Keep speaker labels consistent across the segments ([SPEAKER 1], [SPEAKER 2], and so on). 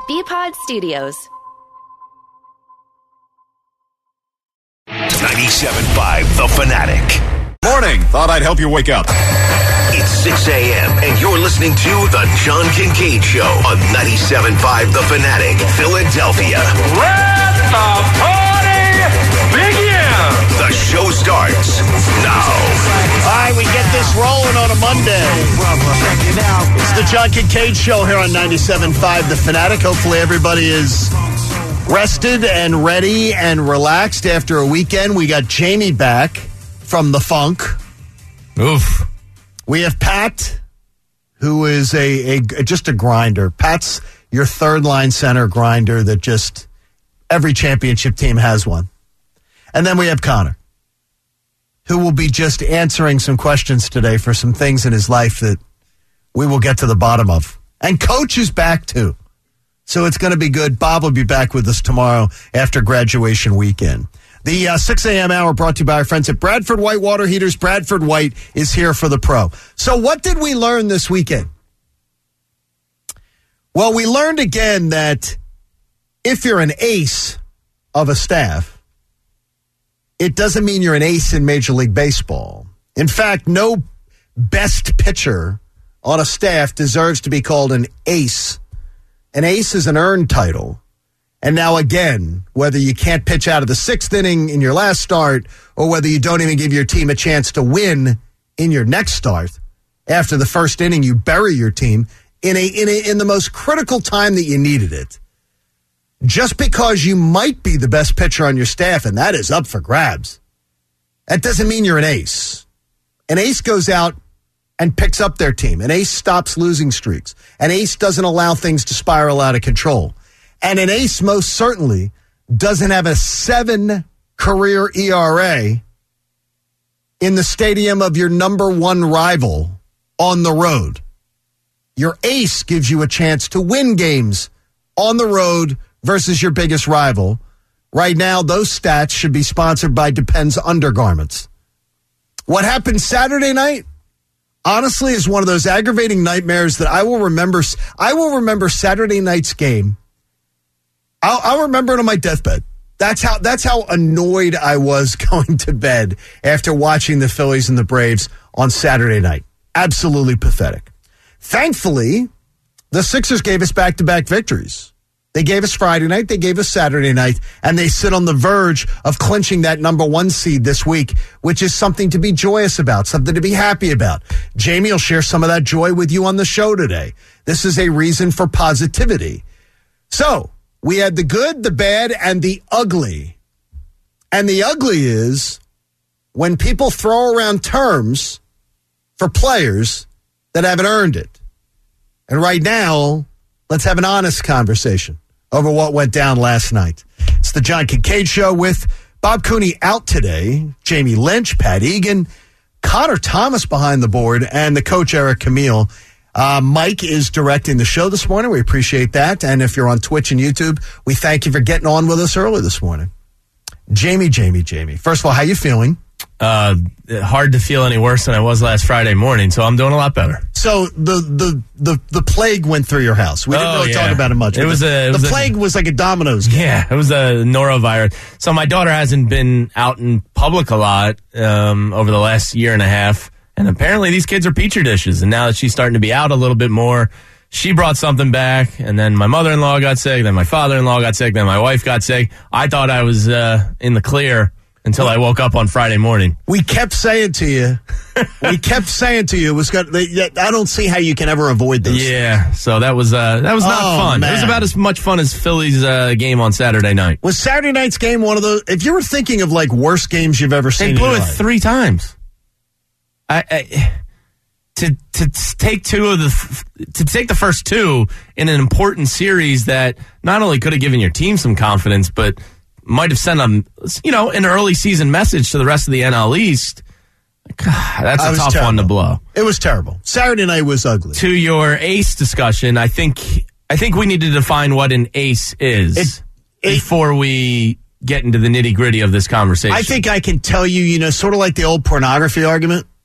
[SPEAKER 1] BPod Studios.
[SPEAKER 2] 97.5 The Fanatic.
[SPEAKER 3] Morning. Thought I'd help you wake up.
[SPEAKER 2] It's 6 a.m. and you're listening to The John Kincaid Show on 97.5 The Fanatic, Philadelphia.
[SPEAKER 4] Let the party begin!
[SPEAKER 2] The show starts now.
[SPEAKER 5] All right, we get this rolling on a Monday. It's the John Kincaid Show here on 97.5 The Fanatic. Hopefully everybody is rested and ready and relaxed after a weekend. We got Jamie back from the funk.
[SPEAKER 6] Oof.
[SPEAKER 5] We have Pat, who is just a grinder. Pat's your third-line center grinder that just every championship team has one. And then we have Connor, who will be just answering some questions today for some things in his life that we will get to the bottom of. And Coach is back, too. So it's going to be good. Bob will be back with us tomorrow after graduation weekend. The 6 a.m. hour brought to you by our friends at Bradford White Water Heaters. Bradford White is here for the pro. So what did we learn this weekend? Well, we learned again that if you're an ace of a staff, it doesn't mean you're an ace in Major League Baseball. In fact, no best pitcher on a staff deserves to be called an ace. An ace is an earned title. And now again, whether you can't pitch out of the sixth inning in your last start or whether you don't even give your team a chance to win in your next start, after the first inning you bury your team in the most critical time that you needed it. Just because you might be the best pitcher on your staff, and that is up for grabs, that doesn't mean you're an ace. An ace goes out and picks up their team. An ace stops losing streaks. An ace doesn't allow things to spiral out of control. And an ace most certainly doesn't have a 7 career ERA in the stadium of your number one rival on the road. Your ace gives you a chance to win games on the road versus your biggest rival. Right now, those stats should be sponsored by Depends Undergarments. What happened Saturday night, honestly, is one of those aggravating nightmares that I will remember. I will remember Saturday night's game. I'll remember it on my deathbed. That's how annoyed I was going to bed after watching the Phillies and the Braves on Saturday night. Absolutely pathetic. Thankfully, the Sixers gave us back-to-back victories. They gave us Friday night, they gave us Saturday night, and they sit on the verge of clinching that number 1 seed this week, which is something to be joyous about, something to be happy about. Jamie will share some of that joy with you on the show today. This is a reason for positivity. So, we had the good, the bad, and the ugly. And the ugly is when people throw around terms for players that haven't earned it. And right now, let's have an honest conversation over what went down last night. It's the John Kincaid Show with Bob Cooney out today, Jamie Lynch, Pat Egan, Connor Thomas behind the board, and the coach, Eric Camille. Mike is directing the show this morning. We appreciate that. And if you're on Twitch and YouTube, we thank you for getting on with us early this morning. Jamie. First of all, how you feeling?
[SPEAKER 6] Hard to feel any worse than I was last Friday morning, so I'm doing a lot better.
[SPEAKER 5] So the plague went through your house. We didn't really talk about it much. The plague was like a dominoes game.
[SPEAKER 6] Yeah, it was a norovirus. So my daughter hasn't been out in public a lot over the last year and a half. And apparently these kids are Petri dishes. And now that she's starting to be out a little bit more, she brought something back. And then my mother-in-law got sick. Then my father-in-law got sick. Then my wife got sick. I thought I was in the clear until I woke up on Friday morning.
[SPEAKER 5] We kept saying to you, I don't see how you can ever avoid this.
[SPEAKER 6] Yeah, so that was not fun.
[SPEAKER 5] Man.
[SPEAKER 6] It was about as much fun as Philly's game on Saturday night.
[SPEAKER 5] Was Saturday night's game one of those? If you were thinking of like worst games you've ever seen,
[SPEAKER 6] they blew
[SPEAKER 5] in your
[SPEAKER 6] it
[SPEAKER 5] life.
[SPEAKER 6] 3 times. To take the first 2 in an important series that not only could have given your team some confidence, but might have sent them, an early season message to the rest of the NL East. That's a tough one to blow.
[SPEAKER 5] It was terrible. Saturday night was ugly.
[SPEAKER 6] To your ace discussion, I think we need to define what an ace is before we get into the nitty gritty of this conversation.
[SPEAKER 5] I think I can tell you, sort of like the old pornography argument.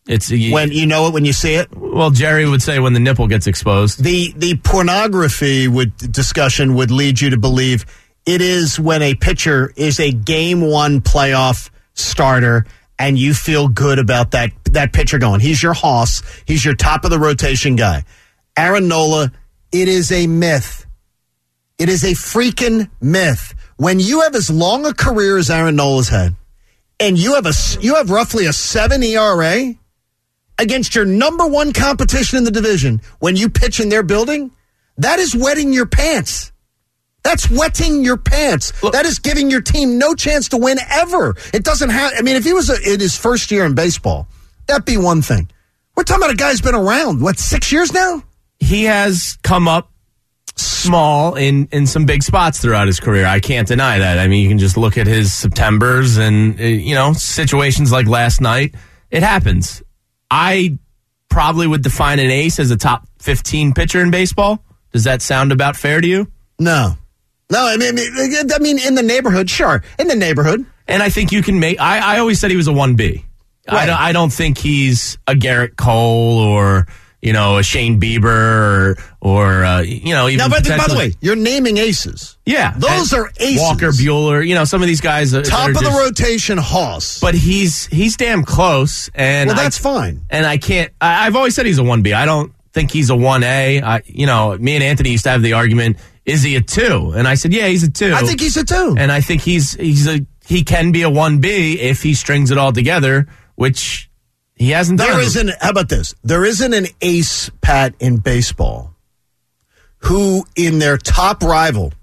[SPEAKER 5] When you know it when you see it?
[SPEAKER 6] Well, Jerry would say when the nipple gets exposed.
[SPEAKER 5] The pornography discussion would lead you to believe it is when a pitcher is a game one playoff starter and you feel good about that pitcher going. He's your hoss. He's your top of the rotation guy. Aaron Nola, it is a myth. It is a freaking myth. When you have as long a career as Aaron Nola's had, and you have roughly a 7 ERA against your number one competition in the division, when you pitch in their building, that is wetting your pants. That's wetting your pants. Look, that is giving your team no chance to win ever. It doesn't have. I mean, if he was in his first year in baseball, that'd be one thing. We're talking about a guy who's been around, 6 years now?
[SPEAKER 6] He has come up small in some big spots throughout his career. I can't deny that. I mean, you can just look at his Septembers and, situations like last night. It happens. I probably would define an ace as a top 15 pitcher in baseball. Does that sound about fair to you?
[SPEAKER 5] No, I mean, in the neighborhood, sure, in the neighborhood.
[SPEAKER 6] And I think you can make. I always said he was a 1B. Right. I don't think he's a Garrett Cole or a Shane Bieber or even.
[SPEAKER 5] Now, by the way, you're naming aces.
[SPEAKER 6] Yeah,
[SPEAKER 5] those are aces.
[SPEAKER 6] Walker Buehler, some of these guys.
[SPEAKER 5] Top of the rotation, Hoss.
[SPEAKER 6] But he's damn close, and
[SPEAKER 5] that's fine.
[SPEAKER 6] And I can't. I've always said he's a 1B. I don't think he's a 1A. Me and Anthony used to have the argument. Is he a 2? And I said, yeah, he's a 2.
[SPEAKER 5] I think he's a 2.
[SPEAKER 6] And I think he can be a 1B if he strings it all together, which he hasn't done.
[SPEAKER 5] How about this? There isn't an ace, Pat, in baseball who, in their top rival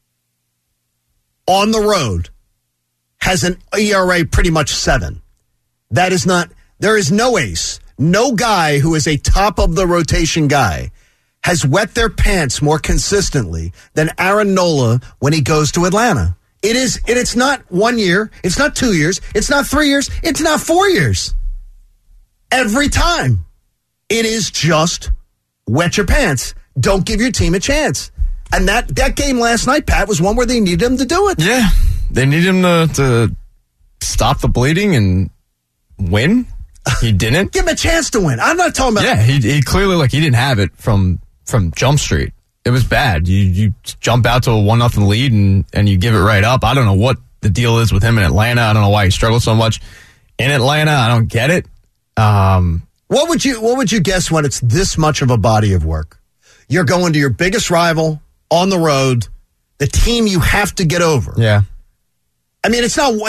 [SPEAKER 5] on the road, has an ERA pretty much 7. There is no ace, no guy who is a top of the rotation guy has wet their pants more consistently than Aaron Nola when he goes to Atlanta. It's not 1 year, it's not 2 years, it's not 3 years, it's not 4 years. Every time. It is just wet your pants. Don't give your team a chance. And that game last night, Pat, was one where they needed him to do it.
[SPEAKER 1] Yeah. They needed him to stop the bleeding and win. He didn't.
[SPEAKER 5] Give him a chance to win. I'm not talking about...
[SPEAKER 1] Yeah, he clearly, he didn't have it from Jump Street. It was bad. You jump out to a 1-0 lead and you give it right up. I don't know what the deal is with him in Atlanta. I don't know why he struggles so much in Atlanta. I don't get it.
[SPEAKER 5] What would you guess when it's this much of a body of work? You're going to your biggest rival on the road, the team you have to get over.
[SPEAKER 1] Yeah.
[SPEAKER 5] I mean, it's not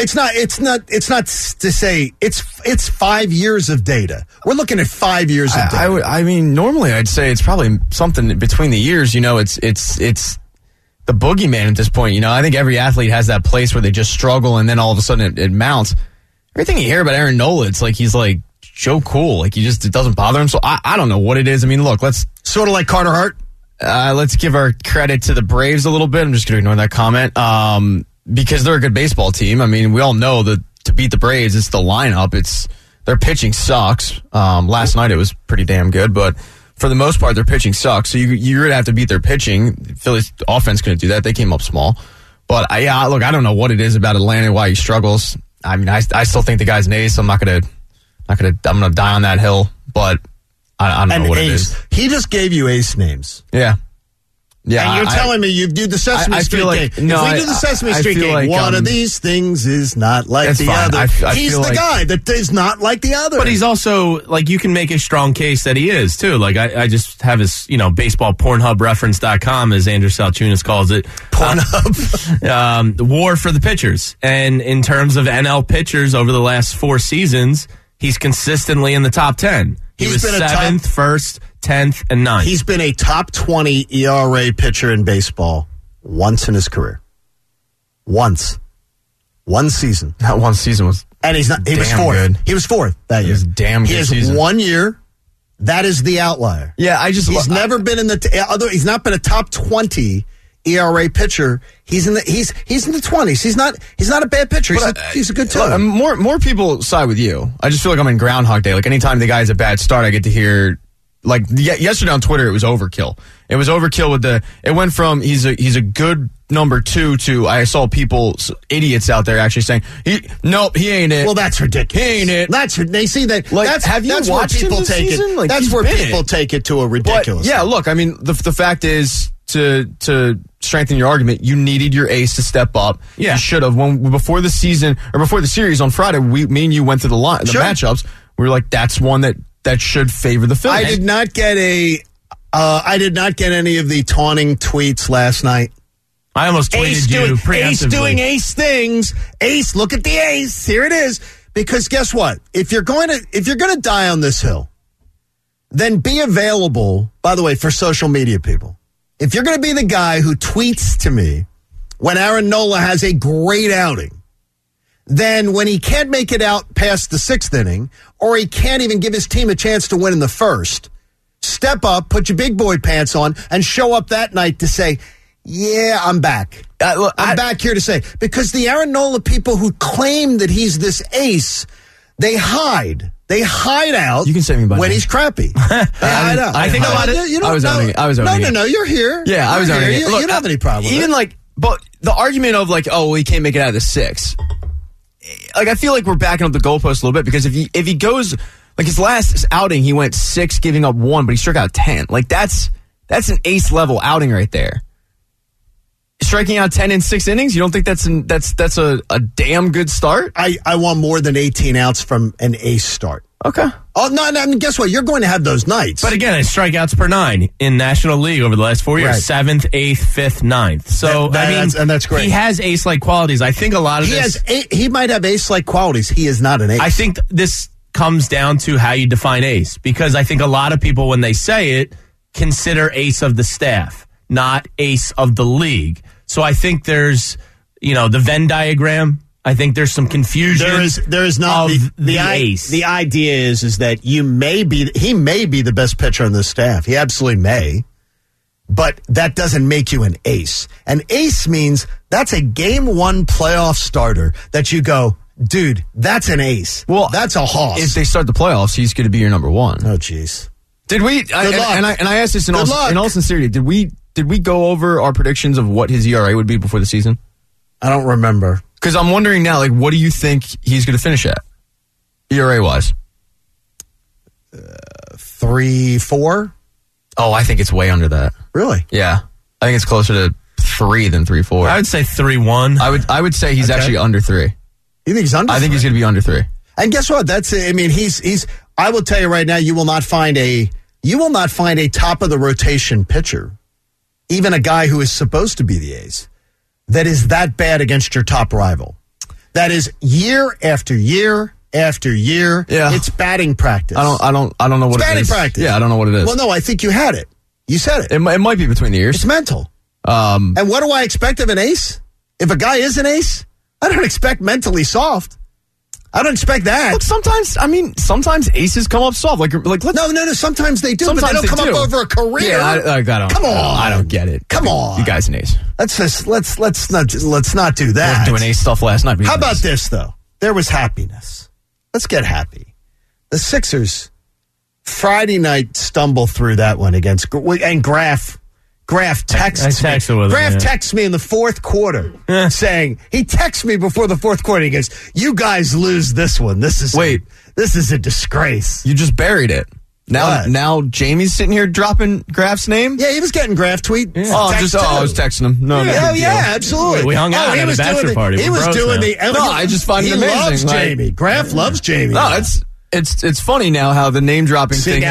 [SPEAKER 5] to say it's 5 years of data. We're looking at 5 years of data.
[SPEAKER 1] I mean, normally I'd say it's probably something between the years. It's the boogeyman at this point. I think every athlete has that place where they just struggle and then all of a sudden it mounts. Everything you hear about Aaron Nola, it's like he's like so cool. Like it doesn't bother him. So I don't know what it is. I mean, look, let's
[SPEAKER 5] sort of like Carter Hart.
[SPEAKER 1] Let's give our credit to the Braves a little bit. I'm just going to ignore that comment. Because they're a good baseball team. I mean, we all know that to beat the Braves, it's the lineup. Their pitching sucks. Last night it was pretty damn good, but for the most part, their pitching sucks. So you're going to have to beat their pitching. Philly's offense couldn't do that. They came up small. But I don't know what it is about Atlanta, why he struggles. I mean, I still think the guy's an ace. I'm going to die on that hill, but I don't know what it is.
[SPEAKER 5] He just gave you ace names.
[SPEAKER 1] Yeah. Yeah,
[SPEAKER 5] and you're telling me you do the Sesame Street game.
[SPEAKER 1] No,
[SPEAKER 5] if we do the Sesame Street game, one of these things is not like the other. He's the guy that is not like the other.
[SPEAKER 6] But he's also, you can make a strong case that he is, too. I just have his, baseball PornhubReference.com, as Andrew Salchunas calls it.
[SPEAKER 5] Pornhub.
[SPEAKER 6] The war for the pitchers. And in terms of NL pitchers over the last 4 seasons, he's consistently in the top 10. He was 7th, 1st, 10th, and 9th.
[SPEAKER 5] He's been a top 20 ERA pitcher in baseball once in his career. Once. One season.
[SPEAKER 1] That one season was
[SPEAKER 5] and he was 4th.
[SPEAKER 1] Good.
[SPEAKER 5] He was 4th that year.
[SPEAKER 1] He was damn good season.
[SPEAKER 5] He has 1 year. That is the outlier.
[SPEAKER 1] Yeah,
[SPEAKER 5] he's never been in he's not been a top 20 ERA pitcher. He's in the 20s. He's not a bad pitcher. He's a good too.
[SPEAKER 1] More people side with you. I just feel like I'm in Groundhog Day. Anytime the guy has a bad start, I get to hear yesterday on Twitter, it was overkill. It was overkill with it went from he's a good number 2 to I saw idiots out there actually saying he ain't it.
[SPEAKER 5] Well, that's ridiculous.
[SPEAKER 1] He ain't it.
[SPEAKER 5] They see that.
[SPEAKER 1] Like, have you watched
[SPEAKER 5] where people
[SPEAKER 1] him this
[SPEAKER 5] take
[SPEAKER 1] season?
[SPEAKER 5] it.
[SPEAKER 1] Like,
[SPEAKER 5] that's
[SPEAKER 1] he's
[SPEAKER 5] where
[SPEAKER 1] been
[SPEAKER 5] people take it to a ridiculous.
[SPEAKER 1] But, yeah, look, I mean, the fact is to strengthen your argument, you needed your ace to step up.
[SPEAKER 6] Yeah.
[SPEAKER 1] You should have. Before the season or before the series on Friday, me and you went through the matchups. We were like, that's one that should favor the Phillies.
[SPEAKER 5] I did not get any of the taunting tweets last night.
[SPEAKER 6] I almost tweeted you preemptively.
[SPEAKER 5] Ace doing ace things. Ace, look at the ace. Here it is. Because guess what? If you're going to die on this hill, then be available, by the way, for social media people. If you're going to be the guy who tweets to me when Aaron Nola has a great outing, then when he can't make it out past the 6th inning, or he can't even give his team a chance to win in the first, step up, put your big boy pants on, and show up that night to say, yeah, I'm back. I'm back here to say. Because the Aaron Nola people who claim that he's this ace, they hide. They hide out.
[SPEAKER 1] You can say me by
[SPEAKER 5] when
[SPEAKER 1] name.
[SPEAKER 5] he's crappy. They hide out.
[SPEAKER 6] I think a lot of
[SPEAKER 1] I was owning it.
[SPEAKER 5] No, you're here.
[SPEAKER 1] Yeah, I was owning it.
[SPEAKER 5] You don't have any problem with it.
[SPEAKER 1] But the argument of he can't make it out of the 6. Like, I feel like we're backing up the goalpost a little bit because if he goes, like his last outing, he went 6, giving up 1, but he struck out 10. Like, that's an ace level outing right there. Striking out 10 in 6 innings, you don't think that's a damn good start?
[SPEAKER 5] I want more than 18 outs from an ace start.
[SPEAKER 1] Okay.
[SPEAKER 5] Oh, no, I mean, guess what? You're going to have those nights.
[SPEAKER 6] But again, it's strikeouts per 9 in National League over the last 4 years.
[SPEAKER 5] Right.
[SPEAKER 6] 7th, 8th, 5th, 9th. So,
[SPEAKER 5] that's great.
[SPEAKER 6] He has ace-like qualities. I think a lot of
[SPEAKER 5] he might have ace-like qualities. He is not an ace.
[SPEAKER 6] I think this comes down to how you define ace. Because I think a lot of people, when they say it, consider ace of the staff, not ace of the league. So I think there's, the Venn diagram. I think there's some confusion.
[SPEAKER 5] There is not
[SPEAKER 6] the ace.
[SPEAKER 5] The idea is that he may be the best pitcher on this staff. He absolutely may, but that doesn't make you an ace. An ace means that's a game 1 playoff starter that you go, dude, that's an ace.
[SPEAKER 1] Well,
[SPEAKER 5] that's a hoss.
[SPEAKER 1] If they start the playoffs, he's going to be your number 1.
[SPEAKER 5] Oh, jeez.
[SPEAKER 1] Did we?
[SPEAKER 5] Good luck.
[SPEAKER 1] And I asked this in all sincerity. Did we go over our predictions of what his ERA would be before the season?
[SPEAKER 5] I don't remember.
[SPEAKER 1] Because I'm wondering now, what do you think he's going to finish at, ERA-wise?
[SPEAKER 5] 3.4?
[SPEAKER 1] Oh, I think it's way under that.
[SPEAKER 5] Really?
[SPEAKER 1] Yeah. I think it's closer to 3 than 3.4.
[SPEAKER 6] I would say 3.1.
[SPEAKER 1] I would say he's actually under 3.
[SPEAKER 5] You think he's under 3?
[SPEAKER 1] I think he's going to be under 3.
[SPEAKER 5] And guess what? He's I will tell you right now, you will not find a top of the rotation pitcher, even a guy who is supposed to be the ace, that is that bad against your top rival. That is year after year after year.
[SPEAKER 1] Yeah.
[SPEAKER 5] It's batting practice.
[SPEAKER 1] I don't know what it is.
[SPEAKER 5] Batting practice.
[SPEAKER 1] Yeah, I don't know what it is.
[SPEAKER 5] Well, no, I think you had it. You said it.
[SPEAKER 1] It might be between the ears.
[SPEAKER 5] It's mental. And what do I expect of an ace? If a guy is an ace, I don't expect mentally soft. I don't expect that.
[SPEAKER 1] Look, sometimes aces come up soft.
[SPEAKER 5] No. Sometimes they do,
[SPEAKER 1] Sometimes
[SPEAKER 5] but they don't come
[SPEAKER 1] do.
[SPEAKER 5] up over a career.
[SPEAKER 1] Yeah, I don't.
[SPEAKER 5] Come on,
[SPEAKER 1] I don't get it.
[SPEAKER 5] Come on,
[SPEAKER 1] you guys an ace.
[SPEAKER 5] Let's not do that.
[SPEAKER 1] We were doing ace stuff last night.
[SPEAKER 5] How about this though? There was happiness. Let's get happy. The Sixers Friday night stumble through that one against and Graf texts me. Graf texts me in the fourth quarter saying, he texts me before the fourth quarter. He goes, you guys lose this one. This is a disgrace.
[SPEAKER 1] You just buried it. Now Jamie's sitting here dropping Graf's name?
[SPEAKER 5] Yeah, he was getting Graf tweet. Yeah.
[SPEAKER 1] I was texting him. No,
[SPEAKER 5] absolutely.
[SPEAKER 6] We hung out at a bachelor party.
[SPEAKER 5] He was doing the...
[SPEAKER 1] I just find it amazing.
[SPEAKER 5] He loves Jamie. Graf loves Jamie.
[SPEAKER 1] No, it's funny now how the name dropping thing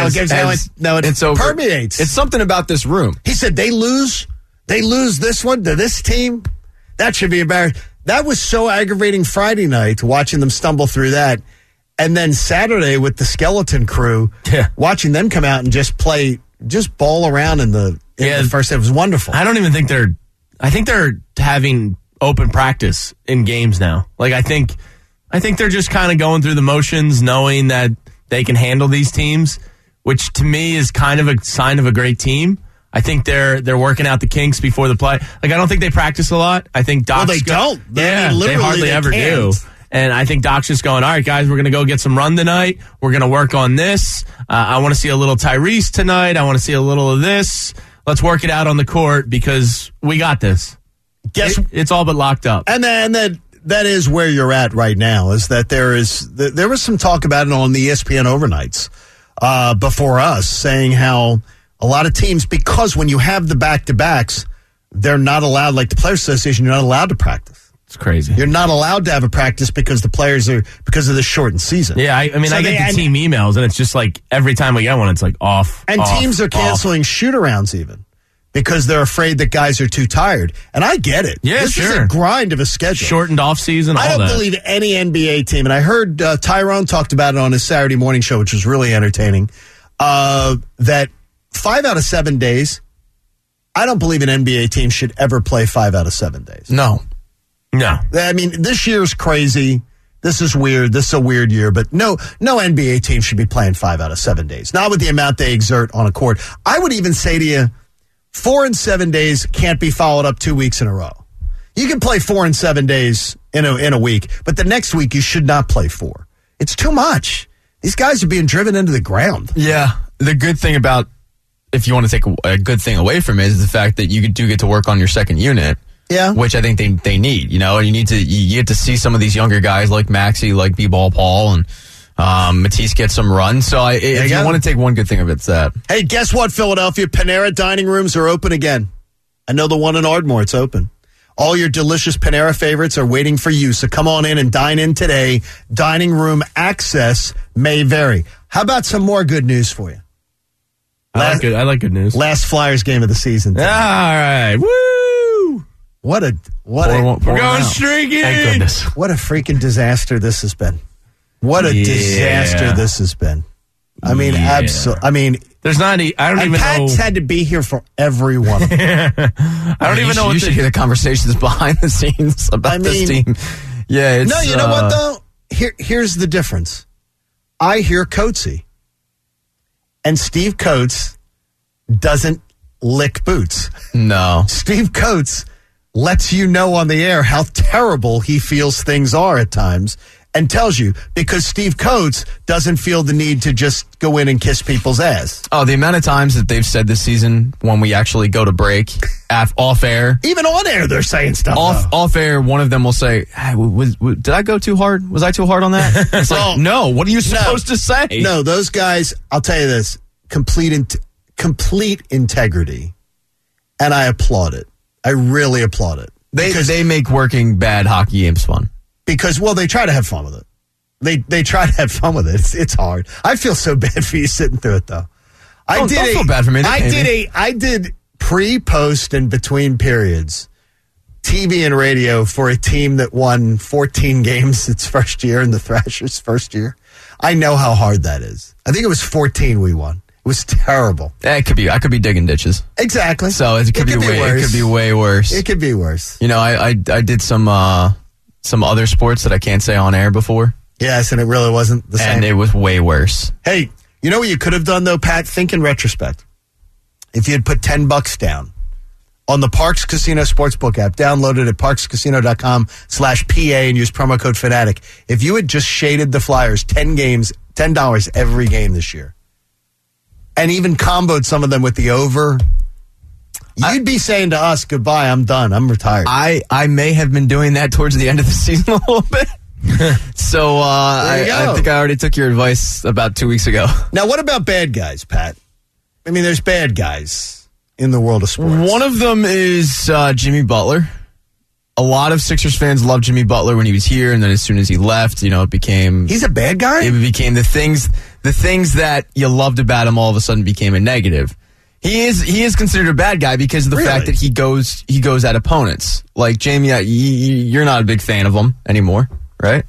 [SPEAKER 5] it permeates.
[SPEAKER 1] It's something about this room.
[SPEAKER 5] He said they lose this one to this team. That should be embarrassing. That was so aggravating Friday night watching them stumble through that, and then Saturday with the skeleton crew, watching them come out and just ball around in the first. It was wonderful.
[SPEAKER 6] I don't even think I think they're having open practice in games now. I think they're just kind of going through the motions, knowing that they can handle these teams, which to me is kind of a sign of a great team. I think they're working out the kinks before the play. I don't think they practice a lot. I think Doc's
[SPEAKER 5] they don't.
[SPEAKER 6] they hardly ever do. And I think Doc's just going, all right, guys, we're going to go get some run tonight. We're going to work on this. I want to see a little Tyrese tonight. I want to see a little of this. Let's work it out on the court because we got this. It's all but locked up.
[SPEAKER 5] And then that is where you're at right now, is that there was some talk about it on the ESPN overnights before us, saying how a lot of teams, because when you have the back-to-backs, they're not allowed, like the Players Association, you're not allowed to practice.
[SPEAKER 6] It's crazy.
[SPEAKER 5] You're not allowed to have a practice because because of the shortened season.
[SPEAKER 6] Yeah, I get the team emails, and it's just like every time we get one, it's like off.
[SPEAKER 5] And teams are canceling shoot-arounds even because they're afraid that guys are too tired. And I get it.
[SPEAKER 6] Yeah,
[SPEAKER 5] this is a grind of a schedule.
[SPEAKER 6] Shortened off season, all
[SPEAKER 5] I don't
[SPEAKER 6] that.
[SPEAKER 5] believe any NBA team, and I heard Tyrone talked about it on his Saturday morning show, which was really entertaining, that 5 out of 7 days, I don't believe an NBA team should ever play 5 out of 7 days.
[SPEAKER 1] No.
[SPEAKER 5] I mean, this year's crazy. This is weird. This is a weird year, but no NBA team should be playing 5 out of 7 days. Not with the amount they exert on a court. I would even say to you, 4 and 7 days can't be followed up 2 weeks in a row. You can play 4 and 7 days in a week, but the next week you should not play 4. It's too much. These guys are being driven into the ground.
[SPEAKER 1] Yeah. The good thing about, if you want to take a good thing away from it, is the fact that you do get to work on your second unit.
[SPEAKER 5] Yeah.
[SPEAKER 1] Which I think they need, and you get to see some of these younger guys like Maxey, like B-Ball Paul, and Matisse get some run. So if you want to take one good thing of it, it's that.
[SPEAKER 5] Hey, guess what, Philadelphia? Panera dining rooms are open again. I know the one in Ardmore, it's open. All your delicious Panera favorites are waiting for you, so come on in and dine in today. Dining room access may vary. How about some more good news for you?
[SPEAKER 6] I like good news.
[SPEAKER 5] Last Flyers game of the season.
[SPEAKER 6] All right. Woo!
[SPEAKER 5] We're
[SPEAKER 6] going streaky.
[SPEAKER 1] Thank goodness.
[SPEAKER 5] What a freaking disaster this has been. What a disaster this has been. I mean, absolutely. I mean,
[SPEAKER 6] there's not. I don't even know.
[SPEAKER 5] Pat's had to be here for every one of them.
[SPEAKER 6] I don't even know.
[SPEAKER 1] You should hear the conversations behind the scenes about this team. Yeah.
[SPEAKER 5] No, you know what though? Here's the difference. I hear Coatsy, and Steve Coates doesn't lick boots.
[SPEAKER 1] No.
[SPEAKER 5] Steve Coates lets you know on the air how terrible he feels things are at times, and tells you, because Steve Coates doesn't feel the need to just go in and kiss people's ass.
[SPEAKER 1] Oh, the amount of times that they've said this season when we actually go to break, off air.
[SPEAKER 5] Even on air, they're saying stuff.
[SPEAKER 1] Off air, one of them will say, hey, did I go too hard? Was I too hard on that? It's like, no, what are you supposed to say?
[SPEAKER 5] No, those guys, I'll tell you this, complete integrity, and I applaud it. I really applaud it.
[SPEAKER 1] They make working bad hockey games fun.
[SPEAKER 5] Because, well, they try to have fun with it. They try to have fun with it. It's hard. I feel so bad for you sitting through it, though.
[SPEAKER 1] Don't feel bad for me.
[SPEAKER 5] I did pre, post, and between periods, TV and radio for a team that won 14 games its first year in the Thrashers' first year. I know how hard that is. I think it was 14 we won. It was terrible.
[SPEAKER 1] It could be. I could be digging ditches.
[SPEAKER 5] Exactly.
[SPEAKER 1] So it could be way worse. It could be way worse.
[SPEAKER 5] It could be worse.
[SPEAKER 1] I did some other sports that I can't say on air before.
[SPEAKER 5] Yes, and it really wasn't the same.
[SPEAKER 1] And it was way worse.
[SPEAKER 5] Hey, you know what you could have done, though, Pat? Think in retrospect. If you had put $10 down on the Parks Casino Sportsbook app, download it at parkscasino.com/PA and use promo code Fanatic. If you had just shaded the Flyers $10 every game this year, and even comboed some of them with the over, you'd be saying to us, goodbye, I'm done, I'm retired.
[SPEAKER 1] I may have been doing that towards the end of the season a little bit. So I think I already took your advice about 2 weeks ago.
[SPEAKER 5] Now, what about bad guys, Pat? I mean, there's bad guys in the world of sports.
[SPEAKER 1] One of them is Jimmy Butler. A lot of Sixers fans loved Jimmy Butler when he was here, and then as soon as he left, it became...
[SPEAKER 5] He's a bad guy?
[SPEAKER 1] It became the things that you loved about him all of a sudden became a negative. He is considered a bad guy because of the fact that he goes at opponents. Like, Jamie, you're not a big fan of him anymore, right?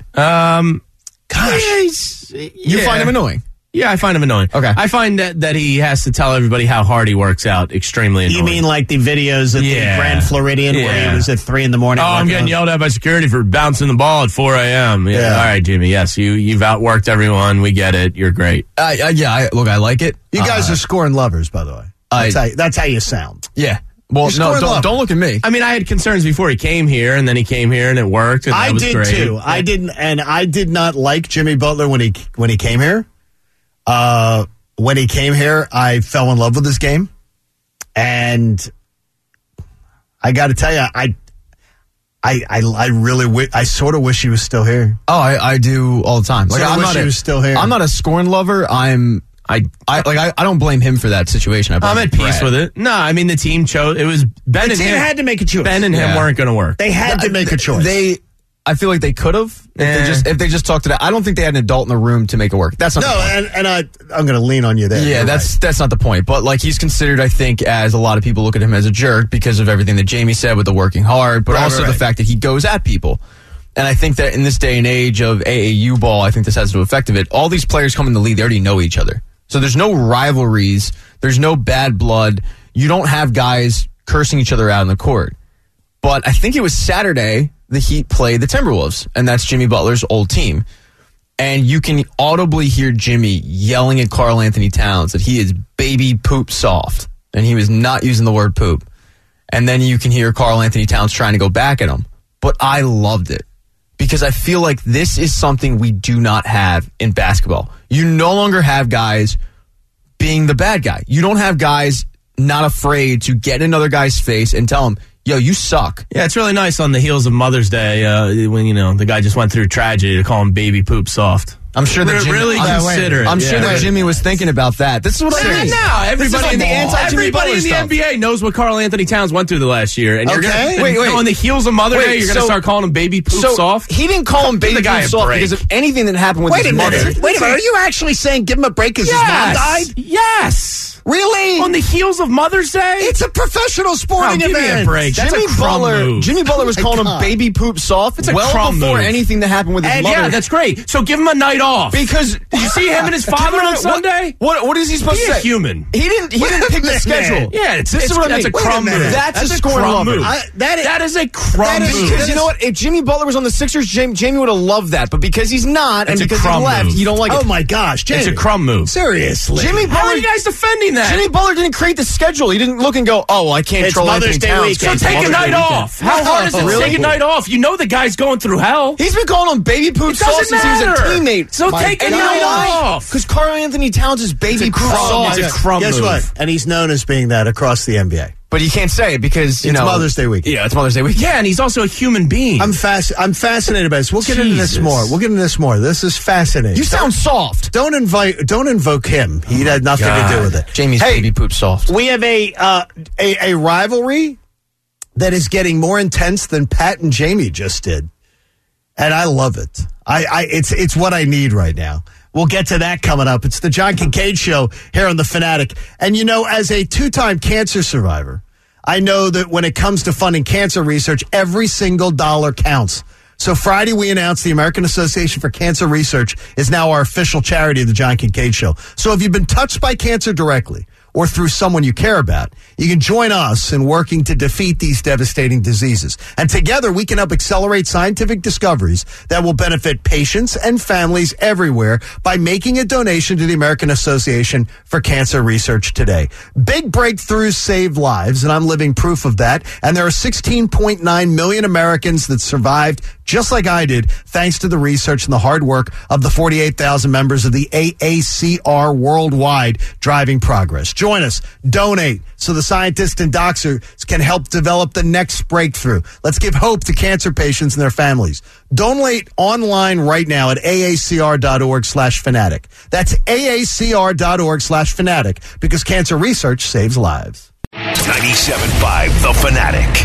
[SPEAKER 5] Gosh.
[SPEAKER 1] You find him annoying.
[SPEAKER 6] Yeah, I find him annoying.
[SPEAKER 1] Okay.
[SPEAKER 6] I find that he has to tell everybody how hard he works out extremely annoying.
[SPEAKER 5] You mean like the videos at the Grand Floridian where he was at 3 a.m?
[SPEAKER 6] Oh, I'm getting yelled at by security for bouncing the ball at 4 a.m. Yeah. All right, Jimmy. Yes, you've outworked everyone. We get it. You're great.
[SPEAKER 1] Look, I like it.
[SPEAKER 5] You guys are scoring lovers, by the way. That's how you sound.
[SPEAKER 1] Yeah. Well,
[SPEAKER 5] You're
[SPEAKER 1] no,
[SPEAKER 5] scoring low.
[SPEAKER 1] don't look at me.
[SPEAKER 6] I mean, I had concerns before he came here, and then he came here, and it worked. And
[SPEAKER 5] I
[SPEAKER 6] that was
[SPEAKER 5] did
[SPEAKER 6] great.
[SPEAKER 5] too. I didn't, and I did not like Jimmy Butler when he came here. When he came here, I fell in love with his game, and I got to tell you, I really I sort of wish he was still here.
[SPEAKER 1] Oh, I do all the time. Like,
[SPEAKER 5] I wish he was still here.
[SPEAKER 1] I'm not a scoring lover. I don't blame him for that situation.
[SPEAKER 6] I'm at peace with it. No, I mean, the team chose. It was Ben
[SPEAKER 5] The
[SPEAKER 6] and
[SPEAKER 5] team
[SPEAKER 6] him.
[SPEAKER 5] had to make a choice.
[SPEAKER 6] Ben and him weren't going to work.
[SPEAKER 5] They had to make a choice.
[SPEAKER 1] I feel like they could have if they just talked to that. I don't think they had an adult in the room to make it work. That's not the point.
[SPEAKER 5] and I'm going to lean on you there.
[SPEAKER 1] Yeah,
[SPEAKER 5] You're
[SPEAKER 1] that's not the point. But like, he's considered, I think, as a lot of people look at him, as a jerk because of everything that Jamie said with the working hard, but also the fact that he goes at people. And I think that in this day and age of AAU ball, I think this has the effect of it. All these players come in the league, they already know each other. So there's no rivalries. There's no bad blood. You don't have guys cursing each other out on the court. But I think it was Saturday, the Heat played the Timberwolves, and that's Jimmy Butler's old team. And you can audibly hear Jimmy yelling at Karl Anthony Towns that he is baby poop soft. And he was not using the word poop. And then you can hear Karl Anthony Towns trying to go back at him. But I loved it because I feel like this is something we do not have in basketball. You no longer have guys being the bad guy. You don't have guys not afraid to get in another guy's face and tell him, yo, you suck.
[SPEAKER 6] Yeah, it's really nice on the heels of Mother's Day when, the guy just went through tragedy to call him baby poop soft.
[SPEAKER 1] I'm sure that Jimmy,
[SPEAKER 6] really consider it.
[SPEAKER 1] I'm sure that Jimmy was thinking about that. This is what I'm saying.
[SPEAKER 6] Now everybody in the
[SPEAKER 1] anti-Jimmy
[SPEAKER 6] NBA knows what Karl Anthony Towns went through the last year, and you're gonna,
[SPEAKER 1] wait.
[SPEAKER 6] on the heels of Mother's Day, you're going to start calling him baby poop soft.
[SPEAKER 1] He didn't call him baby poop soft because of anything that happened with his mother.
[SPEAKER 5] Wait a minute. Are you actually saying give him a break because his mom died?
[SPEAKER 6] Yes.
[SPEAKER 5] Really?
[SPEAKER 6] On the heels of Mother's Day?
[SPEAKER 5] It's a professional sporting
[SPEAKER 6] give
[SPEAKER 5] event.
[SPEAKER 6] me a break. That's a crumb move.
[SPEAKER 1] Jimmy Butler was calling him baby poop soft. It's
[SPEAKER 6] a crumb
[SPEAKER 1] before
[SPEAKER 6] move.
[SPEAKER 1] anything that happened with his mother.
[SPEAKER 6] Yeah, that's great. So give him a night off.
[SPEAKER 1] Because
[SPEAKER 6] you see him and his father on Sunday?
[SPEAKER 1] What is he supposed to say?
[SPEAKER 6] Be a human.
[SPEAKER 1] He didn't pick the schedule.
[SPEAKER 6] Yeah,
[SPEAKER 1] this is what I mean.
[SPEAKER 6] That's a crumb move.
[SPEAKER 1] That's a scoring
[SPEAKER 6] crumb
[SPEAKER 1] move.
[SPEAKER 6] That is a crumb move.
[SPEAKER 1] Because you know what? If Jimmy Butler was on the Sixers, Jamie would have loved that. But because he's not, and because he left, you don't like it.
[SPEAKER 5] Oh my gosh, Jamie.
[SPEAKER 6] It's a crumb move.
[SPEAKER 5] Seriously.
[SPEAKER 6] How are you guys defending that?
[SPEAKER 1] Jimmy Butler didn't create the schedule. He didn't look and go, oh, I can't troll Anthony Towns.
[SPEAKER 6] So take a night off. How hard is it to take a night off? You know the guy's going through hell.
[SPEAKER 1] He's been calling him baby poop soft since he was a teammate.
[SPEAKER 6] So take a night off.
[SPEAKER 1] Because Karl Anthony Towns is baby poop soft.
[SPEAKER 6] It's a crumb move.
[SPEAKER 5] Guess what? And he's known as being that across the NBA.
[SPEAKER 1] But you can't say it because,
[SPEAKER 5] it's Mother's Day weekend.
[SPEAKER 1] Yeah, it's Mother's Day weekend.
[SPEAKER 6] Yeah, and he's also a human being.
[SPEAKER 5] I'm fascinated by this. We'll get into this more. This is fascinating.
[SPEAKER 1] You sound soft.
[SPEAKER 5] Don't invoke him. He had nothing to do with it.
[SPEAKER 1] Jamie's baby poop soft.
[SPEAKER 5] We have a rivalry that is getting more intense than Pat and Jamie just did. And I love it. It's what I need right now. We'll get to that coming up. It's the John Kincaid Show here on The Fanatic. And as a 2-time cancer survivor, I know that when it comes to funding cancer research, every single dollar counts. So Friday, we announced the American Association for Cancer Research is now our official charity of the John Kincaid Show. So if you've been touched by cancer directly or through someone you care about, you can join us in working to defeat these devastating diseases. And together, we can help accelerate scientific discoveries that will benefit patients and families everywhere by making a donation to the American Association for Cancer Research today. Big breakthroughs save lives, and I'm living proof of that. And there are 16.9 million Americans that survived just like I did, thanks to the research and the hard work of the 48,000 members of the AACR worldwide driving progress. Join us, donate, so the scientists and doctors can help develop the next breakthrough. Let's give hope to cancer patients and their families. Donate online right now at aacr.org/fanatic. That's aacr.org/fanatic, because cancer research saves lives.
[SPEAKER 2] 97.5 The Fanatic.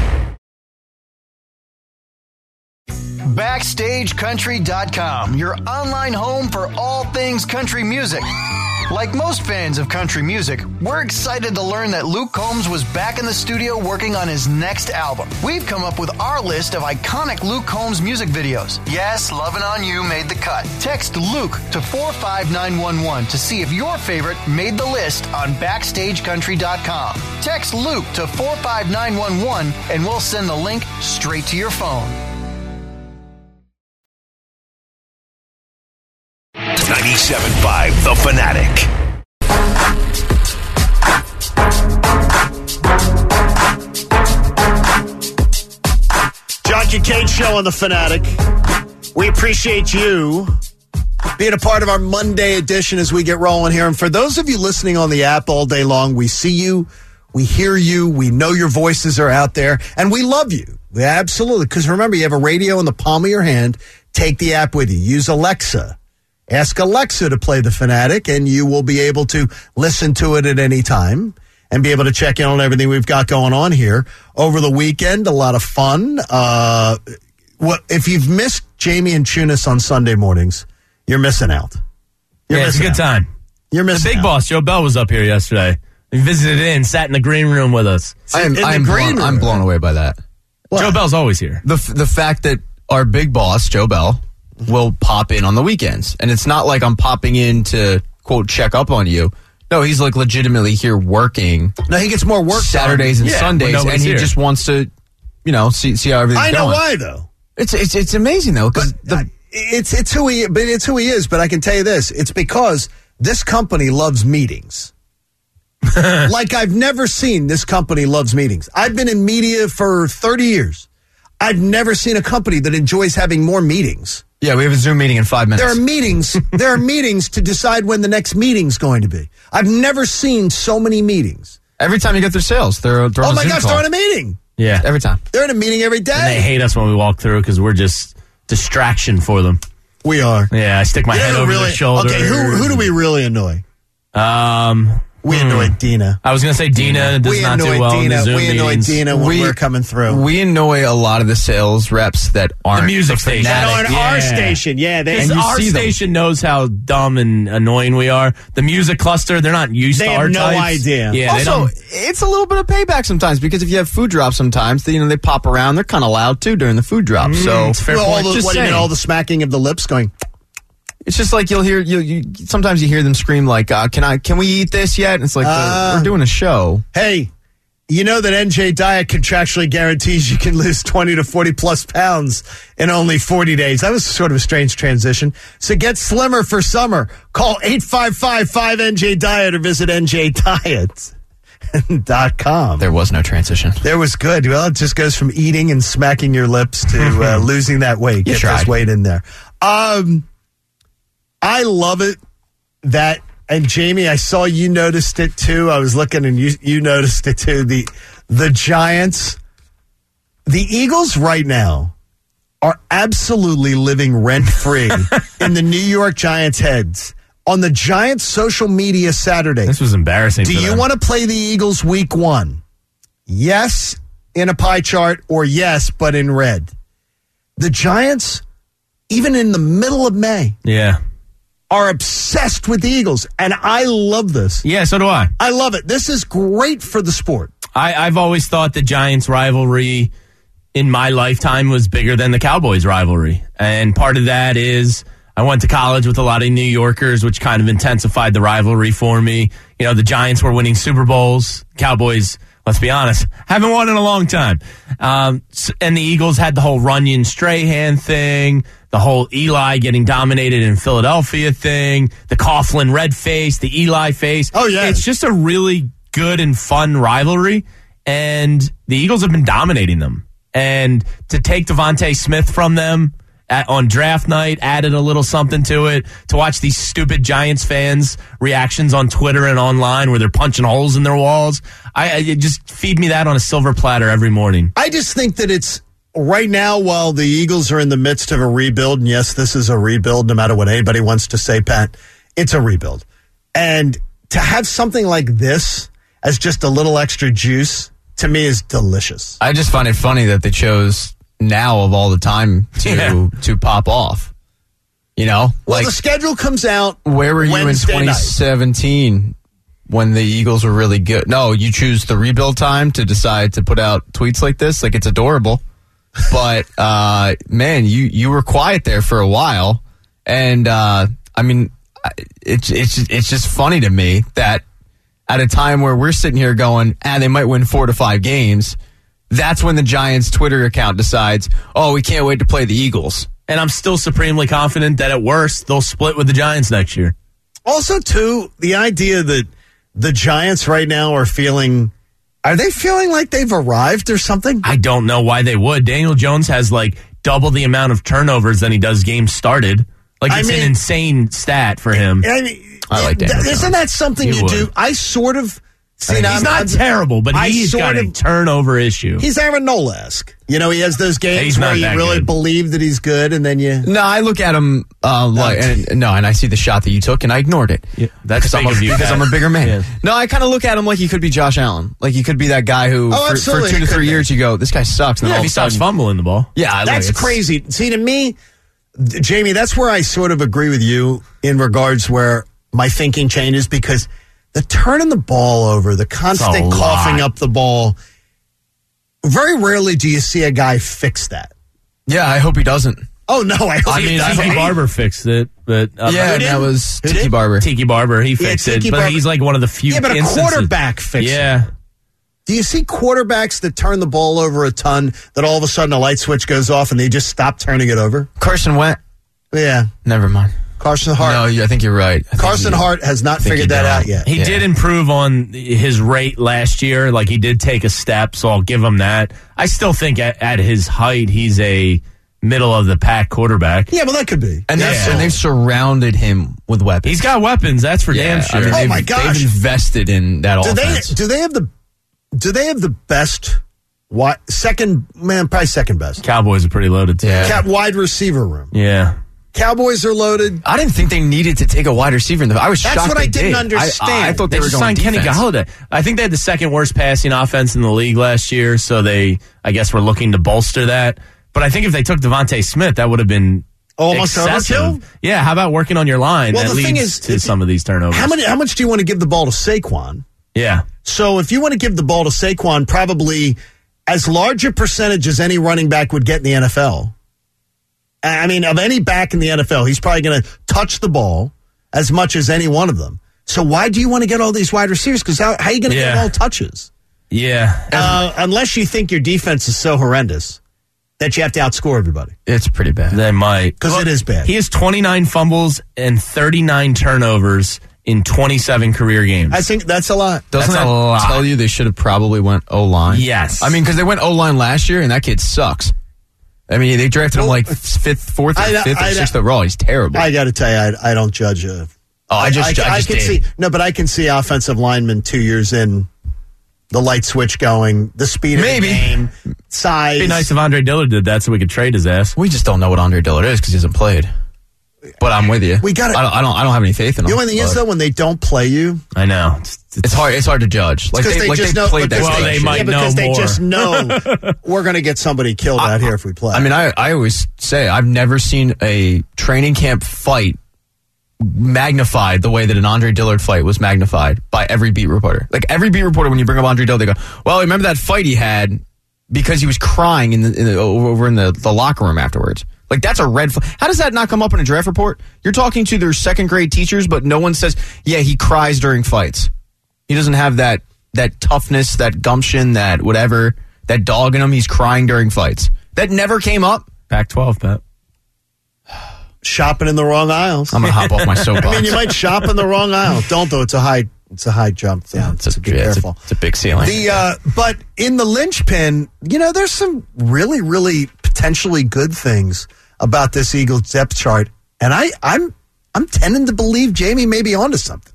[SPEAKER 7] BackstageCountry.com, your online home for all things country music. Like most fans of country music, we're excited to learn that Luke Combs was back in the studio working on his next album. We've come up with our list of iconic Luke Combs music videos. Yes, Lovin' On You made the cut. Text Luke to 45911 to see if your favorite made the list on BackstageCountry.com. Text Luke to 45911 and we'll send the link straight to your phone.
[SPEAKER 2] 97.5 The Fanatic.
[SPEAKER 5] Kincaid Show on the Fanatic. We appreciate you being a part of our Monday edition as we get rolling here. And for those of you listening on the app all day long, we see you, we hear you, we know your voices are out there, and we love you. Absolutely. Because remember, you have a radio in the palm of your hand. Take the app with you. Use Alexa. Ask Alexa to play the Fanatic, and you will be able to listen to it at any time and be able to check in on everything we've got going on here. Over the weekend, a lot of fun. If you've missed Jamie and Chunas on Sunday mornings, you're missing out.
[SPEAKER 6] It's a good time.
[SPEAKER 5] You're missing
[SPEAKER 6] The big boss, Joe Bell, was up here yesterday. He visited in, sat in the green room with us.
[SPEAKER 1] I'm blown away by that.
[SPEAKER 5] What?
[SPEAKER 6] Joe Bell's always here.
[SPEAKER 1] The fact that our big boss, Joe Bell, will pop in on the weekends. And it's not like I'm popping in to, quote, check up on you. No, he's like legitimately here working.
[SPEAKER 5] No, he gets more work
[SPEAKER 1] Saturdays and Sundays, and he just wants to, see how everything's going.
[SPEAKER 5] I know why, though.
[SPEAKER 1] It's amazing, though, because
[SPEAKER 5] it's who he is. But I can tell you this: it's because this company loves meetings. Like I've never seen this company loves meetings. I've been in media for 30 years. I've never seen a company that enjoys having more meetings.
[SPEAKER 1] Yeah, we have a Zoom meeting in 5 minutes.
[SPEAKER 5] There are meetings. There are meetings to decide when the next meeting's going to be. I've never seen so many meetings.
[SPEAKER 1] Every time you get their sales, they're on a Zoom
[SPEAKER 5] gosh,
[SPEAKER 1] call.
[SPEAKER 5] they're in a meeting.
[SPEAKER 6] Yeah.
[SPEAKER 1] Every time.
[SPEAKER 5] They're in a meeting every day.
[SPEAKER 6] And they hate us when we walk through because we're just distraction for them.
[SPEAKER 5] We are.
[SPEAKER 6] Yeah, I stick my head over their shoulder.
[SPEAKER 5] Okay, who do we really annoy? We annoyed Dina.
[SPEAKER 6] I was going to say Dina does not do well in the Zoom
[SPEAKER 5] We annoy
[SPEAKER 6] meetings.
[SPEAKER 5] Dina when we're coming through.
[SPEAKER 1] We annoy a lot of the sales reps that aren't
[SPEAKER 6] The music station.
[SPEAKER 5] That on our station, yeah.
[SPEAKER 6] Because our station knows how dumb and annoying we are. The music cluster, they're not used to our
[SPEAKER 5] They have no
[SPEAKER 6] types.
[SPEAKER 5] idea.
[SPEAKER 6] Yeah,
[SPEAKER 1] also, it's a little bit of payback sometimes because if you have food drops sometimes, they pop around. They're kind of loud, too, during the food drop. So
[SPEAKER 6] it's fair point.
[SPEAKER 5] What do you mean, all the smacking of the lips going...
[SPEAKER 1] It's just like you'll hear sometimes you hear them scream like, can we eat this yet? And it's like we're doing a show.
[SPEAKER 5] Hey, you know that NJ Diet contractually guarantees you can lose 20 to 40 plus pounds in only 40 days. That was sort of a strange transition. So get slimmer for summer. Call 855-5NJ-DIET or visit njdiet.com.
[SPEAKER 1] There was no transition.
[SPEAKER 5] There was good. Well, it just goes from eating and smacking your lips to losing that weight. Get this weight in there. I love it that, and Jamie, I saw you noticed it too. I was looking and you noticed it too. The Giants, the Eagles right now are absolutely living rent-free in the New York Giants' heads. On the Giants' social media Saturday.
[SPEAKER 6] This was embarrassing.
[SPEAKER 5] Do you want to play the Eagles week 1? Yes, in a pie chart, or yes, but in red. The Giants, even in the middle of May.
[SPEAKER 6] Yeah.
[SPEAKER 5] Are obsessed with the Eagles, and I love this.
[SPEAKER 6] Yeah, so do I.
[SPEAKER 5] I love it. This is great for the sport.
[SPEAKER 6] I've always thought the Giants rivalry in my lifetime was bigger than the Cowboys rivalry. And part of that is I went to college with a lot of New Yorkers, which kind of intensified the rivalry for me. The Giants were winning Super Bowls. Cowboys, let's be honest, haven't won in a long time. And the Eagles had the whole Runyon-Strahan thing, the whole Eli getting dominated in Philadelphia thing, the Coughlin red face, the Eli face.
[SPEAKER 5] Oh, yeah.
[SPEAKER 6] It's just a really good and fun rivalry, and the Eagles have been dominating them. And to take Devontae Smith from them on draft night added a little something to it. To watch these stupid Giants fans' reactions on Twitter and online where they're punching holes in their walls. I just feed me that on a silver platter every morning.
[SPEAKER 5] I just think that it's right now, while the Eagles are in the midst of a rebuild, and yes, this is a rebuild, no matter what anybody wants to say, Pat, it's a rebuild. And to have something like this as just a little extra juice, to me, is delicious.
[SPEAKER 1] I just find it funny that they chose now of all the time to pop off.
[SPEAKER 5] Well, the schedule comes out
[SPEAKER 1] where were you
[SPEAKER 5] Wednesday
[SPEAKER 1] in 2017 when the Eagles were really good? No, you choose the rebuild time to decide to put out tweets like this. Like, it's adorable. But, man, you were quiet there for a while. And, it's just funny to me that at a time where we're sitting here going, they might win 4 to 5 games, that's when the Giants' Twitter account decides, we can't wait to play the Eagles.
[SPEAKER 6] And I'm still supremely confident that at worst, they'll split with the Giants next year.
[SPEAKER 5] Also, too, the idea that the Giants right now are feeling Are they feeling like they've arrived or something?
[SPEAKER 6] I don't know why they would. Daniel Jones has like double the amount of turnovers than he does games started. Like, it's an insane stat for him.
[SPEAKER 5] I mean,
[SPEAKER 1] I like Daniel
[SPEAKER 5] isn't
[SPEAKER 1] Jones.
[SPEAKER 5] that something
[SPEAKER 6] You
[SPEAKER 5] you
[SPEAKER 6] would.
[SPEAKER 5] do? I sort of... See,
[SPEAKER 6] He's not terrible, but he's got a turnover issue.
[SPEAKER 5] He's Aaron Nola-esque. You know, he has those games
[SPEAKER 6] He's
[SPEAKER 5] where
[SPEAKER 6] not
[SPEAKER 5] you
[SPEAKER 6] that
[SPEAKER 5] really
[SPEAKER 6] good.
[SPEAKER 5] believe that he's good, and then you...
[SPEAKER 1] No, I look at him and I see the shot that you took, and I ignored it.
[SPEAKER 6] Yeah, that's big of you,
[SPEAKER 1] because
[SPEAKER 6] Pat.
[SPEAKER 1] I'm a bigger man.
[SPEAKER 6] Yeah.
[SPEAKER 1] No, I kind of look at him like he could be Josh Allen. Like he could be that guy who, for
[SPEAKER 5] absolutely,
[SPEAKER 1] 2
[SPEAKER 5] he
[SPEAKER 1] to
[SPEAKER 5] could
[SPEAKER 1] 3
[SPEAKER 5] be.
[SPEAKER 1] years, you go, this guy sucks. And
[SPEAKER 6] Yeah,
[SPEAKER 1] all
[SPEAKER 6] if he
[SPEAKER 1] of a
[SPEAKER 6] stops
[SPEAKER 1] sudden,
[SPEAKER 6] fumbling the ball.
[SPEAKER 1] yeah,
[SPEAKER 5] That's crazy. See, to me, Jamie, that's where I sort of agree with you in regards where my thinking changes, because the turning the ball over, the constant coughing up the ball, very rarely do you see a guy fix that.
[SPEAKER 1] Yeah, I hope he doesn't.
[SPEAKER 5] Oh, no, I hope he doesn't.
[SPEAKER 6] Tiki Barber fixed it, but
[SPEAKER 1] Yeah,
[SPEAKER 5] did?
[SPEAKER 1] that was
[SPEAKER 5] Who
[SPEAKER 1] Tiki
[SPEAKER 5] did?
[SPEAKER 1] Barber.
[SPEAKER 6] Tiki Barber, he fixed
[SPEAKER 5] Tiki
[SPEAKER 6] it, but
[SPEAKER 5] Barber.
[SPEAKER 6] he's like one of the few.
[SPEAKER 5] Yeah, but a
[SPEAKER 6] instances.
[SPEAKER 5] quarterback fixes it.
[SPEAKER 6] Yeah,
[SPEAKER 5] Do you see quarterbacks that turn the ball over a ton that all of a sudden a light switch goes off and they just stop turning it over?
[SPEAKER 1] Carson Wentz.
[SPEAKER 5] Yeah.
[SPEAKER 1] Never mind.
[SPEAKER 5] Carson Hart.
[SPEAKER 1] No, I think you're right.
[SPEAKER 5] Carson Hart has not
[SPEAKER 1] think
[SPEAKER 5] figured
[SPEAKER 1] he
[SPEAKER 5] that
[SPEAKER 1] don't.
[SPEAKER 5] out yet.
[SPEAKER 6] he did improve on his rate last year. Like, he did take a step, so I'll give him that. I still think at his height, he's a middle of the pack quarterback.
[SPEAKER 5] Yeah, well, that could be.
[SPEAKER 1] And,
[SPEAKER 6] Yeah.
[SPEAKER 1] they've surrounded him with weapons.
[SPEAKER 6] He's got weapons, that's for damn sure.
[SPEAKER 1] I mean,
[SPEAKER 5] Oh, my
[SPEAKER 1] they've
[SPEAKER 5] gosh.
[SPEAKER 1] invested in that offense.
[SPEAKER 5] Do they have the best probably second best
[SPEAKER 6] Cowboys are pretty loaded too.
[SPEAKER 1] Yeah.
[SPEAKER 5] wide receiver room?
[SPEAKER 6] Yeah.
[SPEAKER 5] Cowboys are loaded.
[SPEAKER 1] I didn't think they needed to take a wide receiver in the. I was
[SPEAKER 5] That's
[SPEAKER 1] shocked
[SPEAKER 5] what I
[SPEAKER 1] they
[SPEAKER 5] didn't
[SPEAKER 1] did.
[SPEAKER 5] understand.
[SPEAKER 1] I thought
[SPEAKER 6] They
[SPEAKER 1] they were
[SPEAKER 6] just
[SPEAKER 1] going
[SPEAKER 6] signed Kenny
[SPEAKER 1] defense.
[SPEAKER 6] Galladay. I think they had the second worst passing offense in the league last year, so they, I guess, were looking to bolster that. But I think if they took Devontae Smith, that would have been
[SPEAKER 5] Almost
[SPEAKER 6] excessive.
[SPEAKER 5] overkill?
[SPEAKER 6] Yeah, how about working on your line?
[SPEAKER 5] Well,
[SPEAKER 6] that
[SPEAKER 5] the thing
[SPEAKER 6] leads
[SPEAKER 5] is,
[SPEAKER 6] to some of these turnovers.
[SPEAKER 5] How much do you want to give the ball to Saquon?
[SPEAKER 6] Yeah.
[SPEAKER 5] So if you want to give the ball to Saquon, probably as large a percentage as any running back would get in the NFL. I mean, of any back in the NFL, he's probably going to touch the ball as much as any one of them. So why do you want to get all these wide receivers? Because how are you going to get all touches?
[SPEAKER 6] Yeah.
[SPEAKER 5] Unless you think your defense is so horrendous that you have to outscore everybody.
[SPEAKER 1] It's pretty bad.
[SPEAKER 6] They might.
[SPEAKER 5] Because it is bad.
[SPEAKER 6] He has 29 fumbles and 39 turnovers in 27 career games.
[SPEAKER 5] I think that's a lot.
[SPEAKER 1] Doesn't
[SPEAKER 6] That's
[SPEAKER 1] that
[SPEAKER 6] a lot.
[SPEAKER 1] tell you they should have probably went O-line?
[SPEAKER 6] Yes.
[SPEAKER 1] I mean, because they went O-line last year, and that kid sucks. I mean, they drafted him like fourth or fifth or sixth overall. He's terrible.
[SPEAKER 5] I got to tell you, I don't judge.
[SPEAKER 1] I just
[SPEAKER 5] can
[SPEAKER 1] did.
[SPEAKER 5] see. No, but I can see offensive linemen 2 years in, the light switch going, the speed of
[SPEAKER 1] Maybe.
[SPEAKER 5] the game, size.
[SPEAKER 6] It'd be nice if Andre Dillard did that so we could trade his ass.
[SPEAKER 1] We just don't know what Andre Dillard is because he hasn't played. But I'm with you.
[SPEAKER 5] We gotta-
[SPEAKER 1] I don't have any faith in him.
[SPEAKER 5] The only thing is,
[SPEAKER 1] but
[SPEAKER 5] though, when they don't play you,
[SPEAKER 6] I know.
[SPEAKER 1] it's hard. It's hard to judge. Like
[SPEAKER 5] because
[SPEAKER 1] they,
[SPEAKER 5] they just know.
[SPEAKER 1] played that.
[SPEAKER 5] because
[SPEAKER 6] Well, they might know
[SPEAKER 5] because they
[SPEAKER 6] more.
[SPEAKER 5] just know we're going to get somebody killed out here if we play.
[SPEAKER 1] I mean, I always say I've never seen a training camp fight magnified the way that an Andre Dillard fight was magnified by every beat reporter. Like every beat reporter, when you bring up Andre Dillard, they go, "Well, remember that fight he had because he was crying over in the locker room afterwards." Like that's a red flag. How does that not come up in a draft report? You're talking to their second grade teachers, but no one says, "Yeah, he cries during fights." He doesn't have that toughness, that gumption, that whatever, that dog in him. He's crying during fights. That never came up.
[SPEAKER 6] Pac-12, Pat.
[SPEAKER 5] shopping in the wrong aisles.
[SPEAKER 1] I'm gonna hop off my soapbox.
[SPEAKER 5] I mean, you might shop in the wrong aisle. Don't though. It's a high jump. Yeah,
[SPEAKER 1] It's
[SPEAKER 5] be careful.
[SPEAKER 1] it's a big ceiling.
[SPEAKER 5] But in the linchpin, there's some really, really potentially good things about this Eagles depth chart, and I'm tending to believe Jamie may be onto something.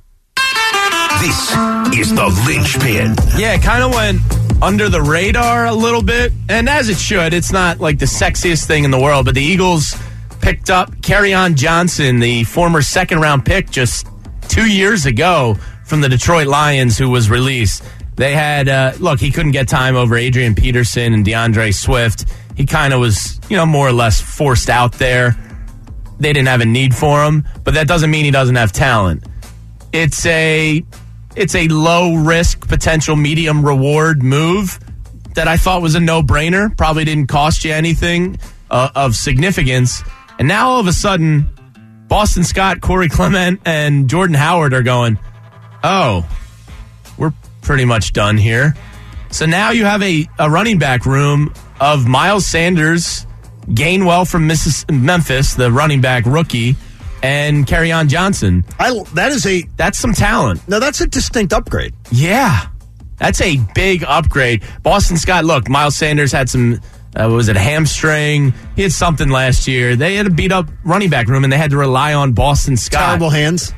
[SPEAKER 2] This is the linchpin.
[SPEAKER 6] Yeah, it kind of went under the radar a little bit, and as it should. It's not like the sexiest thing in the world, but the Eagles picked up Kerryon Johnson, the former second-round pick just 2 years ago from the Detroit Lions, who was released. They had, he couldn't get time over Adrian Peterson and DeAndre Swift. He kind of was, more or less forced out there. They didn't have a need for him, but that doesn't mean he doesn't have talent. It's a low risk, potential medium reward move that I thought was a no-brainer. Probably didn't cost you anything of significance. And now all of a sudden, Boston Scott, Corey Clement, and Jordan Howard are going, oh, we're pretty much done here. So now you have a running back room of Miles Sanders, Gainwell from Memphis, the running back rookie, and Kerryon Johnson.
[SPEAKER 5] That's
[SPEAKER 6] some talent.
[SPEAKER 5] No, that's a distinct upgrade.
[SPEAKER 6] Yeah. That's a big upgrade. Boston Scott, look, Miles Sanders had some, hamstring? He had something last year. They had a beat-up running back room, and they had to rely on Boston Scott.
[SPEAKER 5] Terrible hands.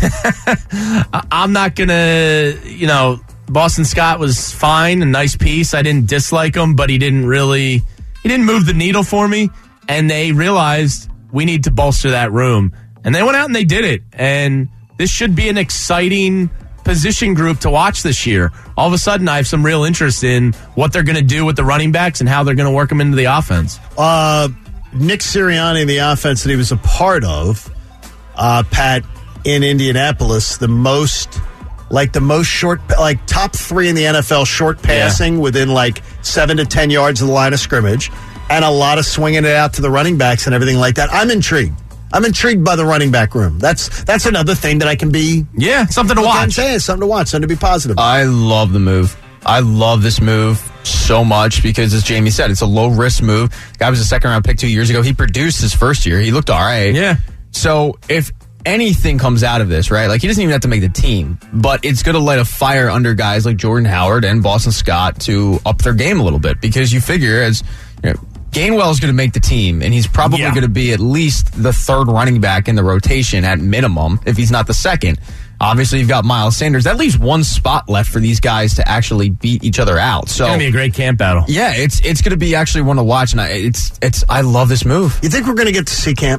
[SPEAKER 6] I'm not going to, Boston Scott was fine, a nice piece. I didn't dislike him, but he didn't move the needle for me. And they realized we need to bolster that room. And they went out and they did it. And this should be an exciting position group to watch this year. All of a sudden, I have some real interest in what they're going to do with the running backs and how they're going to work them into the offense.
[SPEAKER 5] Nick Sirianni, the offense that he was a part of, Pat, in Indianapolis, the most short, top 3 in the NFL short passing within 7 to 10 yards of the line of scrimmage, and a lot of swinging it out to the running backs and everything like that. I'm intrigued. I'm intrigued by the running back room. That's another thing that I can be.
[SPEAKER 6] Yeah, something to watch.
[SPEAKER 5] I'm saying something to watch, something to be positive.
[SPEAKER 1] I love the move. I love this move so much because, as Jamie said, it's a low-risk move. The guy was a second-round pick 2 years ago. He produced his first year. He looked all right.
[SPEAKER 6] Yeah.
[SPEAKER 1] So if anything comes out of this, right, he doesn't even have to make the team, but it's going to light a fire under guys like Jordan Howard and Boston Scott to up their game a little bit, because you figure Gainwell is going to make the team, and he's probably going to be at least the third running back in the rotation at minimum, if he's not the second. Obviously, you've got Miles Sanders. That leaves one spot left for these guys to actually beat each other out. So
[SPEAKER 6] it's going to be a great camp battle.
[SPEAKER 1] Yeah, it's going to be actually one to watch, and I love this move.
[SPEAKER 5] You think we're going to get to see camp?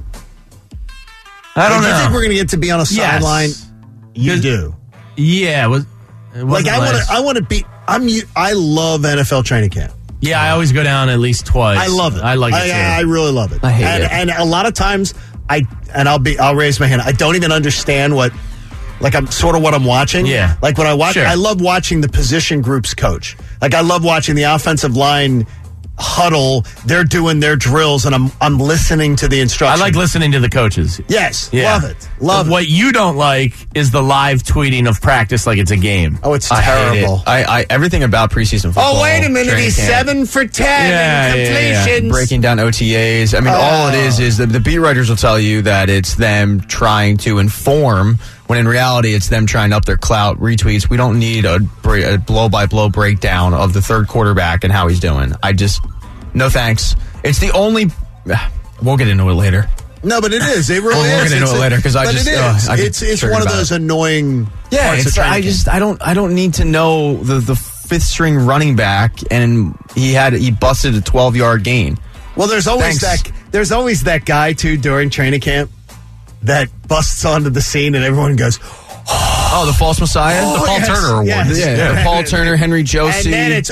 [SPEAKER 6] I don't know.
[SPEAKER 5] You think we're going to get to be on a sideline? You do.
[SPEAKER 6] Yeah.
[SPEAKER 5] I want to be. I love NFL training camp.
[SPEAKER 6] Yeah, I always go down at least twice.
[SPEAKER 5] I love it.
[SPEAKER 6] I like it too.
[SPEAKER 5] I really love it.
[SPEAKER 1] I hate it.
[SPEAKER 5] And a lot of times, I'll raise my hand. I don't even understand what I'm watching.
[SPEAKER 6] Yeah.
[SPEAKER 5] When I watch,
[SPEAKER 6] Sure.
[SPEAKER 5] I love watching the position groups coach. I love watching the offensive line huddle. They're doing their drills, and I'm listening to the instructions.
[SPEAKER 6] I like listening to the coaches.
[SPEAKER 5] Yes.
[SPEAKER 6] Yeah.
[SPEAKER 5] Love it. Love it.
[SPEAKER 6] What you don't like is the live tweeting of practice like it's a game.
[SPEAKER 5] Oh, it's
[SPEAKER 1] I hate
[SPEAKER 5] terrible.
[SPEAKER 1] it. Everything about preseason football.
[SPEAKER 5] Oh, wait a minute.
[SPEAKER 1] training
[SPEAKER 5] He's
[SPEAKER 1] camp,
[SPEAKER 5] 7 for 10
[SPEAKER 6] Yeah,
[SPEAKER 5] completions.
[SPEAKER 1] breaking down OTAs. I mean, all it is the beat writers will tell you that it's them trying to inform, when in reality it's them trying to up their clout, retweets. We don't need a blow-by-blow breakdown of the third quarterback and how he's doing. No thanks. It's the only... We'll get into it later.
[SPEAKER 5] No, but it is. It really
[SPEAKER 1] We'll
[SPEAKER 5] is.
[SPEAKER 1] get into it later, because
[SPEAKER 5] It's one of those annoying parts of training camp.
[SPEAKER 1] I don't need to know the fifth string running back, and he busted a 12-yard gain.
[SPEAKER 5] Well, there's always that guy too during training camp that busts onto the scene and everyone goes,
[SPEAKER 1] Oh, the false messiah?
[SPEAKER 5] Oh,
[SPEAKER 1] the Paul
[SPEAKER 5] yes,
[SPEAKER 1] Turner Award.
[SPEAKER 5] yes.
[SPEAKER 1] Yeah, the Paul Turner, Henry Josie.
[SPEAKER 5] and then it's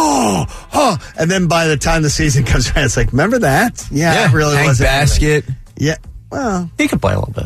[SPEAKER 5] and then by the time the season comes around, it's like, remember that? Yeah, it really
[SPEAKER 1] Hank
[SPEAKER 5] was
[SPEAKER 1] Basket.
[SPEAKER 5] Yeah, well,
[SPEAKER 1] He could play a little bit.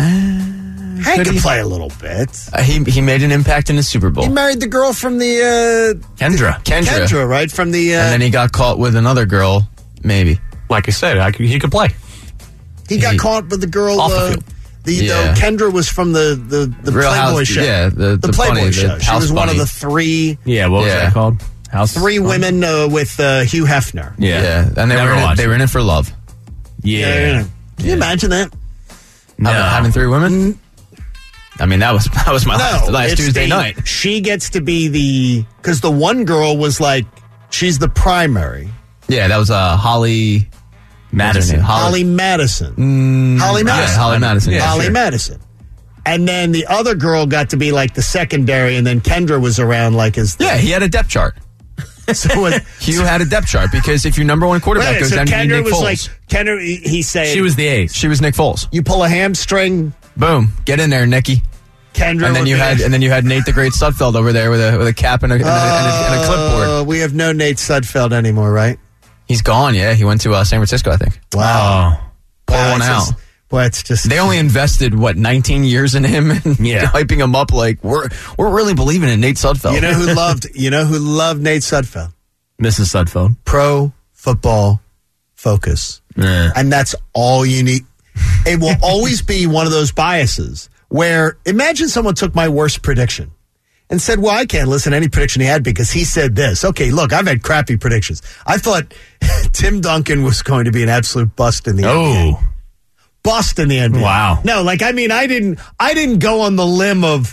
[SPEAKER 5] Hank could play a little bit.
[SPEAKER 1] He made an impact in the Super Bowl.
[SPEAKER 5] He married the girl from the
[SPEAKER 6] Kendra,
[SPEAKER 5] right? From the
[SPEAKER 1] and then he got caught with another girl, maybe.
[SPEAKER 3] Like I said, he could play.
[SPEAKER 5] he got caught with the girl.
[SPEAKER 3] Off the field.
[SPEAKER 5] Kendra was from the
[SPEAKER 1] Real
[SPEAKER 5] Playboy
[SPEAKER 1] House-
[SPEAKER 5] show.
[SPEAKER 1] yeah, the
[SPEAKER 5] Playboy
[SPEAKER 1] bunny,
[SPEAKER 5] show.
[SPEAKER 1] the
[SPEAKER 5] She
[SPEAKER 1] house
[SPEAKER 5] was one of
[SPEAKER 1] bunny.
[SPEAKER 5] the three
[SPEAKER 6] Yeah, what was
[SPEAKER 1] Yeah.
[SPEAKER 6] that called? House
[SPEAKER 5] women with Hugh Hefner.
[SPEAKER 6] Yeah.
[SPEAKER 1] And
[SPEAKER 6] Never watched
[SPEAKER 1] they were in it for love.
[SPEAKER 6] Yeah.
[SPEAKER 5] Can you imagine that?
[SPEAKER 6] No.
[SPEAKER 1] Having three women? I mean, that was my last
[SPEAKER 5] it's
[SPEAKER 1] Tuesday night.
[SPEAKER 5] She gets to be because the one girl was she's the primary.
[SPEAKER 1] Yeah, that was Holly
[SPEAKER 6] Madison.
[SPEAKER 5] Holly Madison. Holly Madison.
[SPEAKER 1] Yeah, Holly Madison. Yeah,
[SPEAKER 5] Holly
[SPEAKER 1] sure.
[SPEAKER 5] Madison. And then the other girl got to be the secondary, and then Kendra was around as the...
[SPEAKER 1] Yeah, he had a depth chart.
[SPEAKER 5] So
[SPEAKER 1] Hugh had a depth chart because if your number one quarterback goes down, you need
[SPEAKER 5] Kendra
[SPEAKER 1] Nick
[SPEAKER 5] was
[SPEAKER 1] Foles.
[SPEAKER 5] Kendra, he said...
[SPEAKER 6] She was the ace.
[SPEAKER 1] She was Nick Foles.
[SPEAKER 5] You pull a hamstring,
[SPEAKER 1] Boom, get in there, Nicky.
[SPEAKER 5] Kendra...
[SPEAKER 1] And then you had Nate the Great Sudfeld over there with a cap and a clipboard.
[SPEAKER 5] We have no Nate Sudfeld anymore, right?
[SPEAKER 1] He's gone. Yeah, he went to San Francisco, I think.
[SPEAKER 5] Wow.
[SPEAKER 1] Pour one out.
[SPEAKER 5] It's just...
[SPEAKER 1] They only invested 19 years in him and hyping him up we're really believing in Nate Sudfeld.
[SPEAKER 5] You know who loved Nate Sudfeld?
[SPEAKER 6] Mrs. Sudfeld.
[SPEAKER 5] Pro Football Focus. And that's all you need. It will always be one of those biases where imagine someone took my worst prediction and said, well, I can't listen to any prediction he had because he said this. Okay, look, I've had crappy predictions. I thought Tim Duncan was going to be an absolute bust in the NBA. Bust in the NBA.
[SPEAKER 6] Wow.
[SPEAKER 5] No, I didn't go on the limb of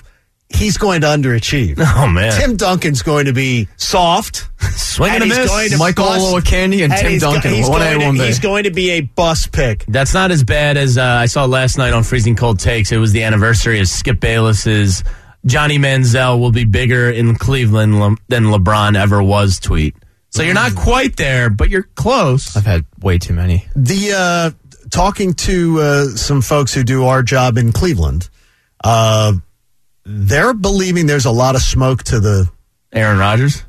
[SPEAKER 5] he's going to underachieve.
[SPEAKER 6] Oh, man.
[SPEAKER 5] Tim Duncan's going to be soft.
[SPEAKER 6] Swing and a
[SPEAKER 5] he's
[SPEAKER 6] miss.
[SPEAKER 5] going to
[SPEAKER 1] Michael
[SPEAKER 5] bust.
[SPEAKER 1] Olowokandi and Tim Duncan.
[SPEAKER 5] He's going to be a bust pick.
[SPEAKER 6] That's not as bad as I saw last night on Freezing Cold Takes. It was the anniversary of Skip Bayless's Johnny Manziel will be bigger in Cleveland than LeBron ever was tweet. So you're not quite there, but you're close.
[SPEAKER 1] I've had way too many.
[SPEAKER 5] The talking to some folks who do our job in Cleveland, they're believing there's a lot of smoke to the
[SPEAKER 6] Aaron Rodgers?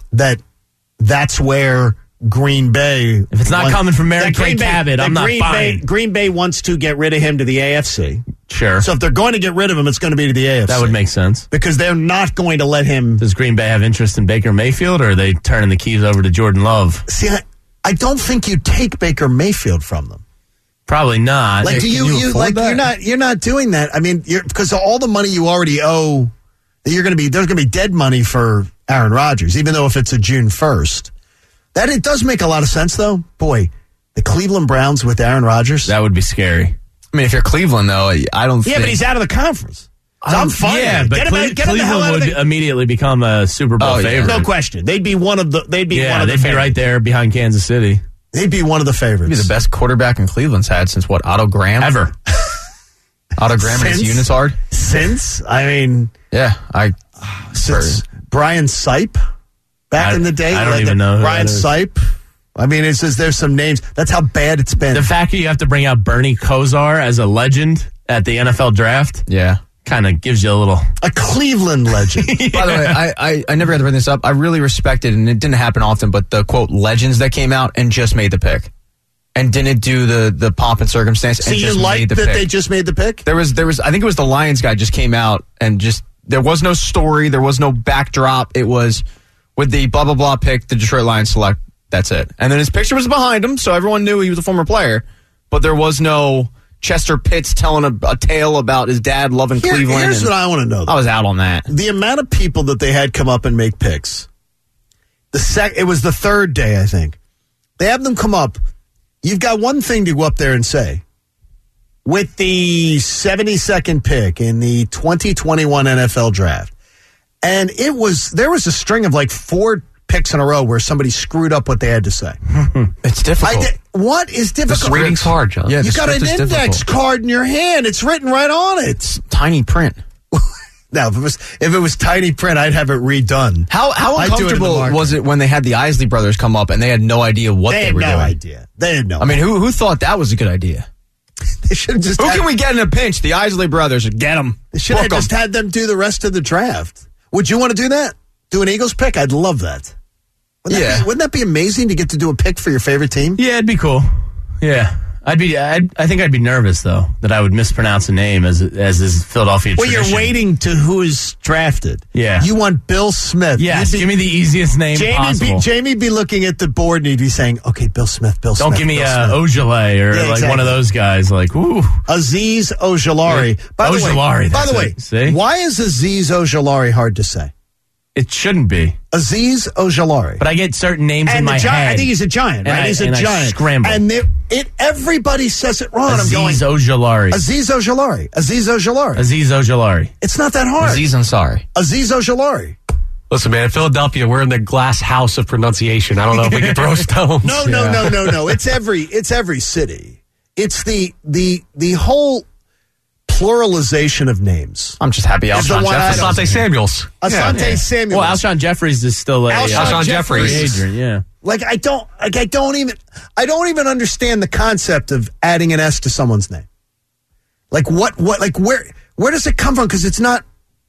[SPEAKER 5] That's where Green Bay.
[SPEAKER 6] If it's not coming from Mary Kay Cabot, I'm not buying.
[SPEAKER 5] Green Bay wants to get rid of him to the AFC.
[SPEAKER 6] Sure.
[SPEAKER 5] So if they're going to get rid of him, it's going to be to the AFC.
[SPEAKER 6] That would make sense.
[SPEAKER 5] Because they're not going to let him.
[SPEAKER 6] Does Green Bay have interest in Baker Mayfield, or are they turning the keys over to Jordan Love?
[SPEAKER 5] See, I don't think you take Baker Mayfield from them.
[SPEAKER 6] Probably not.
[SPEAKER 5] Like, you're not doing that. I mean, because of all the money you already owe, there's going to be dead money for Aaron Rodgers, even though if it's a June 1st. That it does make a lot of sense, though. Boy, the Cleveland Browns with Aaron Rodgers.
[SPEAKER 6] That would be scary.
[SPEAKER 1] I mean, if you're Cleveland, though, I don't think...
[SPEAKER 5] Yeah, but he's out of the conference. So I'm fine.
[SPEAKER 6] Yeah, but Cleveland would immediately become a Super Bowl favorite.
[SPEAKER 5] No question. They'd be one of the
[SPEAKER 6] favorites. Right there behind Kansas City.
[SPEAKER 5] They'd be one of the favorites.
[SPEAKER 1] He'd be the best quarterback in Cleveland's had since what, Otto Graham?
[SPEAKER 6] Ever.
[SPEAKER 1] Otto Graham and his Unitard?
[SPEAKER 5] Since? I mean...
[SPEAKER 1] Yeah,
[SPEAKER 5] since Brian Sipe back in the day.
[SPEAKER 6] I don't even know who
[SPEAKER 5] Brian Sipe. I mean, it says there's some names. That's how bad it's been.
[SPEAKER 6] The fact that you have to bring out Bernie Kosar as a legend at the NFL draft, kind of gives you a Cleveland legend.
[SPEAKER 1] By the way, I never had to bring this up. I really respected, and it didn't happen often, but the quote legends that came out and just made the pick, and didn't do the pomp and circumstance.
[SPEAKER 5] So
[SPEAKER 1] and
[SPEAKER 5] you
[SPEAKER 1] just
[SPEAKER 5] liked
[SPEAKER 1] made the
[SPEAKER 5] that
[SPEAKER 1] pick.
[SPEAKER 5] They just made the pick?
[SPEAKER 1] There was. I think it was the Lions guy just came out and just there was no story, there was no backdrop. It was with the blah blah blah pick, the Detroit Lions select. That's it. And then his picture was behind him, so everyone knew he was a former player. But there was no Chester Pitts telling a tale about his dad loving Cleveland.
[SPEAKER 5] Here's what I want to know, though.
[SPEAKER 1] I was out on that.
[SPEAKER 5] The amount of people that they had come up and make picks. It was the third day, I think. They have them come up. You've got one thing to go up there and say. With the 72nd pick in the 2021 NFL draft. And there was a string of like 4 picks in a row where somebody screwed up what they had to say.
[SPEAKER 1] It's difficult.
[SPEAKER 5] What is difficult?
[SPEAKER 3] The reading's hard, John.
[SPEAKER 1] Yeah,
[SPEAKER 5] you got an index card in your hand. It's written right on it.
[SPEAKER 1] It's tiny print.
[SPEAKER 5] Now, if it was tiny print, I'd have it redone.
[SPEAKER 1] How uncomfortable was it when they had the Isley brothers come up and they had no idea what they were doing?
[SPEAKER 5] They had no idea.
[SPEAKER 1] I mean, who thought that was a good idea?
[SPEAKER 5] They should have just.
[SPEAKER 1] Who can we get in a pinch? The Isley brothers. Get them.
[SPEAKER 5] They should have just had them do the rest of the draft. Would you want to do that? Do an Eagles pick? I'd love that. Wouldn't that be amazing to get to do a pick for your favorite team?
[SPEAKER 6] Yeah, it'd be cool. Yeah. I think I'd be nervous, though, that I would mispronounce a name as is Philadelphia tradition.
[SPEAKER 5] Well, you're waiting to who is drafted.
[SPEAKER 6] Yeah.
[SPEAKER 5] You want Bill Smith.
[SPEAKER 6] Yes, give me the easiest name possible.
[SPEAKER 5] Jamie be looking at the board and he'd be saying, okay, Bill Smith.
[SPEAKER 6] Don't give me Ojale or one of those guys. Like, ooh.
[SPEAKER 5] Azeez Ojulari. By the way, why is Azeez Ojulari hard to say?
[SPEAKER 6] It shouldn't be.
[SPEAKER 5] Azeez Ojulari.
[SPEAKER 6] But I get certain names in my head.
[SPEAKER 5] I think he's a giant, right? He's a giant.
[SPEAKER 6] I scramble.
[SPEAKER 5] And everybody says it wrong.
[SPEAKER 6] Azeez Ojulari.
[SPEAKER 5] Azeez Ojulari. Azeez Ojulari.
[SPEAKER 6] Azeez Ojulari.
[SPEAKER 5] It's not that hard.
[SPEAKER 1] Azeez Ansari.
[SPEAKER 5] Azeez Ojulari.
[SPEAKER 3] Listen, man, in Philadelphia, we're in the glass house of pronunciation. I don't know if we can throw stones.
[SPEAKER 5] No. It's every city. It's the whole pluralization of names.
[SPEAKER 1] I'm just happy Alshon Jeffries.
[SPEAKER 3] Asante Samuels.
[SPEAKER 5] Asante Samuels.
[SPEAKER 6] Well, Alshon Jeffries is still
[SPEAKER 3] Alshon Jeffries.
[SPEAKER 6] Adrian, yeah.
[SPEAKER 5] Like I don't even understand the concept of adding an S to someone's name. Like what like where does it come from? Because it's not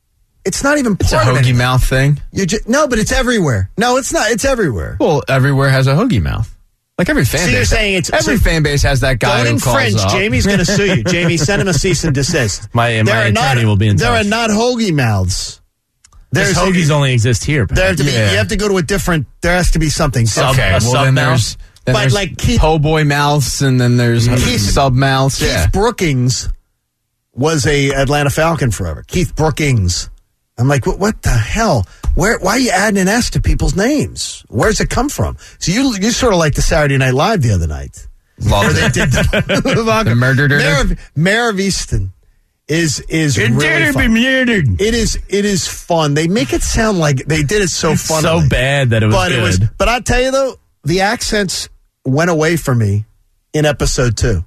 [SPEAKER 5] even part of it.
[SPEAKER 1] It's a hoagie mouth thing.
[SPEAKER 5] No, but it's everywhere. No, it's not. It's everywhere.
[SPEAKER 1] Well, everywhere has a hoagie mouth. Like every fan base.
[SPEAKER 5] You're saying
[SPEAKER 1] every fan base has that guy who calls
[SPEAKER 5] French.
[SPEAKER 1] up.
[SPEAKER 5] Jamie's going to sue you. Jamie, send him a cease and desist.
[SPEAKER 6] My attorney will be in touch.
[SPEAKER 5] There are not hoagie mouths.
[SPEAKER 6] There's hoagies only exist here.
[SPEAKER 5] There have to be. You have to go to a different. There has to be something.
[SPEAKER 1] Then there's
[SPEAKER 5] like Keith,
[SPEAKER 1] po' boy mouths, and then there's sub mouths.
[SPEAKER 5] Keith Brookings was a Atlanta Falcon forever. Keith Brookings. I'm like, what the hell? Why are you adding an S to people's names? Where's it come from? So you sort of like the Saturday Night Live the other night.
[SPEAKER 1] Where
[SPEAKER 5] they did
[SPEAKER 1] the murdered her.
[SPEAKER 5] Mayor of Easton is really fun. It is fun. They make it sound like they did it so funnily.
[SPEAKER 6] So bad that it was good.
[SPEAKER 5] But I tell you though, the accents went away for me in episode 2.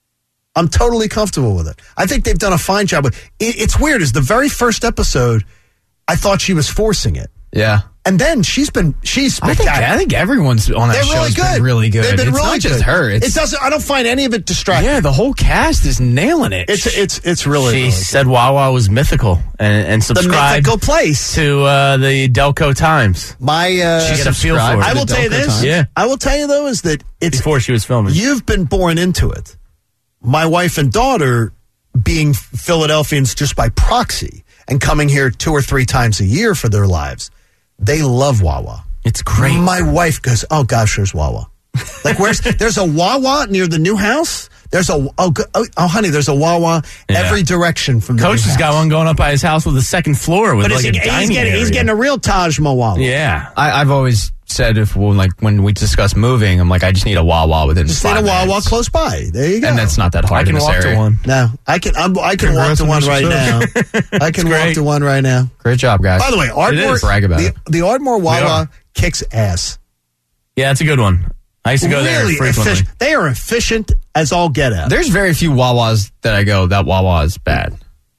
[SPEAKER 5] I'm totally comfortable with it. I think they've done a fine job. It's weird. Is the very first episode, I thought she was forcing it.
[SPEAKER 1] Yeah.
[SPEAKER 5] And then she's spectacular.
[SPEAKER 1] I think everyone's on that show has been really good.
[SPEAKER 5] They've been
[SPEAKER 1] it's
[SPEAKER 5] really
[SPEAKER 1] not
[SPEAKER 5] good.
[SPEAKER 1] just her.
[SPEAKER 5] It doesn't. I don't find any of it distracting.
[SPEAKER 1] Yeah, the whole cast is nailing it.
[SPEAKER 5] It's really.
[SPEAKER 6] She
[SPEAKER 5] really
[SPEAKER 6] said Wawa was mythical and subscribed
[SPEAKER 5] the mythical place
[SPEAKER 6] to the Delco Times.
[SPEAKER 5] She
[SPEAKER 6] get a feel for it.
[SPEAKER 5] I will tell you this.
[SPEAKER 1] Times.
[SPEAKER 6] Yeah.
[SPEAKER 5] I will tell you though is that it's
[SPEAKER 6] before she was filming.
[SPEAKER 5] You've been born into it. My wife and daughter, being Philadelphians just by proxy and coming here 2 or 3 times a year for their lives. They love Wawa.
[SPEAKER 6] It's great.
[SPEAKER 5] My wife goes, oh gosh, there's Wawa. Like there's a Wawa near the new house. There's honey, there's a Wawa every direction from the
[SPEAKER 6] Coach
[SPEAKER 5] new
[SPEAKER 6] has
[SPEAKER 5] house.
[SPEAKER 6] got one going up by his house with a second floor with like a dining area.
[SPEAKER 5] He's getting a real Taj Mahal.
[SPEAKER 6] Yeah.
[SPEAKER 1] I've always said when we discuss moving, I'm like, I just need a Wawa within
[SPEAKER 5] Just
[SPEAKER 1] 5
[SPEAKER 5] need a Wawa
[SPEAKER 1] minutes.
[SPEAKER 5] close by. There you go.
[SPEAKER 1] And that's not that hard
[SPEAKER 6] I can
[SPEAKER 1] in this
[SPEAKER 6] walk
[SPEAKER 1] area.
[SPEAKER 6] to one.
[SPEAKER 5] No, I can walk to one right now. I can walk to one right now.
[SPEAKER 1] Great job, guys.
[SPEAKER 5] By the way, Ardmore,
[SPEAKER 1] Brag about it.
[SPEAKER 5] the Ardmore Wawa kicks ass.
[SPEAKER 6] Yeah, that's a good one. I used to go there frequently.
[SPEAKER 5] Efficient. They are efficient as all get out.
[SPEAKER 1] There's very few Wawas that I go, that Wawa is bad.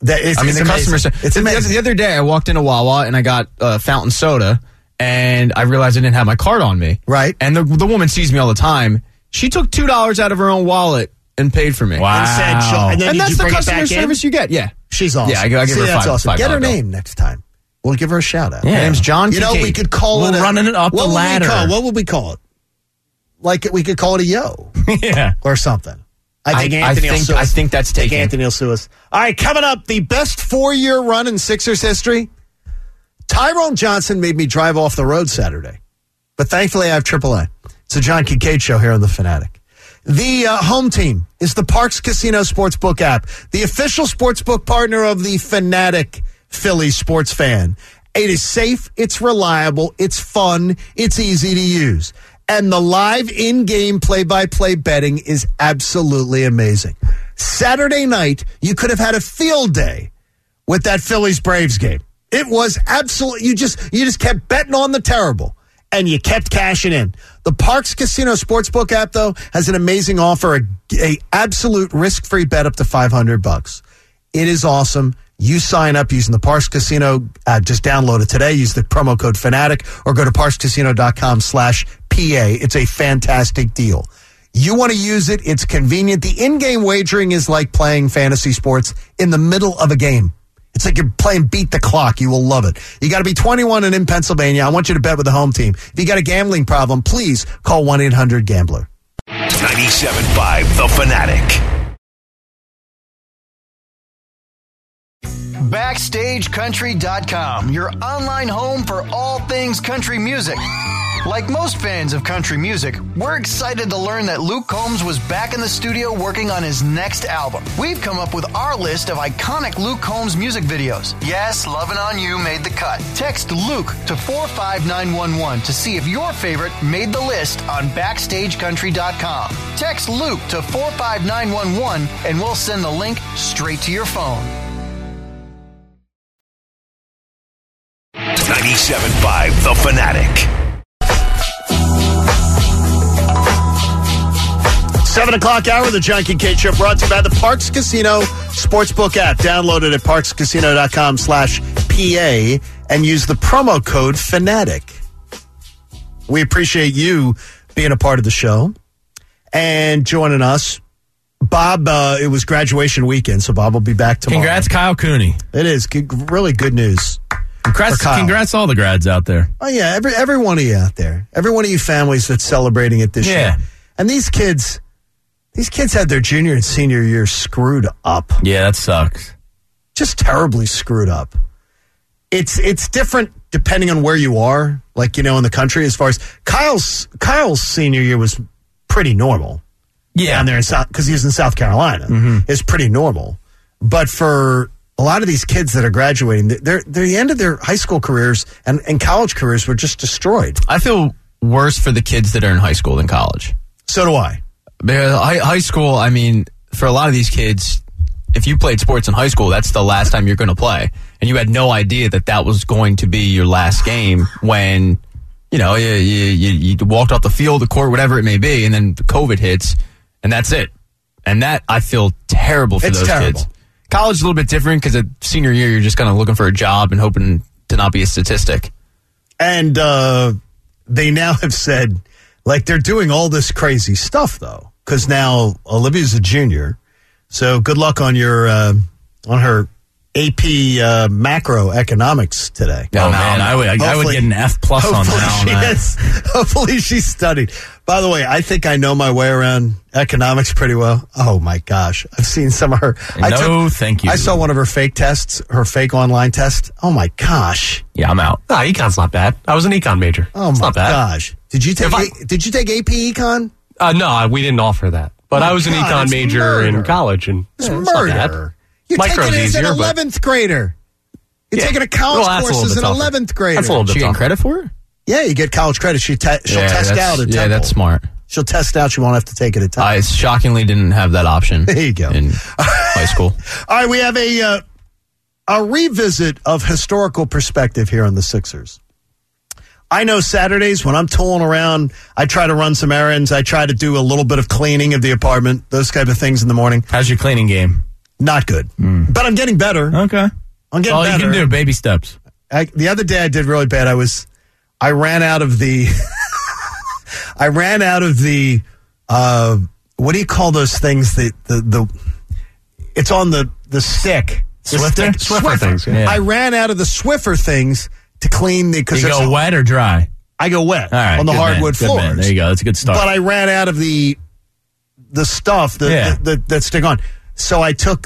[SPEAKER 5] The
[SPEAKER 1] customer service.
[SPEAKER 5] It's amazing.
[SPEAKER 1] The other day, I walked into Wawa and I got fountain soda, and I realized I didn't have my card on me.
[SPEAKER 5] Right.
[SPEAKER 1] And the woman sees me all the time. She took $2 out of her own wallet and paid for me.
[SPEAKER 6] Wow.
[SPEAKER 5] And said
[SPEAKER 1] And that's the
[SPEAKER 5] bring it
[SPEAKER 1] customer
[SPEAKER 5] back in?
[SPEAKER 1] service you get. Yeah.
[SPEAKER 5] She's awesome.
[SPEAKER 1] Yeah, I give her
[SPEAKER 5] that's
[SPEAKER 1] five.
[SPEAKER 5] awesome. Get her
[SPEAKER 1] $5 bill.
[SPEAKER 5] name next time. We'll give her a shout out.
[SPEAKER 6] Yeah.
[SPEAKER 1] Her name's John
[SPEAKER 5] You know,
[SPEAKER 1] Kincaid.
[SPEAKER 5] we could call
[SPEAKER 6] We're
[SPEAKER 5] it
[SPEAKER 6] running it up the ladder.
[SPEAKER 5] What would we call it? Like we could call it a yo
[SPEAKER 6] Yeah.
[SPEAKER 5] or something. I think
[SPEAKER 1] I think that's taken.
[SPEAKER 5] Anthony will sue us. All right, coming up, the best 4-year run in Sixers history. Tyrone Johnson made me drive off the road Saturday, but thankfully I have AAA. It's the John Kincaid Show here on The Fanatic. The home team is the Parx Casino Sportsbook app, the official sportsbook partner of the Fanatic Philly sports fan. It is safe, it's reliable, it's fun, it's easy to use. And the live in-game play-by-play betting is absolutely amazing. Saturday night, you could have had a field day with that Phillies-Braves game. It was absolutely, you just kept betting on the terrible, and you kept cashing in. The Parx Casino Sportsbook app, though, has an amazing offer, a absolute risk-free bet up to $500. It is awesome. You sign up using the Parx Casino. Just download it today. Use the promo code FANATIC or go to parxcasino.com/PA. It's a fantastic deal. You want to use it. It's convenient. The in-game wagering is like playing fantasy sports in the middle of a game. It's like you're playing beat the clock. You will love it. You got to be 21 and in Pennsylvania. I want you to bet with the home team. If you got a gambling problem, please call 1-800-GAMBLER.
[SPEAKER 2] 97.5 The Fanatic.
[SPEAKER 7] BackstageCountry.com, your online home for all things country music. Like most fans of country music, we're excited to learn that Luke Combs was back in the studio working on his next album. We've come up with our list of iconic Luke Combs music videos. Yes, Lovin' On You made the cut. Text Luke to 45911 to see if your favorite made the list on BackstageCountry.com. Text Luke to 45911 and we'll send the link straight to your phone.
[SPEAKER 2] 97.5 The Fanatic.
[SPEAKER 5] 7 o'clock hour of the John Kincaid Show brought to you by the Parx Casino Sportsbook app. Download it at parxcasino.com/PA and use the promo code FANATIC. We appreciate you being a part of the show and joining us. Bob, it was graduation weekend, so Bob will be back tomorrow.
[SPEAKER 6] Congrats, Kyle Cooney.
[SPEAKER 5] It is really good news.
[SPEAKER 6] Congrats all the grads out there.
[SPEAKER 5] Oh, yeah, every one of you out there. Every one of you families that's celebrating it this year. And these kids had their junior and senior year screwed up.
[SPEAKER 6] Yeah, that sucks.
[SPEAKER 5] Just terribly screwed up. It's different depending on where you are, like, you know, in the country. As far as Kyle's senior year was pretty normal.
[SPEAKER 6] Yeah.
[SPEAKER 5] Down there in South, because he was in South Carolina. Mm-hmm. It's pretty normal. But for a lot of these kids that are graduating, the end of their high school careers and college careers were just destroyed.
[SPEAKER 1] I feel worse for the kids that are in high school than college.
[SPEAKER 5] So do I.
[SPEAKER 1] Because high school, I mean, for a lot of these kids, if you played sports in high school, that's the last time you're going to play. And you had no idea that was going to be your last game when, you walked off the field, the court, whatever it may be, and then COVID hits, and that's it. And that, I feel terrible for those kids. College is a little bit different because at senior year, you're just kind of looking for a job and hoping to not be a statistic.
[SPEAKER 5] And they now have said, like, they're doing all this crazy stuff, though, because now Olivia's a junior. So good luck on your on her AP macroeconomics today.
[SPEAKER 6] Oh, man, I would get an F+ on that.
[SPEAKER 5] Hopefully she studied. By the way, I think I know my way around economics pretty well. Oh, my gosh. I've seen some of her.
[SPEAKER 6] Thank you.
[SPEAKER 5] I saw one of her fake tests, her fake online test. Oh, my gosh.
[SPEAKER 6] Yeah, I'm out.
[SPEAKER 3] No, econ's not bad. I was an econ major.
[SPEAKER 5] Oh,
[SPEAKER 3] it's
[SPEAKER 5] my
[SPEAKER 3] not bad.
[SPEAKER 5] gosh. Did you take AP econ?
[SPEAKER 3] No, we didn't offer that. But I was an econ major in college, and
[SPEAKER 5] it's
[SPEAKER 3] not
[SPEAKER 5] murder.
[SPEAKER 3] bad.
[SPEAKER 5] You're
[SPEAKER 3] Micro's
[SPEAKER 5] taking it as an
[SPEAKER 3] easier,
[SPEAKER 5] 11th grader. You're taking a college course as an 11th grader.
[SPEAKER 3] That's a little bit
[SPEAKER 1] She getting
[SPEAKER 3] tougher.
[SPEAKER 1] credit for it?
[SPEAKER 5] Yeah, you get college credit. She'll test out at Temple.
[SPEAKER 1] Yeah, that's smart.
[SPEAKER 5] She'll test out. She won't have to take it at Temple.
[SPEAKER 1] I shockingly didn't have that option.
[SPEAKER 5] There you go.
[SPEAKER 1] In high school.
[SPEAKER 5] All right, we have a revisit of historical perspective here on the Sixers. I know Saturdays when I'm tooling around, I try to run some errands. I try to do a little bit of cleaning of the apartment, those type of things in the morning.
[SPEAKER 6] How's your cleaning game?
[SPEAKER 5] Not good. But I'm getting better.
[SPEAKER 6] Okay.
[SPEAKER 5] I'm getting
[SPEAKER 6] All
[SPEAKER 5] better.
[SPEAKER 6] you can do, baby steps.
[SPEAKER 5] The other day I did really bad. I ran out of the what do you call those things? It's on the stick.
[SPEAKER 3] Swiffer things.
[SPEAKER 6] Yeah.
[SPEAKER 5] I ran out of the Swiffer things to clean
[SPEAKER 6] You go wet or dry?
[SPEAKER 5] I go wet
[SPEAKER 6] All right,
[SPEAKER 5] on the
[SPEAKER 6] good
[SPEAKER 5] hardwood
[SPEAKER 6] man, good man.
[SPEAKER 5] floors.
[SPEAKER 6] There you go. That's a good start.
[SPEAKER 5] But I ran out of the stuff that stick on. So I took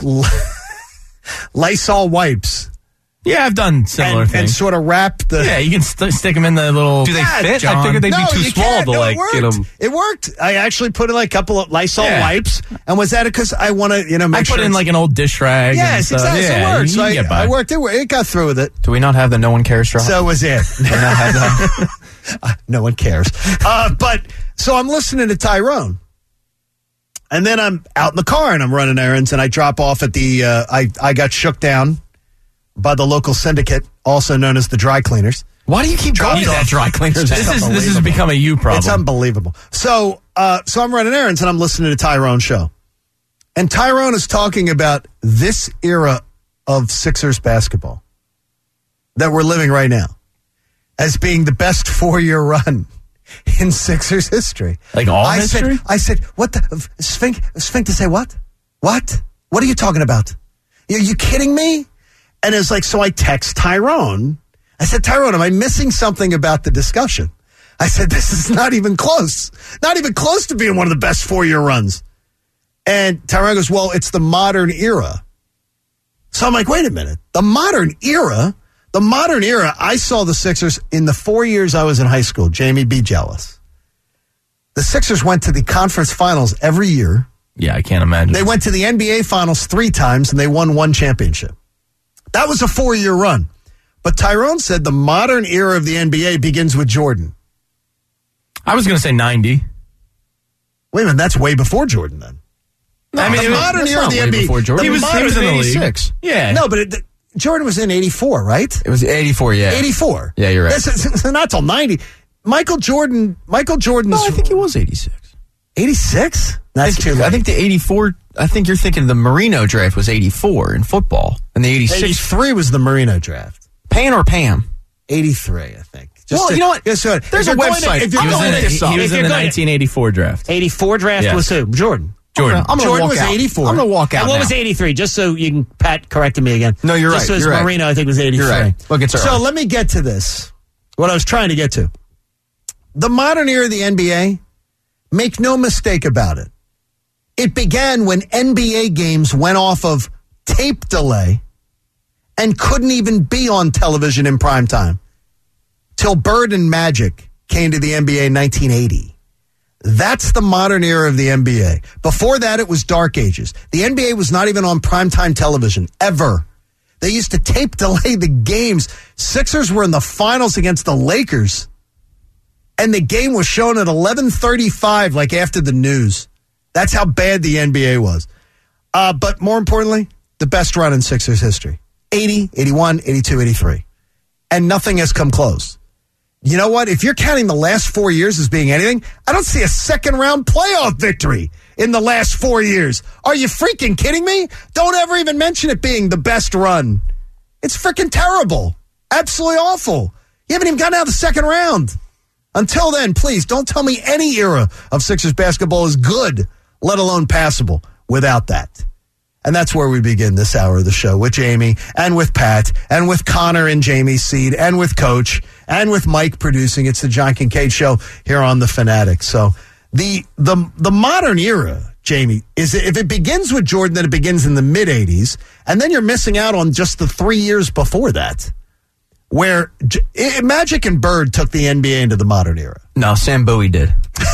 [SPEAKER 5] Lysol wipes.
[SPEAKER 6] Yeah, I've done similar
[SPEAKER 5] and
[SPEAKER 6] things.
[SPEAKER 5] sort of wrap the...
[SPEAKER 6] Yeah, you can stick them in the little...
[SPEAKER 3] Do they fit?
[SPEAKER 6] John.
[SPEAKER 3] I figured they'd
[SPEAKER 5] No,
[SPEAKER 3] be too
[SPEAKER 5] you
[SPEAKER 3] small
[SPEAKER 5] can't.
[SPEAKER 3] to
[SPEAKER 5] No,
[SPEAKER 3] like
[SPEAKER 5] it
[SPEAKER 3] get
[SPEAKER 5] worked.
[SPEAKER 3] them.
[SPEAKER 5] It worked. I actually put in like a couple of Lysol
[SPEAKER 6] Yeah.
[SPEAKER 5] wipes. And was that because I want to, make
[SPEAKER 6] I
[SPEAKER 5] sure...
[SPEAKER 6] put in like an old dish rag. and
[SPEAKER 5] Yes,
[SPEAKER 6] stuff.
[SPEAKER 5] exactly.
[SPEAKER 6] Yeah,
[SPEAKER 5] It worked.
[SPEAKER 6] you
[SPEAKER 5] So
[SPEAKER 6] can get by.
[SPEAKER 5] I worked. It got through with it.
[SPEAKER 1] Do we not have the no one cares drop?
[SPEAKER 5] So was it.
[SPEAKER 1] Do we not have that?
[SPEAKER 5] No one cares. But so I'm listening to Tyrone. And then I'm out in the car and I'm running errands and I drop off at the, I got shook down by the local syndicate, also known as the dry cleaners.
[SPEAKER 1] Why do you keep calling
[SPEAKER 5] Dropped
[SPEAKER 1] that
[SPEAKER 5] off.
[SPEAKER 1] dry cleaners?
[SPEAKER 6] This has become a you problem.
[SPEAKER 5] It's unbelievable. So I'm running errands and I'm listening to Tyrone's show. And Tyrone is talking about this era of Sixers basketball that we're living right now as being the best 4-year run in Sixers history.
[SPEAKER 6] Like all history?
[SPEAKER 5] I said, what the? Sphinx to say what? What? What are you talking about? Are you kidding me? And it's like, so I text Tyrone. I said, Tyrone, am I missing something about the discussion? I said, this is not even close. Not even close to being one of the best 4-year runs. And Tyrone goes, well, it's the modern era. So I'm like, wait a minute. The modern era? The modern era, I saw the Sixers in the 4 years I was in high school. Jamie, be jealous. The Sixers went to the conference finals every year.
[SPEAKER 6] Yeah, I can't imagine.
[SPEAKER 5] They went to the NBA finals 3 times, and they won 1 championship. That was a 4-year run. But Tyrone said the modern era of the NBA begins with Jordan.
[SPEAKER 6] I was going to say 90.
[SPEAKER 5] Wait a minute, that's way before Jordan then.
[SPEAKER 6] I mean,
[SPEAKER 5] the modern era of the NBA.
[SPEAKER 1] Before Jordan.
[SPEAKER 6] He was in the league.
[SPEAKER 1] 86.
[SPEAKER 6] Yeah.
[SPEAKER 5] No, but Jordan was in 84, right?
[SPEAKER 1] It was 84, yeah.
[SPEAKER 5] 84.
[SPEAKER 1] Yeah, you're right.
[SPEAKER 5] That's not till 90. Michael Jordan's...
[SPEAKER 1] No, I think it was 86.
[SPEAKER 5] 86? That's too late.
[SPEAKER 1] I think the 84, I think you're thinking the Marino draft was 84 in football. And the 86.
[SPEAKER 5] 83 was the Marino draft.
[SPEAKER 1] Pan or Pam?
[SPEAKER 5] 83, I think.
[SPEAKER 1] Well, you know what?
[SPEAKER 5] There's
[SPEAKER 1] a website.
[SPEAKER 5] If you're
[SPEAKER 6] He was
[SPEAKER 5] going
[SPEAKER 6] in,
[SPEAKER 5] to-
[SPEAKER 6] he was in the 1984 draft.
[SPEAKER 8] 84 draft
[SPEAKER 6] Yes.
[SPEAKER 8] was who? Jordan.
[SPEAKER 6] Jordan.
[SPEAKER 1] I'm gonna
[SPEAKER 5] Jordan
[SPEAKER 1] walk
[SPEAKER 5] was
[SPEAKER 1] out.
[SPEAKER 5] 84.
[SPEAKER 1] I'm going to walk out
[SPEAKER 8] And what
[SPEAKER 1] now.
[SPEAKER 8] was 83? Just so you can, Pat corrected me again.
[SPEAKER 1] No, you're
[SPEAKER 8] Just
[SPEAKER 1] right.
[SPEAKER 8] so
[SPEAKER 1] You're right.
[SPEAKER 8] Marino, I think, was 83.
[SPEAKER 1] You're right. Look, it's
[SPEAKER 5] So
[SPEAKER 1] early.
[SPEAKER 5] let me get to this. What I was trying to get to. The modern era of the NBA, make no mistake about it. It began when NBA games went off of tape delay and couldn't even be on television in prime time till Bird and Magic came to the NBA in 1980. That's the modern era of the NBA. Before that, it was dark ages. The NBA was not even on primetime television, ever. They used to tape delay the games. Sixers were in the finals against the Lakers, and the game was shown at 11:35, like after the news. That's how bad the NBA was. But more importantly, the best run in Sixers history. 80, 81, 82, 83. And nothing has come close. You know what? If you're counting the last 4 years as being anything, I don't see a second-round playoff victory in the last 4 years. Are you freaking kidding me? Don't ever even mention it being the best run. It's freaking terrible. Absolutely awful. You haven't even gotten out of the second round. Until then, please, don't tell me any era of Sixers basketball is good, let alone passable, without that. And that's where we begin this hour of the show with Jamie and with Pat and with Connor and Jamie's seed and with Coach and with Mike producing. It's the John Kincaid Show here on The Fanatic. So the modern era, Jamie, is if it begins with Jordan, then it begins in the mid-'80s, and then you're missing out on just the 3 years before that, where Magic and Bird took the NBA into the modern era.
[SPEAKER 1] No, Sam Bowie did.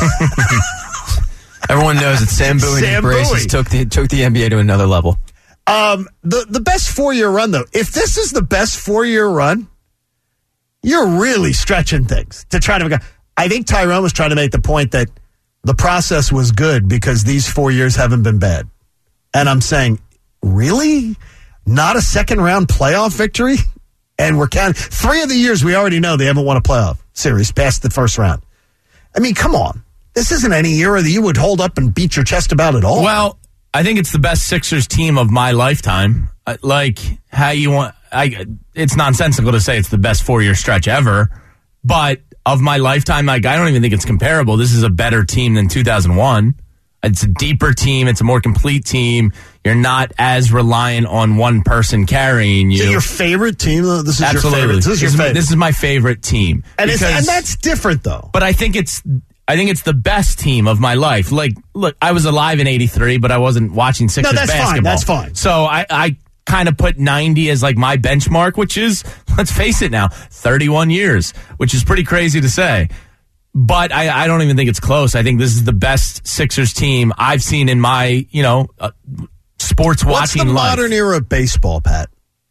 [SPEAKER 1] Everyone knows that Sam Bowie and Braces took the NBA to another level.
[SPEAKER 5] The best 4-year run, though, if this is the best 4-year run, you're really stretching things to try to. I think Tyrone was trying to make the point that the process was good because these 4 years haven't been bad. And I'm saying, really? Not a second-round playoff victory? And we're counting 3 of the years we already know they haven't won a playoff series past the first round. I mean, come on. This isn't any era that you would hold up and beat your chest about at all.
[SPEAKER 6] Well, I think it's the best Sixers team of my lifetime. Like, how you want... it's nonsensical to say it's the best 4-year stretch ever, but of my lifetime, like, I don't even think it's comparable. This is a better team than 2001. It's a deeper team. It's a more complete team. You're not as reliant on one person carrying you.
[SPEAKER 5] Is it your favorite team? This is
[SPEAKER 6] Absolutely.
[SPEAKER 5] Your favorite. This is your favorite.
[SPEAKER 6] This is my favorite team.
[SPEAKER 5] And that's different, though.
[SPEAKER 6] But I think it's the best team of my life. Like, look, I was alive in '83, but I wasn't watching Sixers basketball.
[SPEAKER 5] That's fine.
[SPEAKER 6] So I kind of put 90 as like my benchmark, which is, let's face it now, 31 years, which is pretty crazy to say. But I don't even think it's close. I think this is the best Sixers team I've seen in my, sports watching life.
[SPEAKER 5] What's the modern era of baseball, Pat?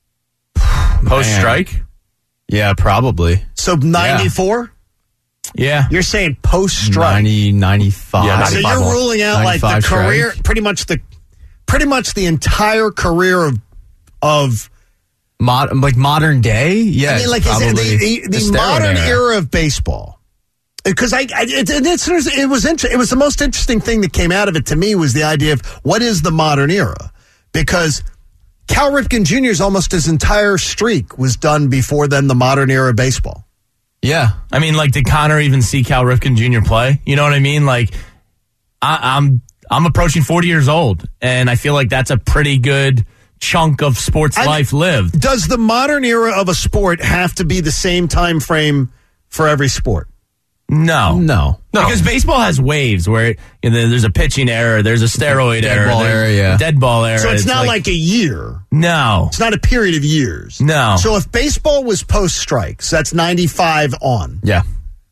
[SPEAKER 6] Post-strike?
[SPEAKER 1] Yeah, probably.
[SPEAKER 5] So 94?
[SPEAKER 6] Yeah.
[SPEAKER 5] You're saying post-strike.
[SPEAKER 1] 90, 95.
[SPEAKER 6] Yeah,
[SPEAKER 5] so you're ruling out like the career,
[SPEAKER 1] strike.
[SPEAKER 5] pretty much the entire career of
[SPEAKER 1] modern day? Yeah.
[SPEAKER 5] I mean, like, is it the modern era of baseball? Because it was the most interesting thing that came out of it to me was the idea of what is the modern era? Because Cal Ripken Jr.'s almost his entire streak was done before then the modern era of baseball.
[SPEAKER 6] Yeah. I mean, like, did Connor even see Cal Ripken Jr. play? You know what I mean? Like, I'm approaching 40 years old, and I feel like that's a pretty good chunk of sports life lived.
[SPEAKER 5] Does the modern era of a sport have to be the same time frame for every sport?
[SPEAKER 6] No. Because baseball has waves where there's a pitching era, there's a steroid era, dead ball era.
[SPEAKER 5] So it's not like a year.
[SPEAKER 6] No.
[SPEAKER 5] It's not a period of years.
[SPEAKER 6] No.
[SPEAKER 5] So if baseball was post-strikes, that's 95 on.
[SPEAKER 1] Yeah.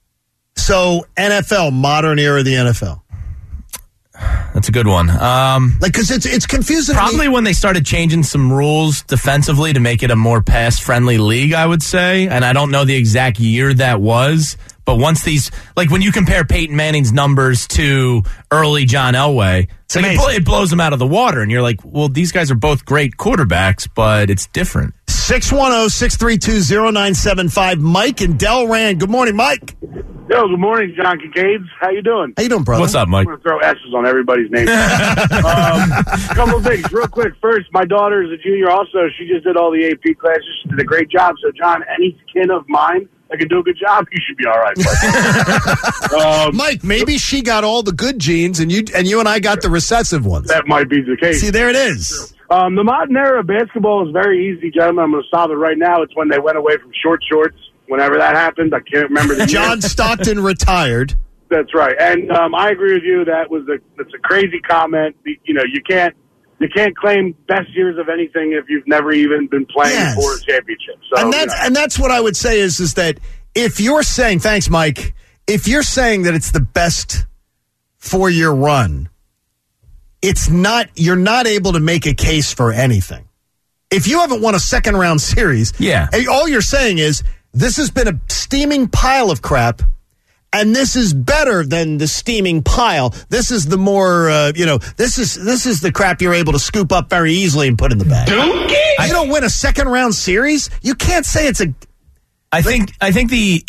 [SPEAKER 5] So NFL, modern era of the NFL.
[SPEAKER 6] That's a good one.
[SPEAKER 5] Because it's confusing.
[SPEAKER 6] Probably when they started changing some rules defensively to make it a more pass-friendly league, I would say. And I don't know the exact year that was. But once these, like when you compare Peyton Manning's numbers to early John Elway, it blows them out of the water. And you're like, well, these guys are both great quarterbacks, but it's different.
[SPEAKER 5] 610-632-0975. Mike and Delran. Good morning, Mike.
[SPEAKER 9] Yo, good morning, John Kincaid. How you doing?
[SPEAKER 5] How you doing, brother?
[SPEAKER 6] What's up, Mike?
[SPEAKER 9] I'm going to throw S's on everybody's name. Couple of things, real quick. First, my daughter is a junior also. She just did all the AP classes. She did a great job. So, John, any kin of mine that can do a good job, you should be all right.
[SPEAKER 5] Mike, maybe she got all the good genes and you and I got the recessive ones.
[SPEAKER 9] That might be the case.
[SPEAKER 5] See, there it is.
[SPEAKER 9] The modern era of basketball is very easy, gentlemen. I'm going to solve it right now. It's when they went away from short shorts. Whenever that happened, I can't remember the
[SPEAKER 5] John
[SPEAKER 9] year.
[SPEAKER 5] Stockton retired.
[SPEAKER 9] That's right, and I agree with you. That's a crazy comment. You can't claim best years of anything if you've never even been playing for a championship. So,
[SPEAKER 5] and that's what I would say is that if you're saying, thanks, Mike, if you're saying that it's the best 4-year run, you're not able to make a case for anything. If you haven't won a second round series, all you're saying is this has been a steaming pile of crap, And this is better than the steaming pile. This is the more, this is the crap you're able to scoop up very easily and put in the bag. You don't win a second-round series? You can't say it's a...
[SPEAKER 6] I think the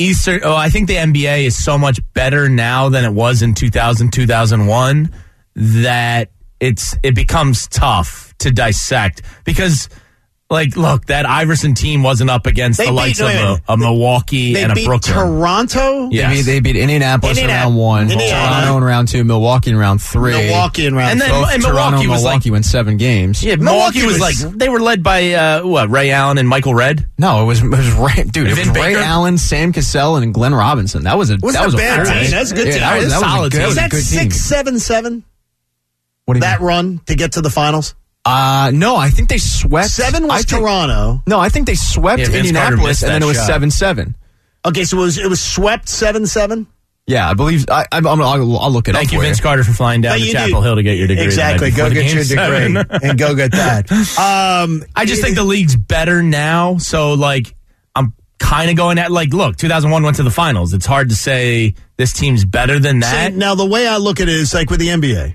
[SPEAKER 6] NBA is so much better now than it was in 2000, 2001 that it becomes tough to dissect because, like, look, that Iverson team wasn't up against the likes of a Milwaukee and a Brooklyn.
[SPEAKER 5] They beat Toronto?
[SPEAKER 6] Yes.
[SPEAKER 1] They beat Indianapolis in round 1, Toronto in round 2, Milwaukee in round 3.
[SPEAKER 5] Milwaukee in round 3.
[SPEAKER 6] And
[SPEAKER 1] Milwaukee won 7 games.
[SPEAKER 6] Yeah, Milwaukee was like, they were led by, Ray Allen and Michael Redd?
[SPEAKER 1] No, it was Ray, dude. It was Ray Allen, Sam Cassell, and Glenn Robinson. That was a
[SPEAKER 5] bad team. That's a good team.
[SPEAKER 1] That was a solid team.
[SPEAKER 5] Was that 6-7-7?
[SPEAKER 1] What do you
[SPEAKER 5] that
[SPEAKER 1] mean?
[SPEAKER 5] Run to get to the finals?
[SPEAKER 1] No, I think they swept.
[SPEAKER 5] 7 was Toronto.
[SPEAKER 1] No, I think they swept Indianapolis, and then it was 7-7.
[SPEAKER 5] Okay, so it was swept 7-7?
[SPEAKER 1] Yeah, I believe. I'll look it up.
[SPEAKER 6] Thank you, Vince Carter, for flying down to Chapel Hill to get your degree.
[SPEAKER 5] Exactly. Go get your degree and go get that.
[SPEAKER 6] I just think the league's better now. So, like, I'm kind of going at, like, look, 2001 went to the finals. It's hard to say this team's better than that.
[SPEAKER 5] See, now, the way I look at it is like with the NBA.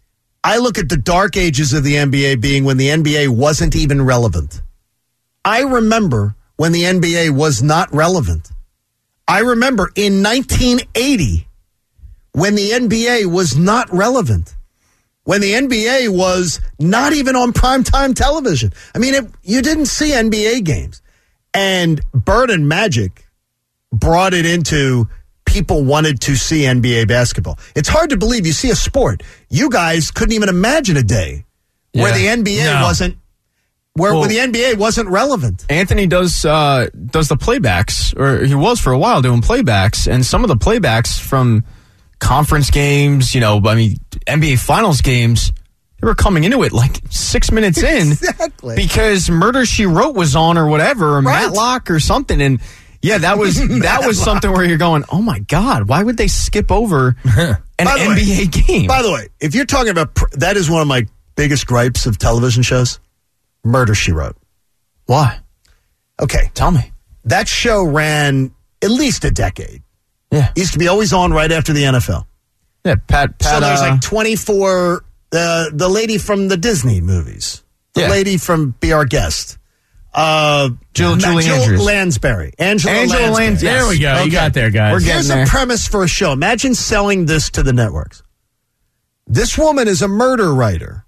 [SPEAKER 5] I look at the dark ages of the NBA being when the NBA wasn't even relevant. I remember when the NBA was not relevant. I remember in 1980 when the NBA was not relevant. When the NBA was not even on primetime television. I mean, you didn't see NBA games. And Bird and Magic brought it into people wanted to see NBA basketball. It's hard to believe you see a sport. You guys couldn't even imagine a day where the NBA wasn't where the NBA wasn't relevant.
[SPEAKER 1] Anthony does the playbacks, or he was for a while doing playbacks, and some of the playbacks from conference games, NBA Finals games, they were coming into it like 6 minutes in.
[SPEAKER 5] Exactly.
[SPEAKER 1] Because Murder, She Wrote was on or whatever, or Matlock or something, and yeah, that was something where you're going, oh my God, why would they skip over an NBA game?
[SPEAKER 5] By the way, if you're talking about, that is one of my biggest gripes of television shows, Murder, She Wrote.
[SPEAKER 1] Why?
[SPEAKER 5] Okay.
[SPEAKER 1] Tell me.
[SPEAKER 5] That show ran at least a decade.
[SPEAKER 1] Yeah.
[SPEAKER 5] It used to be always on right after the NFL.
[SPEAKER 1] Yeah, Pat
[SPEAKER 5] so there's like 24, the lady from the Disney movies. The lady from Be Our Guest.
[SPEAKER 1] Julie Andrews.
[SPEAKER 5] Lansbury. Angela Lansbury.
[SPEAKER 6] There we go. Okay. You got there, guys.
[SPEAKER 5] Here's a premise for a show. Imagine selling this to the networks. This woman is a murder writer.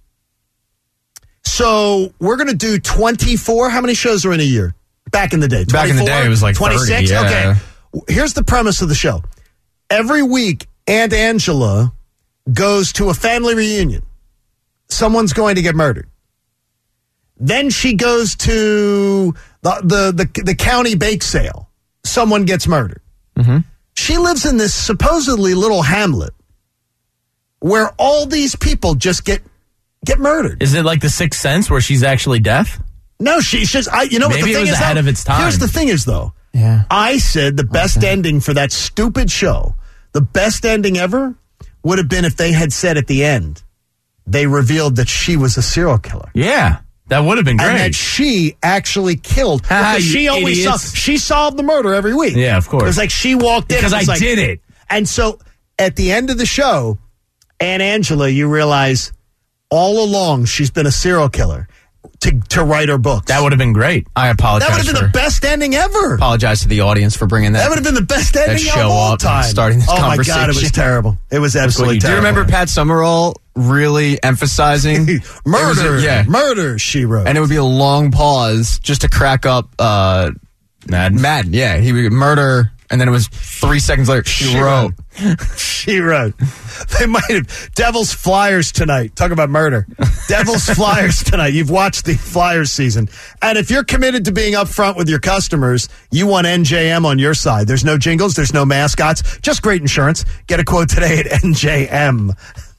[SPEAKER 5] So we're going to do 24. How many shows are in a year? Back in the day. 24?
[SPEAKER 1] Back in the day, it was like
[SPEAKER 5] 26?
[SPEAKER 1] 30, yeah.
[SPEAKER 5] Okay. Here's the premise of the show. Every week, Aunt Angela goes to a family reunion. Someone's going to get murdered. Then she goes to the county bake sale. Someone gets murdered.
[SPEAKER 1] Mm-hmm.
[SPEAKER 5] She lives in this supposedly little hamlet where all these people just get murdered.
[SPEAKER 6] Is it like The Sixth Sense where she's actually deaf?
[SPEAKER 5] No, she's just.
[SPEAKER 6] Maybe
[SPEAKER 5] what the thing
[SPEAKER 6] it was
[SPEAKER 5] is
[SPEAKER 6] ahead of its time.
[SPEAKER 5] Here's the thing is though.
[SPEAKER 1] Yeah.
[SPEAKER 5] I said the best ending for that stupid show, the best ending ever, would have been if they had said at the end, they revealed that she was a serial killer.
[SPEAKER 6] Yeah. That would have been great.
[SPEAKER 5] And that she actually killed. Because she solved the murder every week.
[SPEAKER 6] Yeah, of course.
[SPEAKER 5] It was like she walked in.
[SPEAKER 6] Because I did it.
[SPEAKER 5] And so at the end of the show, Aunt Angela, you realize all along she's been a serial killer to write her books.
[SPEAKER 6] That would have been great.
[SPEAKER 1] I apologize.
[SPEAKER 5] That would have been the best ending ever.
[SPEAKER 1] Apologize to the audience for bringing that.
[SPEAKER 5] That would have been the best ending of all time.
[SPEAKER 1] Starting this conversation.
[SPEAKER 5] Oh my God, it was terrible. It was absolutely terrible.
[SPEAKER 1] Do you remember Pat Summerall really emphasizing
[SPEAKER 5] murder, she wrote,
[SPEAKER 1] and it would be a long pause just to crack up Madden. Yeah, he would murder, and then it was 3 seconds later. She wrote.
[SPEAKER 5] She wrote. They might have Devils Flyers tonight. Talk about murder. Devils Flyers tonight. You've watched the Flyers season. And if you're committed to being upfront with your customers, you want NJM on your side. There's no jingles. There's no mascots. Just great insurance. Get a quote today at njm.com.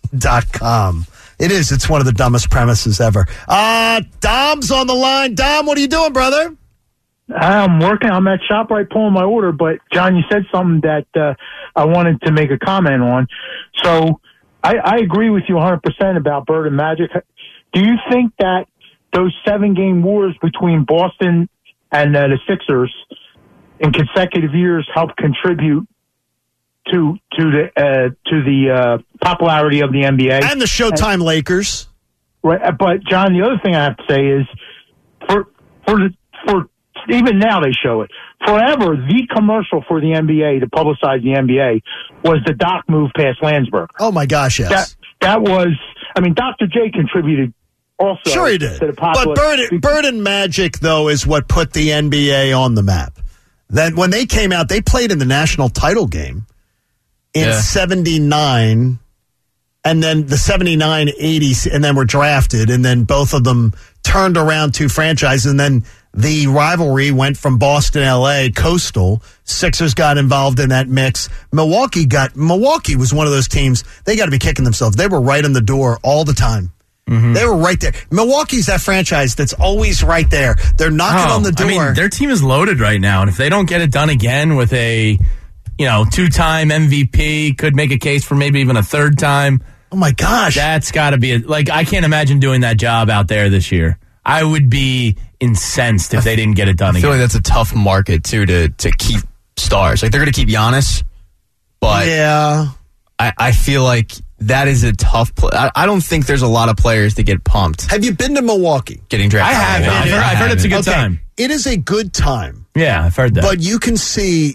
[SPEAKER 5] It's one of the dumbest premises ever. Dom's on the line. Dom, what are you doing, brother?
[SPEAKER 10] I'm working. I'm at ShopRite pulling my order, but John, you said something that I wanted to make a comment on. So I agree with you 100% about Bird and Magic. Do you think that those 7-game wars between Boston and the Sixers in consecutive years helped contribute the popularity of the NBA
[SPEAKER 5] and the Showtime Lakers.
[SPEAKER 10] Right, but John, the other thing I have to say is, for even now they show it. Forever, the commercial for the NBA to publicize the NBA was the Doc move past Landsberger.
[SPEAKER 5] Oh my gosh, yes.
[SPEAKER 10] That was. I mean, Dr. J contributed also.
[SPEAKER 5] Sure, he did.
[SPEAKER 10] To the popular,
[SPEAKER 5] but Bird and Magic, though, is what put the NBA on the map. Then when they came out, they played in the national title game in '79. And then the 79, 80, and then were drafted, and then both of them turned around two franchises, and then the rivalry went from Boston, L.A., Coastal. Sixers got involved in that mix. Milwaukee was one of those teams, they got to be kicking themselves. They were right on the door all the time. Mm-hmm. They were right there. Milwaukee's that franchise that's always right there. They're knocking on the door.
[SPEAKER 6] I mean, their team is loaded right now, and if they don't get it done again with a, two-time MVP, could make a case for maybe even a third time.
[SPEAKER 5] Oh, my gosh.
[SPEAKER 6] That's got to be I can't imagine doing that job out there this year. I would be incensed if they didn't get it done again.
[SPEAKER 1] I feel like that's a tough market, too, to keep stars. Like, they're going to keep Giannis, but
[SPEAKER 5] yeah,
[SPEAKER 1] I feel like that is a tough play. I don't think there's a lot of players that get pumped.
[SPEAKER 5] Have you been to Milwaukee?
[SPEAKER 1] Getting drafted.
[SPEAKER 6] I have. I've heard it's a good time.
[SPEAKER 5] It is a good time.
[SPEAKER 6] Yeah, I've heard that.
[SPEAKER 5] But you can see,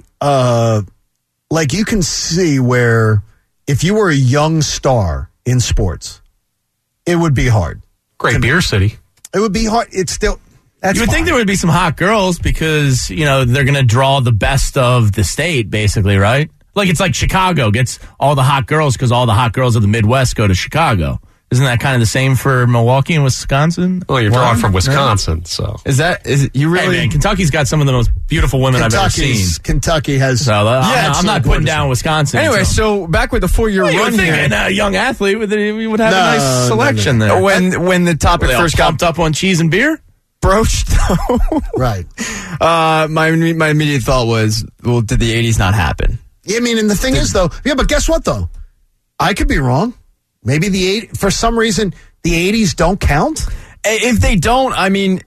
[SPEAKER 5] where if you were a young star in sports, it would be hard.
[SPEAKER 3] Great beer city.
[SPEAKER 5] It would be hard. It's still.
[SPEAKER 6] You would think there would be some hot girls because, they're going to draw the best of the state, basically, right? Like, it's like Chicago gets all the hot girls because all the hot girls of the Midwest go to Chicago. Isn't that kind of the same for Milwaukee and Wisconsin?
[SPEAKER 3] Well, you're drawing from Wisconsin, so.
[SPEAKER 1] Is it you really?
[SPEAKER 6] Hey, man, Kentucky's got some of the most beautiful women I've ever seen.
[SPEAKER 5] Kentucky has.
[SPEAKER 6] So, I'm not putting down Wisconsin.
[SPEAKER 1] Anyway, so back with the 4-year run here.
[SPEAKER 6] And a young athlete, we would have a nice selection there.
[SPEAKER 1] When the topic first got
[SPEAKER 6] pumped up on cheese and beer?
[SPEAKER 1] Broached, though.
[SPEAKER 5] Right.
[SPEAKER 1] My immediate thought was, well, did the 80s not happen?
[SPEAKER 5] Yeah, I mean, and the thing is, though, but guess what, though? I could be wrong. Maybe for some reason, the 80s don't count?
[SPEAKER 1] If they don't, I mean,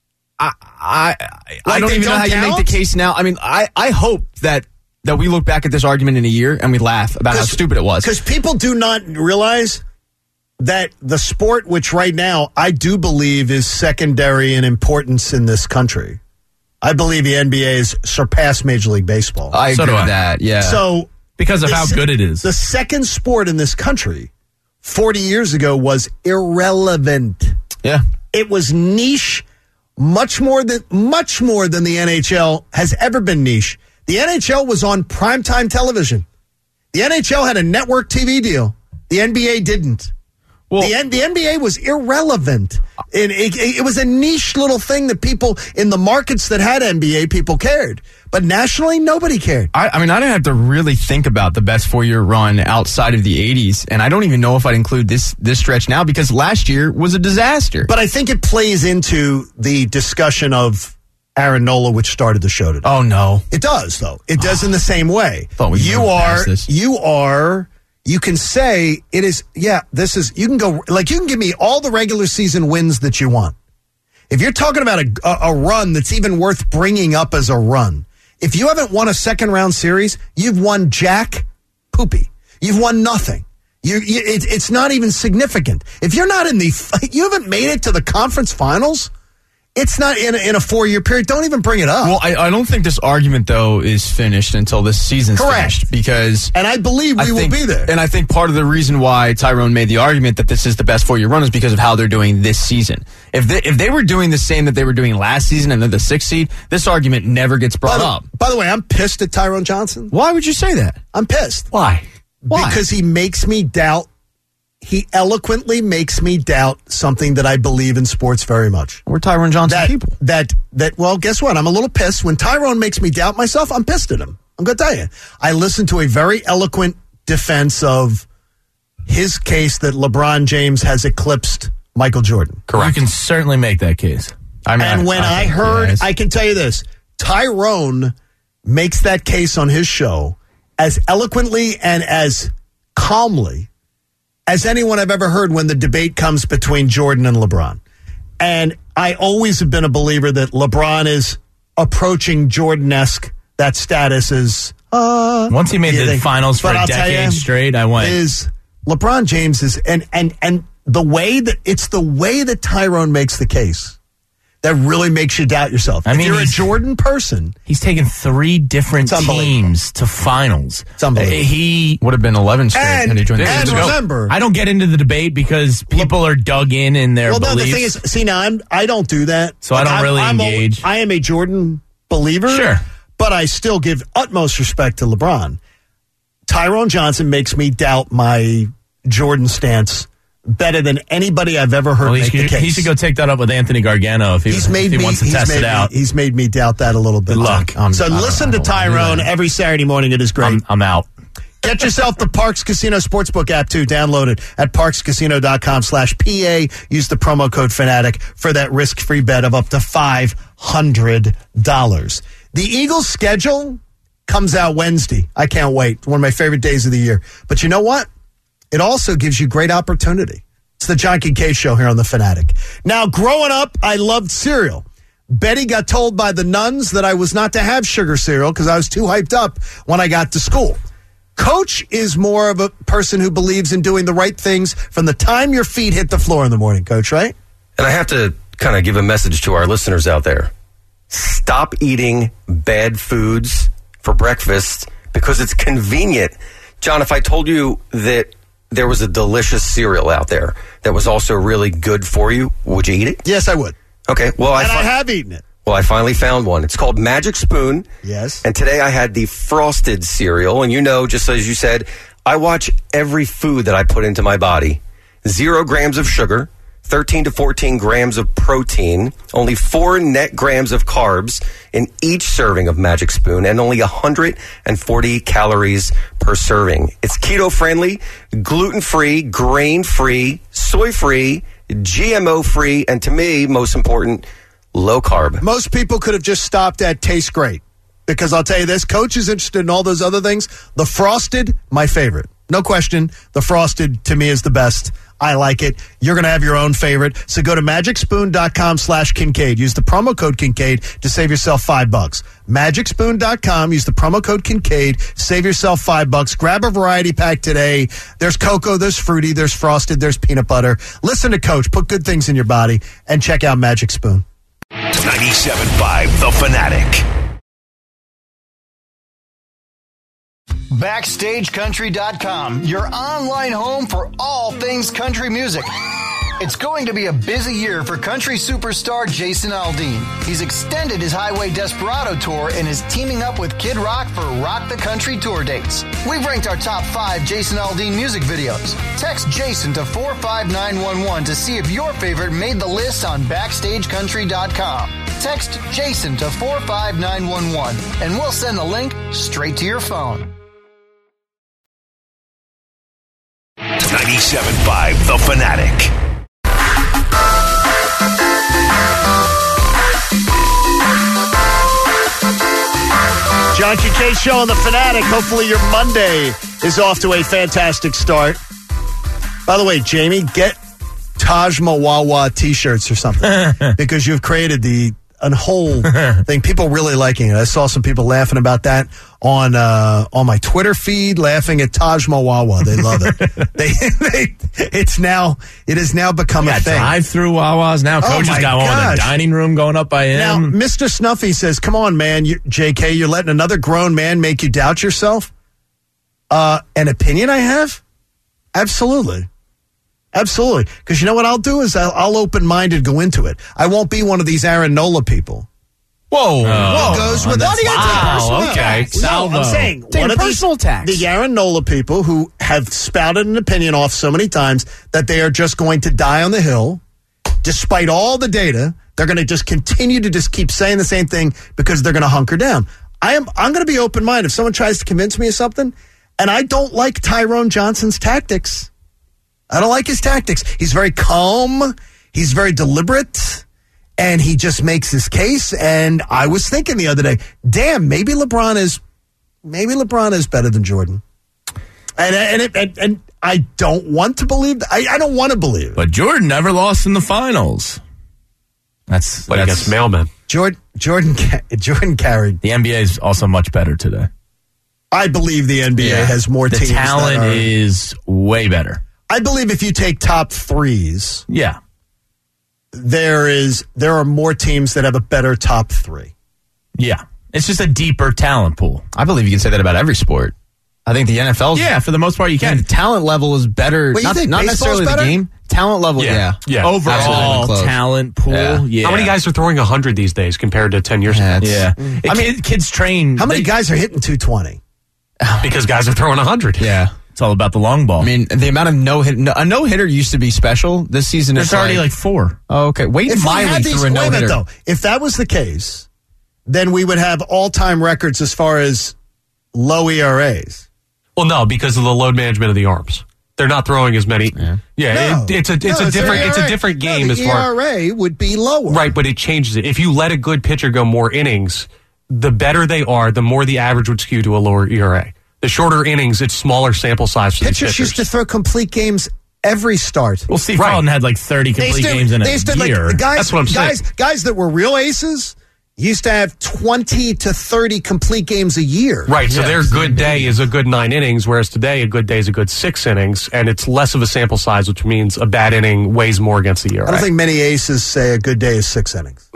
[SPEAKER 1] I don't even know how you make the case now. I mean, I hope that we look back at this argument in a year and we laugh about how stupid it was.
[SPEAKER 5] Because people do not realize that the sport, which right now I do believe is secondary in importance in this country, I believe the NBA has surpassed Major League Baseball.
[SPEAKER 1] I agree with that, yeah.
[SPEAKER 5] So
[SPEAKER 6] because of how good it is.
[SPEAKER 5] The second sport in this country 40 years ago was irrelevant.
[SPEAKER 1] Yeah.
[SPEAKER 5] It was niche, much more than the NHL has ever been niche. The NHL was on primetime television. The NHL had a network TV deal. The NBA didn't. Well, the NBA was irrelevant. It was a niche little thing that people in the markets that had NBA, people cared. But nationally, nobody cared.
[SPEAKER 1] I mean, I didn't have to really think about the best 4-year run outside of the 80s, and I don't even know if I'd include this stretch now because last year was a disaster.
[SPEAKER 5] But I think it plays into the discussion of Aaron Nola, which started the show today.
[SPEAKER 1] Oh, no.
[SPEAKER 5] It does, though. It does in the same way. You can say it is, you can give me all the regular season wins that you want. If you're talking about a run that's even worth bringing up as a run, if you haven't won a second round series, you've won jack poopy. You've won nothing. It's not even significant. If you're not you haven't made it to the conference finals, it's not in a 4-year period. Don't even bring it up.
[SPEAKER 1] Well, I don't think this argument, though, is finished until this season's finished.
[SPEAKER 5] And I believe we will be there.
[SPEAKER 1] And I think part of the reason why Tyrone made the argument that this is the best 4-year run is because of how they're doing this season. If they were doing the same that they were doing last season and they're the 6th seed, this argument never gets brought up.
[SPEAKER 5] By the way, I'm pissed at Tyrone Johnson.
[SPEAKER 1] Why would you say that?
[SPEAKER 5] I'm pissed.
[SPEAKER 1] Why?
[SPEAKER 5] Because he makes me doubt. He eloquently makes me doubt something that I believe in sports very much.
[SPEAKER 1] We're Tyrone Johnson people.
[SPEAKER 5] Well, guess what? I'm a little pissed. When Tyrone makes me doubt myself, I'm pissed at him. I'm going to tell you. I listened to a very eloquent defense of his case that LeBron James has eclipsed Michael Jordan.
[SPEAKER 6] Correct. You can certainly make that case.
[SPEAKER 5] I can tell you this. Tyrone makes that case on his show as eloquently and as calmly as anyone I've ever heard when the debate comes between Jordan and LeBron. And I always have been a believer that LeBron is approaching Jordan-esque. That status is,
[SPEAKER 6] Once he made the finals for a decade straight, I went.
[SPEAKER 5] Is LeBron James is and the way that Tyrone makes the case that really makes you doubt yourself. If you're a Jordan person,
[SPEAKER 6] he's taken 3 different teams to finals.
[SPEAKER 5] It's unbelievable.
[SPEAKER 1] He would have been 11 straight.
[SPEAKER 5] And remember,
[SPEAKER 6] I don't get into the debate because people are dug in their beliefs.
[SPEAKER 5] Well, no, the thing is, see, now I don't do that.
[SPEAKER 6] So I don't really engage.
[SPEAKER 5] I am a Jordan believer.
[SPEAKER 6] Sure.
[SPEAKER 5] But I still give utmost respect to LeBron. Tyrone Johnson makes me doubt my Jordan stance better than anybody I've ever heard make the case.
[SPEAKER 6] He should go take that up with Anthony Gargano if he wants to test it out.
[SPEAKER 5] He's made me doubt that a little bit.
[SPEAKER 6] Good luck.
[SPEAKER 5] So listen to Tyrone every Saturday morning. It is great.
[SPEAKER 6] I'm out.
[SPEAKER 5] Get yourself the Parks Casino Sportsbook app, too. Download it at parkscasino.com/PA. Use the promo code FANATIC for that risk-free bet of up to $500. The Eagles' schedule comes out Wednesday. I can't wait. One of my favorite days of the year. But you know what? It also gives you great opportunity. It's the John Kincaid Show here on The Fanatic. Now, growing up, I loved cereal. Betty got told by the nuns that I was not to have sugar cereal because I was too hyped up when I got to school. Coach is more of a person who believes in doing the right things from the time your feet hit the floor in the morning, Coach, right?
[SPEAKER 11] And I have to kind of give a message to our listeners out there. Stop eating bad foods for breakfast because it's convenient. John, if I told you that there was a delicious cereal out there that was also really good for you, would you eat it?
[SPEAKER 5] Yes, I would.
[SPEAKER 11] Okay, well,
[SPEAKER 5] I have eaten it.
[SPEAKER 11] Well, I finally found one. It's called Magic Spoon.
[SPEAKER 5] Yes.
[SPEAKER 11] And today I had the frosted cereal. And you know, just as you said, I watch every food that I put into my body. 0 grams of sugar, 13 to 14 grams of protein, only 4 net grams of carbs in each serving of Magic Spoon, and only 140 calories per serving. It's keto-friendly, gluten-free, grain-free, soy-free, GMO-free, and to me, most important, low carb.
[SPEAKER 5] Most people could have just stopped at tastes great. Because I'll tell you this, Coach is interested in all those other things. The frosted, my favorite. No question, the frosted to me is the best. I like it. You're going to have your own favorite. So go to magicspoon.com/Kincaid. Use the promo code Kincaid to save yourself $5. Magicspoon.com. Use the promo code Kincaid. Save yourself $5. Grab a variety pack today. There's cocoa, there's fruity, there's frosted, there's peanut butter. Listen to Coach. Put good things in your body and check out Magic Spoon.
[SPEAKER 2] 97.5 The Fanatic.
[SPEAKER 7] BackstageCountry.com, your online home for all things country music. It's going to be a busy year for country superstar Jason Aldean. He's extended his Highway Desperado tour and is teaming up with Kid Rock for Rock the Country tour dates. We've ranked our top 5 Jason Aldean music videos. Text Jason to 45911 to see if your favorite made the list on BackstageCountry.com. Text Jason to 45911 and we'll send the link straight to your phone.
[SPEAKER 2] 97.5 The Fanatic.
[SPEAKER 5] John Kincaid Show on The Fanatic. Hopefully your Monday is off to a fantastic start. By the way, Jamie, get Taj Mahal t-shirts or something because you've created a whole thing. People really liking it. I saw some people laughing about that on my Twitter feed, laughing at Taj Mahal. They love it. It has now become a thing.
[SPEAKER 6] Drive-through Wawas now. Coach has got one in the dining room going up by him.
[SPEAKER 5] Now, Mr. Snuffy says, "Come on, man, JK, you're letting another grown man make you doubt yourself." An opinion I have, absolutely. Absolutely. Because you know what I'll do is I'll open-minded go into it. I won't be one of these Aaron Nola people.
[SPEAKER 1] Whoa.
[SPEAKER 5] What goes with that?
[SPEAKER 6] Wow, okay.
[SPEAKER 5] No, I'm saying one of
[SPEAKER 1] personal tax.
[SPEAKER 5] The Aaron Nola people who have spouted an opinion off so many times that they are just going to die on the hill, despite all the data. They're going to just continue to just keep saying the same thing because they're going to hunker down. I'm going to be open-minded. If someone tries to convince me of something, and I don't like Tyrone Johnson's tactics. I don't like his tactics. He's very calm. He's very deliberate. And he just makes his case. And I was thinking the other day, damn, maybe LeBron is better than Jordan. And I don't want to believe that. I don't want to believe it.
[SPEAKER 6] But Jordan never lost in the finals. That's
[SPEAKER 3] against Mailman.
[SPEAKER 5] Jordan carried.
[SPEAKER 6] The NBA is also much better today.
[SPEAKER 5] I believe the NBA has more
[SPEAKER 6] the
[SPEAKER 5] teams.
[SPEAKER 6] The talent is way better.
[SPEAKER 5] I believe if you take top threes, there are more teams that have a better top three.
[SPEAKER 6] Yeah. It's just a deeper talent pool.
[SPEAKER 1] I believe you can say that about every sport. I think the NFL's...
[SPEAKER 6] Yeah, for the most part you can.
[SPEAKER 1] The talent level is better.
[SPEAKER 5] Wait,
[SPEAKER 1] not necessarily the game. Talent level, yeah.
[SPEAKER 6] Overall talent pool,
[SPEAKER 3] How many guys are throwing 100 these days compared to 10 years ago?
[SPEAKER 6] Yeah. I mean, kids train...
[SPEAKER 5] How many guys are hitting 220?
[SPEAKER 3] Because guys are throwing 100.
[SPEAKER 1] Yeah.
[SPEAKER 6] It's all about the long ball.
[SPEAKER 1] I mean, the amount of a no-hitter used to be special. This season
[SPEAKER 6] it's already like 4.
[SPEAKER 1] Oh, okay. Wade Miley threw a no-hitter.
[SPEAKER 5] Though, if that was the case, then we would have all-time records as far as low ERAs.
[SPEAKER 3] Well, no, because of the load management of the arms. They're not throwing as many. It's a different game as far.
[SPEAKER 5] ERA would be lower.
[SPEAKER 3] Right, but it changes it. If you let a good pitcher go more innings, the better they are, the more the average would skew to a lower ERA. The shorter innings, it's smaller sample size for
[SPEAKER 5] pitchers used to throw complete games every start.
[SPEAKER 6] Well, Steve Carlton had like 30 complete games in a year.
[SPEAKER 5] That's what I'm saying. Guys that were real aces used to have 20 to 30 complete games a year.
[SPEAKER 3] Right, so their good day is a good 9 innings, whereas today a good day is a good 6 innings, and it's less of a sample size, which means a bad inning weighs more against the ERA.
[SPEAKER 5] I don't think many aces say a good day is 6 innings.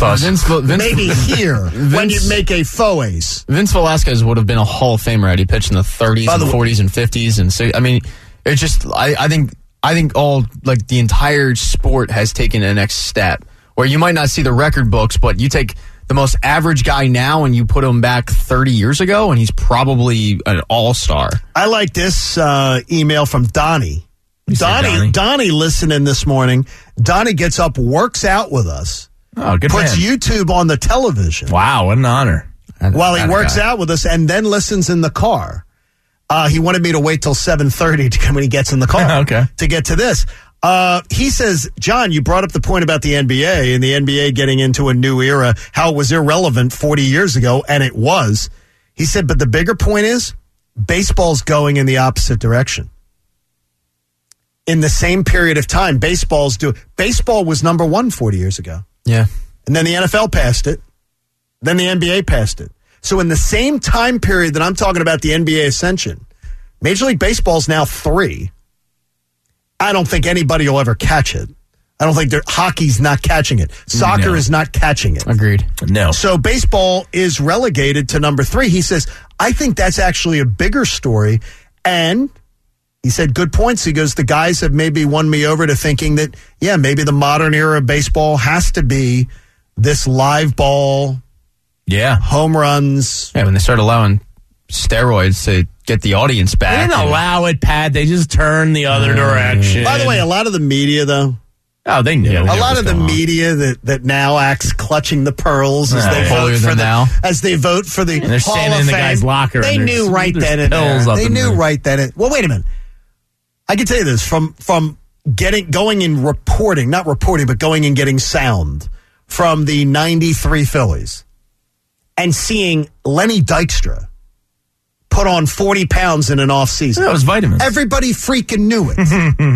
[SPEAKER 5] Maybe here, when you make a faux ace.
[SPEAKER 1] Vince Velasquez would have been a Hall of Famer had he pitched in the 30s and 40s and 50s. And I mean, it's just, I think all, like, the entire sport has taken a next step, where you might not see the record books, but you take the most average guy now and you put him back 30 years ago and he's probably an all-star.
[SPEAKER 5] I like this email from Donnie. Donnie listening this morning. Donnie gets up, works out with us.
[SPEAKER 6] Oh, good
[SPEAKER 5] puts
[SPEAKER 6] man.
[SPEAKER 5] YouTube on the television.
[SPEAKER 6] Wow, what an honor.
[SPEAKER 5] While he works out with us and then listens in the car. He wanted me to wait till 7:30 to come when he gets in the car to get to this. He says, John, you brought up the point about the NBA and the NBA getting into a new era, how it was irrelevant 40 years ago, and it was. He said, but the bigger point is baseball's going in the opposite direction. In the same period of time, baseball was number 1 40 years ago.
[SPEAKER 1] Yeah.
[SPEAKER 5] And then the NFL passed it. Then the NBA passed it. So in the same time period that I'm talking about the NBA ascension, Major League Baseball's now 3. I don't think anybody will ever catch it. I don't think hockey's not catching it. Soccer is not catching it.
[SPEAKER 1] Agreed.
[SPEAKER 6] No.
[SPEAKER 5] So baseball is relegated to number 3. He says, I think that's actually a bigger story. And he said, good points. He goes, the guys have maybe won me over to thinking that, maybe the modern era of baseball has to be this live ball.
[SPEAKER 6] Yeah.
[SPEAKER 5] Home runs.
[SPEAKER 1] Yeah, when they start allowing steroids to get the audience back.
[SPEAKER 6] They didn't allow it, Pat. They just turned the other direction.
[SPEAKER 5] By the way, a lot of the media, though.
[SPEAKER 6] Oh, they knew.
[SPEAKER 5] A lot of the media that now acts clutching the pearls as they vote for the
[SPEAKER 6] and they're
[SPEAKER 5] Hall
[SPEAKER 6] standing
[SPEAKER 5] of
[SPEAKER 6] in the
[SPEAKER 5] Fame.
[SPEAKER 6] guy's locker.
[SPEAKER 5] They knew right then and there. They knew right then. Well, wait a minute. I can tell you this from going and reporting, not reporting, but going and getting sound from the 93 Phillies and seeing Lenny Dykstra put on 40 pounds in an off season.
[SPEAKER 6] That was vitamins.
[SPEAKER 5] Everybody freaking knew it.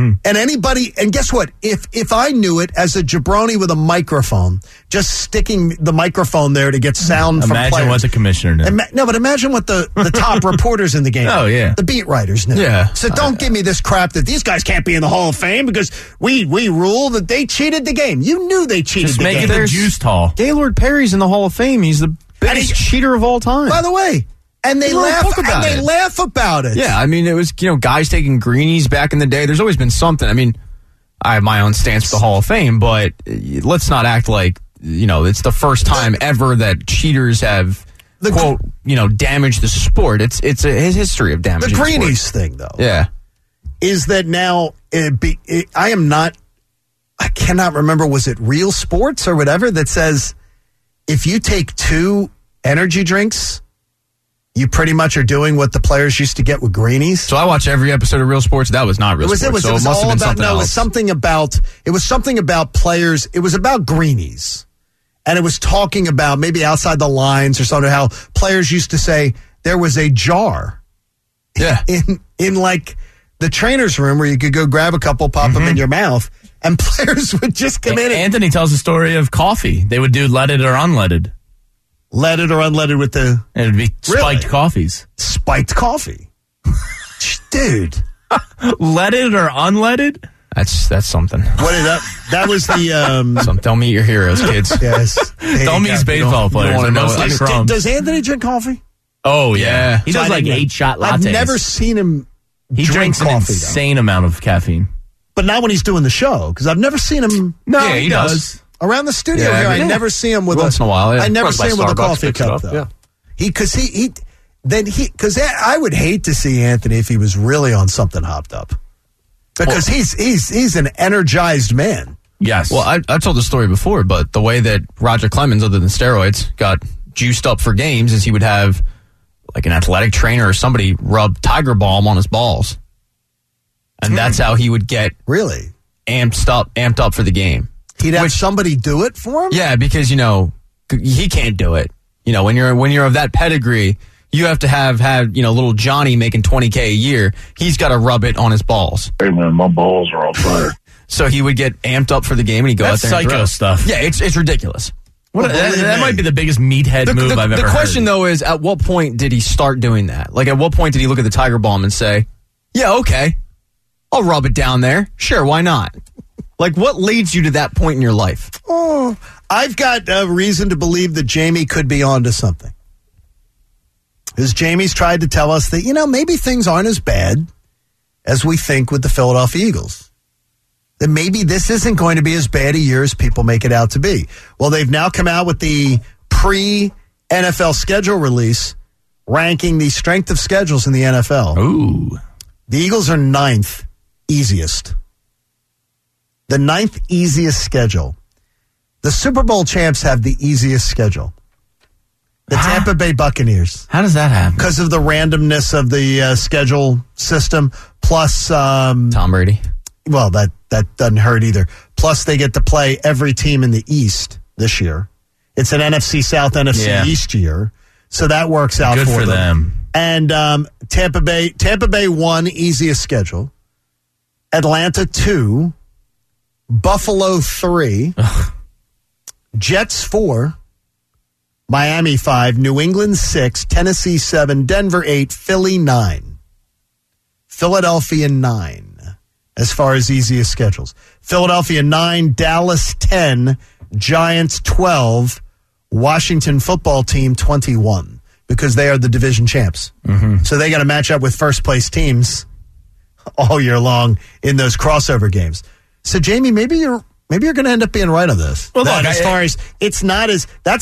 [SPEAKER 5] And guess what? If I knew it as a jabroni with a microphone, just sticking the microphone there to get sound from players.
[SPEAKER 6] Imagine what the commissioner knew.
[SPEAKER 5] But imagine what the top reporters in the game.
[SPEAKER 6] Oh, yeah.
[SPEAKER 5] The beat writers knew.
[SPEAKER 1] Yeah.
[SPEAKER 5] So don't give me this crap that these guys can't be in the Hall of Fame because we rule that they cheated the game. You knew they cheated
[SPEAKER 6] just
[SPEAKER 5] the game.
[SPEAKER 6] Just make it the juice tall.
[SPEAKER 1] Gaylord Perry's in the Hall of Fame. He's the biggest cheater of all time.
[SPEAKER 5] By the way, and they laugh about it.
[SPEAKER 1] Yeah, I mean, it was, guys taking greenies back in the day. There's always been something. I mean, I have my own stance with the Hall of Fame, but let's not act like, it's the first time ever that cheaters have, quote, damaged the sport. It's a history of damage.
[SPEAKER 5] The greenies thing, though.
[SPEAKER 1] Yeah.
[SPEAKER 5] Is that now, I cannot remember, was it Real Sports or whatever that says if you take 2 energy drinks, you pretty much are doing what the players used to get with greenies.
[SPEAKER 1] So I watch every episode of Real Sports. That was not Real Sports. It was something about players. It was about greenies. And it was talking about maybe outside the lines or something, how players used to say there was a jar. Yeah.
[SPEAKER 5] In like the trainer's room where you could go grab a couple, pop them in your mouth, and players would just come in.
[SPEAKER 6] Anthony tells the story of coffee. They would do leaded or unleaded.
[SPEAKER 5] Leaded or unleaded with the...
[SPEAKER 6] It would be spiked coffees.
[SPEAKER 5] Spiked coffee. Dude.
[SPEAKER 6] Leaded or unleaded?
[SPEAKER 1] That's something.
[SPEAKER 5] What is that? That was the...
[SPEAKER 1] Don't meet your heroes, kids.
[SPEAKER 5] Yes.
[SPEAKER 6] Don't meet baseball players.
[SPEAKER 5] Does Anthony drink coffee?
[SPEAKER 6] Oh, yeah. He does like 8-shot lattes.
[SPEAKER 5] I've never seen him
[SPEAKER 6] He drinks an insane amount of caffeine.
[SPEAKER 5] But not when he's doing the show, because I've never seen him...
[SPEAKER 6] No, yeah, he does.
[SPEAKER 5] Around the studio here, I never see him with
[SPEAKER 1] once in a while. Yeah.
[SPEAKER 5] I never see him with a coffee cup, though.
[SPEAKER 3] Yeah.
[SPEAKER 5] Because I would hate to see Anthony if he was really on something hopped up, because he's an energized man.
[SPEAKER 6] Yes.
[SPEAKER 1] Well, I told the story before, but the way that Roger Clemens, other than steroids, got juiced up for games is he would have like an athletic trainer or somebody rub Tiger Balm on his balls, and that's how he would get
[SPEAKER 5] really
[SPEAKER 1] amped up for the game.
[SPEAKER 5] He'd have somebody do it for him?
[SPEAKER 1] Yeah, because, he can't do it. When you're of that pedigree, you have to have little Johnny making $20K a year. He's got to rub it on his balls.
[SPEAKER 9] Hey, man, my balls are on fire.
[SPEAKER 1] So he would get amped up for the game, and he'd go out there and
[SPEAKER 6] psycho stuff.
[SPEAKER 1] Yeah, it's ridiculous.
[SPEAKER 6] That might be the biggest meathead move I've ever heard.
[SPEAKER 1] The question, though, is at what point did he start doing that? Like, at what point did he look at the Tiger Balm and say, yeah, okay, I'll rub it down there. Sure, why not? Like, what leads you to that point in your life?
[SPEAKER 5] Oh, I've got a reason to believe that Jamie could be onto something. Because Jamie's tried to tell us that, maybe things aren't as bad as we think with the Philadelphia Eagles. That maybe this isn't going to be as bad a year as people make it out to be. Well, they've now come out with the pre-NFL schedule release ranking the strength of schedules in the NFL.
[SPEAKER 6] Ooh.
[SPEAKER 5] The Eagles are 9th easiest. The 9th easiest schedule. The Super Bowl champs have the easiest schedule. The Tampa Bay Buccaneers.
[SPEAKER 6] How does that happen?
[SPEAKER 5] Because of the randomness of the schedule system, plus...
[SPEAKER 1] Tom Brady.
[SPEAKER 5] Well, that doesn't hurt either. Plus, they get to play every team in the East this year. It's an NFC South, NFC East year. So that works out
[SPEAKER 6] for them.
[SPEAKER 5] And Tampa Bay 1, easiest schedule. Atlanta 2. Buffalo 3. Jets 4. Miami 5. New England 6. Tennessee 7. Denver 8. Philly 9. Philadelphia 9. As far as easiest schedules. Philadelphia 9. Dallas 10. Giants 12. Washington football team 21. Because they are the division champs. Mm-hmm. So they got to match up with first place teams all year long in those crossover games. So Jamie, maybe you're going to end up being right on this.
[SPEAKER 6] Well, look,
[SPEAKER 5] as far as it's not as that's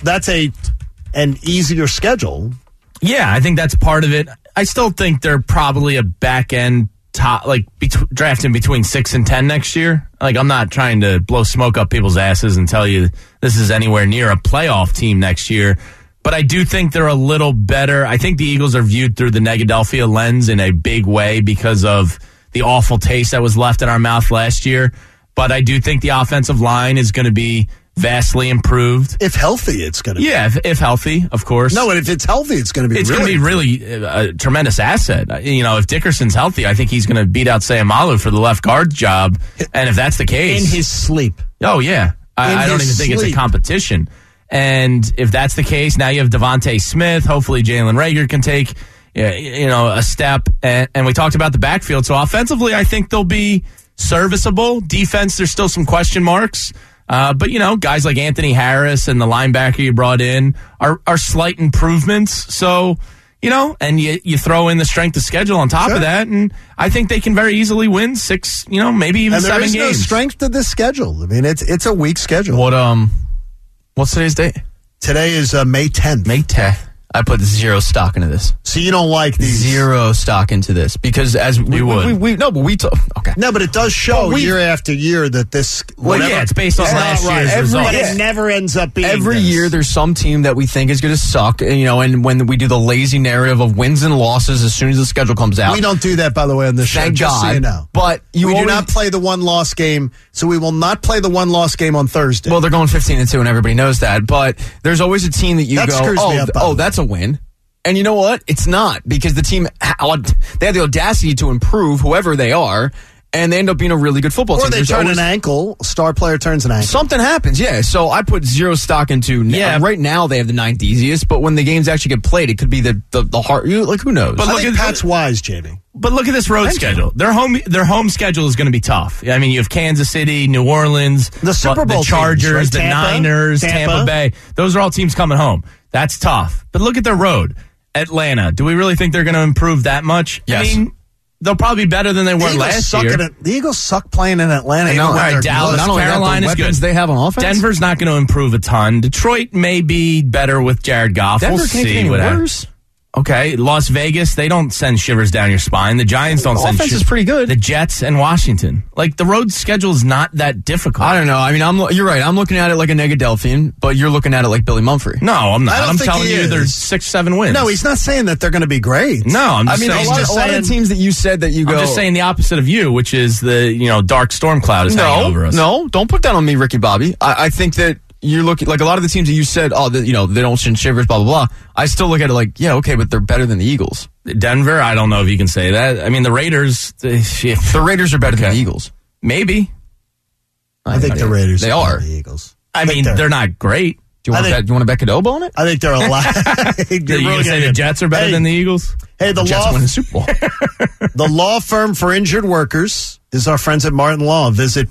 [SPEAKER 5] an easier schedule.
[SPEAKER 6] Yeah, I think that's part of it. I still think they're probably a back end top, like drafting between 6 and 10 next year. Like, I'm not trying to blow smoke up people's asses and tell you this is anywhere near a playoff team next year. But I do think they're a little better. I think the Eagles are viewed through the Negadelphia lens in a big way because of the awful taste that was left in our mouth last year. But I do think the offensive line is going to be vastly improved.
[SPEAKER 5] If healthy, it's going to be.
[SPEAKER 6] Yeah, if healthy, of course.
[SPEAKER 5] No, and if it's healthy, it's going to be
[SPEAKER 6] It's going to be really a tremendous asset. If Dickerson's healthy, I think he's going to beat out Sayamalu for the left guard job. And if that's the case.
[SPEAKER 5] In his sleep.
[SPEAKER 6] Oh, yeah. I don't even think it's a competition. And if that's the case, now you have Devontae Smith. Hopefully Jalen Reagor can take a step. And we talked about the backfield. So offensively, I think they'll be serviceable. Defense, there's still some question marks. But guys like Anthony Harris and the linebacker you brought in are slight improvements. So, and you throw in the strength of schedule on top of that, and I think they can very easily win 6, maybe even 7 games.
[SPEAKER 5] There is no strength to this schedule. I mean, it's a weak schedule.
[SPEAKER 1] What's today's date?
[SPEAKER 5] Today is May 10th.
[SPEAKER 1] May 10th. I put zero stock into this.
[SPEAKER 5] So you don't like these?
[SPEAKER 1] Zero stock into this because as we okay.
[SPEAKER 5] No, but it does show year after year that this.
[SPEAKER 6] It's based on last year's results.
[SPEAKER 5] But it never ends up being.
[SPEAKER 1] Every year, there's some team that we think is going to suck. And when we do the lazy narrative of wins and losses as soon as the schedule comes out,
[SPEAKER 5] we don't do that, by the way, on the show.
[SPEAKER 1] Thank God.
[SPEAKER 5] So you know.
[SPEAKER 1] But
[SPEAKER 5] we do not play the one-loss game, so we will not play the one-loss game on Thursday.
[SPEAKER 1] Well, they're going 15-2, and everybody knows that. But there's always a team that you go, that's a win. And you know what? It's not, because the team, they have the audacity to improve, whoever they are, and they end up being a really good football team.
[SPEAKER 5] Or they
[SPEAKER 1] There's
[SPEAKER 5] turn
[SPEAKER 1] always-
[SPEAKER 5] an ankle. A star player turns an ankle.
[SPEAKER 1] Something happens, yeah. So I put zero stock into. Right now they have the 9th easiest, but when the games actually get played, it could be the hard. Like who knows?
[SPEAKER 6] But
[SPEAKER 5] I
[SPEAKER 6] look
[SPEAKER 5] think
[SPEAKER 6] at
[SPEAKER 5] Pat's wise, JB.
[SPEAKER 6] But look at this road schedule. Their home schedule is going to be tough. I mean, you have Kansas City, New Orleans,
[SPEAKER 5] the Super Bowl
[SPEAKER 6] the Chargers,
[SPEAKER 5] teams, right?
[SPEAKER 6] the
[SPEAKER 5] Tampa,
[SPEAKER 6] Niners, Tampa Bay. Those are all teams coming home. That's tough. But look at their road. Atlanta. Do we really think they're going to improve that much?
[SPEAKER 1] Yes.
[SPEAKER 6] I mean, they'll probably be better than they were last year.
[SPEAKER 5] The Eagles suck playing in Atlanta.
[SPEAKER 1] I know,
[SPEAKER 5] even when
[SPEAKER 1] right,
[SPEAKER 5] they're
[SPEAKER 6] Dallas,
[SPEAKER 5] good.
[SPEAKER 1] Not only that, the
[SPEAKER 6] Carolina's
[SPEAKER 1] weapons
[SPEAKER 6] good.
[SPEAKER 1] they have on offense.
[SPEAKER 6] Denver's not going to improve a ton. Detroit may be better with Jared Goff.
[SPEAKER 1] Denver
[SPEAKER 6] We'll
[SPEAKER 1] can't get
[SPEAKER 6] see
[SPEAKER 1] any
[SPEAKER 6] what happens.
[SPEAKER 1] worse.
[SPEAKER 6] Okay, Las Vegas, they don't send shivers down your spine. The Giants don't send
[SPEAKER 1] Offense
[SPEAKER 6] shivers.
[SPEAKER 1] is pretty good.
[SPEAKER 6] The Jets and Washington. Like, the road schedule is not that difficult.
[SPEAKER 1] I don't know. I mean, you're right. I'm looking at it like a Negadelphian, but you're looking at it like Billy Mumphrey.
[SPEAKER 6] No, I'm not.
[SPEAKER 5] I don't
[SPEAKER 6] I'm
[SPEAKER 5] think
[SPEAKER 6] telling
[SPEAKER 5] he
[SPEAKER 6] you
[SPEAKER 5] is.
[SPEAKER 6] there's 6-7 wins.
[SPEAKER 5] No, he's not saying that they're going to be great.
[SPEAKER 6] No, I'm just
[SPEAKER 1] I mean,
[SPEAKER 6] saying.
[SPEAKER 1] a lot of the teams that you said that you go.
[SPEAKER 6] I'm just saying the opposite of you, which is the dark storm cloud is hanging over us.
[SPEAKER 1] No, don't put that on me, Ricky Bobby. I think that you're looking like a lot of the teams that you said, they don't send shivers, blah, blah, blah. I still look at it like, yeah, okay, but they're better than the Eagles.
[SPEAKER 6] Denver, I don't know if you can say that. I mean, the Raiders,
[SPEAKER 1] The Raiders are better than the Eagles.
[SPEAKER 6] Maybe.
[SPEAKER 5] I think the Raiders
[SPEAKER 1] They
[SPEAKER 5] are
[SPEAKER 1] are.
[SPEAKER 5] the Eagles.
[SPEAKER 6] I mean, they're not great.
[SPEAKER 1] Do you want to bet Cadoba on it?
[SPEAKER 5] I think they're a lot.
[SPEAKER 6] You're going to say the Jets are better than the Eagles?
[SPEAKER 5] Hey, the
[SPEAKER 1] Jets
[SPEAKER 5] law
[SPEAKER 1] win the Super Bowl.
[SPEAKER 5] The law firm for injured workers is our friends at Martin Law. Visit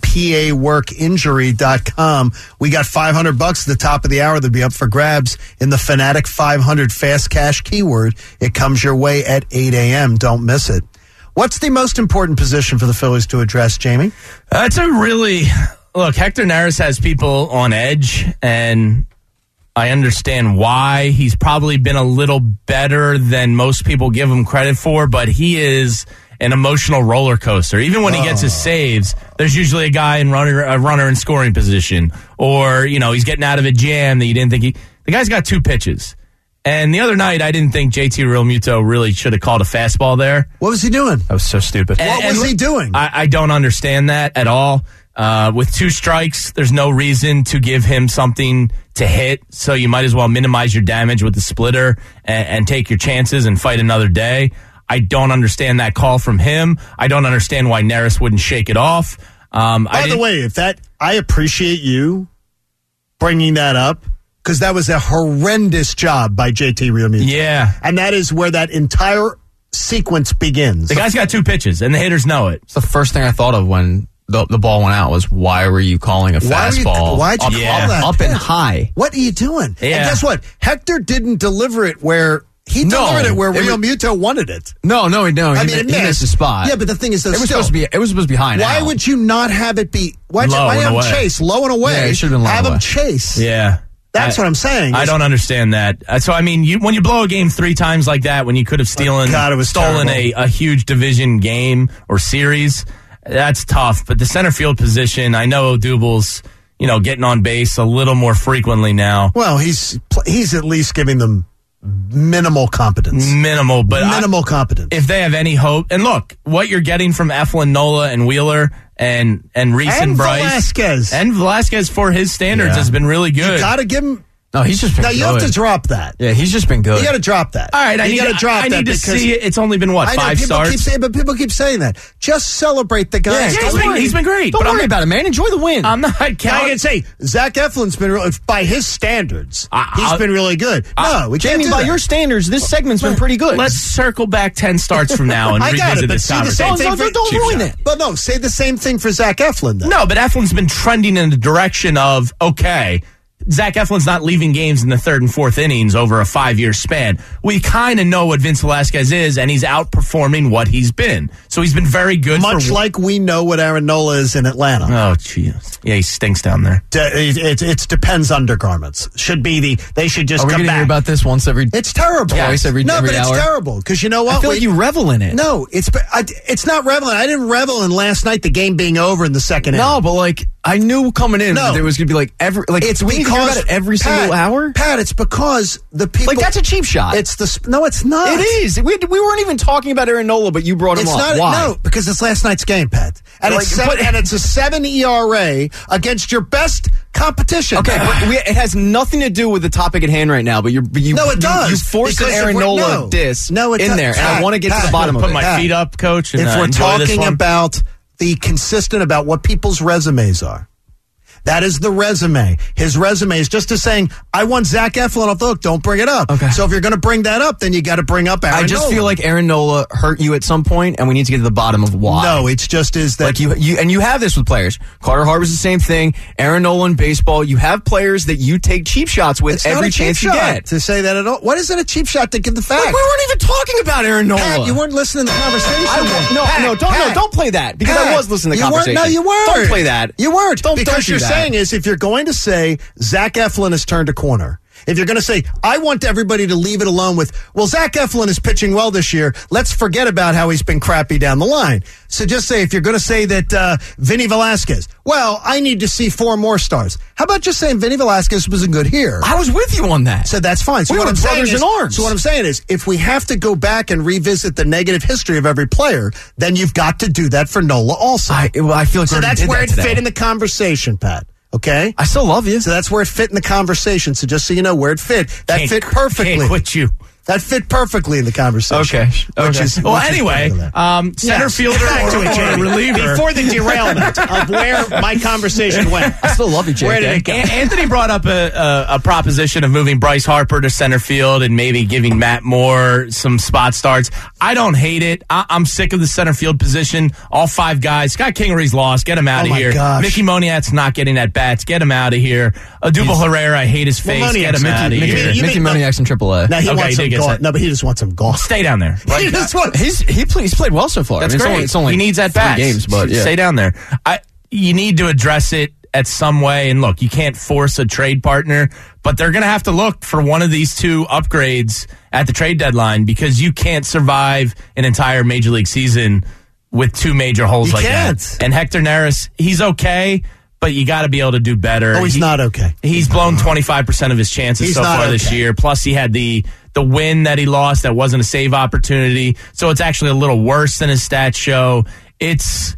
[SPEAKER 5] paworkinjury.com. We got $500 at the top of the hour that'll be up for grabs in the Fanatic 500 Fast Cash keyword. It comes your way at 8 a.m. Don't miss it. What's the most important position for the Phillies to address, Jamie?
[SPEAKER 6] That's a really... Look, Hector Neris has people on edge, and I understand why. He's probably been a little better than most people give him credit for, but he is an emotional roller coaster. Even when he gets his saves, there's usually a runner in scoring position, or he's getting out of a jam that you didn't think the guy's got 2 pitches. And the other night, I didn't think JT Realmuto really should have called a fastball there.
[SPEAKER 5] What was he doing?
[SPEAKER 1] That was so stupid.
[SPEAKER 5] What was he doing?
[SPEAKER 6] I don't understand that at all. With 2 strikes, there's no reason to give him something to hit, so you might as well minimize your damage with the splitter and take your chances and fight another day. I don't understand that call from him. I don't understand why Neris wouldn't shake it off.
[SPEAKER 5] By the way, I appreciate you bringing that up, because that was a horrendous job by JT Realmuto.
[SPEAKER 6] Yeah.
[SPEAKER 5] And that is where that entire sequence begins.
[SPEAKER 6] The guy's got 2 pitches, and the hitters know it.
[SPEAKER 1] It's the first thing I thought of when the ball went out was, why were you calling a fastball
[SPEAKER 5] Why'd you call that
[SPEAKER 1] up
[SPEAKER 5] pitch?
[SPEAKER 1] and high?
[SPEAKER 5] What are you doing?
[SPEAKER 6] Yeah.
[SPEAKER 5] And guess what? Hector didn't deliver it where he delivered it where Realmuto wanted it.
[SPEAKER 1] No.
[SPEAKER 5] I mean,
[SPEAKER 1] He missed the spot.
[SPEAKER 5] Yeah, but the thing is, though,
[SPEAKER 1] it was supposed to be high.
[SPEAKER 5] Why
[SPEAKER 1] now.
[SPEAKER 5] would you not have it be? Why
[SPEAKER 6] Low
[SPEAKER 5] have
[SPEAKER 6] and
[SPEAKER 5] him
[SPEAKER 6] away.
[SPEAKER 5] chase low and away?
[SPEAKER 1] Yeah, it should have been low
[SPEAKER 5] have
[SPEAKER 1] and
[SPEAKER 5] him
[SPEAKER 1] away.
[SPEAKER 5] chase.
[SPEAKER 6] Yeah.
[SPEAKER 5] That's what I'm saying.
[SPEAKER 6] I don't understand that. So, I mean, when you blow a game 3 times like that, when you could have stolen a huge division game or series, that's tough. But the center field position, I know Odubel's, getting on base a little more frequently now.
[SPEAKER 5] Well, he's at least giving them minimal competence.
[SPEAKER 6] Minimal
[SPEAKER 5] competence.
[SPEAKER 6] If they have any hope, and look, what you're getting from Eflin, Nola, and Wheeler, and Reese and Bryce, Velasquez for his standards has been really good.
[SPEAKER 5] You got to give him.
[SPEAKER 1] No, he's just been
[SPEAKER 5] now
[SPEAKER 1] good.
[SPEAKER 5] you have to drop that.
[SPEAKER 1] Yeah, he's just been good.
[SPEAKER 5] You got to drop that.
[SPEAKER 6] All right, I need to
[SPEAKER 5] because
[SPEAKER 6] see it. It's only been
[SPEAKER 5] I know,
[SPEAKER 6] 5 starts.
[SPEAKER 5] People keep saying that. Just celebrate the guy.
[SPEAKER 6] Yeah, he's been great.
[SPEAKER 1] Don't worry about it, man. Enjoy the win.
[SPEAKER 6] I'm not
[SPEAKER 5] I can say Zach Eflin's been by his standards. He's been really good. No, we can't
[SPEAKER 1] Jamie,
[SPEAKER 5] do
[SPEAKER 1] by
[SPEAKER 5] that.
[SPEAKER 1] your standards, this segment's been pretty good.
[SPEAKER 6] Let's circle back 10 starts from now and
[SPEAKER 5] I got
[SPEAKER 6] revisit
[SPEAKER 5] it, but
[SPEAKER 6] this
[SPEAKER 5] say the
[SPEAKER 6] conversation.
[SPEAKER 5] same thing.
[SPEAKER 1] Don't ruin it.
[SPEAKER 5] But no, say the same thing for Zach Eflin. Then.
[SPEAKER 6] No, but Eflin's been trending in the direction of, okay, Zach Eflin's not leaving games in the 3rd and 4th innings over a 5-year span. We kind of know what Vince Velasquez is, and he's outperforming what he's been. So he's been very good.
[SPEAKER 5] Much like we know what Aaron Nola is in Atlanta.
[SPEAKER 6] Oh, jeez. Yeah, he stinks down there.
[SPEAKER 5] It depends undergarments. They should just
[SPEAKER 1] Are we
[SPEAKER 5] come
[SPEAKER 1] going to
[SPEAKER 5] back.
[SPEAKER 1] hear about this once every?
[SPEAKER 5] It's terrible.
[SPEAKER 1] Twice every
[SPEAKER 5] but
[SPEAKER 1] hour?
[SPEAKER 5] it's terrible because you know what?
[SPEAKER 1] I feel like you revel in it.
[SPEAKER 5] No, it's not reveling. I didn't revel in last night. The game being over in the second.
[SPEAKER 1] No, but like I knew coming in that there was going to be
[SPEAKER 5] it's
[SPEAKER 1] we need to hear about it every single hour.
[SPEAKER 5] Pat, it's because the people
[SPEAKER 1] that's a cheap shot.
[SPEAKER 5] No, it's not.
[SPEAKER 1] It is. We weren't even talking about Aaron Nola, but you brought him
[SPEAKER 5] It's
[SPEAKER 1] up.
[SPEAKER 5] not.
[SPEAKER 1] Why?
[SPEAKER 5] No, because it's last night's game, Pat, and it's a 7 ERA against your best competition.
[SPEAKER 1] Okay, but it has nothing to do with the topic at hand right now. But no,
[SPEAKER 5] it does.
[SPEAKER 1] You forced an
[SPEAKER 5] Because
[SPEAKER 1] Aaron Nola diss in there, and I want to get to the bottom of it.
[SPEAKER 6] Put my feet up, Coach. And
[SPEAKER 5] if we're
[SPEAKER 6] enjoy this
[SPEAKER 5] talking
[SPEAKER 6] one.
[SPEAKER 5] about be consistent about what people's resumes are. That is the resume. His resume is just as saying, I want Zach Eflin off the hook. Don't bring it up.
[SPEAKER 1] Okay.
[SPEAKER 5] So if you're going to bring that up, then you got to bring up Aaron
[SPEAKER 1] I just
[SPEAKER 5] Nola.
[SPEAKER 1] feel like Aaron Nola hurt you at some point, and we need to get to the bottom of why.
[SPEAKER 5] No, it's just is that...
[SPEAKER 1] Like you have this with players. Carter Harbor's the same thing. Aaron Nola in baseball. You have players that you take cheap shots with
[SPEAKER 5] it's
[SPEAKER 1] every
[SPEAKER 5] not a cheap
[SPEAKER 1] chance you
[SPEAKER 5] shot
[SPEAKER 1] get.
[SPEAKER 5] to say that at all. What is it a cheap shot to give the facts?
[SPEAKER 1] We weren't even talking about Aaron Nola.
[SPEAKER 5] Pat, you weren't listening to the conversation.
[SPEAKER 1] Don't play that because I was listening to the conversation.
[SPEAKER 5] No, you weren't.
[SPEAKER 1] Don't play that.
[SPEAKER 5] You weren't.
[SPEAKER 1] Don't
[SPEAKER 5] because
[SPEAKER 1] do
[SPEAKER 5] you're
[SPEAKER 1] that.
[SPEAKER 5] saying is if you're going to say Zach Eflin has turned a corner, if you're going to say, I want everybody to leave it alone with, well, Zach Eflin is pitching well this year, let's forget about how he's been crappy down the line. So just say, if you're going to say that Vinny Velasquez, well, I need to see 4 more stars. How about just saying Vinny Velasquez wasn't good here?
[SPEAKER 1] I was with you on that.
[SPEAKER 5] So that's fine. So
[SPEAKER 1] We
[SPEAKER 5] what
[SPEAKER 1] were
[SPEAKER 5] I'm saying
[SPEAKER 1] brothers
[SPEAKER 5] is,
[SPEAKER 1] in arms.
[SPEAKER 5] So what I'm saying is, if we have to go back and revisit the negative history of every player, then you've got to do that for Nola also.
[SPEAKER 1] I feel like
[SPEAKER 5] so
[SPEAKER 1] we already
[SPEAKER 5] that's
[SPEAKER 1] did
[SPEAKER 5] where
[SPEAKER 1] that
[SPEAKER 5] it
[SPEAKER 1] today.
[SPEAKER 5] fit in the conversation, Pat. Okay?
[SPEAKER 1] I still love you.
[SPEAKER 5] So that's where it fit in the conversation. So just so you know where it fit. That fit perfectly.
[SPEAKER 6] Can't quit you.
[SPEAKER 5] That fit perfectly in the conversation.
[SPEAKER 1] Okay.
[SPEAKER 6] Well, anyway, center fielder
[SPEAKER 5] Back to it,
[SPEAKER 6] or
[SPEAKER 5] Jamie.
[SPEAKER 6] reliever.
[SPEAKER 5] Before the derailment of where my conversation went.
[SPEAKER 1] I still love you, Jake.
[SPEAKER 5] Where did it go?
[SPEAKER 6] Anthony brought up a proposition of moving Bryce Harper to center field and maybe giving Matt Moore some spot starts. I don't hate it. I'm sick of the center field position. All 5 guys. Scott Kingery's lost. Get him out
[SPEAKER 5] Oh,
[SPEAKER 6] of
[SPEAKER 5] my
[SPEAKER 6] here.
[SPEAKER 5] gosh.
[SPEAKER 6] Mickey Moniak's not getting at bats. Get him out of here. Adubel Herrera, I hate his face. Get him out of here.
[SPEAKER 1] Mickey Moniak's in AAA.
[SPEAKER 5] Now he
[SPEAKER 6] Okay,
[SPEAKER 5] wants
[SPEAKER 6] he
[SPEAKER 5] some
[SPEAKER 6] did get
[SPEAKER 5] golf.
[SPEAKER 6] set.
[SPEAKER 5] No, but he just wants some golf.
[SPEAKER 6] Stay down there.
[SPEAKER 5] He just wants.
[SPEAKER 1] He's played well so far.
[SPEAKER 6] That's
[SPEAKER 1] I mean,
[SPEAKER 6] great.
[SPEAKER 1] It's only
[SPEAKER 6] he needs at
[SPEAKER 1] 3
[SPEAKER 6] bats.
[SPEAKER 1] games, but yeah.
[SPEAKER 6] Stay down there. You need to address it at some way. And look, you can't force a trade partner, but they're going to have to look for one of these 2 upgrades at the trade deadline because you can't survive an entire major league season with 2 major holes
[SPEAKER 5] You
[SPEAKER 6] like
[SPEAKER 5] can't.
[SPEAKER 6] that. And Hector Neris, he's okay, but you got to be able to do better.
[SPEAKER 5] Oh, he's not okay.
[SPEAKER 6] He's blown 25% of his chances
[SPEAKER 5] He's
[SPEAKER 6] so
[SPEAKER 5] not
[SPEAKER 6] far this
[SPEAKER 5] okay.
[SPEAKER 6] year. Plus, he had the win that he lost that wasn't a save opportunity. So it's actually a little worse than his stats show. It's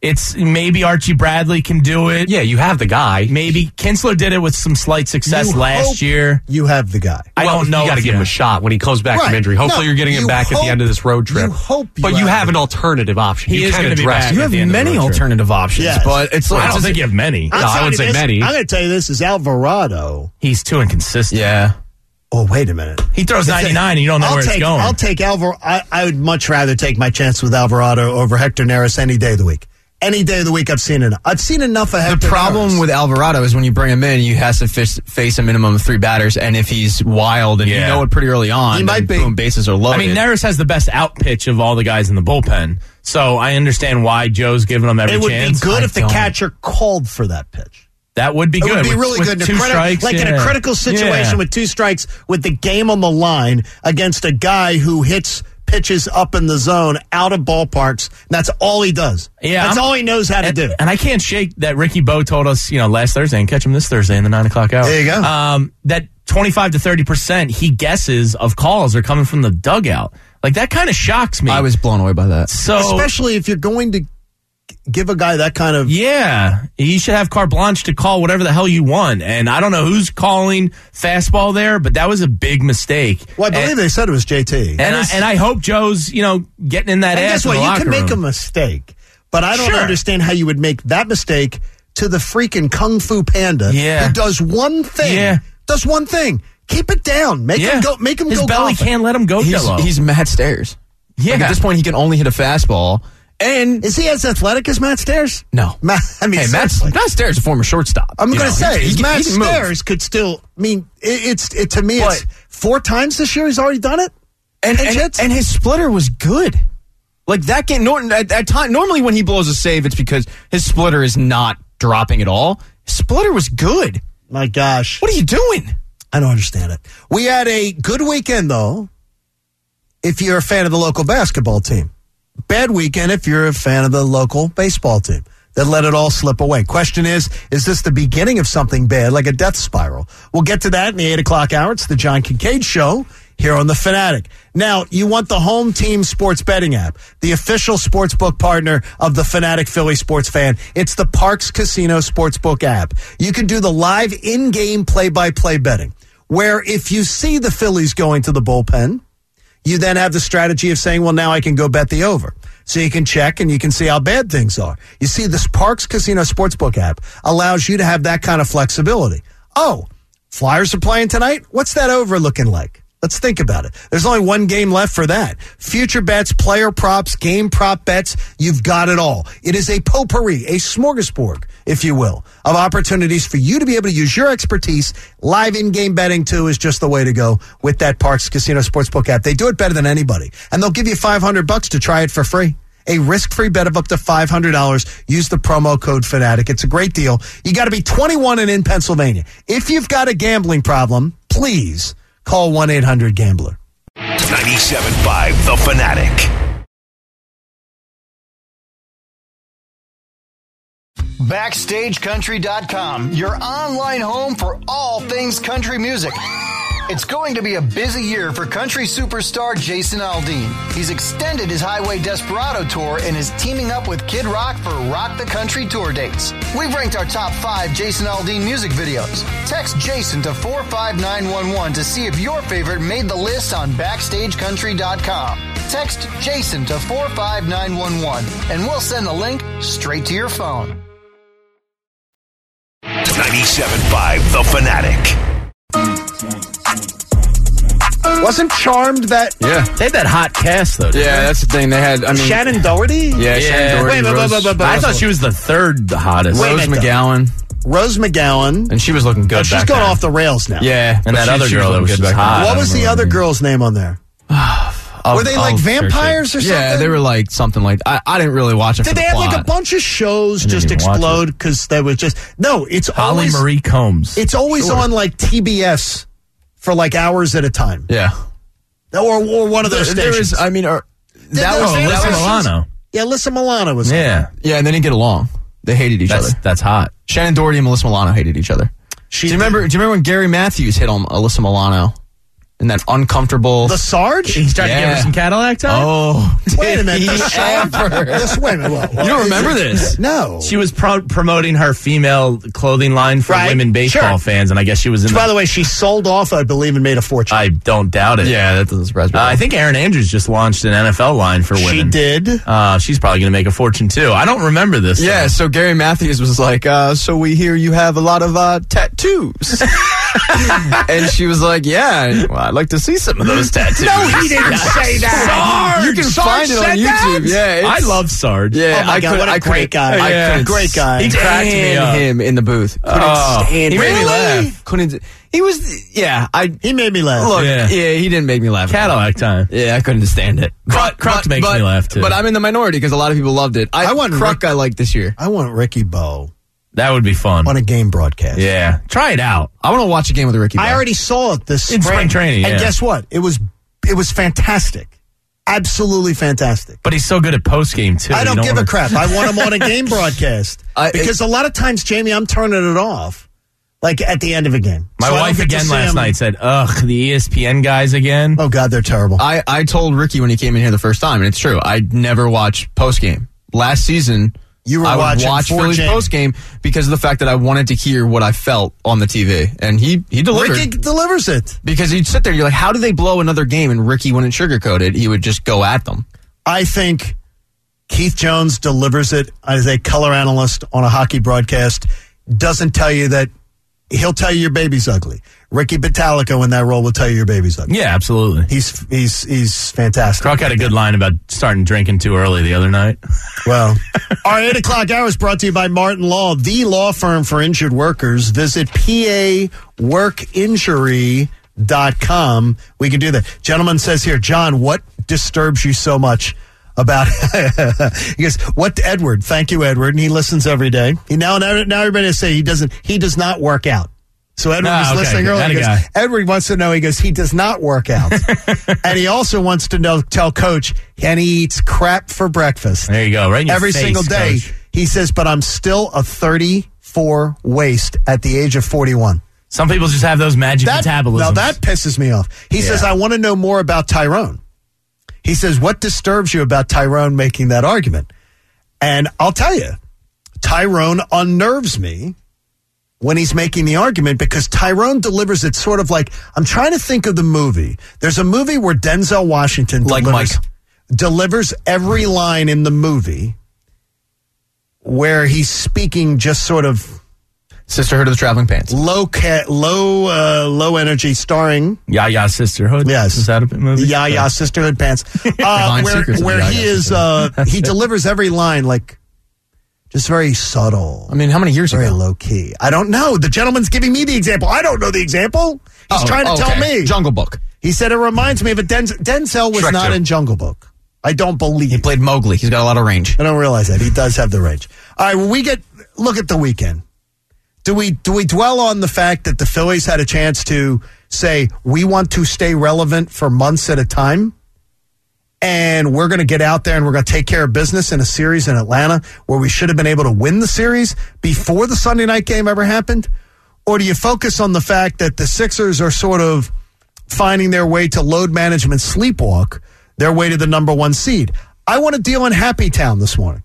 [SPEAKER 6] maybe Archie Bradley can do it.
[SPEAKER 3] Yeah, you have the guy.
[SPEAKER 6] Maybe Kinsler did it with some slight success
[SPEAKER 5] You
[SPEAKER 6] last
[SPEAKER 5] hope
[SPEAKER 6] year.
[SPEAKER 5] You have the guy.
[SPEAKER 6] I don't know.
[SPEAKER 3] You got to
[SPEAKER 6] if
[SPEAKER 3] give him a shot when he comes back
[SPEAKER 5] Right.
[SPEAKER 3] from injury. Hopefully,
[SPEAKER 5] No,
[SPEAKER 3] you're getting him
[SPEAKER 5] you
[SPEAKER 3] back at the end of this road trip.
[SPEAKER 5] you hope you
[SPEAKER 3] but you
[SPEAKER 5] have
[SPEAKER 3] have an
[SPEAKER 5] him.
[SPEAKER 3] alternative option.
[SPEAKER 6] He
[SPEAKER 3] you
[SPEAKER 6] is
[SPEAKER 3] can
[SPEAKER 6] gonna be
[SPEAKER 3] address
[SPEAKER 6] back.
[SPEAKER 3] it.
[SPEAKER 1] You
[SPEAKER 6] at
[SPEAKER 1] have
[SPEAKER 6] the end of the
[SPEAKER 1] many
[SPEAKER 6] road trip.
[SPEAKER 1] alternative options,
[SPEAKER 5] Yes.
[SPEAKER 1] but it's
[SPEAKER 6] I
[SPEAKER 1] like
[SPEAKER 6] don't think you have many.
[SPEAKER 3] No, I wouldn't say many.
[SPEAKER 5] I'm going to tell you this is Alvarado.
[SPEAKER 6] He's too inconsistent.
[SPEAKER 1] yeah.
[SPEAKER 5] Oh, wait a minute.
[SPEAKER 6] He throws 99 and you don't know where it's going.
[SPEAKER 5] I'll take Alvarado. I would much rather take my chance with Alvarado over Hector Neris any day of the week. Any day of the week, I've seen enough. I've seen enough of Hector
[SPEAKER 1] The problem
[SPEAKER 5] Neris.
[SPEAKER 1] with Alvarado is when you bring him in, you have to face a minimum of 3 batters, and if he's wild and you know it pretty early on,
[SPEAKER 5] He might
[SPEAKER 1] then
[SPEAKER 5] be.
[SPEAKER 1] boom, bases are loaded.
[SPEAKER 6] I mean, Neris has the best out pitch of all the guys in the bullpen. So I understand why Joe's giving him every
[SPEAKER 5] it would
[SPEAKER 6] chance.
[SPEAKER 5] be good
[SPEAKER 6] I
[SPEAKER 5] if the
[SPEAKER 6] don't.
[SPEAKER 5] catcher called for that pitch.
[SPEAKER 6] That would be
[SPEAKER 5] It
[SPEAKER 6] good.
[SPEAKER 5] would be
[SPEAKER 6] With-
[SPEAKER 5] really
[SPEAKER 6] with
[SPEAKER 5] good.
[SPEAKER 6] 2 strikes,
[SPEAKER 5] like in a
[SPEAKER 6] yeah.
[SPEAKER 5] critical situation
[SPEAKER 6] Yeah.
[SPEAKER 5] with 2 strikes with the game on the line against a guy who hits pitches up in the zone out of ballparks. And that's all he does.
[SPEAKER 6] Yeah,
[SPEAKER 5] That's all he knows how to do.
[SPEAKER 6] And I can't shake that Ricky Bo told us, last Thursday, and catch him this Thursday in the 9 o'clock hour.
[SPEAKER 5] There you go.
[SPEAKER 6] That 25 to 30% he guesses of calls are coming from the dugout. Like, that kind of shocks me.
[SPEAKER 1] I was blown away by that.
[SPEAKER 6] So,
[SPEAKER 5] Especially if you're going to give a guy that kind of...
[SPEAKER 6] yeah, you should have carte blanche to call whatever the hell you want. And I don't know who's calling fastball there, but that was a big mistake.
[SPEAKER 5] Well, I believe they said it was JT.
[SPEAKER 6] And I hope Joe's, getting in that
[SPEAKER 5] And
[SPEAKER 6] ass
[SPEAKER 5] guess
[SPEAKER 6] in
[SPEAKER 5] what?
[SPEAKER 6] the
[SPEAKER 5] You
[SPEAKER 6] locker
[SPEAKER 5] can make
[SPEAKER 6] room.
[SPEAKER 5] a mistake, but I don't
[SPEAKER 6] Sure.
[SPEAKER 5] understand how you would make that mistake to the freaking Kung Fu Panda
[SPEAKER 6] Yeah.
[SPEAKER 5] who does one thing.
[SPEAKER 6] Yeah.
[SPEAKER 5] Does one thing. Keep it down. Make him go. Make him
[SPEAKER 6] His
[SPEAKER 5] go.
[SPEAKER 6] belly
[SPEAKER 5] golfing.
[SPEAKER 6] can't let him go that low.
[SPEAKER 1] He's Matt Stairs.
[SPEAKER 6] Yeah.
[SPEAKER 1] Like, at this point, he can only hit a fastball. And
[SPEAKER 5] Is he as athletic as Matt Stairs?
[SPEAKER 1] no,
[SPEAKER 5] Matt, I mean,
[SPEAKER 1] hey, Matt
[SPEAKER 5] seriously.
[SPEAKER 1] Stairs is a former shortstop.
[SPEAKER 5] I'm going to say
[SPEAKER 1] he
[SPEAKER 5] Matt
[SPEAKER 1] can move.
[SPEAKER 5] Stairs could still. I mean, it's to me.
[SPEAKER 1] But-
[SPEAKER 5] It's 4 times this year he's already done it.
[SPEAKER 1] and
[SPEAKER 5] Pinch hits?
[SPEAKER 1] and his splitter was good. Like that game, Norton at time. Normally, when he blows a save, it's because his splitter is not dropping at all. His splitter was good.
[SPEAKER 5] My gosh,
[SPEAKER 1] What are you doing?
[SPEAKER 5] I don't understand it. We had a good weekend though. If you're a fan of the local basketball team, bad weekend if you're a fan of the local baseball team that let it all slip away. Question is this the beginning of something bad, like a death spiral? We'll get to that in the 8 o'clock hour. It's the John Kincaid Show here on The Fanatic. Now, you want the home team sports betting app, the official sportsbook partner of the Fanatic Philly sports fan. It's the Parx Casino Sportsbook app. You can do the live in-game play-by-play betting, where if you see the Phillies going to the bullpen, you then have the strategy of saying, well, now I can go bet the over. so you can check and you can see how bad things are. You see, this Parx Casino Sportsbook app allows you to have that kind of flexibility. Oh, Flyers are playing tonight? What's that over looking like? Let's think about it. There's only one game left for that. Future bets, player props, game prop bets, you've got it all. It is a potpourri, a smorgasbord, if you will, of opportunities for you to be able to use your expertise. Live in-game betting, too, is just the way to go with that Parx Casino Sportsbook app. They do it better than anybody. And they'll give you $500 to try it for free. A risk-free bet of up to $500. Use the promo code FANATIC. It's a great deal. You got to be 21 and in Pennsylvania. If you've got a gambling problem, please call 1-800-GAMBLER.
[SPEAKER 2] 97.5 The Fanatic.
[SPEAKER 7] BackstageCountry.com, your online home for all things country music. It's going to be a busy year for country superstar Jason Aldean. He's extended his Highway Desperado tour and is teaming up with Kid Rock for Rock the Country tour dates. We've ranked our top 5 Jason Aldean music videos. Text Jason to 45911 to see if your favorite made the list on BackstageCountry.com. Text Jason to 45911 and we'll send the link straight to your phone.
[SPEAKER 2] 97.5 The Fanatic.
[SPEAKER 5] Wasn't Charmed that?
[SPEAKER 1] Yeah.
[SPEAKER 6] They had that hot cast, though.
[SPEAKER 1] Yeah, that's the thing. They had,
[SPEAKER 5] Shannon Doherty?
[SPEAKER 1] Yeah, Shannon Doherty.
[SPEAKER 5] Wait,
[SPEAKER 6] I thought she was the third hottest.
[SPEAKER 1] Rose McGowan.
[SPEAKER 5] Rose McGowan.
[SPEAKER 1] And she was looking good
[SPEAKER 5] She's
[SPEAKER 1] back
[SPEAKER 5] going
[SPEAKER 1] then.
[SPEAKER 5] off the rails now.
[SPEAKER 1] Yeah.
[SPEAKER 6] And that other girl that was just hot.
[SPEAKER 5] What was the other girl's name on there? Were they like vampires or something?
[SPEAKER 1] Yeah, they were like something like... I didn't really watch it for
[SPEAKER 5] Did
[SPEAKER 1] the
[SPEAKER 5] they have
[SPEAKER 1] plot.
[SPEAKER 5] like a bunch of shows just explode because they was just... No, it's
[SPEAKER 6] Holly
[SPEAKER 5] always...
[SPEAKER 6] Marie Combs.
[SPEAKER 5] It's always on like TBS for like hours at a time.
[SPEAKER 1] Yeah.
[SPEAKER 5] Or one of those stations.
[SPEAKER 1] That was
[SPEAKER 6] Alyssa Milano.
[SPEAKER 5] Yeah, Alyssa Milano was on.
[SPEAKER 6] Yeah.
[SPEAKER 1] Yeah, and they didn't get along. They hated each other.
[SPEAKER 6] That's hot.
[SPEAKER 1] Shannon Doherty and Alyssa Milano hated each other. Do you remember when Gary Matthews hit on Alyssa Milano? And that uncomfortable...
[SPEAKER 5] The Sarge?
[SPEAKER 6] He's trying to give her some Cadillac time?
[SPEAKER 1] Oh.
[SPEAKER 5] Wait a minute. The Sarge? Wait a minute.
[SPEAKER 1] You don't remember this?
[SPEAKER 5] No.
[SPEAKER 6] She was promoting her female clothing line for women baseball fans, and I guess she was in
[SPEAKER 5] By the way, she sold off, I believe, and made a fortune.
[SPEAKER 6] I don't doubt it.
[SPEAKER 1] Yeah, that doesn't surprise me.
[SPEAKER 6] I think Erin Andrews just launched an NFL line for women.
[SPEAKER 5] She did.
[SPEAKER 6] She's probably going to make a fortune, too. I don't remember this.
[SPEAKER 1] Yeah, so Gary Matthews was like, so we hear you have a lot of tattoos. And she was like, yeah, well, I'd like to see some of those tattoos.
[SPEAKER 5] No, he didn't say that.
[SPEAKER 1] Sarge! You can find it on YouTube.
[SPEAKER 5] That?
[SPEAKER 1] Yeah,
[SPEAKER 6] I love Sarge.
[SPEAKER 5] Yeah, oh my God, what a great guy.
[SPEAKER 1] Great
[SPEAKER 5] guy.
[SPEAKER 6] He cracked me up.
[SPEAKER 1] Him in the booth. Couldn't stand
[SPEAKER 6] he
[SPEAKER 1] him.
[SPEAKER 6] made me laugh.
[SPEAKER 1] Couldn't. He was. Yeah,
[SPEAKER 5] he made me laugh.
[SPEAKER 1] Look, yeah, he didn't make me laugh.
[SPEAKER 6] Cadillac time.
[SPEAKER 1] Yeah, I couldn't stand it.
[SPEAKER 6] Crux makes me laugh too.
[SPEAKER 1] But I'm in the minority because a lot of people loved it. I want Kruk. I liked this year.
[SPEAKER 5] I want Ricky Bowe.
[SPEAKER 6] That would be fun
[SPEAKER 5] on a game broadcast.
[SPEAKER 6] Yeah, try it out.
[SPEAKER 1] I want to watch a game with Ricky Bowe.
[SPEAKER 5] I already saw it this
[SPEAKER 6] in spring training.
[SPEAKER 5] And guess what? It was fantastic. Absolutely fantastic.
[SPEAKER 6] But he's so good at post game too.
[SPEAKER 5] I don't give a crap. I want him on a game broadcast because a lot of times, Jamie, I'm turning it off. Like at the end of a game.
[SPEAKER 6] My wife again last night said, ugh, the ESPN guys again.
[SPEAKER 5] Oh, God, they're terrible.
[SPEAKER 1] I told Ricky when he came in here the first time, and it's true, I'd never watch postgame. Last season, I would watch Phillies postgame because of the fact that I wanted to hear what I felt on the TV. And he delivered.
[SPEAKER 5] Ricky delivers it.
[SPEAKER 1] Because he'd sit there, you're like, how do they blow another game? And Ricky wouldn't sugarcoat it. He would just go at them.
[SPEAKER 5] I think Keith Jones delivers it as a color analyst on a hockey broadcast. Doesn't tell you that. He'll tell you your baby's ugly. Ricky Batalico in that role will tell you your baby's ugly.
[SPEAKER 6] Yeah, absolutely.
[SPEAKER 5] He's fantastic.
[SPEAKER 6] Kruk had a good line about starting drinking too early the other night.
[SPEAKER 5] Well, our 8 o'clock hour is brought to you by Martin Law, the law firm for injured workers. Visit paworkinjury.com. We can do that. Gentleman says here, John, what disturbs you so much about he goes, what, Edward? Thank you, Edward. And he listens every day. Now everybody say he does not work out. So Edward was listening earlier. He goes, Edward wants to know, he goes, he does not work out. And he also wants to tell Coach, and he eats crap for breakfast.
[SPEAKER 6] There you go, right in your
[SPEAKER 5] every
[SPEAKER 6] face,
[SPEAKER 5] single day.
[SPEAKER 6] Coach.
[SPEAKER 5] He says, but I'm still a 34 waist at the age of 41.
[SPEAKER 6] Some people just have those magic metabolisms.
[SPEAKER 5] Now that pisses me off. He says, I want to know more about Tyrone. He says, what disturbs you about Tyrone making that argument? And I'll tell you, Tyrone unnerves me when he's making the argument because Tyrone delivers it sort of like, I'm trying to think of the movie. There's a movie where Denzel Washington delivers.
[SPEAKER 1] Like Mike.
[SPEAKER 5] delivers every line in the movie where he's speaking just sort of
[SPEAKER 1] Sisterhood of the Traveling Pants.
[SPEAKER 5] Low energy, starring
[SPEAKER 6] Yaya Sisterhood.
[SPEAKER 5] Yes,
[SPEAKER 6] is that a movie?
[SPEAKER 5] Yaya Sisterhood Pants. Where he is, he delivers every line like just very subtle.
[SPEAKER 1] I mean, how many years
[SPEAKER 5] very
[SPEAKER 1] ago?
[SPEAKER 5] Very low key. I don't know. The gentleman's giving me the example. I don't know the example. He's trying to tell me.
[SPEAKER 1] Jungle Book.
[SPEAKER 5] He said it reminds me of a Denzel was
[SPEAKER 1] Shrek
[SPEAKER 5] not
[SPEAKER 1] 2.
[SPEAKER 5] in Jungle Book. I don't believe.
[SPEAKER 1] He played Mowgli. He's got a lot of range.
[SPEAKER 5] I don't realize that. He does have the range. All right, when look at the weekend. Do we dwell on the fact that the Phillies had a chance to say, we want to stay relevant for months at a time, and we're going to get out there and we're going to take care of business in a series in Atlanta where we should have been able to win the series before the Sunday night game ever happened? Or do you focus on the fact that the Sixers are sort of finding their way to load management sleepwalk, their way to the number 1 seed? I want to deal in Happy Town this morning.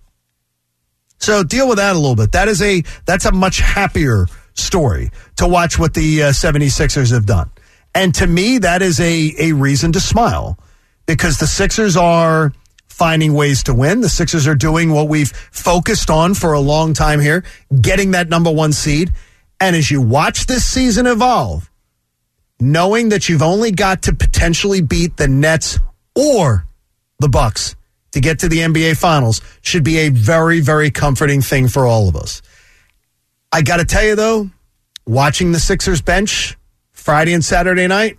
[SPEAKER 5] So deal with that a little bit. That's a much happier story to watch what the 76ers have done. And to me, that is a reason to smile because the Sixers are finding ways to win. The Sixers are doing what we've focused on for a long time here, getting that number 1 seed. And as you watch this season evolve, knowing that you've only got to potentially beat the Nets or the Bucks to get to the NBA Finals should be a very, very comforting thing for all of us. I got to tell you, though, watching the Sixers bench Friday and Saturday night,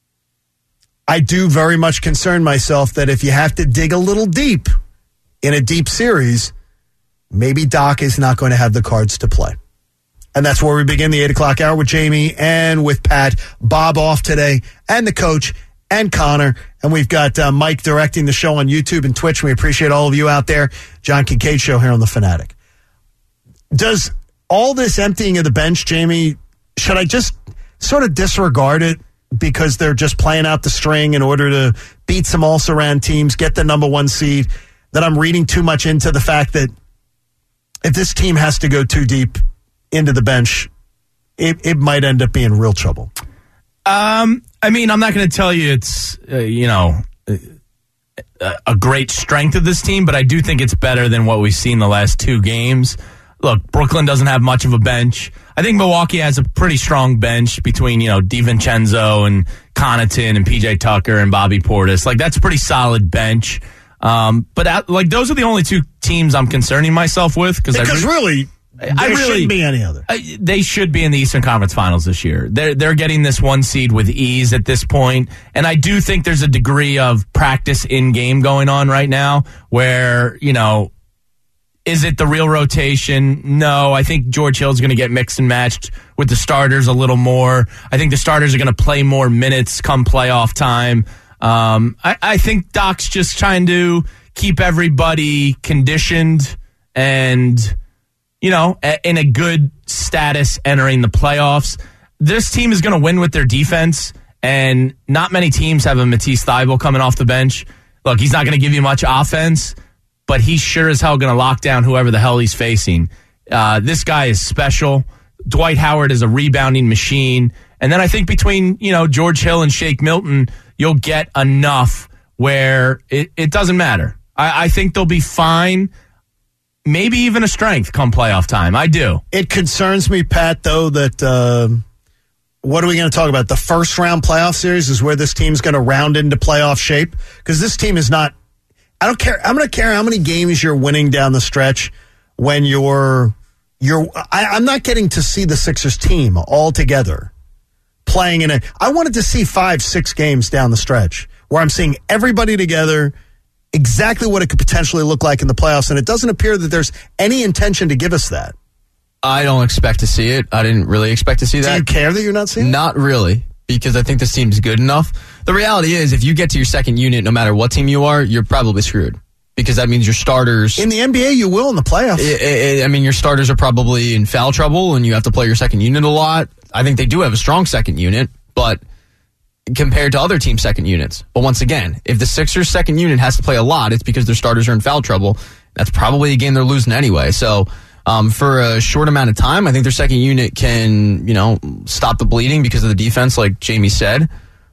[SPEAKER 5] I do very much concern myself that if you have to dig a little deep in a deep series, maybe Doc is not going to have the cards to play. And that's where we begin the 8 o'clock hour with Jamie and with Pat. Bob off today and the coach and Connor. And we've got Mike directing the show on YouTube and Twitch. We appreciate all of you out there. John Kincaid Show here on The Fanatic. Does all this emptying of the bench, Jamie, should I just sort of disregard it because they're just playing out the string in order to beat some also-ran teams, get the number 1 seed, that I'm reading too much into the fact that if this team has to go too deep into the bench, it might end up being real trouble?
[SPEAKER 6] I mean, I'm not going to tell you it's, a great strength of this team, but I do think it's better than what we've seen the last 2 games. Look, Brooklyn doesn't have much of a bench. I think Milwaukee has a pretty strong bench between, DiVincenzo and Connaughton and PJ Tucker and Bobby Portis. Like, that's a pretty solid bench. But those are the only 2 teams I'm concerning myself with.
[SPEAKER 5] Because really, there shouldn't be any other.
[SPEAKER 6] They should be in the Eastern Conference Finals this year. They're getting this 1 seed with ease at this point, and I do think there's a degree of practice in game going on right now where, is it the real rotation? No, I think George Hill's going to get mixed and matched with the starters a little more. I think the starters are going to play more minutes come playoff time. I think Doc's just trying to keep everybody conditioned and in a good status entering the playoffs. This team is going to win with their defense, and not many teams have a Matisse Thybulle coming off the bench. Look, he's not going to give you much offense, but he's sure as hell going to lock down whoever the hell he's facing. This guy is special. Dwight Howard is a rebounding machine. And then I think between, George Hill and Shake Milton, you'll get enough where it doesn't matter. I think they'll be fine. Maybe even a strength come playoff time. I do.
[SPEAKER 5] It concerns me, Pat, though, that what are we going to talk about? The first round playoff series is where this team's going to round into playoff shape? Because this team is not, I don't care. I'm going to care how many games you're winning down the stretch when I'm not getting to see the Sixers team all together playing in it. I wanted to see 5-6 games down the stretch where I'm seeing everybody together, exactly what it could potentially look like in the playoffs, and it doesn't appear that there's any intention to give us that.
[SPEAKER 1] I don't expect to see it. I didn't really expect to see that.
[SPEAKER 5] Do you care that you're not seeing it?
[SPEAKER 1] Not really, because I think this team's good enough. The reality is, if you get to your second unit, no matter what team you are, you're probably screwed, because that means your starters...
[SPEAKER 5] In the NBA, you will in the playoffs.
[SPEAKER 1] I mean, your starters are probably in foul trouble, and you have to play your second unit a lot. I think they do have a strong second unit, but compared to other teams' second units. But once again, if the Sixers' second unit has to play a lot, it's because their starters are in foul trouble. That's probably a game they're losing anyway. So for a short amount of time, I think their second unit can, stop the bleeding because of the defense, like Jamie said.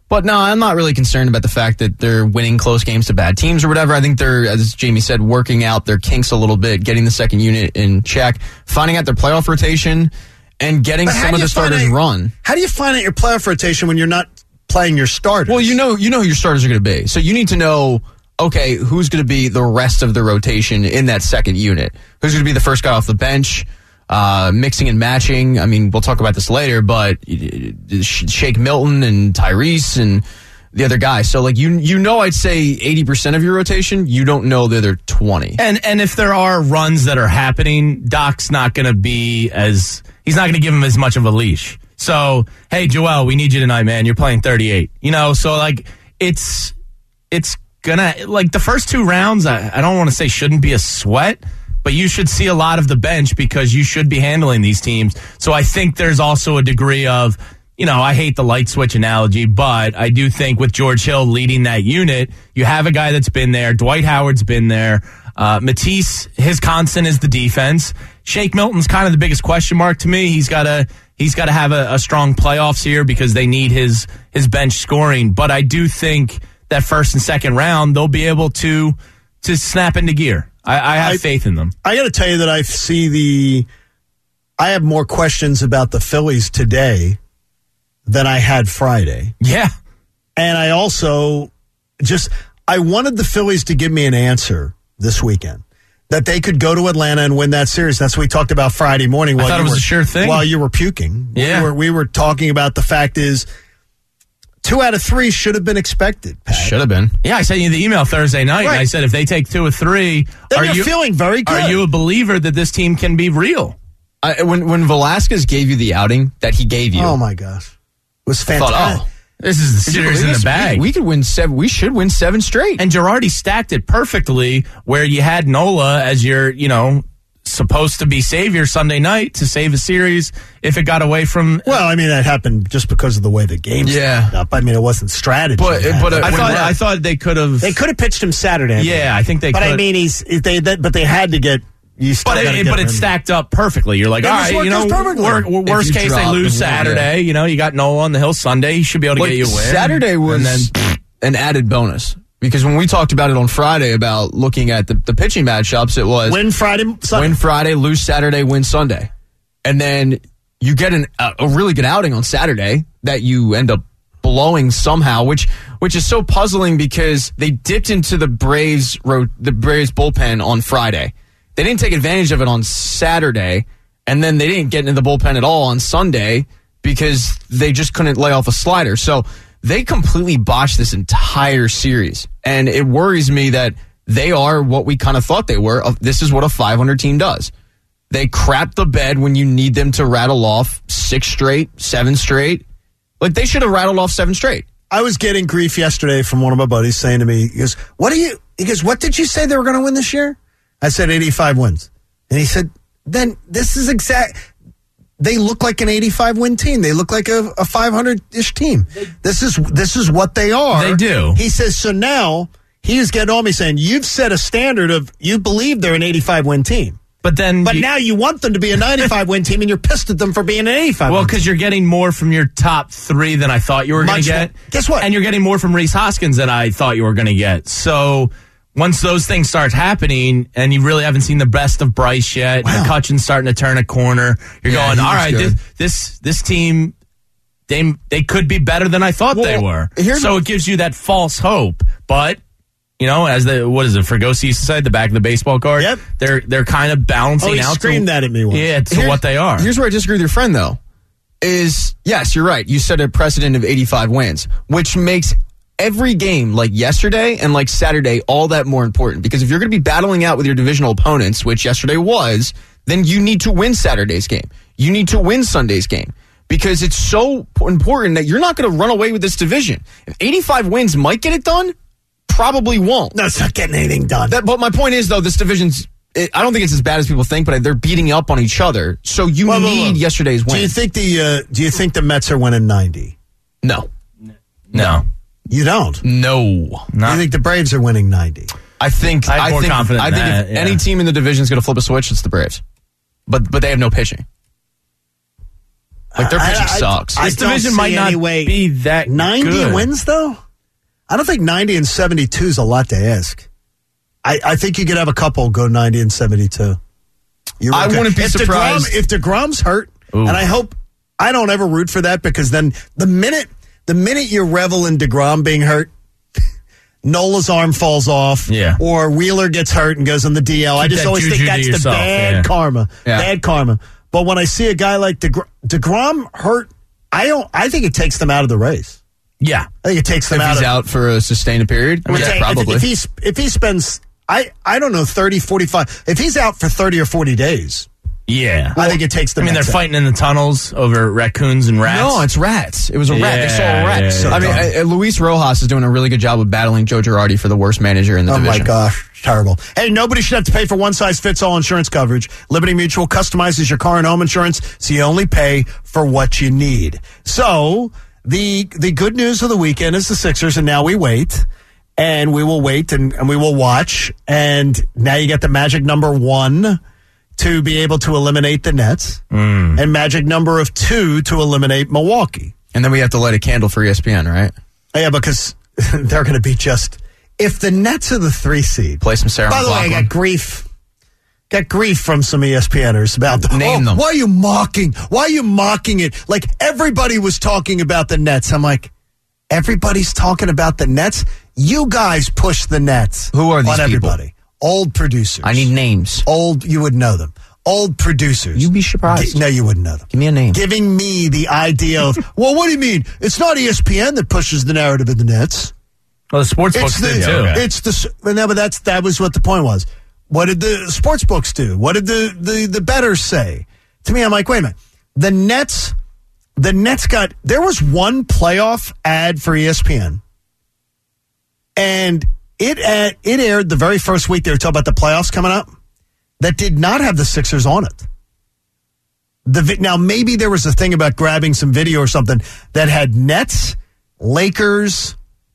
[SPEAKER 1] But no, I'm not really concerned about the fact that they're winning close games to bad teams or whatever. I think they're, as Jamie said, working out their kinks a little bit, getting the second unit in check, finding out their playoff rotation, and getting some of the starters run.
[SPEAKER 5] How do you find out your playoff rotation when you're not playing your starters?
[SPEAKER 1] Well, you know who your starters are going to be. So you need to know, okay, who's going to be the rest of the rotation in that second unit? Who's going to be the first guy off the bench? Mixing and matching. I mean, we'll talk about this later, but Shake Milton and Tyrese and the other guys. So, like, you know, I'd say 80% of your rotation, you don't know the other 20.
[SPEAKER 6] And if there are runs that are happening, Doc's not going to be he's not going to give him as much of a leash. So, hey, Joel, we need you tonight, man. You're playing 38. You know, so, like, it's gonna, like, the first two rounds, I don't want to say shouldn't be a sweat, but you should see a lot of the bench because you should be handling these teams. So I think there's also a degree of, you know, I hate the light switch analogy, but I do think with George Hill leading that unit, you have a guy that's been there. Dwight Howard's been there. Matisse, his constant is the defense. Shake Milton's kind of the biggest question mark to me. He's got to have a strong playoffs here because they need his bench scoring. But I do think that first and second round, they'll be able to snap into gear. I have faith in them.
[SPEAKER 5] I got to tell you that I have more questions about the Phillies today than I had Friday.
[SPEAKER 6] Yeah.
[SPEAKER 5] And I also I wanted the Phillies to give me an answer this weekend that they could go to Atlanta and win that series. That's what we talked about Friday morning.
[SPEAKER 6] I thought it was a sure thing.
[SPEAKER 5] While you were puking.
[SPEAKER 6] Yeah.
[SPEAKER 5] We were talking about the fact is 2 out of 3 should have been expected, Pat.
[SPEAKER 1] Should have been.
[SPEAKER 6] Yeah, I sent you the email Thursday night, and I said if they take 2 or 3,
[SPEAKER 5] then you're feeling very good.
[SPEAKER 6] Are you a believer that this team can be real?
[SPEAKER 1] When Velasquez gave you the outing that he gave you,
[SPEAKER 5] oh my gosh, it was fantastic.
[SPEAKER 1] I thought,
[SPEAKER 6] this is the series in the bag.
[SPEAKER 1] We could win 7. We should win 7 straight.
[SPEAKER 6] And Girardi stacked it perfectly, where you had Nola as your, supposed to be savior Sunday night to save a series if it got away from.
[SPEAKER 5] Well, I mean that happened just because of the way the game started up. I mean it wasn't strategy.
[SPEAKER 1] But
[SPEAKER 6] I thought they could have.
[SPEAKER 5] They could have pitched him Saturday.
[SPEAKER 6] Yeah, I think they.
[SPEAKER 5] But
[SPEAKER 6] could.
[SPEAKER 5] I mean but they had to get.
[SPEAKER 6] But it stacked up perfectly. You're like, all right, worst case they lose Saturday. You got Nola on the hill Sunday. He should be able to get you a win.
[SPEAKER 1] Saturday was an added bonus. Because when we talked about it on Friday about looking at the pitching matchups, it was
[SPEAKER 5] win Friday,
[SPEAKER 1] lose Saturday, win Sunday. And then you get a really good outing on Saturday that you end up blowing somehow, which is so puzzling because they dipped into the Braves bullpen on Friday. They didn't take advantage of it on Saturday, and then they didn't get into the bullpen at all on Sunday because they just couldn't lay off a slider. So they completely botched this entire series, and it worries me that they are what we kind of thought they were. This is what a 500 team does. They crap the bed when you need them to rattle off 6 straight, 7 straight. Like, they should have rattled off 7 straight.
[SPEAKER 5] I was getting grief yesterday from one of my buddies saying to me, he goes, what did you say they were going to win this year? I said 85 wins. And he said, then this is they look like an 85-win team. They look like a 500-ish team. This is what they are.
[SPEAKER 6] They do.
[SPEAKER 5] He says, so now he is getting on me saying, you've set a standard of, you believe they're an 85-win team.
[SPEAKER 6] But
[SPEAKER 5] now you want them to be a 95-win team, and you're pissed at them for being an 85-win
[SPEAKER 6] Well, because you're getting more from your top 3 than I thought you were going to get.
[SPEAKER 5] Guess what?
[SPEAKER 6] And you're getting more from Rhys Hoskins than I thought you were going to get. So once those things start happening, and you really haven't seen the best of Bryce yet, McCutchen's starting to turn a corner, you're going, all right, this team, they could be better than I thought they were. So it gives you that false hope. But, as Fregosi used to say, the back of the baseball card,
[SPEAKER 5] yep.
[SPEAKER 6] they're kind of balancing out.
[SPEAKER 5] Screamed that at me once.
[SPEAKER 6] Yeah, to what they are.
[SPEAKER 1] Here's where I disagree with your friend, though, is, yes, you're right. You set a precedent of 85 wins, which makes every game like yesterday and like Saturday all that more important, because if you're going to be battling out with your divisional opponents, which yesterday was, then you need to win Saturday's game. You need to win Sunday's game, because it's so important that you're not going to run away with this division. If 85 wins might get it done, probably won't.
[SPEAKER 5] No, it's not getting anything done.
[SPEAKER 1] But my point is, though, this division's, I don't think it's as bad as people think, but they're beating up on each other. So you need yesterday's win.
[SPEAKER 5] Do you think the Mets are winning 90?
[SPEAKER 1] No.
[SPEAKER 5] You don't?
[SPEAKER 1] No.
[SPEAKER 5] You think the Braves are winning 90?
[SPEAKER 1] I think if any team in the division is going to flip a switch, it's the Braves. But they have no pitching. Like, their pitching sucks.
[SPEAKER 6] This division might not be that
[SPEAKER 5] 90
[SPEAKER 6] good.
[SPEAKER 5] wins, though? I don't think 90 and 72 is a lot to ask. I think you could have a couple go 90 and 72.
[SPEAKER 1] I wouldn't be surprised.
[SPEAKER 5] If DeGrom's hurt, and I hope I don't ever root for that, because then the minute you revel in DeGrom being hurt, Nola's arm falls off, or Wheeler gets hurt and goes on the DL. I just always think that's the bad karma.
[SPEAKER 1] Yeah.
[SPEAKER 5] Bad karma. But when I see a guy like DeGrom hurt, I think it takes them out of the race.
[SPEAKER 6] Yeah.
[SPEAKER 5] I think it takes them
[SPEAKER 1] if
[SPEAKER 5] out
[SPEAKER 1] he's
[SPEAKER 5] of
[SPEAKER 1] out for a sustained period? Probably.
[SPEAKER 5] If he spends, I don't know, 30, 45, if he's out for 30 or 40 days,
[SPEAKER 6] yeah,
[SPEAKER 5] I think it takes them.
[SPEAKER 6] I mean, they're fighting in the tunnels over raccoons and rats.
[SPEAKER 1] No, it's rats. It was a rat. They saw a rat.
[SPEAKER 5] So
[SPEAKER 1] I mean, Luis Rojas is doing a really good job of battling Joe Girardi for the worst manager in the division.
[SPEAKER 5] Oh, my gosh. Terrible. Hey, nobody should have to pay for one-size-fits-all insurance coverage. Liberty Mutual customizes your car and home insurance, so you only pay for what you need. So, the good news of the weekend is the Sixers, and now we wait. And we will wait, and we will watch. And now you get the magic number 1 to be able to eliminate the Nets, and magic number of 2 to eliminate Milwaukee.
[SPEAKER 1] And then we have to light a candle for ESPN, right?
[SPEAKER 5] Yeah, because they're going to be just... If the Nets are the 3 seed...
[SPEAKER 1] Play some Sarah
[SPEAKER 5] By the way, I got grief. Got grief from some ESPNers about...
[SPEAKER 1] Name them.
[SPEAKER 5] Why are you mocking? Why are you mocking it? Like, everybody was talking about the Nets. I'm like, everybody's talking about the Nets? You guys push the Nets.
[SPEAKER 1] Who are these
[SPEAKER 5] on everybody.
[SPEAKER 1] people?
[SPEAKER 5] Old producers.
[SPEAKER 1] I need names.
[SPEAKER 5] You would know them. Old producers.
[SPEAKER 1] You'd be surprised.
[SPEAKER 5] No, you wouldn't know them.
[SPEAKER 1] Give me a name.
[SPEAKER 5] Giving me the idea of, well, what do you mean? It's not ESPN that pushes the narrative of the Nets.
[SPEAKER 6] Well, the sports books did too.
[SPEAKER 5] It's no, but that was what the point was. What did the sports books do? What did the bettors say? To me, I'm like, wait a minute. The Nets there was one playoff ad for ESPN, and it aired the very first week they were talking about the playoffs coming up, that did not have the Sixers on it. Now, maybe there was a thing about grabbing some video or something that had Nets, Lakers,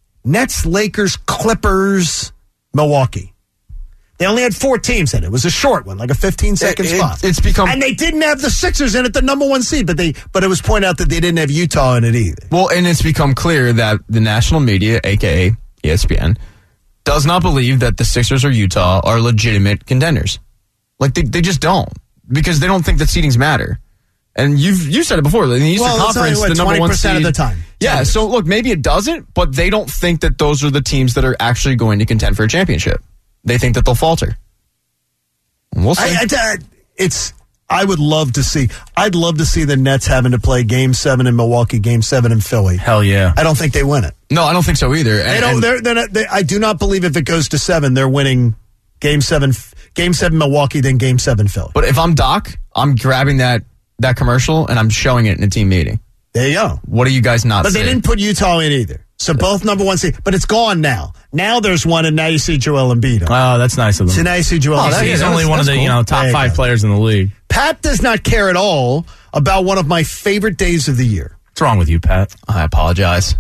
[SPEAKER 5] Clippers, Milwaukee. They only had 4 teams in it. It was a short one, like a 15-second spot.
[SPEAKER 1] It's become,
[SPEAKER 5] and they didn't have the Sixers in it, the number 1 seed, but it was pointed out that they didn't have Utah in it either.
[SPEAKER 1] Well, and it's become clear that the national media, a.k.a. ESPN, does not believe that the Sixers or Utah are legitimate contenders. Like, they just don't, because they don't think that seedings matter. And you said it before. In the Eastern Conference, the number 1 seed,
[SPEAKER 5] 20% of the time.
[SPEAKER 1] Yeah, so look, maybe it doesn't, but they don't think that those are the teams that are actually going to contend for a championship. They think that they'll falter. And we'll see.
[SPEAKER 5] I would love to see. I'd love to see the Nets having to play Game 7 in Milwaukee, Game 7 in Philly.
[SPEAKER 6] Hell yeah!
[SPEAKER 5] I don't think they win it.
[SPEAKER 1] No, I don't think so either.
[SPEAKER 5] I do not believe if it goes to 7, they're winning Game 7 Milwaukee, then Game 7 Philly.
[SPEAKER 1] But if I'm Doc, I'm grabbing that commercial and I'm showing it in a team meeting.
[SPEAKER 5] There you go.
[SPEAKER 1] What do you guys not?
[SPEAKER 5] But they didn't put Utah in either. So both number 1 seed, but it's gone now. Now there's one, and now you see Joel Embiid.
[SPEAKER 6] Oh, that's nice of them.
[SPEAKER 5] So now you see Joel Embiid.
[SPEAKER 6] He's only one of the top 5 players in the league.
[SPEAKER 5] Pat does not care at all about one of my favorite days of the year.
[SPEAKER 6] What's wrong with you, Pat?
[SPEAKER 1] I apologize.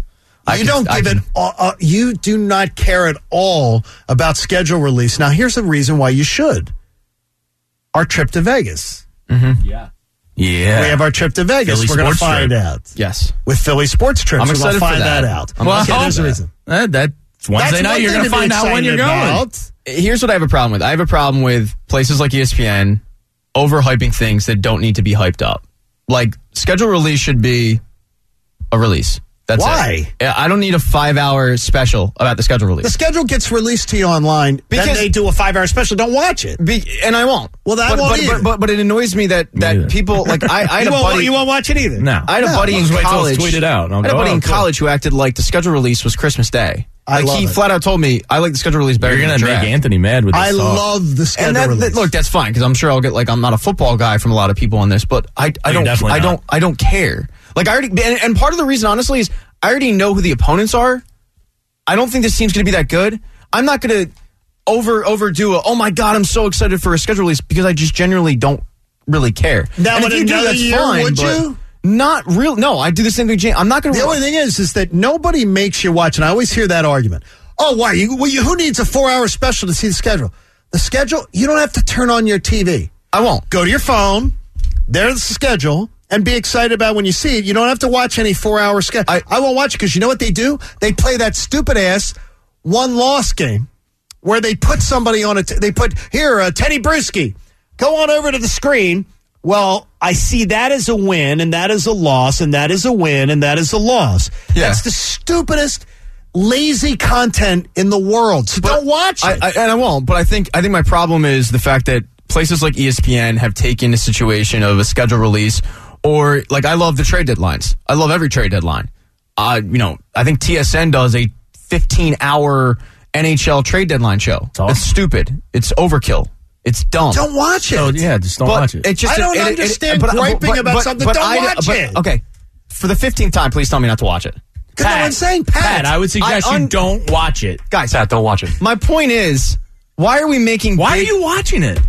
[SPEAKER 5] You do not care at all about schedule release. Now, here's the reason why you should. Our trip to Vegas.
[SPEAKER 1] Mm-hmm.
[SPEAKER 6] Yeah.
[SPEAKER 5] We have our trip to Vegas.
[SPEAKER 6] Philly
[SPEAKER 5] We're going to find out.
[SPEAKER 1] Yes.
[SPEAKER 5] With Philly Sports Trips.
[SPEAKER 1] I'm excited
[SPEAKER 5] we're going to find
[SPEAKER 1] for
[SPEAKER 5] that out.
[SPEAKER 6] There's
[SPEAKER 5] a reason.
[SPEAKER 6] That's Wednesday night. You're going to find out when you're going.
[SPEAKER 1] Here's what I have a problem with. I have a problem with places like ESPN overhyping things that don't need to be hyped up. Like, schedule release should be a release. That's
[SPEAKER 5] Why?
[SPEAKER 1] It. I don't need a 5-hour special about the schedule release.
[SPEAKER 5] The schedule gets released to you online. Because then they do a 5-hour special. Don't watch it.
[SPEAKER 1] And I won't.
[SPEAKER 5] Well,
[SPEAKER 1] but it annoys me that people, like, I had a buddy.
[SPEAKER 5] You won't watch it either?
[SPEAKER 6] No.
[SPEAKER 1] I had a buddy in college.
[SPEAKER 6] Tweet it out.
[SPEAKER 1] I had a buddy in college who acted like the schedule release was Christmas Day. He flat out told me, I like the schedule release better.
[SPEAKER 6] You're going to make Anthony mad with this.
[SPEAKER 5] I love the schedule release.
[SPEAKER 1] Look, that's fine, because I'm sure I'll get, like, I'm not a football guy from a lot of people on this, but I don't care. Like, I already, and part of the reason, honestly, is I already know who the opponents are. I don't think this team's going to be that good. I'm not going to overdo oh my God, I'm so excited for a schedule release, because I just genuinely don't really care.
[SPEAKER 5] Now,
[SPEAKER 1] and if you do, that's fine,
[SPEAKER 5] would you?
[SPEAKER 1] Not real. No, I do the same thing, James. I'm not going to.
[SPEAKER 5] The only thing is that nobody makes you watch, and I always hear that argument. Oh, why? Who needs a 4-hour special to see the schedule? The schedule, you don't have to turn on your TV.
[SPEAKER 1] I won't.
[SPEAKER 5] Go to your phone. There's the schedule. and be excited about when you see it. You don't have to watch any 4-hour schedule. I won't watch it because you know what they do? They play that stupid-ass one-loss game where they put somebody on it. They put, here, Teddy Bruschi, go on over to the screen. Well, I see that as a win, and that is a loss, and that is a win, and that is a loss. Yeah. That's the stupidest, lazy content in the world. So don't watch it.
[SPEAKER 1] And I won't, but I think my problem is the fact that places like ESPN have taken a situation of a schedule release, or like I love the trade deadlines. I love every trade deadline. I think TSN does a 15-hour NHL trade deadline show. It's stupid. It's overkill. It's dumb.
[SPEAKER 5] Don't watch it.
[SPEAKER 6] So, just don't watch it.
[SPEAKER 5] I don't understand griping about something. Don't watch it.
[SPEAKER 1] Okay. For the 15th time, please tell me not to watch it.
[SPEAKER 5] Because no one's saying Pat.
[SPEAKER 6] I would suggest you don't watch it.
[SPEAKER 1] Guys,
[SPEAKER 3] Pat, don't watch it.
[SPEAKER 1] My point is, why are we making...
[SPEAKER 6] Why are you watching it?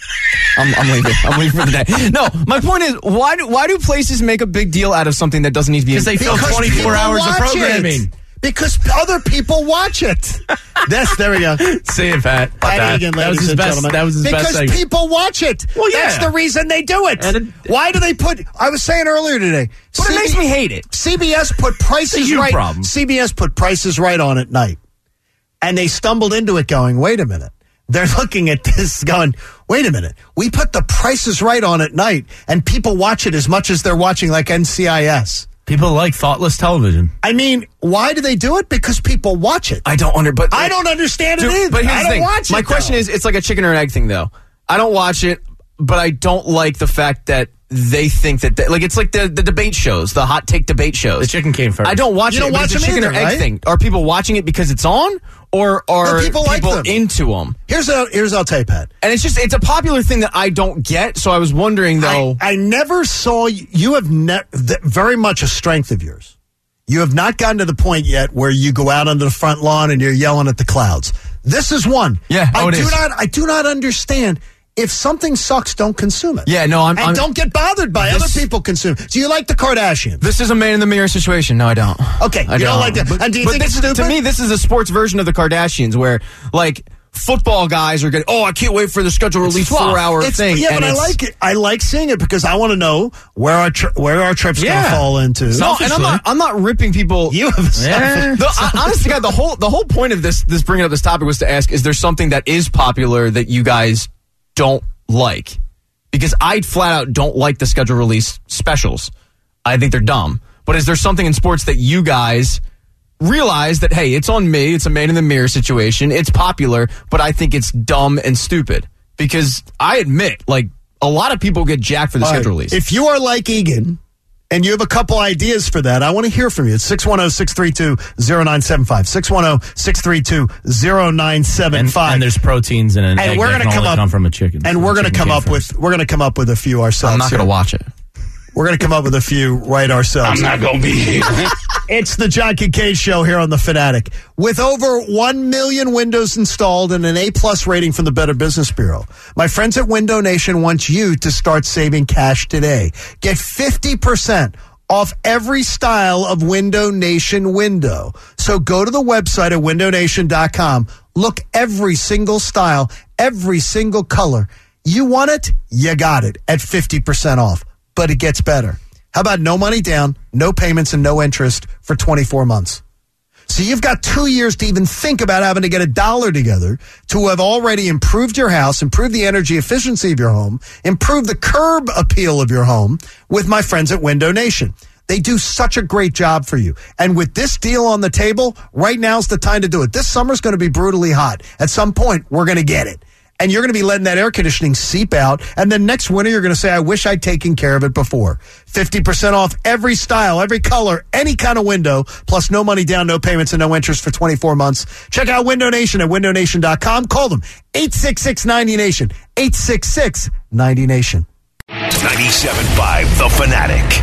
[SPEAKER 1] I'm leaving. I'm leaving for the day. No, my point is, why do places make a big deal out of something that doesn't need to be...
[SPEAKER 6] Because they fill 24 hours of programming.
[SPEAKER 5] Because other people watch it. There we go.
[SPEAKER 6] See you, Pat.
[SPEAKER 5] Pat Egan,
[SPEAKER 6] that was his best. That was his best segment.
[SPEAKER 5] Because people watch it.
[SPEAKER 6] Well, yeah.
[SPEAKER 5] That's the reason they do it. Why do they put? I was saying earlier today.
[SPEAKER 1] But it makes me hate it.
[SPEAKER 5] CBS put Prices Right.
[SPEAKER 6] Problem.
[SPEAKER 5] CBS put Prices Right on at night, and they stumbled into it, going, "Wait a minute." They're looking at this, going, "Wait a minute. We put the Prices Right on at night, and people watch it as much as they're watching like NCIS."
[SPEAKER 6] People like thoughtless television.
[SPEAKER 5] I mean, why do they do it? Because people watch it.
[SPEAKER 1] I don't
[SPEAKER 5] understand it either.
[SPEAKER 1] But here's the thing.
[SPEAKER 5] Watch it.
[SPEAKER 1] My question is, it's like a chicken or an egg thing, though. I don't watch it, but I don't like the fact that they think that it's like the debate shows, the hot take debate shows.
[SPEAKER 6] The chicken came first.
[SPEAKER 1] I don't watch it.
[SPEAKER 5] Don't watch
[SPEAKER 1] it's a chicken
[SPEAKER 5] either,
[SPEAKER 1] or egg
[SPEAKER 5] right?
[SPEAKER 1] thing. Are people watching it because it's on, or are
[SPEAKER 5] people like them.
[SPEAKER 1] into them?
[SPEAKER 5] Here's I'll tell you, Pat.
[SPEAKER 1] And it's a popular thing that I don't get. So I was wondering, though.
[SPEAKER 5] I never saw you have very much a strength of yours. You have not gotten to the point yet where you go out onto the front lawn and you're yelling at the clouds. This is one.
[SPEAKER 1] Yeah,
[SPEAKER 5] I do not understand. If something sucks, don't consume it.
[SPEAKER 1] Yeah, no,
[SPEAKER 5] don't get bothered by other people consume. Do you like the Kardashians?
[SPEAKER 1] This is a man in the mirror situation. No, I don't.
[SPEAKER 5] Okay, you don't like that. And do you think it's stupid?
[SPEAKER 1] To me, this is a sports version of the Kardashians, where football guys are getting, I can't wait for the schedule release 4-hour thing.
[SPEAKER 5] Yeah, but I like it. I like seeing it because I want to know where our trip's going to fall into.
[SPEAKER 1] No, and I'm not ripping people.
[SPEAKER 5] You have
[SPEAKER 1] honestly, God, the whole point of this bringing up this topic was to ask: is there something that is popular that you guys don't like? Because I flat out don't like the schedule release specials. I think they're dumb. But is there something in sports that you guys realize that, hey, it's on me, it's a man in the mirror situation, it's popular, but I think it's dumb and stupid? Because I admit, a lot of people get jacked for the schedule release.
[SPEAKER 5] If you are like Egan and you have a couple ideas for that, I want to hear from you. It's 610-632-0975. 610-632-0975.
[SPEAKER 6] And there's proteins in an egg
[SPEAKER 5] we're
[SPEAKER 6] that can only come from a chicken.
[SPEAKER 5] And we're going to come up with a few ourselves.
[SPEAKER 1] I'm not going to watch it.
[SPEAKER 5] We're going to come up with a few right ourselves.
[SPEAKER 4] I'm not going to be here.
[SPEAKER 5] It's the John Kincaid Show here on The Fanatic. With over 1 million windows installed and an A+ rating from the Better Business Bureau, my friends at Window Nation want you to start saving cash today. Get 50% off every style of Window Nation window. So go to the website at windownation.com. Look every single style, every single color. You want it? You got it at 50% off. But it gets better. How about no money down, no payments, and no interest for 24 months? So you've got 2 years to even think about having to get $1 together to have already improved your house, improved the energy efficiency of your home, improved the curb appeal of your home with my friends at Window Nation. They do such a great job for you. And with this deal on the table, right now's the time to do it. This summer's going to be brutally hot. At some point, we're going to get it. And you're going to be letting that air conditioning seep out. And then next winter, you're going to say, I wish I'd taken care of it before. 50% off every style, every color, any kind of window, plus no money down, no payments, and no interest for 24 months. Check out Window Nation at windownation.com. Call them 866-90-NATION, 866-90-NATION.
[SPEAKER 2] 97.5 The Fanatic.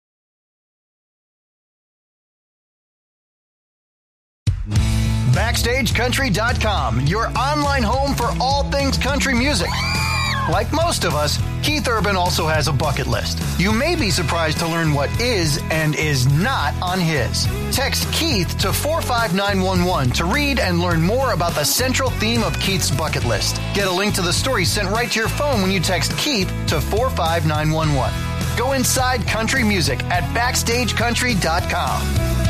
[SPEAKER 7] BackstageCountry.com, your online home for all things country music. Like most of us, Keith Urban also has a bucket list. You may be surprised to learn what is and is not on his. Text Keith to 45911 to read and learn more about the central theme of Keith's bucket list. Get a link to the story sent right to your phone when you text Keith to 45911. Go inside country music at BackstageCountry.com.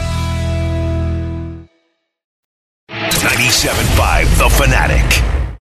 [SPEAKER 2] 97.5 The Fanatic.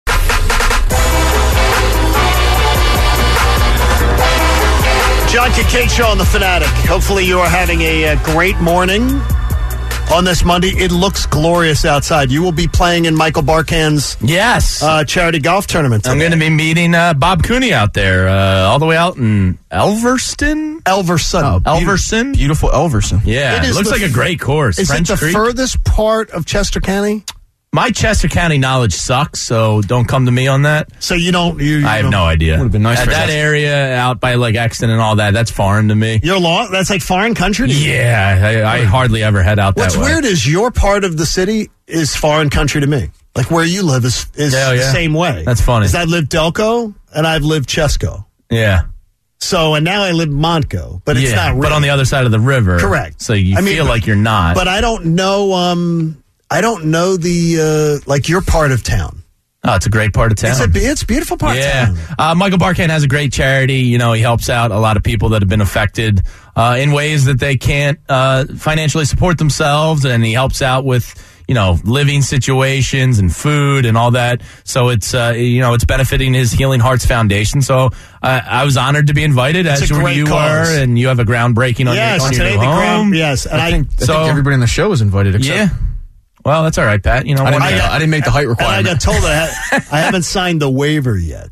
[SPEAKER 5] John Kincaid Show on The Fanatic. Hopefully you are having a great morning on this Monday. It looks glorious outside. You will be playing in Michael Barkan's charity golf tournament today.
[SPEAKER 6] I'm going to be meeting Bob Cooney out there, all the way out in Elverston.
[SPEAKER 5] Elverson.
[SPEAKER 1] Beautiful Elverson.
[SPEAKER 6] Yeah, it looks like a great course.
[SPEAKER 5] Is
[SPEAKER 6] French
[SPEAKER 5] it the
[SPEAKER 6] Creek.
[SPEAKER 5] furthest part of Chester County?
[SPEAKER 6] My Chester County knowledge sucks, so don't come to me on that.
[SPEAKER 5] So you don't.
[SPEAKER 6] I have no idea.
[SPEAKER 1] Would have been nice
[SPEAKER 6] At
[SPEAKER 1] for
[SPEAKER 6] that
[SPEAKER 1] us.
[SPEAKER 6] area out by like Exton and all that. That's foreign to me.
[SPEAKER 5] Your law? That's like foreign country to you?
[SPEAKER 6] Yeah, I hardly ever head out
[SPEAKER 5] What's
[SPEAKER 6] that way.
[SPEAKER 5] weird is your part of the city is foreign country to me. Like where you live is the same way.
[SPEAKER 6] That's funny.
[SPEAKER 5] 'Cause I live Delco and I've lived Chesco.
[SPEAKER 6] Yeah.
[SPEAKER 5] So, and now I live Montco, but it's not really.
[SPEAKER 6] But on the other side of the river.
[SPEAKER 5] Correct.
[SPEAKER 6] So you feel like you're not.
[SPEAKER 5] But I don't know. I don't know the like your part of town.
[SPEAKER 6] Oh, it's a great part of town.
[SPEAKER 5] It's a beautiful part of town.
[SPEAKER 6] Michael Barkan has a great charity. You know, he helps out a lot of people that have been affected in ways that they can't financially support themselves, and he helps out with, you know, living situations and food and all that. So it's it's benefiting his Healing Hearts Foundation. So I was honored to be invited, as you were, and you have a groundbreaking on your new home.
[SPEAKER 5] Yes, and
[SPEAKER 1] I think everybody on the show was invited. Except
[SPEAKER 6] Well, that's all right, Pat. You know,
[SPEAKER 1] I didn't make the height requirement.
[SPEAKER 5] And I got told that I haven't signed the waiver yet.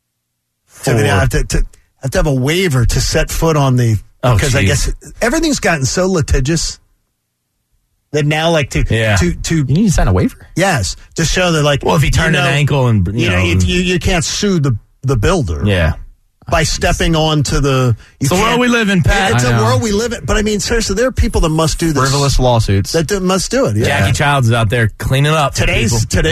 [SPEAKER 5] I mean, I have to have a waiver to set foot on the because I guess everything's gotten so litigious that now, like to
[SPEAKER 1] you need to sign a waiver.
[SPEAKER 5] Yes, to show that, like,
[SPEAKER 6] well, if he turned an ankle and
[SPEAKER 5] you can't sue the builder.
[SPEAKER 6] Yeah.
[SPEAKER 5] By stepping on to the...
[SPEAKER 6] It's the world we live in, Pat.
[SPEAKER 5] It's a world we live in. But I mean, seriously, there are people that must do this.
[SPEAKER 1] Frivolous lawsuits.
[SPEAKER 5] That must do it. Yeah.
[SPEAKER 6] Jackie Childs is out there cleaning up.
[SPEAKER 5] Today,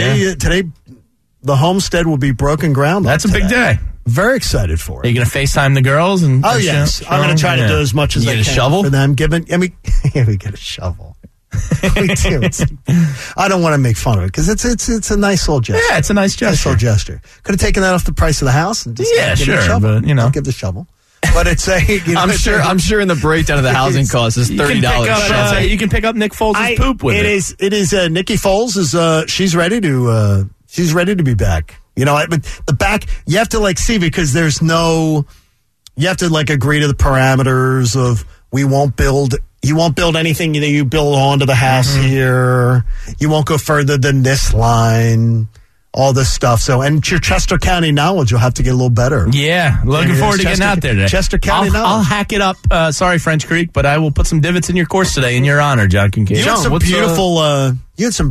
[SPEAKER 5] the homestead will be broken ground.
[SPEAKER 6] That's a big day.
[SPEAKER 5] Very excited for it.
[SPEAKER 6] Are you going to FaceTime the girls? I'm
[SPEAKER 5] going to try to do as much as I can.
[SPEAKER 6] Get a shovel?
[SPEAKER 5] For them. We get a shovel. We do. I don't want to make fun of it because it's a nice little gesture.
[SPEAKER 6] Yeah, it's a nice gesture.
[SPEAKER 5] Nice little gesture. Could have taken that off the price of the house and just give the shovel.
[SPEAKER 6] But
[SPEAKER 5] I'll give the shovel. But it's a.
[SPEAKER 1] I'm sure in the breakdown of the housing costs is $30.
[SPEAKER 6] You can pick up Nick Foles' poop with it.
[SPEAKER 5] It is. Nikki Foles is. She's ready to be back. You know, but the back you have to see because there's no. You have to agree to the parameters of we won't build. You won't build anything that you build onto the house here. You won't go further than this line. All this stuff. So, and your Chester County knowledge will have to get a little better.
[SPEAKER 6] Yeah, looking forward to getting out there today.
[SPEAKER 5] Chester County knowledge.
[SPEAKER 6] I'll hack it up. Sorry, French Creek, but I will put some divots in your course today in your honor, John Kincaid.
[SPEAKER 5] You had some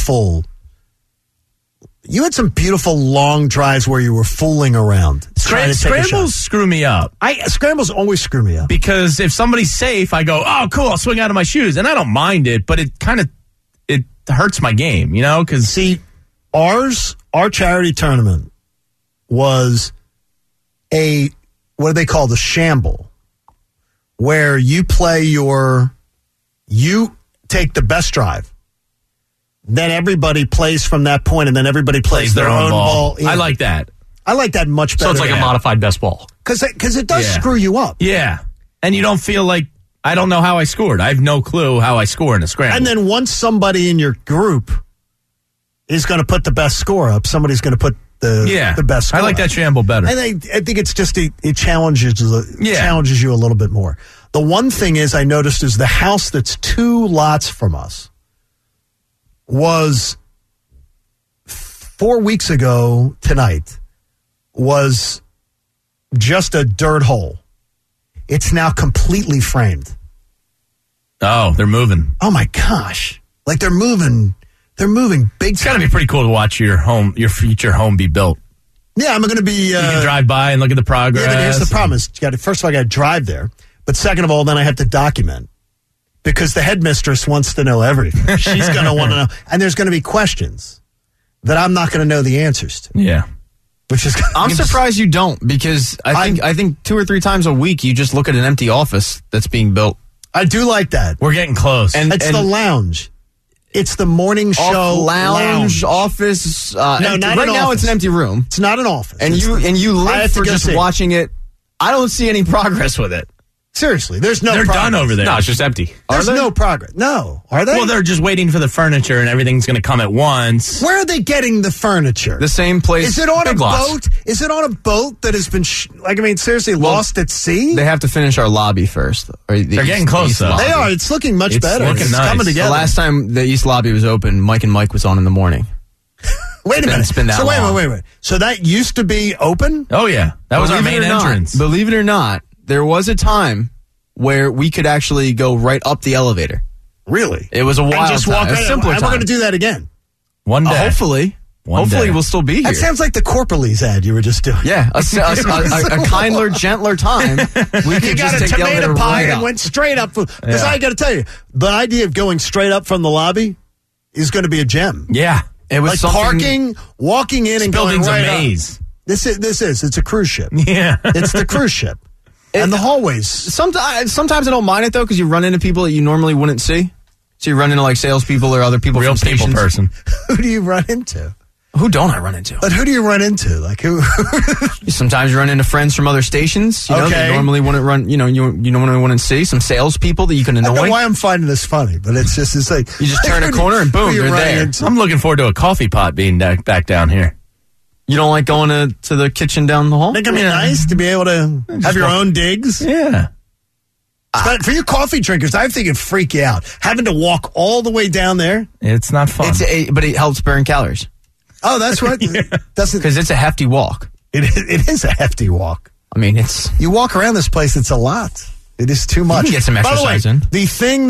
[SPEAKER 5] beautiful long drives where you were fooling around.
[SPEAKER 6] Scrambles screw me up.
[SPEAKER 5] Scrambles always screw me up.
[SPEAKER 6] Because if somebody's safe, I go, oh, cool, I'll swing out of my shoes. And I don't mind it, but it hurts my game, you know? Because,
[SPEAKER 5] see, our charity tournament was what do they call the shamble, where you take the best drive. Then everybody plays from that point, and then everybody plays their own ball.
[SPEAKER 6] I like that.
[SPEAKER 5] I like that much better.
[SPEAKER 3] So it's like a modified best ball.
[SPEAKER 5] Because it does screw you up.
[SPEAKER 6] Yeah. And you don't feel like, I don't know how I scored. I have no clue how I score in a scramble.
[SPEAKER 5] And then once somebody in your group is going to put the best score up, somebody's going to put the best score
[SPEAKER 6] I like that shamble better.
[SPEAKER 5] And I think it's just, it challenges you a little bit more. The one thing I noticed is the house that's 2 lots from us was 4 weeks ago tonight was just a dirt hole. It's now completely framed.
[SPEAKER 6] Oh, they're moving.
[SPEAKER 5] Oh my gosh. They're moving big.
[SPEAKER 6] It's got to be pretty cool to watch your future home be built.
[SPEAKER 5] Yeah, I'm going to be...
[SPEAKER 6] you can drive by and look at the progress.
[SPEAKER 5] Yeah, but here's the problem. First of all, I got to drive there. But second of all, then I have to document. Because the headmistress wants to know everything. She's going to want to know. And there's going to be questions that I'm not going to know the answers to.
[SPEAKER 6] Yeah.
[SPEAKER 5] Which is...
[SPEAKER 1] I'm surprised you don't, because I think 2 or 3 times a week you just look at an empty office that's being built.
[SPEAKER 5] I do like that.
[SPEAKER 6] We're getting close.
[SPEAKER 5] And it's the lounge. It's the morning show
[SPEAKER 1] lounge office.
[SPEAKER 5] No, not
[SPEAKER 1] right
[SPEAKER 5] an
[SPEAKER 1] now.
[SPEAKER 5] office.
[SPEAKER 1] It's an empty room.
[SPEAKER 5] It's not an office.
[SPEAKER 1] And you live for just watching it I don't see any progress with it.
[SPEAKER 5] Seriously, there's no
[SPEAKER 6] They're
[SPEAKER 5] progress.
[SPEAKER 6] done over there.
[SPEAKER 3] No, it's just empty.
[SPEAKER 5] There's no progress. No. Are they?
[SPEAKER 6] Well, they're just waiting for the furniture and everything's going to come at once.
[SPEAKER 5] Where are they getting the furniture?
[SPEAKER 1] The same place.
[SPEAKER 5] Is it on
[SPEAKER 1] Big
[SPEAKER 5] a
[SPEAKER 1] Lots.
[SPEAKER 5] boat? Is it on a boat that has been, seriously lost at sea?
[SPEAKER 1] They have to finish our lobby first. Or
[SPEAKER 6] They're getting close, though.
[SPEAKER 5] They are. It's looking much
[SPEAKER 6] It's
[SPEAKER 5] better.
[SPEAKER 6] looking
[SPEAKER 5] It's
[SPEAKER 6] nice.
[SPEAKER 5] coming together.
[SPEAKER 1] The last time the East Lobby was open, Mike and Mike was on in the morning.
[SPEAKER 5] Wait a minute.
[SPEAKER 1] It's been that
[SPEAKER 5] so
[SPEAKER 1] long.
[SPEAKER 5] wait. So that used to be open?
[SPEAKER 6] Oh, yeah. That was our
[SPEAKER 1] Believe it
[SPEAKER 6] main
[SPEAKER 1] or not-
[SPEAKER 6] entrance.
[SPEAKER 1] Believe it or not, there was a time where we could actually go right up the elevator.
[SPEAKER 5] Really?
[SPEAKER 1] It was a wild
[SPEAKER 5] And just walk
[SPEAKER 1] time. A
[SPEAKER 5] right
[SPEAKER 1] simpler
[SPEAKER 5] and
[SPEAKER 1] time.
[SPEAKER 5] we're going to do that again.
[SPEAKER 6] One day.
[SPEAKER 1] Hopefully.
[SPEAKER 6] One
[SPEAKER 1] Hopefully
[SPEAKER 6] day.
[SPEAKER 1] we'll still be here.
[SPEAKER 5] That sounds like the Corporalese ad you were just doing.
[SPEAKER 1] Yeah, a kinder, gentler time. We
[SPEAKER 5] You
[SPEAKER 1] could
[SPEAKER 5] got
[SPEAKER 1] just
[SPEAKER 5] a
[SPEAKER 1] take the elevator
[SPEAKER 5] tomato pie
[SPEAKER 1] right
[SPEAKER 5] and
[SPEAKER 1] up.
[SPEAKER 5] went straight up. Because
[SPEAKER 6] Yeah.
[SPEAKER 5] I got to tell you, the idea of going straight up from the lobby is going to be a gem.
[SPEAKER 6] Yeah.
[SPEAKER 1] It was
[SPEAKER 5] Like
[SPEAKER 1] something-
[SPEAKER 5] parking, walking in,
[SPEAKER 6] This
[SPEAKER 5] and going
[SPEAKER 6] building's
[SPEAKER 5] right
[SPEAKER 6] a
[SPEAKER 5] up.
[SPEAKER 6] maze.
[SPEAKER 5] This is. It's a cruise ship.
[SPEAKER 6] Yeah.
[SPEAKER 5] It's the cruise ship. And the hallways.
[SPEAKER 1] Sometimes I don't mind it though because you run into people that you normally wouldn't see. So you run into like salespeople or other people
[SPEAKER 6] Real
[SPEAKER 1] from
[SPEAKER 6] people
[SPEAKER 1] stations.
[SPEAKER 6] person.
[SPEAKER 5] Who do you run into?
[SPEAKER 1] Who don't I run into?
[SPEAKER 5] But who do you run into? Like who?
[SPEAKER 1] Sometimes you run into friends from other stations. You know,
[SPEAKER 5] Okay.
[SPEAKER 1] that normally wouldn't run. You normally wouldn't see some salespeople that you can
[SPEAKER 5] I don't
[SPEAKER 1] annoy.
[SPEAKER 5] know why I'm finding this funny, but it's like
[SPEAKER 1] You just turn a corner and boom,
[SPEAKER 5] who you
[SPEAKER 1] they're
[SPEAKER 5] run
[SPEAKER 1] there.
[SPEAKER 5] into.
[SPEAKER 6] I'm looking forward to a coffee pot being back down here.
[SPEAKER 1] You don't like going to the kitchen down the hall?
[SPEAKER 5] Think it'd be nice to be able to have your own digs.
[SPEAKER 6] Yeah.
[SPEAKER 5] But for you coffee drinkers, I think it'd freak you out having to walk all the way down there.
[SPEAKER 6] It's not fun.
[SPEAKER 1] But it helps burn calories
[SPEAKER 5] Oh, that's right. Doesn't
[SPEAKER 1] because it's a hefty walk.
[SPEAKER 5] it is a hefty walk.
[SPEAKER 1] I mean, it's
[SPEAKER 5] You walk around this place, it's a lot. It is too much.
[SPEAKER 1] can get some
[SPEAKER 5] By the
[SPEAKER 1] exercise
[SPEAKER 5] way,
[SPEAKER 1] in.
[SPEAKER 5] The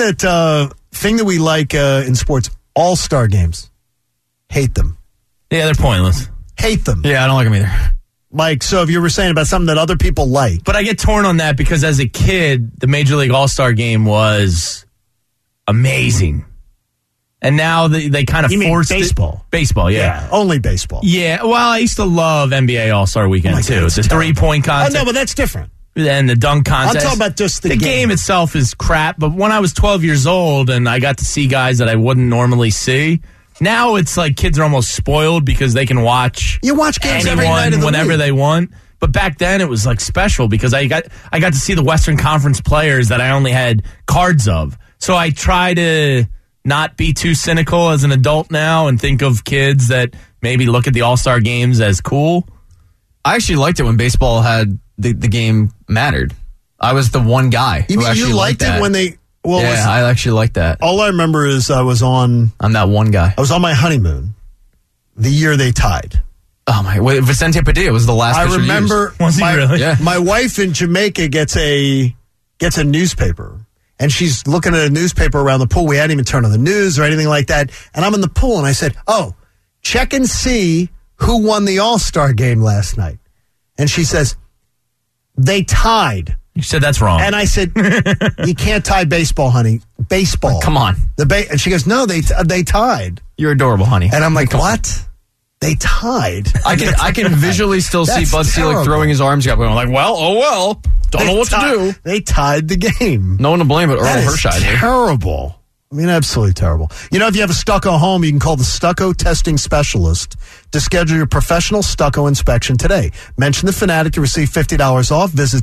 [SPEAKER 5] thing that we like in sports, all-star games, hate them.
[SPEAKER 6] Yeah, they're pointless.
[SPEAKER 5] Hate them.
[SPEAKER 1] yeah, I don't like them either.
[SPEAKER 5] Like, so if you were saying about something that other people like.
[SPEAKER 6] But I get torn on that because as a kid, the Major League All-Star Game was amazing. And now they kind of
[SPEAKER 5] You mean
[SPEAKER 6] forced
[SPEAKER 5] baseball?
[SPEAKER 6] it. Baseball, yeah.
[SPEAKER 5] Only baseball.
[SPEAKER 6] Yeah, well, I used to love NBA All-Star Weekend,
[SPEAKER 5] Oh my
[SPEAKER 6] too.
[SPEAKER 5] God, it's
[SPEAKER 6] The
[SPEAKER 5] terrible.
[SPEAKER 6] 3-point
[SPEAKER 5] Oh,
[SPEAKER 6] contest.
[SPEAKER 5] no, but that's different.
[SPEAKER 6] And the dunk contest.
[SPEAKER 5] I'm talking about just the
[SPEAKER 6] game
[SPEAKER 5] game.
[SPEAKER 6] itself is crap, but when I was 12 years old and I got to see guys that I wouldn't normally see, now it's like kids are almost spoiled because they can watch
[SPEAKER 5] You watch games every
[SPEAKER 6] anyone
[SPEAKER 5] night of the
[SPEAKER 6] whenever
[SPEAKER 5] week.
[SPEAKER 6] they want. But back then it was like special because I got to see the Western Conference players that I only had cards of. So I try to not be too cynical as an adult now and think of kids that maybe look at the All-Star games as cool.
[SPEAKER 1] I actually liked it when baseball had the game mattered. I was the one guy.
[SPEAKER 5] You
[SPEAKER 1] who
[SPEAKER 5] mean
[SPEAKER 1] actually
[SPEAKER 5] you liked
[SPEAKER 1] that.
[SPEAKER 5] it when they? Well,
[SPEAKER 1] Yeah,
[SPEAKER 5] listen,
[SPEAKER 1] I actually liked that.
[SPEAKER 5] all I remember is I was on
[SPEAKER 1] that one guy.
[SPEAKER 5] my honeymoon the year they tied.
[SPEAKER 1] Oh my! Vicente Padilla was the last.
[SPEAKER 5] I
[SPEAKER 1] pitcher
[SPEAKER 5] remember
[SPEAKER 1] used.
[SPEAKER 6] Was he
[SPEAKER 5] my,
[SPEAKER 6] really?
[SPEAKER 1] Yeah.
[SPEAKER 5] my wife in Jamaica gets a newspaper, and she's looking at a newspaper around the pool. We hadn't even turned on the news or anything like that. And I'm in the pool, and I said, "Oh, check and see who won the All-Star game last night." And she says, "They tied."
[SPEAKER 6] You said that's wrong.
[SPEAKER 5] And I said, "You can't tie baseball, honey. Baseball.
[SPEAKER 1] Come on.
[SPEAKER 5] And she goes, "No, they tied."
[SPEAKER 1] You're adorable, honey.
[SPEAKER 5] And I'm like, "What? They tied?"
[SPEAKER 1] I can visually still see
[SPEAKER 5] That's
[SPEAKER 1] Bud Selig
[SPEAKER 5] terrible.
[SPEAKER 1] throwing his arms up, going like, "Well, don't know what to do."
[SPEAKER 5] They tied the game.
[SPEAKER 1] No one to blame but Earl
[SPEAKER 5] That is
[SPEAKER 1] Hershiser.
[SPEAKER 5] terrible. I mean, absolutely terrible. You know, if you have a stucco home, you can call the stucco testing specialist to schedule your professional stucco inspection today. Mention the Fanatic to receive $50 off. Visit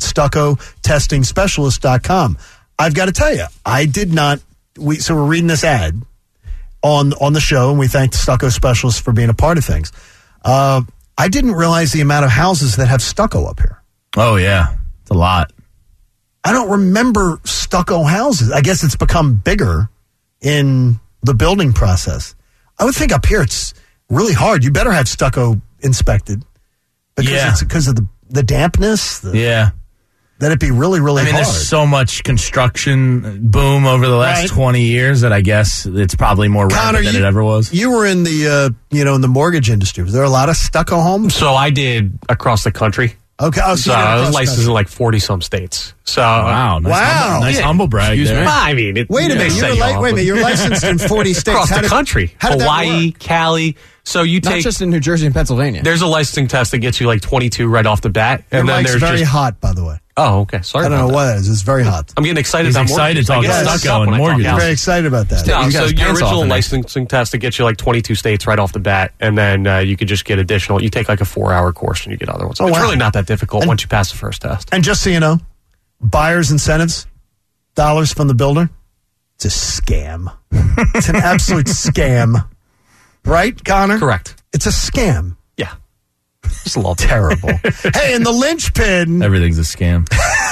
[SPEAKER 5] stuccotestingspecialist.com. I've got to tell you, I did not. So we're reading this ad on the show, and we thank the stucco specialist for being a part of things. I didn't realize the amount of houses that have stucco up here.
[SPEAKER 6] Oh, yeah. It's a lot.
[SPEAKER 5] I don't remember stucco houses. I guess it's become bigger in the building process. I would think up here it's really hard. You better have stucco inspected because of the dampness.
[SPEAKER 6] Yeah.
[SPEAKER 5] That it'd be really, really hard.
[SPEAKER 6] There's so much construction boom over the last
[SPEAKER 5] Right.
[SPEAKER 6] 20 years that I guess it's probably more
[SPEAKER 5] Connor,
[SPEAKER 6] rapid than it ever was.
[SPEAKER 5] You were in the in the mortgage industry. Was there a lot of stucco homes?
[SPEAKER 3] So I did across the country.
[SPEAKER 5] Okay,
[SPEAKER 3] So I was licensed in like 40-some states. So
[SPEAKER 6] Wow. Nice humble brag
[SPEAKER 1] Excuse
[SPEAKER 6] there.
[SPEAKER 1] me?
[SPEAKER 3] I mean,
[SPEAKER 5] Wait a minute, you're licensed in 40 states.
[SPEAKER 3] across
[SPEAKER 5] How
[SPEAKER 3] the
[SPEAKER 5] did-
[SPEAKER 3] country.
[SPEAKER 5] how did that
[SPEAKER 3] Hawaii,
[SPEAKER 5] work?
[SPEAKER 3] Cali, So you
[SPEAKER 1] Not
[SPEAKER 3] take
[SPEAKER 1] just in New Jersey and Pennsylvania.
[SPEAKER 3] there's a licensing test that gets you like 22 right off the bat,
[SPEAKER 5] Your
[SPEAKER 3] and then
[SPEAKER 5] mic's
[SPEAKER 3] there's
[SPEAKER 5] very
[SPEAKER 3] just
[SPEAKER 5] hot, by the way.
[SPEAKER 3] oh okay sorry
[SPEAKER 5] I don't
[SPEAKER 3] about
[SPEAKER 5] know
[SPEAKER 3] that.
[SPEAKER 5] what it is. It's very hot.
[SPEAKER 3] I'm getting excited.
[SPEAKER 6] He's
[SPEAKER 3] about
[SPEAKER 6] excited
[SPEAKER 3] mortgages. I
[SPEAKER 6] talking
[SPEAKER 3] get
[SPEAKER 5] stuck
[SPEAKER 3] stuck
[SPEAKER 6] on
[SPEAKER 3] when I talk
[SPEAKER 6] mortgages.
[SPEAKER 5] I'm
[SPEAKER 3] out.
[SPEAKER 5] very excited about that.
[SPEAKER 3] No,
[SPEAKER 1] He's got
[SPEAKER 3] so
[SPEAKER 1] his
[SPEAKER 3] your
[SPEAKER 1] pants off
[SPEAKER 3] original
[SPEAKER 1] in there.
[SPEAKER 3] licensing test that gets you like 22 states right off the bat, and then you could just get additional. You take like a 4-hour course and you get other ones.
[SPEAKER 5] Oh,
[SPEAKER 3] It's
[SPEAKER 5] wow.
[SPEAKER 3] really not that difficult once you pass the first test.
[SPEAKER 5] And just so you know, buyer's incentives, dollars from the builder, it's a scam. It's an absolute scam. Right, Connor?
[SPEAKER 3] Correct.
[SPEAKER 5] It's a scam.
[SPEAKER 3] Yeah, just a little
[SPEAKER 5] Terrible. Hey, in the linchpin,
[SPEAKER 6] Everything's a scam.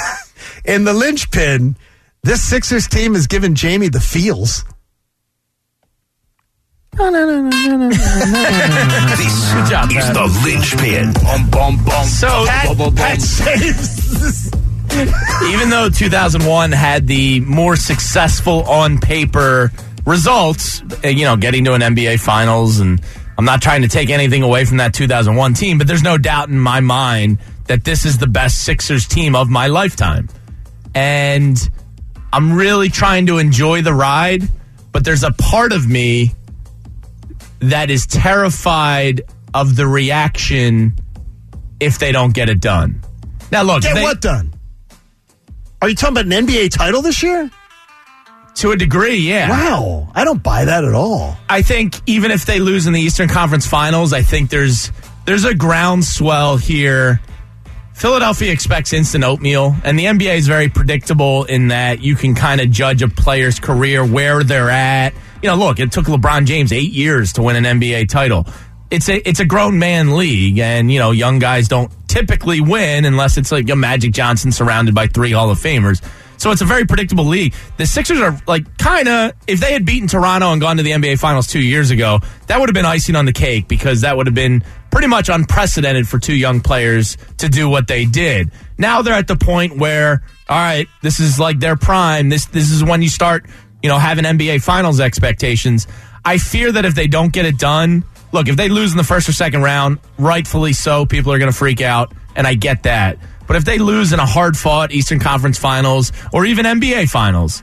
[SPEAKER 5] this Sixers team has given Jamie the feels.
[SPEAKER 2] This
[SPEAKER 6] job,
[SPEAKER 2] is
[SPEAKER 6] Pat.
[SPEAKER 2] the linchpin.
[SPEAKER 6] So,
[SPEAKER 5] Pat saves.
[SPEAKER 6] even though 2001 had the more successful on paper results, getting to an NBA Finals, and I'm not trying to take anything away from that 2001 team, but there's no doubt in my mind that this is the best Sixers team of my lifetime. And I'm really trying to enjoy the ride, but there's a part of me that is terrified of the reaction if they don't get it done. Now, look.
[SPEAKER 5] Get what done? Are you talking about an NBA title this year?
[SPEAKER 6] To a degree, yeah.
[SPEAKER 5] Wow. I don't buy that at all.
[SPEAKER 6] I think even if they lose in the Eastern Conference Finals, I think there's a groundswell here. Philadelphia expects instant oatmeal, and the NBA is very predictable in that you can kind of judge a player's career, where they're at. Look, it took LeBron James 8 years to win an NBA title. It's a grown man league, and young guys don't typically win unless it's like a Magic Johnson surrounded by 3 Hall of Famers. So it's a very predictable league. The Sixers are if they had beaten Toronto and gone to the NBA Finals 2 years ago, that would have been icing on the cake, because that would have been pretty much unprecedented for 2 young players to do what they did. Now they're at the point where, all right, this is like their prime. This is when you start, having NBA Finals expectations. I fear that if they don't get it done, look, if they lose in the first or second round, rightfully so, people are going to freak out, and I get that. But if they lose in a hard-fought Eastern Conference Finals or even NBA Finals,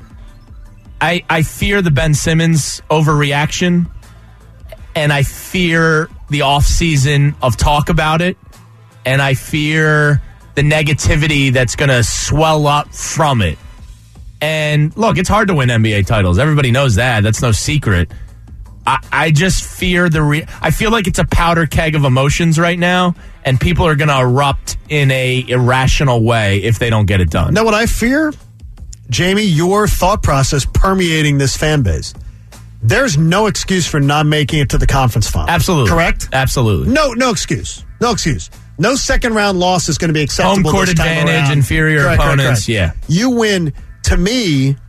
[SPEAKER 6] I fear the Ben Simmons overreaction, and I fear the offseason of talk about it, and I fear the negativity that's going to swell up from it. And look, it's hard to win NBA titles. Everybody knows that. That's no secret. I just fear I feel like it's a powder keg of emotions right now, and people are going to erupt in a irrational way if they don't get it done.
[SPEAKER 5] Know what I fear? Jamie, your thought process permeating this fan base. There's no excuse for not making it to the conference final.
[SPEAKER 6] Absolutely.
[SPEAKER 5] Correct?
[SPEAKER 6] Absolutely.
[SPEAKER 5] No excuse. No excuse. No second round loss is going to be acceptable.
[SPEAKER 6] Home court
[SPEAKER 5] this time
[SPEAKER 6] advantage,
[SPEAKER 5] around.
[SPEAKER 6] inferior
[SPEAKER 5] Correct.
[SPEAKER 6] opponents, yeah.
[SPEAKER 5] You win. To me,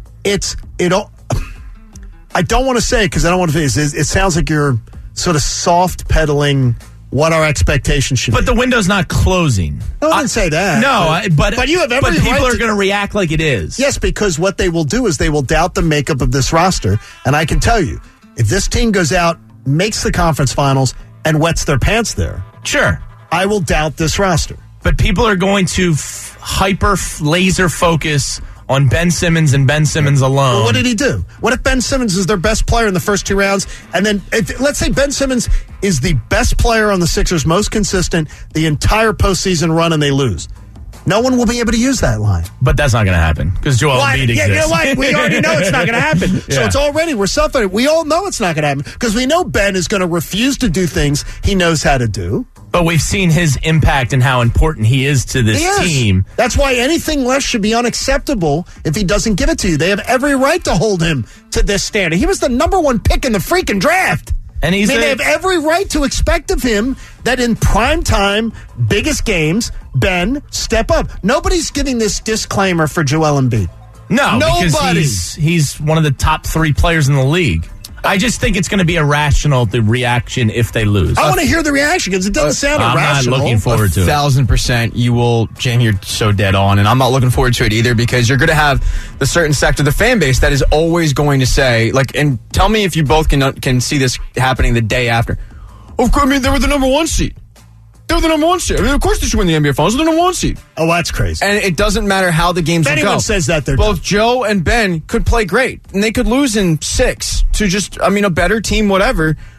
[SPEAKER 5] I don't want to say it because I don't want to. It sounds like you're sort of soft pedaling what our expectations should be.
[SPEAKER 6] But the window's not closing.
[SPEAKER 5] No, I didn't say that.
[SPEAKER 6] No, but
[SPEAKER 5] you have every
[SPEAKER 6] But people
[SPEAKER 5] right
[SPEAKER 6] are going to react like it is.
[SPEAKER 5] Yes, because what they will do is they will doubt the makeup of this roster. And I can tell you, if this team goes out, makes the conference finals, and wets their pants there,
[SPEAKER 6] sure,
[SPEAKER 5] I will doubt this roster.
[SPEAKER 6] But people are going to laser focus on Ben Simmons and Ben Simmons alone.
[SPEAKER 5] Well, what did he do? What if Ben Simmons is their best player in the first 2 rounds, and then let's say Ben Simmons is the best player on the Sixers, most consistent, the entire postseason run, and they lose? No one will be able to use that line.
[SPEAKER 6] But that's not going to happen because Joel Embiid exists.
[SPEAKER 5] Yeah, you know what? We already know it's not going to happen. So
[SPEAKER 6] Yeah.
[SPEAKER 5] it's already, we're self-evident. We all know it's not going to happen because we know Ben is going to refuse to do things he knows how to do.
[SPEAKER 6] But we've seen his impact and how important he is to this
[SPEAKER 5] He is.
[SPEAKER 6] team.
[SPEAKER 5] That's why anything less should be unacceptable if he doesn't give it to you. They have every right to hold him to this standard. He was the number 1 pick in the freaking draft.
[SPEAKER 6] And they
[SPEAKER 5] have every right to expect of him that in prime time, biggest games, Ben, step up. Nobody's giving this disclaimer for Joel Embiid.
[SPEAKER 6] No,
[SPEAKER 5] Nobody.
[SPEAKER 6] because he's one of the top 3 players in the league. I just think it's going to be irrational, the reaction, if they lose.
[SPEAKER 5] I want to hear the reaction because it doesn't sound
[SPEAKER 6] I'm
[SPEAKER 5] irrational.
[SPEAKER 6] not looking forward to it.
[SPEAKER 1] 1,000% you will, Jamie, you're so dead on, and I'm not looking forward to it either because you're going to have the certain sector of the fan base that is always going to say, and tell me if you both can see this happening the day after. Oh, I mean, they were the number 1 seed. They were the number 1 seed. I mean, of course they should win the NBA Finals. They're the number 1 seed.
[SPEAKER 5] Oh, that's crazy.
[SPEAKER 1] And it doesn't matter how the games
[SPEAKER 5] If
[SPEAKER 1] will go.
[SPEAKER 5] anyone says that, they're
[SPEAKER 1] both Joe and Ben could play great, and they could lose in 6 to just, a better team, whatever.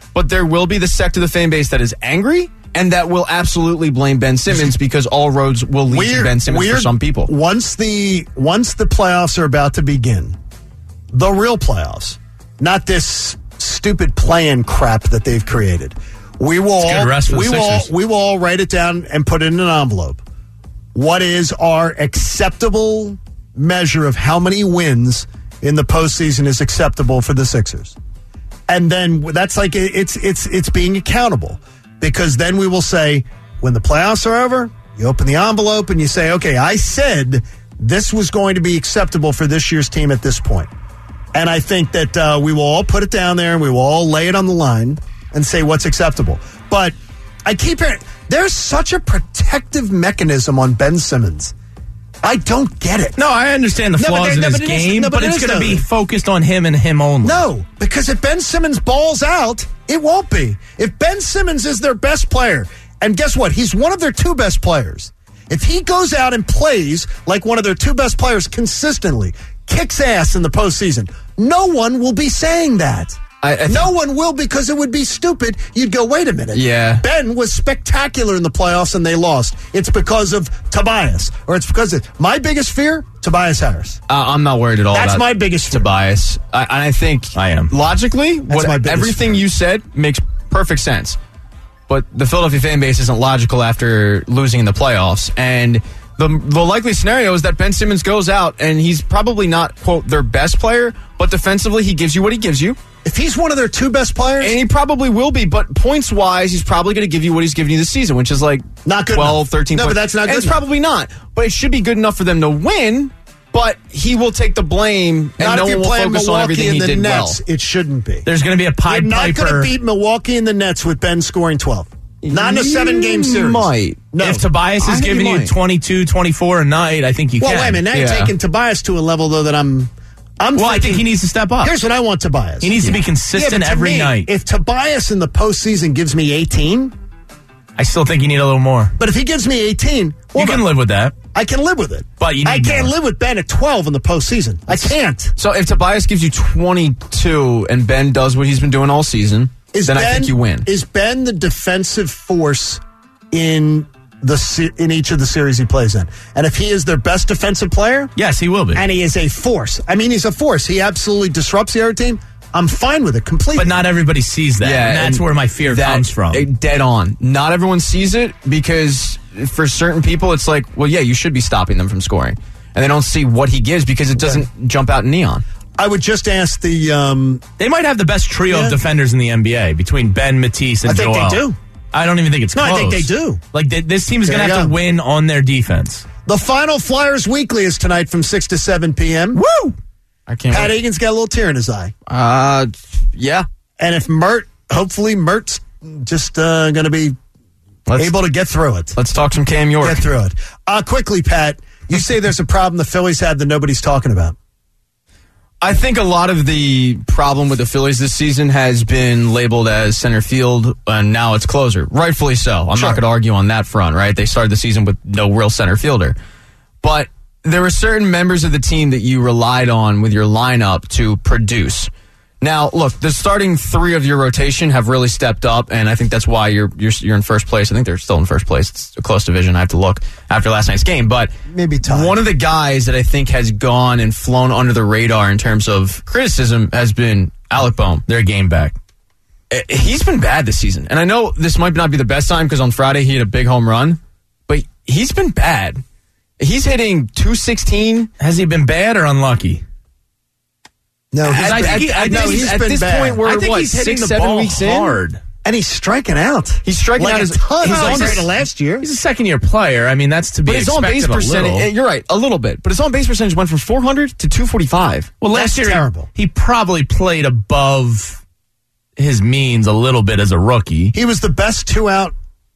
[SPEAKER 1] but there will be the sect of the fan base that is angry and that will absolutely blame Ben Simmons because all roads will lead to Ben Simmons for some people.
[SPEAKER 5] Once the playoffs are about to begin, the real playoffs, not this stupid play-in crap that they've created. We will all write it down and put it in an envelope. What is our acceptable measure of how many wins in the postseason is acceptable for the Sixers? And then that's like it's being accountable, because then we will say when the playoffs are over, you open the envelope and you say, okay, I said this was going to be acceptable for this year's team at this point. And I think that we will all put it down there and we will all lay it on the line and say what's acceptable. But I keep hearing there's such a protective mechanism on Ben Simmons. I don't get it.
[SPEAKER 6] No, I understand the flaws in his game, but it's going to be focused on him and him only.
[SPEAKER 5] No, because if Ben Simmons balls out, it won't be. If Ben Simmons is their best player, and guess what? He's one of their two best players. If he goes out and plays like one of their two best players consistently, kicks ass in the postseason, no one will be saying that. No one will, because it would be stupid. You'd go, wait a minute.
[SPEAKER 1] Yeah.
[SPEAKER 5] Ben was spectacular in the playoffs and they lost. It's because of Tobias. Or it's because of my biggest fear, Tobias Harris.
[SPEAKER 1] I'm not worried at all.
[SPEAKER 5] That's
[SPEAKER 1] about
[SPEAKER 5] my biggest fear.
[SPEAKER 1] Tobias. I think
[SPEAKER 6] I am.
[SPEAKER 1] Logically, everything you said makes perfect sense. But the Philadelphia fan base isn't logical after losing in the playoffs. And the likely scenario is that Ben Simmons goes out and he's probably not, quote, their best player, but defensively he gives you what he gives you.
[SPEAKER 5] If he's one of their two best players,
[SPEAKER 1] and he probably will be, but points-wise, he's probably going to give you what he's giving you this season, which is like
[SPEAKER 5] not good
[SPEAKER 1] 12,
[SPEAKER 5] enough.
[SPEAKER 1] 13
[SPEAKER 5] No,
[SPEAKER 1] points.
[SPEAKER 5] but that's not good
[SPEAKER 1] and it's
[SPEAKER 5] enough.
[SPEAKER 1] probably not, but it should be good enough for them to win, but he will take the blame, and
[SPEAKER 5] not
[SPEAKER 1] no
[SPEAKER 5] if you're
[SPEAKER 1] one will
[SPEAKER 5] playing
[SPEAKER 1] focus on
[SPEAKER 5] Milwaukee
[SPEAKER 1] everything
[SPEAKER 5] and
[SPEAKER 1] he
[SPEAKER 5] the
[SPEAKER 1] did
[SPEAKER 5] Nets.
[SPEAKER 1] well.
[SPEAKER 5] It shouldn't be.
[SPEAKER 6] There's going to be a Pied
[SPEAKER 5] You're not
[SPEAKER 6] Piper.
[SPEAKER 5] going to beat Milwaukee and the Nets with Ben scoring 12. Not in a 7-game series.
[SPEAKER 1] Might.
[SPEAKER 5] No.
[SPEAKER 6] If Tobias is giving you 22, 24 a night, I think you can.
[SPEAKER 5] Well, wait a minute. Now you're taking Tobias to a level, though, that I'm
[SPEAKER 6] I think he needs to step up.
[SPEAKER 5] Here's what I want Tobias.
[SPEAKER 6] He needs to be consistent
[SPEAKER 5] but to
[SPEAKER 6] every
[SPEAKER 5] me,
[SPEAKER 6] night.
[SPEAKER 5] If Tobias in the postseason gives me 18,
[SPEAKER 6] I still think you need a little more.
[SPEAKER 5] but if he gives me 18,
[SPEAKER 6] You can live with that.
[SPEAKER 5] I can live with it.
[SPEAKER 6] But you need
[SPEAKER 5] I can't
[SPEAKER 6] more.
[SPEAKER 5] live with Ben at 12 in the postseason. I can't.
[SPEAKER 1] So if Tobias gives you 22 and Ben does what he's been doing all season, then I think you win.
[SPEAKER 5] Is Ben the defensive force in each of the series he plays in? And if he is their best defensive player,
[SPEAKER 6] yes, he will be.
[SPEAKER 5] And he is a force. I mean, he's a force. He absolutely disrupts the other team. I'm fine with it completely.
[SPEAKER 6] But not everybody sees that.
[SPEAKER 1] Yeah,
[SPEAKER 6] and that's
[SPEAKER 1] and
[SPEAKER 6] where my fear comes from.
[SPEAKER 1] Dead on. Not everyone sees it because for certain people, it's like, well, yeah, you should be stopping them from scoring. And they don't see what he gives because it doesn't jump out in neon.
[SPEAKER 5] I would just ask the...
[SPEAKER 6] They might have the best trio of defenders in the NBA between Ben, Matisse, and Joel.
[SPEAKER 5] I think they do.
[SPEAKER 6] I don't even think it's close.
[SPEAKER 5] I think they do.
[SPEAKER 6] Like, this team is going to have to win on their defense.
[SPEAKER 5] The final Flyers Weekly is tonight from 6 to 7 p.m.
[SPEAKER 6] Woo!
[SPEAKER 1] I can't
[SPEAKER 5] Pat
[SPEAKER 1] wait.
[SPEAKER 5] Egan's got a little tear in his eye.
[SPEAKER 1] Yeah.
[SPEAKER 5] And if hopefully Mert's just going to be able to get through it.
[SPEAKER 1] Let's talk some Cam York.
[SPEAKER 5] Get through it. Quickly, Pat, you say there's a problem the Phillies had that nobody's talking about.
[SPEAKER 1] I think a lot of the problem with the Phillies this season has been labeled as center field, and now it's closer. Rightfully so. I'm not going to argue on that front, right? They started the season with no real center fielder. But there were certain members of the team that you relied on with your lineup to produce. Now, look, the starting three of your rotation have really stepped up, and I think that's why you're in first place. I think they're still in first place. It's a close division. I have to look after last night's game. But
[SPEAKER 5] maybe tied.
[SPEAKER 1] One of the guys that I think has gone and flown under the radar in terms of criticism has been Alec Boehm.
[SPEAKER 6] Their game back.
[SPEAKER 1] He's been bad this season. And I know this might not be the best time because on Friday he had a big home run, but he's been bad. He's hitting 216.
[SPEAKER 6] Has he been bad or unlucky?
[SPEAKER 5] No,
[SPEAKER 1] I think he's
[SPEAKER 5] been
[SPEAKER 1] at this
[SPEAKER 5] bad.
[SPEAKER 1] point we're
[SPEAKER 6] I think
[SPEAKER 1] what,
[SPEAKER 6] he's hitting
[SPEAKER 1] 6,
[SPEAKER 6] the
[SPEAKER 1] 7
[SPEAKER 6] ball
[SPEAKER 1] weeks
[SPEAKER 6] hard.
[SPEAKER 1] in,
[SPEAKER 5] and he's striking out.
[SPEAKER 1] He's striking
[SPEAKER 5] like
[SPEAKER 1] out
[SPEAKER 5] a ton.
[SPEAKER 1] he's
[SPEAKER 5] Longer than last year.
[SPEAKER 6] He's a second-year player. I mean, that's to be
[SPEAKER 1] But his
[SPEAKER 6] expected
[SPEAKER 1] on base
[SPEAKER 6] a little.
[SPEAKER 1] percentage, you're right, a little bit. But his on base percentage went from 400 to 245.
[SPEAKER 6] Well, last year
[SPEAKER 5] terrible.
[SPEAKER 6] He probably played above his means a little bit as a rookie.
[SPEAKER 5] He was the best two-out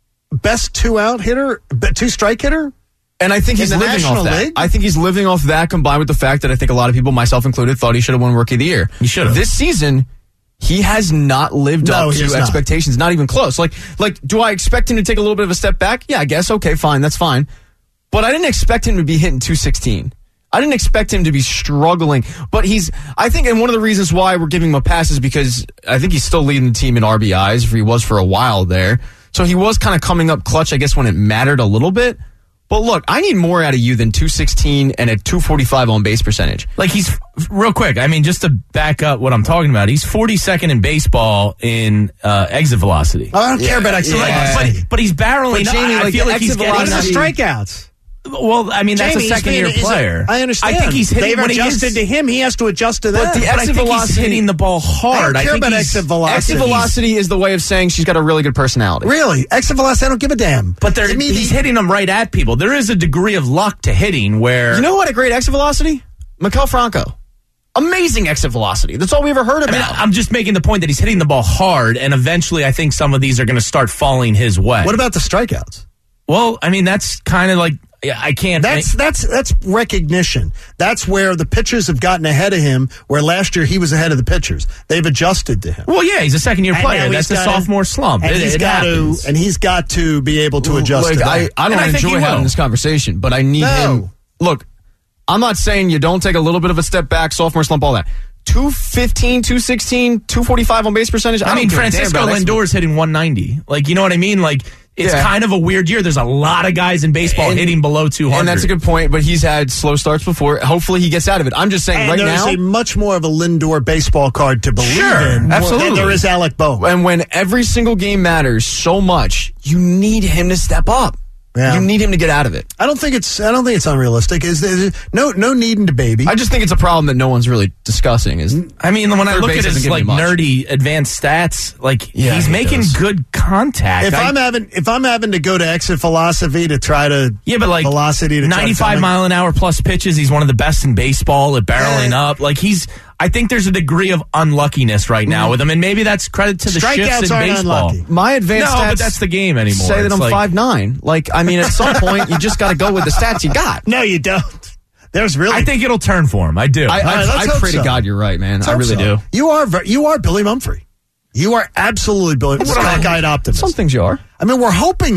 [SPEAKER 5] hitter, two-strike hitter.
[SPEAKER 1] And I think he's
[SPEAKER 5] In the
[SPEAKER 1] living off
[SPEAKER 5] National
[SPEAKER 1] that.
[SPEAKER 5] League?
[SPEAKER 1] I think he's living off that combined with the fact that I think a lot of people, myself included, thought he should have won Rookie of the Year.
[SPEAKER 6] He should have.
[SPEAKER 1] This season, he has not lived up to expectations. Not even close. Like, do I expect him to take a little bit of a step back? Yeah, I guess. Okay, fine. That's fine. But I didn't expect him to be hitting 216. I didn't expect him to be struggling, but I think, and one of the reasons why we're giving him a pass is because I think he's still leading the team in RBIs, if he was for a while there. So he was kind of coming up clutch, I guess, when it mattered a little bit. But look, I need more out of you than 216 and a 245 on base percentage.
[SPEAKER 6] Like, he's, real quick, I mean, just to back up what I'm talking about, he's 42nd in baseball in exit velocity.
[SPEAKER 5] I don't care about exit velocity.
[SPEAKER 6] But he's barreling up.
[SPEAKER 1] Jamie,
[SPEAKER 6] I feel like he's getting...
[SPEAKER 5] What are the strikeouts?
[SPEAKER 6] Well, I mean, that's
[SPEAKER 5] Jamie,
[SPEAKER 6] a second-year player.
[SPEAKER 5] I understand.
[SPEAKER 6] I think he's hitting...
[SPEAKER 5] They've adjusted to him. He has to adjust to that.
[SPEAKER 6] But I think he's hitting the ball hard.
[SPEAKER 5] I don't care about exit velocity.
[SPEAKER 1] Exit velocity is the way of saying she's got a really good personality.
[SPEAKER 5] Really? Exit velocity, I don't give a damn.
[SPEAKER 6] But he's hitting them right at people. There is a degree of luck to hitting where...
[SPEAKER 1] You know what a great exit velocity? Maikel Franco. Amazing exit velocity. That's all we ever heard about.
[SPEAKER 6] I mean, I'm just making the point that he's hitting the ball hard, and eventually I think some of these are going to start falling his way.
[SPEAKER 5] What about the strikeouts?
[SPEAKER 6] Well, I mean, that's kind of like... I can't...
[SPEAKER 5] That's recognition. That's where the pitchers have gotten ahead of him, where last year he was ahead of the pitchers. They've adjusted to him.
[SPEAKER 6] Well, yeah, he's a second-year player. That's a sophomore slump.
[SPEAKER 5] And he's got to be able to adjust to that.
[SPEAKER 1] I don't enjoy having this conversation, but I need him. Look, I'm not saying you don't take a little bit of a step back, sophomore slump, all that. 215, 216, 245 on base percentage.
[SPEAKER 6] I mean, Francisco Lindor's hitting 190. Like, you know what I mean? Like, it's kind of a weird year. There's a lot of guys in baseball hitting below 200.
[SPEAKER 1] And that's a good point, but he's had slow starts before. Hopefully he gets out of it. I'm just saying
[SPEAKER 5] there's a much more of a Lindor baseball card to believe in than there is Alec Bohm.
[SPEAKER 1] And when every single game matters so much, you need him to step up. Yeah. You need him to get out of it.
[SPEAKER 5] I don't think it's unrealistic. Is there no needing to baby?
[SPEAKER 1] I just think it's a problem that no one's really discussing.
[SPEAKER 6] I mean, when I look at his like nerdy advanced stats, like he's making good contact.
[SPEAKER 5] If I'm having to go to exit philosophy to try to
[SPEAKER 6] but like
[SPEAKER 5] velocity to
[SPEAKER 6] 95 mile an hour plus pitches, he's one of the best in baseball at barreling up. Like I think there's a degree of unluckiness right now with him, and maybe that's credit to the shifts in baseball.
[SPEAKER 5] Unlucky.
[SPEAKER 1] My advanced stats
[SPEAKER 6] but that's the game anymore.
[SPEAKER 1] Say that I'm 5'9". Like, I mean, at some point, you just got to go with the stats you got.
[SPEAKER 5] No, you don't.
[SPEAKER 6] I think it'll turn for him. I do.
[SPEAKER 1] I pray to God you're right, man. I really do.
[SPEAKER 5] You are Billy Mumphrey. You are absolutely Billy. Cockeyed optimist.
[SPEAKER 1] Some things you are.
[SPEAKER 5] I mean, we're hoping.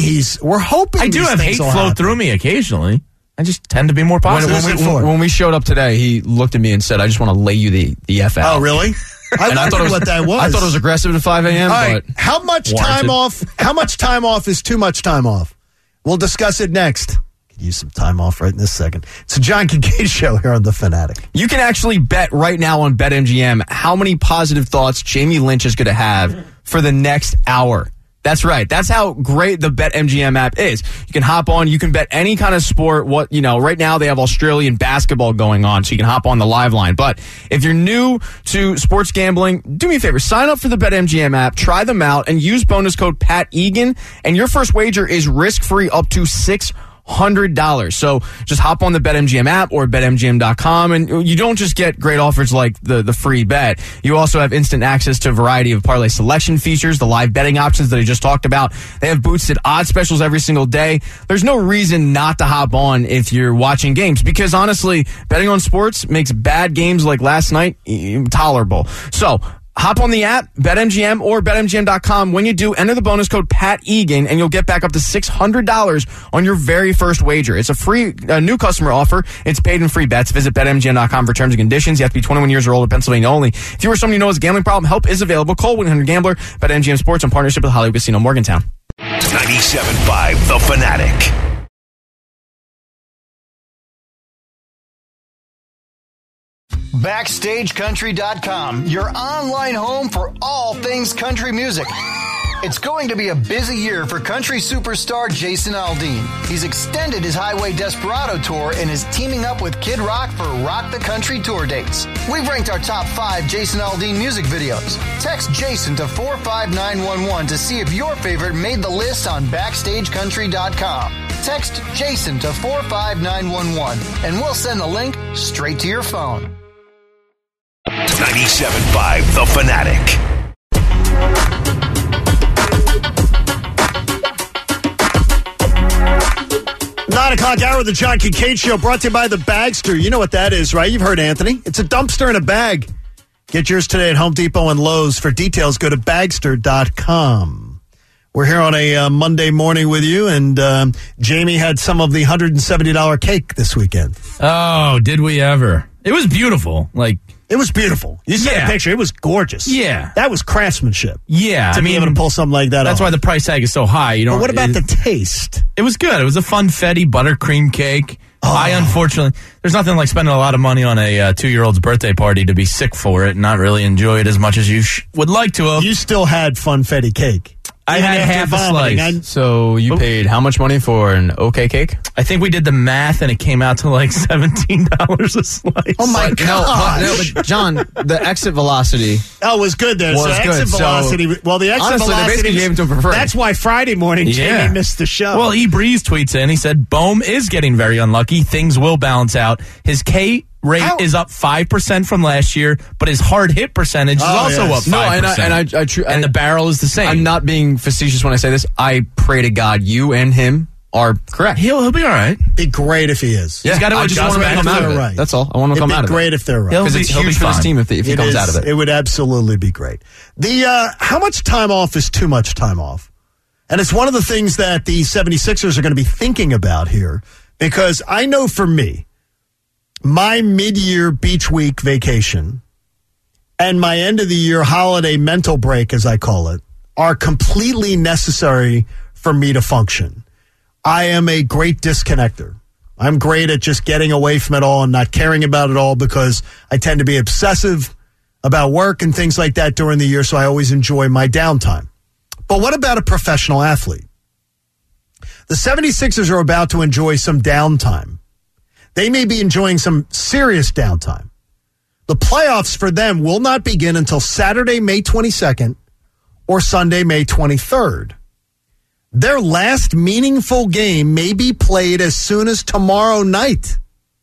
[SPEAKER 6] I do have hate flow through me occasionally. I just tend to be more positive.
[SPEAKER 1] When we showed up today, he looked at me and said, "I just want to lay you the F out."
[SPEAKER 5] Oh, really? I thought what that was.
[SPEAKER 1] I thought it was aggressive at 5 a.m.
[SPEAKER 5] All right.
[SPEAKER 1] But
[SPEAKER 5] how much time off? How much time off is too much time off? We'll discuss it next. Could use some time off right in this second. It's a John Kincaid show here on The Fanatic.
[SPEAKER 1] You can actually bet right now on BetMGM how many positive thoughts Jamie Lynch is going to have for the next hour. That's right. That's how great the BetMGM app is. You can hop on. You can bet any kind of sport. Right now they have Australian basketball going on, so you can hop on the live line. But if you're new to sports gambling, do me a favor. Sign up for the BetMGM app. Try them out and use bonus code Pat Egan. And your first wager is risk-free up to $600. So just hop on the BetMGM app or BetMGM.com, and you don't just get great offers like the free bet. You also have instant access to a variety of parlay selection features, the live betting options that I just talked about. They have boosted odds specials every single day. There's no reason not to hop on if you're watching games, because honestly, betting on sports makes bad games like last night tolerable. So hop on the app, BetMGM or BetMGM.com. When you do, enter the bonus code Pat Egan, and you'll get back up to $600 on your very first wager. It's a free new customer offer. It's paid in free bets. Visit BetMGM.com for terms and conditions. You have to be 21 years or older, Pennsylvania only. If you or someone you know has a gambling problem, help is available. Call 1-800-GAMBLER. BetMGM Sports in partnership with Hollywood Casino Morgantown.
[SPEAKER 2] 97.5 The Fanatic.
[SPEAKER 7] BackstageCountry.com, your online home for all things country music. It's going to be a busy year for country superstar Jason Aldean. He's extended his Highway Desperado tour and is teaming up with Kid Rock for Rock the Country tour dates. We've ranked our top 5 Jason Aldean music videos. Text Jason to 45911 to see if your favorite made the list on BackstageCountry.com. Text Jason to 45911 and we'll send the link straight to your phone.
[SPEAKER 2] 97.5 The Fanatic.
[SPEAKER 5] Nine o'clock hour of the John Kincaid Show, brought to you by the Bagster. You know what that is, right? You've heard Anthony. It's a dumpster in a bag. Get yours today at Home Depot and Lowe's. For details, go to Bagster.com. We're here on a Monday morning with you, and Jamie had some of the $170 cake this weekend.
[SPEAKER 6] Oh, did we ever? It was beautiful.
[SPEAKER 5] It was beautiful. You sent a picture. It was gorgeous.
[SPEAKER 6] Yeah.
[SPEAKER 5] That was craftsmanship.
[SPEAKER 6] Yeah.
[SPEAKER 5] To be able to pull something like that
[SPEAKER 6] That's
[SPEAKER 5] off.
[SPEAKER 6] why the price tag is so high.
[SPEAKER 5] But what about the taste?
[SPEAKER 6] It was good. It was a funfetti buttercream cake. I unfortunately, there's nothing like spending a lot of money on a 2-year-old's birthday party to be sick for it and not really enjoy it as much as you would like to have.
[SPEAKER 5] You still had funfetti cake.
[SPEAKER 6] I had half a slice.
[SPEAKER 1] So you paid how much money for an okay cake?
[SPEAKER 6] I think we did the math and it came out to like $17 a slice.
[SPEAKER 5] Oh my God!
[SPEAKER 1] No, but John, the exit velocity.
[SPEAKER 5] Oh, it was good there.
[SPEAKER 1] Was
[SPEAKER 5] exit
[SPEAKER 1] good.
[SPEAKER 5] velocity. Well, the exit
[SPEAKER 1] honestly,
[SPEAKER 5] velocity.
[SPEAKER 1] they basically gave it to him for free.
[SPEAKER 5] That's why Friday morning Jamie missed the show.
[SPEAKER 6] Well, E. Breeze tweets in. He said, Bohm is getting very unlucky. Things will balance out. His K rate is up 5% from last year, but his hard hit percentage is also up 5%.
[SPEAKER 1] No, and
[SPEAKER 6] the barrel is the same.
[SPEAKER 1] I'm not being facetious when I say this. I pray to God you and him are correct.
[SPEAKER 6] He'll be all right.
[SPEAKER 5] Be great if he is.
[SPEAKER 1] He's got to adjust back
[SPEAKER 5] if
[SPEAKER 1] out of
[SPEAKER 5] they're
[SPEAKER 1] it.
[SPEAKER 5] right.
[SPEAKER 1] That's all. I want to come out of it.
[SPEAKER 5] It'd be great if they're right.
[SPEAKER 1] Because it's huge for this team if he comes out of it.
[SPEAKER 5] It would absolutely be great. How much time off is too much time off? And it's one of the things that the 76ers are going to be thinking about here, because I know for me, my mid-year beach week vacation and my end-of-the-year holiday mental break, as I call it, are completely necessary for me to function. I am a great disconnector. I'm great at just getting away from it all and not caring about it all, because I tend to be obsessive about work and things like that during the year, so I always enjoy my downtime. But what about a professional athlete? The 76ers are about to enjoy some downtime. They may be enjoying some serious downtime. The playoffs for them will not begin until Saturday, May 22nd or Sunday, May 23rd. Their last meaningful game may be played as soon as tomorrow night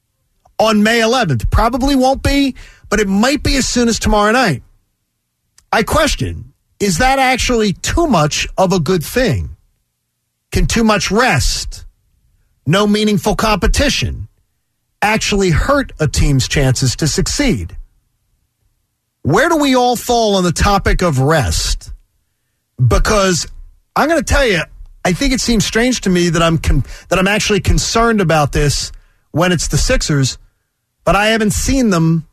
[SPEAKER 5] on May 11th. Probably won't be, but it might be as soon as tomorrow night. I question, is that actually too much of a good thing? Can too much rest, no meaningful competition, actually hurt a team's chances to succeed? Where do we all fall on the topic of rest? Because I'm going to tell you, I think it seems strange to me that I'm actually concerned about this when it's the Sixers, but I haven't seen them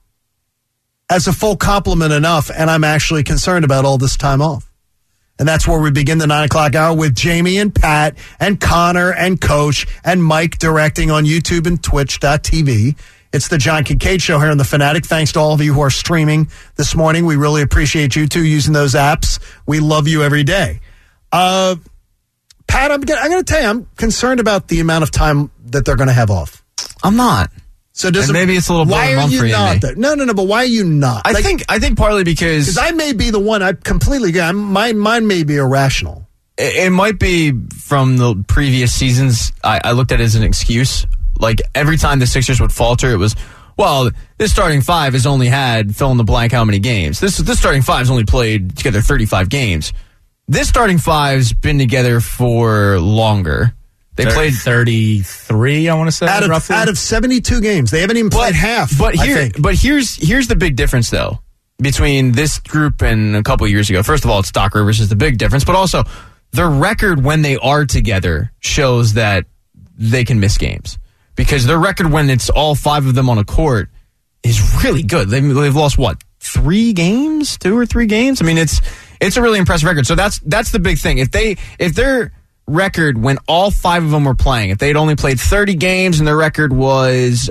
[SPEAKER 5] as a full complement enough, and I'm actually concerned about all this time off. And that's where we begin the 9 o'clock hour with Jamie and Pat and Connor and Coach and Mike directing on YouTube and Twitch.tv. It's the John Kincaid Show here on The Fanatic. Thanks to all of you who are streaming this morning. We really appreciate you, too, using those apps. We love you every day. Pat, I'm going to tell you, I'm concerned about the amount of time that they're going to have off.
[SPEAKER 1] I'm not.
[SPEAKER 5] So does
[SPEAKER 1] maybe it's a little
[SPEAKER 5] why are you not? No, but why are you not?
[SPEAKER 1] I think partly because
[SPEAKER 5] I may be the one. I completely mine may be irrational.
[SPEAKER 1] It might be from the previous seasons. I looked at it as an excuse. Like every time the Sixers would falter, it was, well, this starting five has only had fill in the blank how many games. This starting five has only played together 35 games. This starting five's been together for longer. They played
[SPEAKER 6] 33, I want to say, roughly.
[SPEAKER 5] Out of 72 games. They haven't even played half,
[SPEAKER 1] But
[SPEAKER 5] I think.
[SPEAKER 1] Here's the big difference, though, between this group and a couple of years ago. First of all, it's Doc Rivers is the big difference, but also their record when they are together shows that they can miss games. Because their record when it's all five of them on a court is really good. They've lost, 3 games? 2 or 3 games? I mean, it's a really impressive record. So that's the big thing. If their record when all 5 of them were playing, if they'd only played 30 games and their record was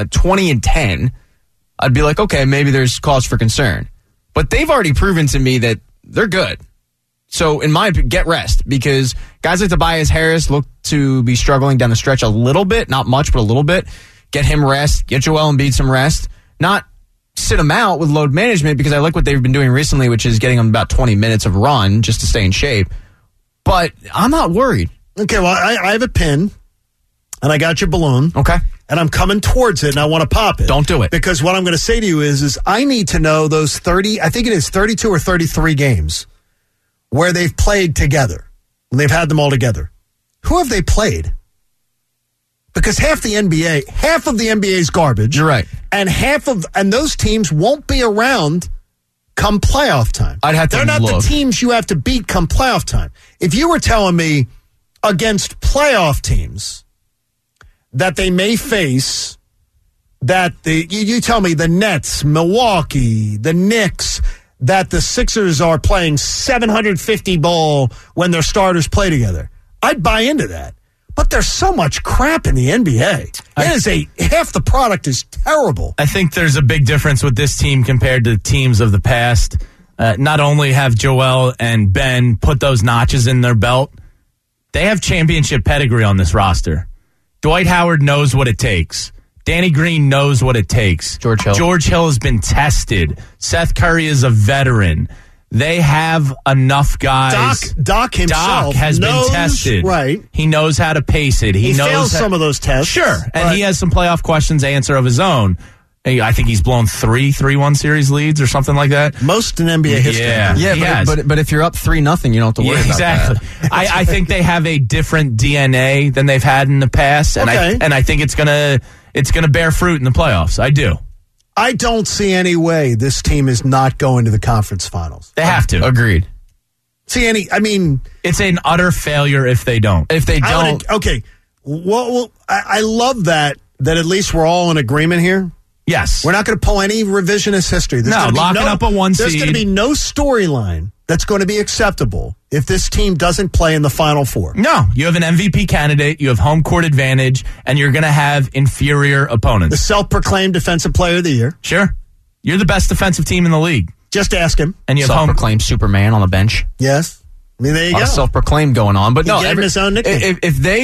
[SPEAKER 1] 20-10, I'd be like, okay, maybe there's cause for concern. But they've already proven to me that they're good. So in my opinion, get rest, because guys like Tobias Harris look to be struggling down the stretch a little bit, not much, but a little bit. Get him rest, get Joel Embiid some rest, not sit him out with load management, because I like what they've been doing recently, which is getting them about 20 minutes of run just to stay in shape. But I'm not worried.
[SPEAKER 5] Okay, well, I have a pin, and I got your balloon.
[SPEAKER 1] Okay.
[SPEAKER 5] And I'm coming towards it, and I want to pop it.
[SPEAKER 1] Don't do it.
[SPEAKER 5] Because what I'm going to say to you is I need to know those 30, I think it is 32 or 33 games where they've played together, and they've had them all together. Who have they played? Because half of the NBA is garbage.
[SPEAKER 1] You're right.
[SPEAKER 5] And and those teams won't be around come playoff time.
[SPEAKER 1] I'd have to
[SPEAKER 5] They're not
[SPEAKER 1] look.
[SPEAKER 5] the teams you have to beat come playoff time. If you were telling me against playoff teams that they may face, that you tell me the Nets, Milwaukee, the Knicks, that the Sixers are playing 750 ball when their starters play together, I'd buy into that. But there's so much crap in the NBA. Half the product is terrible.
[SPEAKER 6] I think there's a big difference with this team compared to teams of the past. Not only have Joel and Ben put those notches in their belt, they have championship pedigree on this roster. Dwight Howard knows what it takes. Danny Green knows what it takes.
[SPEAKER 1] George Hill
[SPEAKER 6] has been tested. Seth Curry is a veteran. They have enough guys.
[SPEAKER 5] Doc himself
[SPEAKER 6] has
[SPEAKER 5] knows,
[SPEAKER 6] been tested.
[SPEAKER 5] Right.
[SPEAKER 6] He knows how to pace it. He knows
[SPEAKER 5] fails some of those tests.
[SPEAKER 6] Sure. And he has some playoff questions to answer of his own. I think he's blown 3-1 series leads or something like that.
[SPEAKER 5] Most in NBA history.
[SPEAKER 6] Yeah,
[SPEAKER 1] but if you're up 3-0, you don't have to worry about
[SPEAKER 6] exactly.
[SPEAKER 1] that.
[SPEAKER 6] I think they have a different DNA than they've had in the past, and I think it's gonna bear fruit in the playoffs. I do.
[SPEAKER 5] I don't see any way this team is not going to the conference finals.
[SPEAKER 6] They have to.
[SPEAKER 1] Agreed.
[SPEAKER 6] It's an utter failure if they don't.
[SPEAKER 1] If they don't.
[SPEAKER 5] Well, I love that at least we're all in agreement here.
[SPEAKER 6] Yes.
[SPEAKER 5] We're not going to pull any revisionist history.
[SPEAKER 6] Locking up a 1 seed.
[SPEAKER 5] There's going to be no storyline that's going to be acceptable if this team doesn't play in the Final Four.
[SPEAKER 6] No. You have an MVP candidate, you have home court advantage, and you're going to have inferior opponents.
[SPEAKER 5] The self-proclaimed Defensive Player of the Year.
[SPEAKER 6] Sure. You're the best defensive team in the league.
[SPEAKER 5] Just ask him.
[SPEAKER 1] And you have self-proclaimed Superman on the bench.
[SPEAKER 5] Yes. I mean, there you go.
[SPEAKER 1] Self-proclaimed going on. But
[SPEAKER 5] he gave him his own nickname.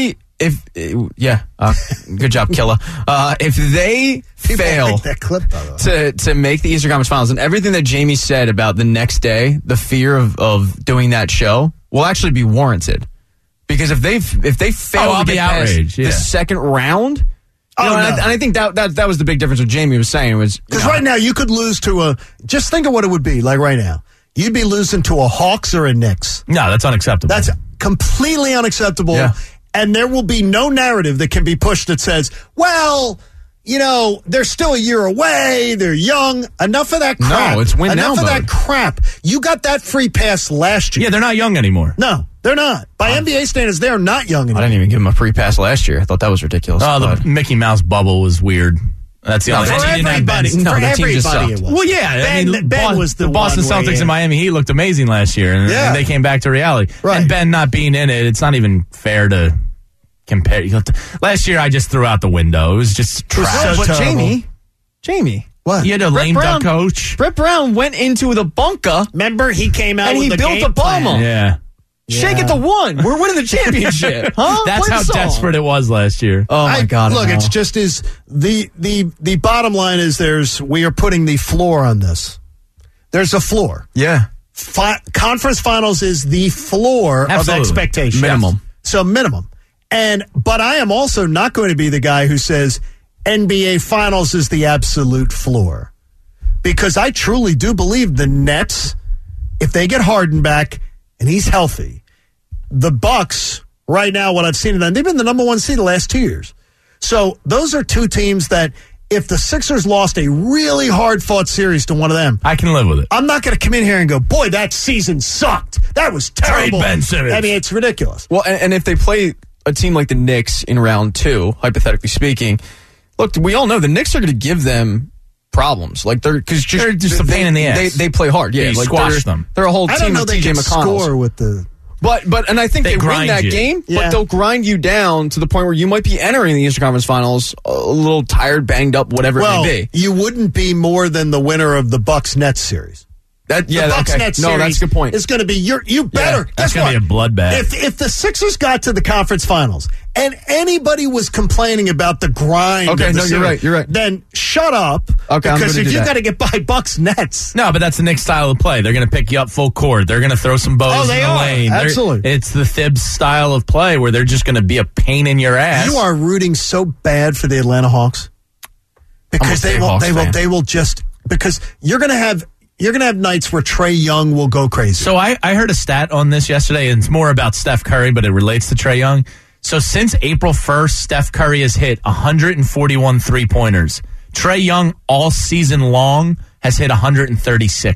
[SPEAKER 1] Good job, Killa. If they fail
[SPEAKER 5] like that clip, by the way.
[SPEAKER 1] to make the Eastern Conference Finals, and everything that Jamie said about the next day, the fear of doing that show will actually be warranted. Because if they fail to get past the second round, and I think that was the big difference what Jamie was saying was
[SPEAKER 5] because right now you could lose to just think of what it would be like right now. You'd be losing to a Hawks or a Knicks.
[SPEAKER 6] No, that's unacceptable.
[SPEAKER 5] That's completely unacceptable. Yeah. And there will be no narrative that can be pushed that says, well, they're still a year away. They're young. Enough of that crap.
[SPEAKER 1] No, it's win now
[SPEAKER 5] Enough of
[SPEAKER 1] mode.
[SPEAKER 5] that crap. You got that free pass last year.
[SPEAKER 6] Yeah, they're not young anymore.
[SPEAKER 5] No, they're not. By NBA standards, they're not young anymore.
[SPEAKER 1] I didn't even give them a free pass last year. I thought that was ridiculous.
[SPEAKER 6] Oh, the Mickey Mouse bubble was weird. That's the only
[SPEAKER 5] thing. For everybody, it was.
[SPEAKER 6] Well, yeah.
[SPEAKER 5] Ben was the
[SPEAKER 6] Boston Celtics and Miami Heat looked amazing last year, and they came back to reality.
[SPEAKER 5] Right.
[SPEAKER 6] And Ben not being in it, it's not even fair to compare. Last year, I just threw out the window. It was just trash.
[SPEAKER 1] But Jamie.
[SPEAKER 5] What?
[SPEAKER 6] You had a lame duck coach.
[SPEAKER 1] Brett Brown went into the bunker.
[SPEAKER 5] Remember, he came out
[SPEAKER 1] and
[SPEAKER 5] with
[SPEAKER 1] he
[SPEAKER 5] the
[SPEAKER 1] built
[SPEAKER 5] game
[SPEAKER 1] a bomb.
[SPEAKER 5] plan.
[SPEAKER 6] Yeah.
[SPEAKER 1] Shake it to 1. We're winning the championship. Huh?
[SPEAKER 6] That's how desperate it was last year.
[SPEAKER 1] Oh my God!
[SPEAKER 5] Look, it's just the bottom line is we are putting the floor on this. There's a floor.
[SPEAKER 1] Yeah.
[SPEAKER 5] Conference finals is the floor of expectation.
[SPEAKER 1] Minimum.
[SPEAKER 5] So minimum. But I am also not going to be the guy who says NBA finals is the absolute floor. Because I truly do believe the Nets, if they get Harden back and he's healthy, the Bucks right now, what I've seen of them, they've been the number 1 seed the last 2 years. So those are two teams that if the Sixers lost a really hard-fought series to one of them,
[SPEAKER 6] I can live with it.
[SPEAKER 5] I'm not going to come in here and go, boy, that season sucked. That was terrible.
[SPEAKER 6] Trade Ben Simmons.
[SPEAKER 5] I mean, it's ridiculous.
[SPEAKER 1] Well, and if they play a team like the Knicks in round 2, hypothetically speaking, look, we all know the Knicks are going to give them problems. Like they're
[SPEAKER 6] just a pain in the ass.
[SPEAKER 1] They play hard. Yeah,
[SPEAKER 6] like squash them.
[SPEAKER 1] They're a whole
[SPEAKER 5] I
[SPEAKER 1] team
[SPEAKER 5] don't know
[SPEAKER 1] of
[SPEAKER 5] they
[SPEAKER 1] TJ
[SPEAKER 5] can
[SPEAKER 1] McConnell.
[SPEAKER 5] score with the.
[SPEAKER 1] But and I think they win that game, but they'll grind you down to the point where you might be entering the Eastern Conference Finals a little tired, banged up, whatever it may be.
[SPEAKER 5] You wouldn't be more than the winner of the Bucks-Nets series.
[SPEAKER 1] The
[SPEAKER 5] Bucks-Nets series
[SPEAKER 1] that's a good point.
[SPEAKER 5] It's going to be you better.
[SPEAKER 6] Yeah, that's going to be a bloodbath.
[SPEAKER 5] If the Sixers got to the conference finals and anybody was complaining about the grind,
[SPEAKER 1] you're right.
[SPEAKER 5] Then shut up.
[SPEAKER 1] Okay,
[SPEAKER 5] because if you got to get by Bucks-Nets,
[SPEAKER 6] no, but that's the Knicks style of play. They're going to pick you up full court. They're going to throw some bows in the lane.
[SPEAKER 5] Absolutely,
[SPEAKER 6] it's the Thibs style of play where they're just going to be a pain in your ass.
[SPEAKER 5] You are rooting so bad for the Atlanta Hawks because they will just because you're going to have nights where Trae Young will go crazy.
[SPEAKER 6] So I heard a stat on this yesterday, and it's more about Steph Curry, but it relates to Trae Young. So since April 1st, Steph Curry has hit 141 three-pointers. Trae Young all season long has hit 136.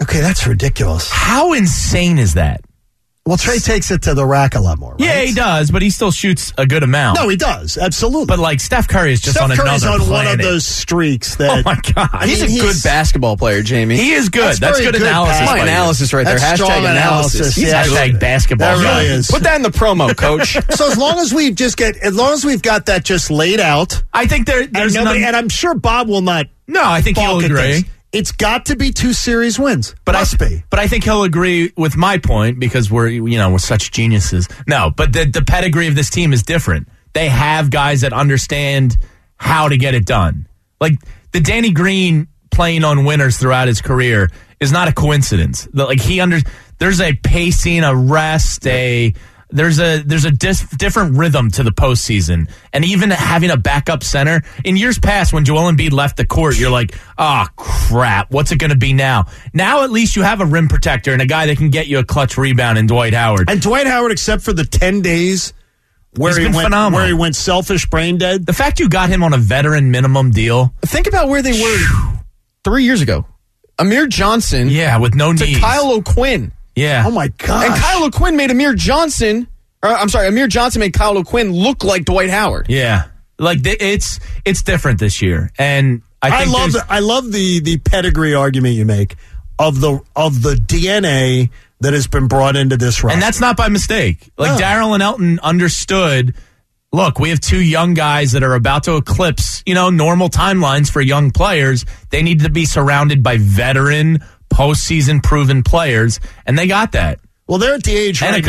[SPEAKER 5] Okay, that's ridiculous.
[SPEAKER 6] How insane is that?
[SPEAKER 5] Well, Trey takes it to the rack a lot more, right?
[SPEAKER 6] Yeah, he does, but he still shoots a good amount.
[SPEAKER 5] No, he does. Absolutely.
[SPEAKER 6] But like Steph Curry is just on another
[SPEAKER 5] Curry's on
[SPEAKER 6] planet.
[SPEAKER 5] one of those streaks that...
[SPEAKER 6] Oh, my God.
[SPEAKER 1] He's a good basketball player, Jamie.
[SPEAKER 6] He is good. That's good analysis.
[SPEAKER 1] My analysis right there.
[SPEAKER 5] That's
[SPEAKER 1] Hashtag
[SPEAKER 5] strong analysis.
[SPEAKER 1] He's
[SPEAKER 5] Yeah,
[SPEAKER 6] Hashtag basketball.
[SPEAKER 5] That really is.
[SPEAKER 1] Put that in the promo, coach.
[SPEAKER 5] So as long as we've got that just laid out,
[SPEAKER 6] I think there's
[SPEAKER 5] and I'm sure Bob will not.
[SPEAKER 6] No, I think he'll
[SPEAKER 5] balk at
[SPEAKER 6] agree.
[SPEAKER 5] this. It's got to be 2 series wins. But I think
[SPEAKER 6] he'll agree with my point because we're such geniuses. No, but the pedigree of this team is different. They have guys that understand how to get it done. Like the Danny Green playing on winners throughout his career is not a coincidence. Like there's a pacing, a rest, There's a different rhythm to the postseason. And even having a backup center, in years past when Joel Embiid left the court, you're like, oh, crap, what's it going to be now? Now at least you have a rim protector and a guy that can get you a clutch rebound in Dwight Howard.
[SPEAKER 5] And Dwight Howard, except for the 10 days where he went selfish, brain dead.
[SPEAKER 6] The fact you got him on a veteran minimum deal.
[SPEAKER 1] Think about where they were 3 years ago. Amir Johnson.
[SPEAKER 6] Yeah, with no knees.
[SPEAKER 1] To Kyle O'Quinn.
[SPEAKER 6] Yeah.
[SPEAKER 5] Oh, my God.
[SPEAKER 1] And Kyle O'Quinn made Amir Johnson made Kyle O'Quinn look like Dwight Howard.
[SPEAKER 6] Yeah. Like, it's different this year. And I
[SPEAKER 5] love the pedigree argument you make of the DNA that has been brought into this roster.
[SPEAKER 6] And that's not by mistake. Like, Darrell and Elton understood, look, we have 2 young guys that are about to eclipse, normal timelines for young players. They need to be surrounded by veteran, postseason proven players, and they got that.
[SPEAKER 5] Well, they're at the age right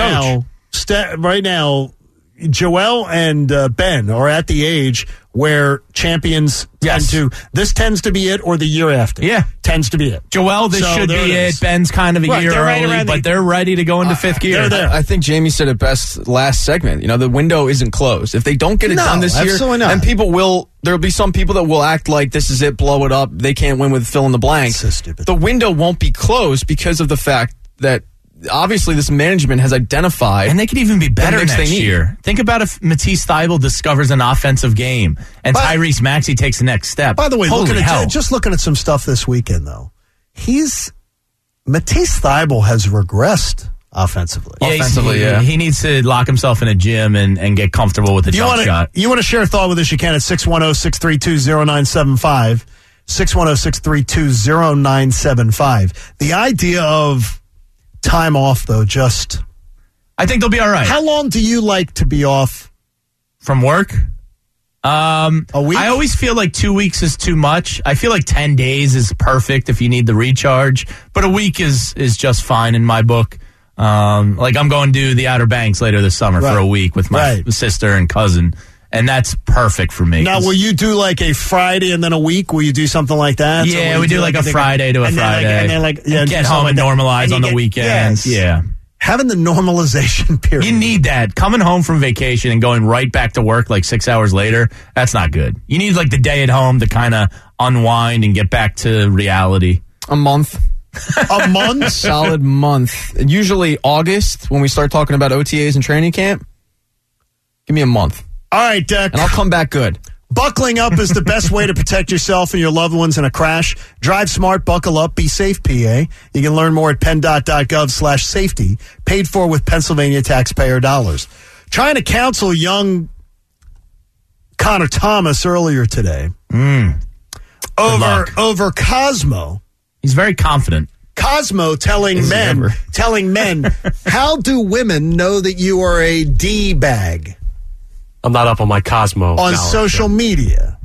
[SPEAKER 5] now, Joel and Ben are at the age where champions tends to be it, or the year after.
[SPEAKER 6] Yeah.
[SPEAKER 5] Tends to be it.
[SPEAKER 6] Joel, this should be it. Ben's kind of a year early, but they're ready to go into 5th gear.
[SPEAKER 5] They're there.
[SPEAKER 1] I think Jamie said it best last segment. The window isn't closed. If they don't get it done this year, then there'll be some people that will act like this is it, blow it up. They can't win with fill in the blank.
[SPEAKER 5] So stupid.
[SPEAKER 1] The window won't be closed because of the fact that obviously this management has identified,
[SPEAKER 6] and they could even be better next year. Think about if Matisse Thybulle discovers an offensive game and Tyrese Maxey takes the next step.
[SPEAKER 5] By the way,
[SPEAKER 6] just
[SPEAKER 5] looking at some stuff this weekend, though, Matisse Thybulle has regressed offensively.
[SPEAKER 6] Yeah, he needs to lock himself in a gym and get comfortable with the jump shot.
[SPEAKER 5] You want to share a thought with us? You can at 610-632-0975. 610-632-0975. The idea of time off, though,
[SPEAKER 6] I think they'll be all right.
[SPEAKER 5] How long do you like to be off
[SPEAKER 6] from work?
[SPEAKER 5] A week?
[SPEAKER 6] I always feel like 2 weeks is too much. I feel like 10 days is perfect if you need the recharge, but a week is just fine in my book. Like I'm going to the Outer Banks later this summer for a week with my sister and cousin, and that's perfect for me.
[SPEAKER 5] Now, will you do like a Friday and then a week? Will you do something like that?
[SPEAKER 6] Yeah, we do like a Friday to a Friday. And get home and normalize on the weekends.
[SPEAKER 5] Yes.
[SPEAKER 6] Yeah.
[SPEAKER 5] Having the normalization period.
[SPEAKER 6] You need that. Coming home from vacation and going right back to work like 6 hours later, that's not good. You need like the day at home to kind of unwind and get back to reality.
[SPEAKER 1] A month.
[SPEAKER 5] A month?
[SPEAKER 1] Solid month. Usually August when we start talking about OTAs and training camp. Give me a month.
[SPEAKER 5] All right,
[SPEAKER 1] and I'll come back good.
[SPEAKER 5] Buckling up is the best way to protect yourself and your loved ones in a crash. Drive smart, buckle up, be safe, PA. You can learn more at PennDOT.gov/safety, paid for with Pennsylvania taxpayer dollars. Trying to counsel young Connor Thomas earlier today over Cosmo.
[SPEAKER 6] He's very confident.
[SPEAKER 5] Cosmo telling men, how do women know that you are a D-bag?
[SPEAKER 3] I'm not up on my Cosmo
[SPEAKER 5] on social media.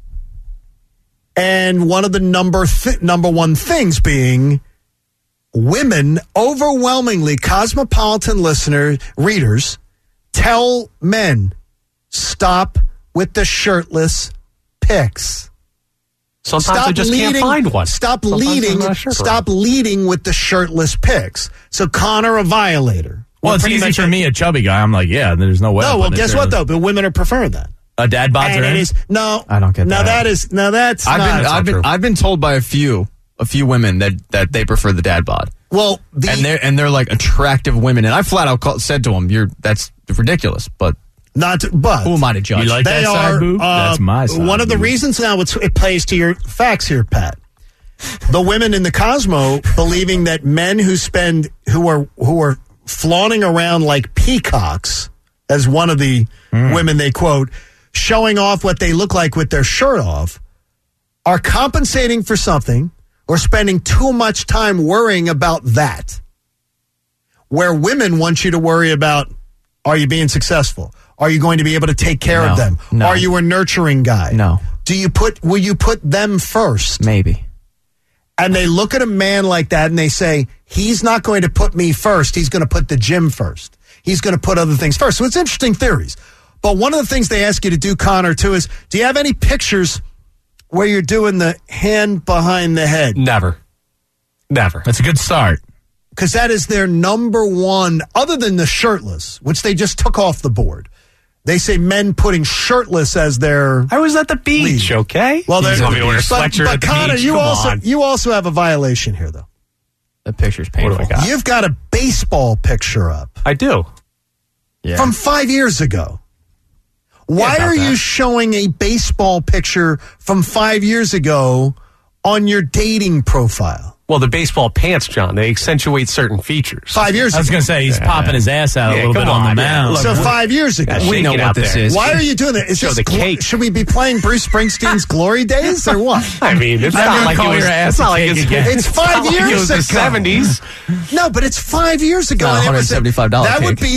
[SPEAKER 5] And one of the number one things being women, overwhelmingly Cosmopolitan readers, tell men, stop with the shirtless pics.
[SPEAKER 3] Sometimes I just can't find one.
[SPEAKER 5] Stop leading with the shirtless pics. So Connor, a violator.
[SPEAKER 6] Well, it's easy for me, a chubby guy. I'm like, yeah, there's no way.
[SPEAKER 5] No, well, guess what, though? But women are preferring that.
[SPEAKER 6] A dad bods are in?
[SPEAKER 5] No.
[SPEAKER 1] I don't get that.
[SPEAKER 5] I've
[SPEAKER 1] been told by a few women that they prefer the dad bod.
[SPEAKER 5] Well,
[SPEAKER 1] they're like attractive women. And I flat out said to them, that's ridiculous, but who am I to judge?
[SPEAKER 6] You like that side boob? That's my side
[SPEAKER 5] one of the reasons now it plays to your facts here, Pat. The women in the Cosmo believing that men who are flaunting around like peacocks, as one of the women they quote, showing off what they look like with their shirt off, are compensating for something or spending too much time worrying about that. Where women want you to worry about, are you being successful? Are you going to be able to take care of them?
[SPEAKER 1] No.
[SPEAKER 5] Are you a nurturing guy?
[SPEAKER 1] No.
[SPEAKER 5] Will you put them first?
[SPEAKER 1] Maybe.
[SPEAKER 5] And they look at a man like that and they say, he's not going to put me first. He's going to put the gym first. He's going to put other things first. So it's interesting theories. But one of the things they ask you to do, Connor, too, is do you have any pictures where you're doing the hand behind the head?
[SPEAKER 3] Never.
[SPEAKER 6] That's a good start.
[SPEAKER 5] Because that is their number one, other than the shirtless, which they just took off the board. They say men putting shirtless as their
[SPEAKER 3] I was at the beach,
[SPEAKER 5] lead.
[SPEAKER 3] okay?
[SPEAKER 5] Well,
[SPEAKER 3] you want me to wear a sweatshirt
[SPEAKER 5] but
[SPEAKER 3] at the
[SPEAKER 5] Connor,
[SPEAKER 3] beach?
[SPEAKER 5] you also have a violation here, though.
[SPEAKER 1] The picture's painful.
[SPEAKER 3] What do I got?
[SPEAKER 5] You've got a baseball picture up
[SPEAKER 3] I do.
[SPEAKER 1] Yeah.
[SPEAKER 5] from 5 years ago. Why
[SPEAKER 3] about
[SPEAKER 5] are
[SPEAKER 3] that.
[SPEAKER 5] you showing a baseball picture from 5 years ago on your dating profile?
[SPEAKER 3] Well, the baseball pants, John, they accentuate certain features.
[SPEAKER 5] 5 years
[SPEAKER 6] I was
[SPEAKER 5] ago.
[SPEAKER 6] going to say he's popping his ass out a
[SPEAKER 3] Yeah,
[SPEAKER 6] little bit
[SPEAKER 3] come
[SPEAKER 6] on the
[SPEAKER 3] on, yeah.
[SPEAKER 6] mound.
[SPEAKER 3] Look,
[SPEAKER 5] So 5 years ago.
[SPEAKER 3] Yeah,
[SPEAKER 1] We
[SPEAKER 3] shake
[SPEAKER 1] know
[SPEAKER 3] it
[SPEAKER 1] what
[SPEAKER 3] out
[SPEAKER 1] this
[SPEAKER 3] there.
[SPEAKER 1] is.
[SPEAKER 5] Why are you doing that? Is
[SPEAKER 3] Show
[SPEAKER 5] this
[SPEAKER 3] the cake.
[SPEAKER 5] Should we be playing Bruce Springsteen's Glory Days or what?
[SPEAKER 3] I mean, it's
[SPEAKER 6] I'm
[SPEAKER 3] not
[SPEAKER 6] gonna
[SPEAKER 3] like
[SPEAKER 6] call
[SPEAKER 3] it was.
[SPEAKER 6] your ass
[SPEAKER 3] It's not
[SPEAKER 6] a
[SPEAKER 3] like
[SPEAKER 6] cake
[SPEAKER 3] it's.
[SPEAKER 6] again.
[SPEAKER 5] It's 5
[SPEAKER 3] It
[SPEAKER 5] years
[SPEAKER 3] was the
[SPEAKER 5] ago.
[SPEAKER 3] 70s.
[SPEAKER 5] No, but it's 5 years ago.
[SPEAKER 1] Not
[SPEAKER 5] and it was a-
[SPEAKER 1] $175
[SPEAKER 5] That would
[SPEAKER 1] cake.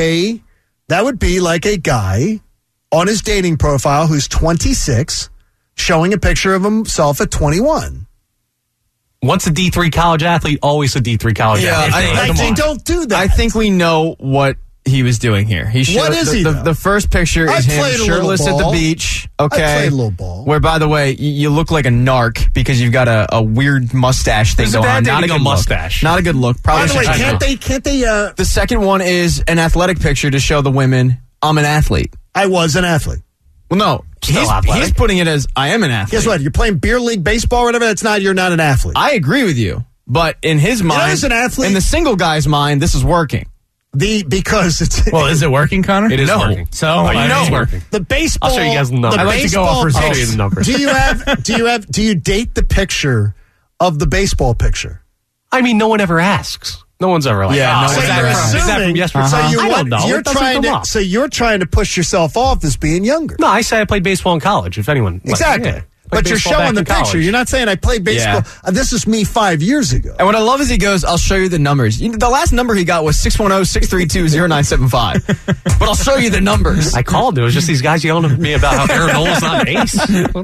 [SPEAKER 5] be like a guy on his dating profile who's 26 showing a picture of himself at 21.
[SPEAKER 3] Once a D3 college athlete, always a D3 college
[SPEAKER 1] Yeah,
[SPEAKER 3] athlete.
[SPEAKER 5] Like,
[SPEAKER 3] Come
[SPEAKER 5] they
[SPEAKER 3] on.
[SPEAKER 5] don't do that.
[SPEAKER 1] I think we know what he was doing here. He showed
[SPEAKER 5] What is he, though?
[SPEAKER 1] the first picture
[SPEAKER 5] I
[SPEAKER 1] is him
[SPEAKER 5] played a little
[SPEAKER 1] shirtless at the
[SPEAKER 5] ball.
[SPEAKER 1] beach.
[SPEAKER 5] I
[SPEAKER 1] Okay.
[SPEAKER 5] played a little ball.
[SPEAKER 1] Where, by the way, you look like a narc because you've got a weird mustache thing
[SPEAKER 3] There's a
[SPEAKER 1] going
[SPEAKER 3] bad
[SPEAKER 1] on.
[SPEAKER 3] day
[SPEAKER 1] Not
[SPEAKER 3] to
[SPEAKER 1] a
[SPEAKER 3] go
[SPEAKER 1] good
[SPEAKER 3] mustache.
[SPEAKER 1] Look. Not a good look.
[SPEAKER 5] By
[SPEAKER 1] Probably
[SPEAKER 5] the way,
[SPEAKER 1] should-
[SPEAKER 5] can't they,
[SPEAKER 1] The second one is an athletic picture to show the women I'm an athlete.
[SPEAKER 5] I was an athlete.
[SPEAKER 1] Well, no,
[SPEAKER 3] Still athletic.
[SPEAKER 1] he's putting it as I am an athlete.
[SPEAKER 5] Guess what? You're playing beer league baseball or whatever. You're not an athlete.
[SPEAKER 1] I agree with you, but in his mind,
[SPEAKER 5] as an athlete-
[SPEAKER 1] in the single guy's mind, this is working.
[SPEAKER 5] Because it's
[SPEAKER 6] Well, is it working, Connor?
[SPEAKER 3] It is
[SPEAKER 1] No.
[SPEAKER 3] working.
[SPEAKER 6] So,
[SPEAKER 3] Oh, you
[SPEAKER 6] I
[SPEAKER 3] know it's
[SPEAKER 6] mean,
[SPEAKER 3] working.
[SPEAKER 5] the baseball.
[SPEAKER 3] I'll show you guys the numbers.
[SPEAKER 5] the
[SPEAKER 3] I'd
[SPEAKER 6] like to go
[SPEAKER 5] baseball
[SPEAKER 6] off for
[SPEAKER 3] I'll show you
[SPEAKER 6] six.
[SPEAKER 3] the numbers.
[SPEAKER 5] Do you date the picture of the baseball picture?
[SPEAKER 3] I mean, no one ever asks. No one's ever like,
[SPEAKER 1] Yeah,
[SPEAKER 3] oh,
[SPEAKER 1] no
[SPEAKER 3] is
[SPEAKER 1] one's
[SPEAKER 3] that
[SPEAKER 1] ever
[SPEAKER 3] from-
[SPEAKER 1] asked.
[SPEAKER 3] is that from yesterday?
[SPEAKER 5] So you
[SPEAKER 3] I
[SPEAKER 5] want,
[SPEAKER 3] don't know.
[SPEAKER 5] you're
[SPEAKER 3] It doesn't
[SPEAKER 5] trying
[SPEAKER 3] come
[SPEAKER 5] to
[SPEAKER 3] up.
[SPEAKER 5] so you're trying to push yourself off as being younger.
[SPEAKER 3] No, I say I played baseball in college. If anyone, like,
[SPEAKER 5] Exactly.
[SPEAKER 3] yeah.
[SPEAKER 5] But
[SPEAKER 3] Played
[SPEAKER 5] you're
[SPEAKER 3] baseball
[SPEAKER 5] showing
[SPEAKER 3] back
[SPEAKER 5] the
[SPEAKER 3] in
[SPEAKER 5] picture.
[SPEAKER 3] college.
[SPEAKER 5] You're not saying I played baseball.
[SPEAKER 1] Yeah.
[SPEAKER 5] This is me 5 years ago.
[SPEAKER 1] And what I love is he goes, I'll show you the numbers. The last number he got was 610-632-0975. But I'll show you the numbers.
[SPEAKER 3] I called. It was just these guys yelling at me about how Aaron Nola's not an ace.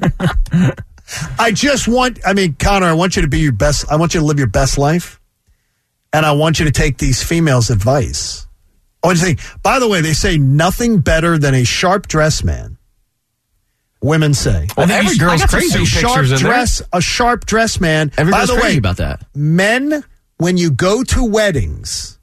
[SPEAKER 5] Connor, I want you to be your best. I want you to live your best life. And I want you to take these females' advice. I want you to think, by the way, they say nothing better than a sharp dressed man. Women say.
[SPEAKER 1] Well, every girl's
[SPEAKER 3] I got some
[SPEAKER 1] crazy.
[SPEAKER 3] suit
[SPEAKER 5] Sharp
[SPEAKER 3] pictures in there.
[SPEAKER 5] a sharp dressed man.
[SPEAKER 1] Every
[SPEAKER 5] By
[SPEAKER 1] girl's
[SPEAKER 5] the
[SPEAKER 1] crazy
[SPEAKER 5] way,
[SPEAKER 1] about that.
[SPEAKER 5] men, when you go to weddings,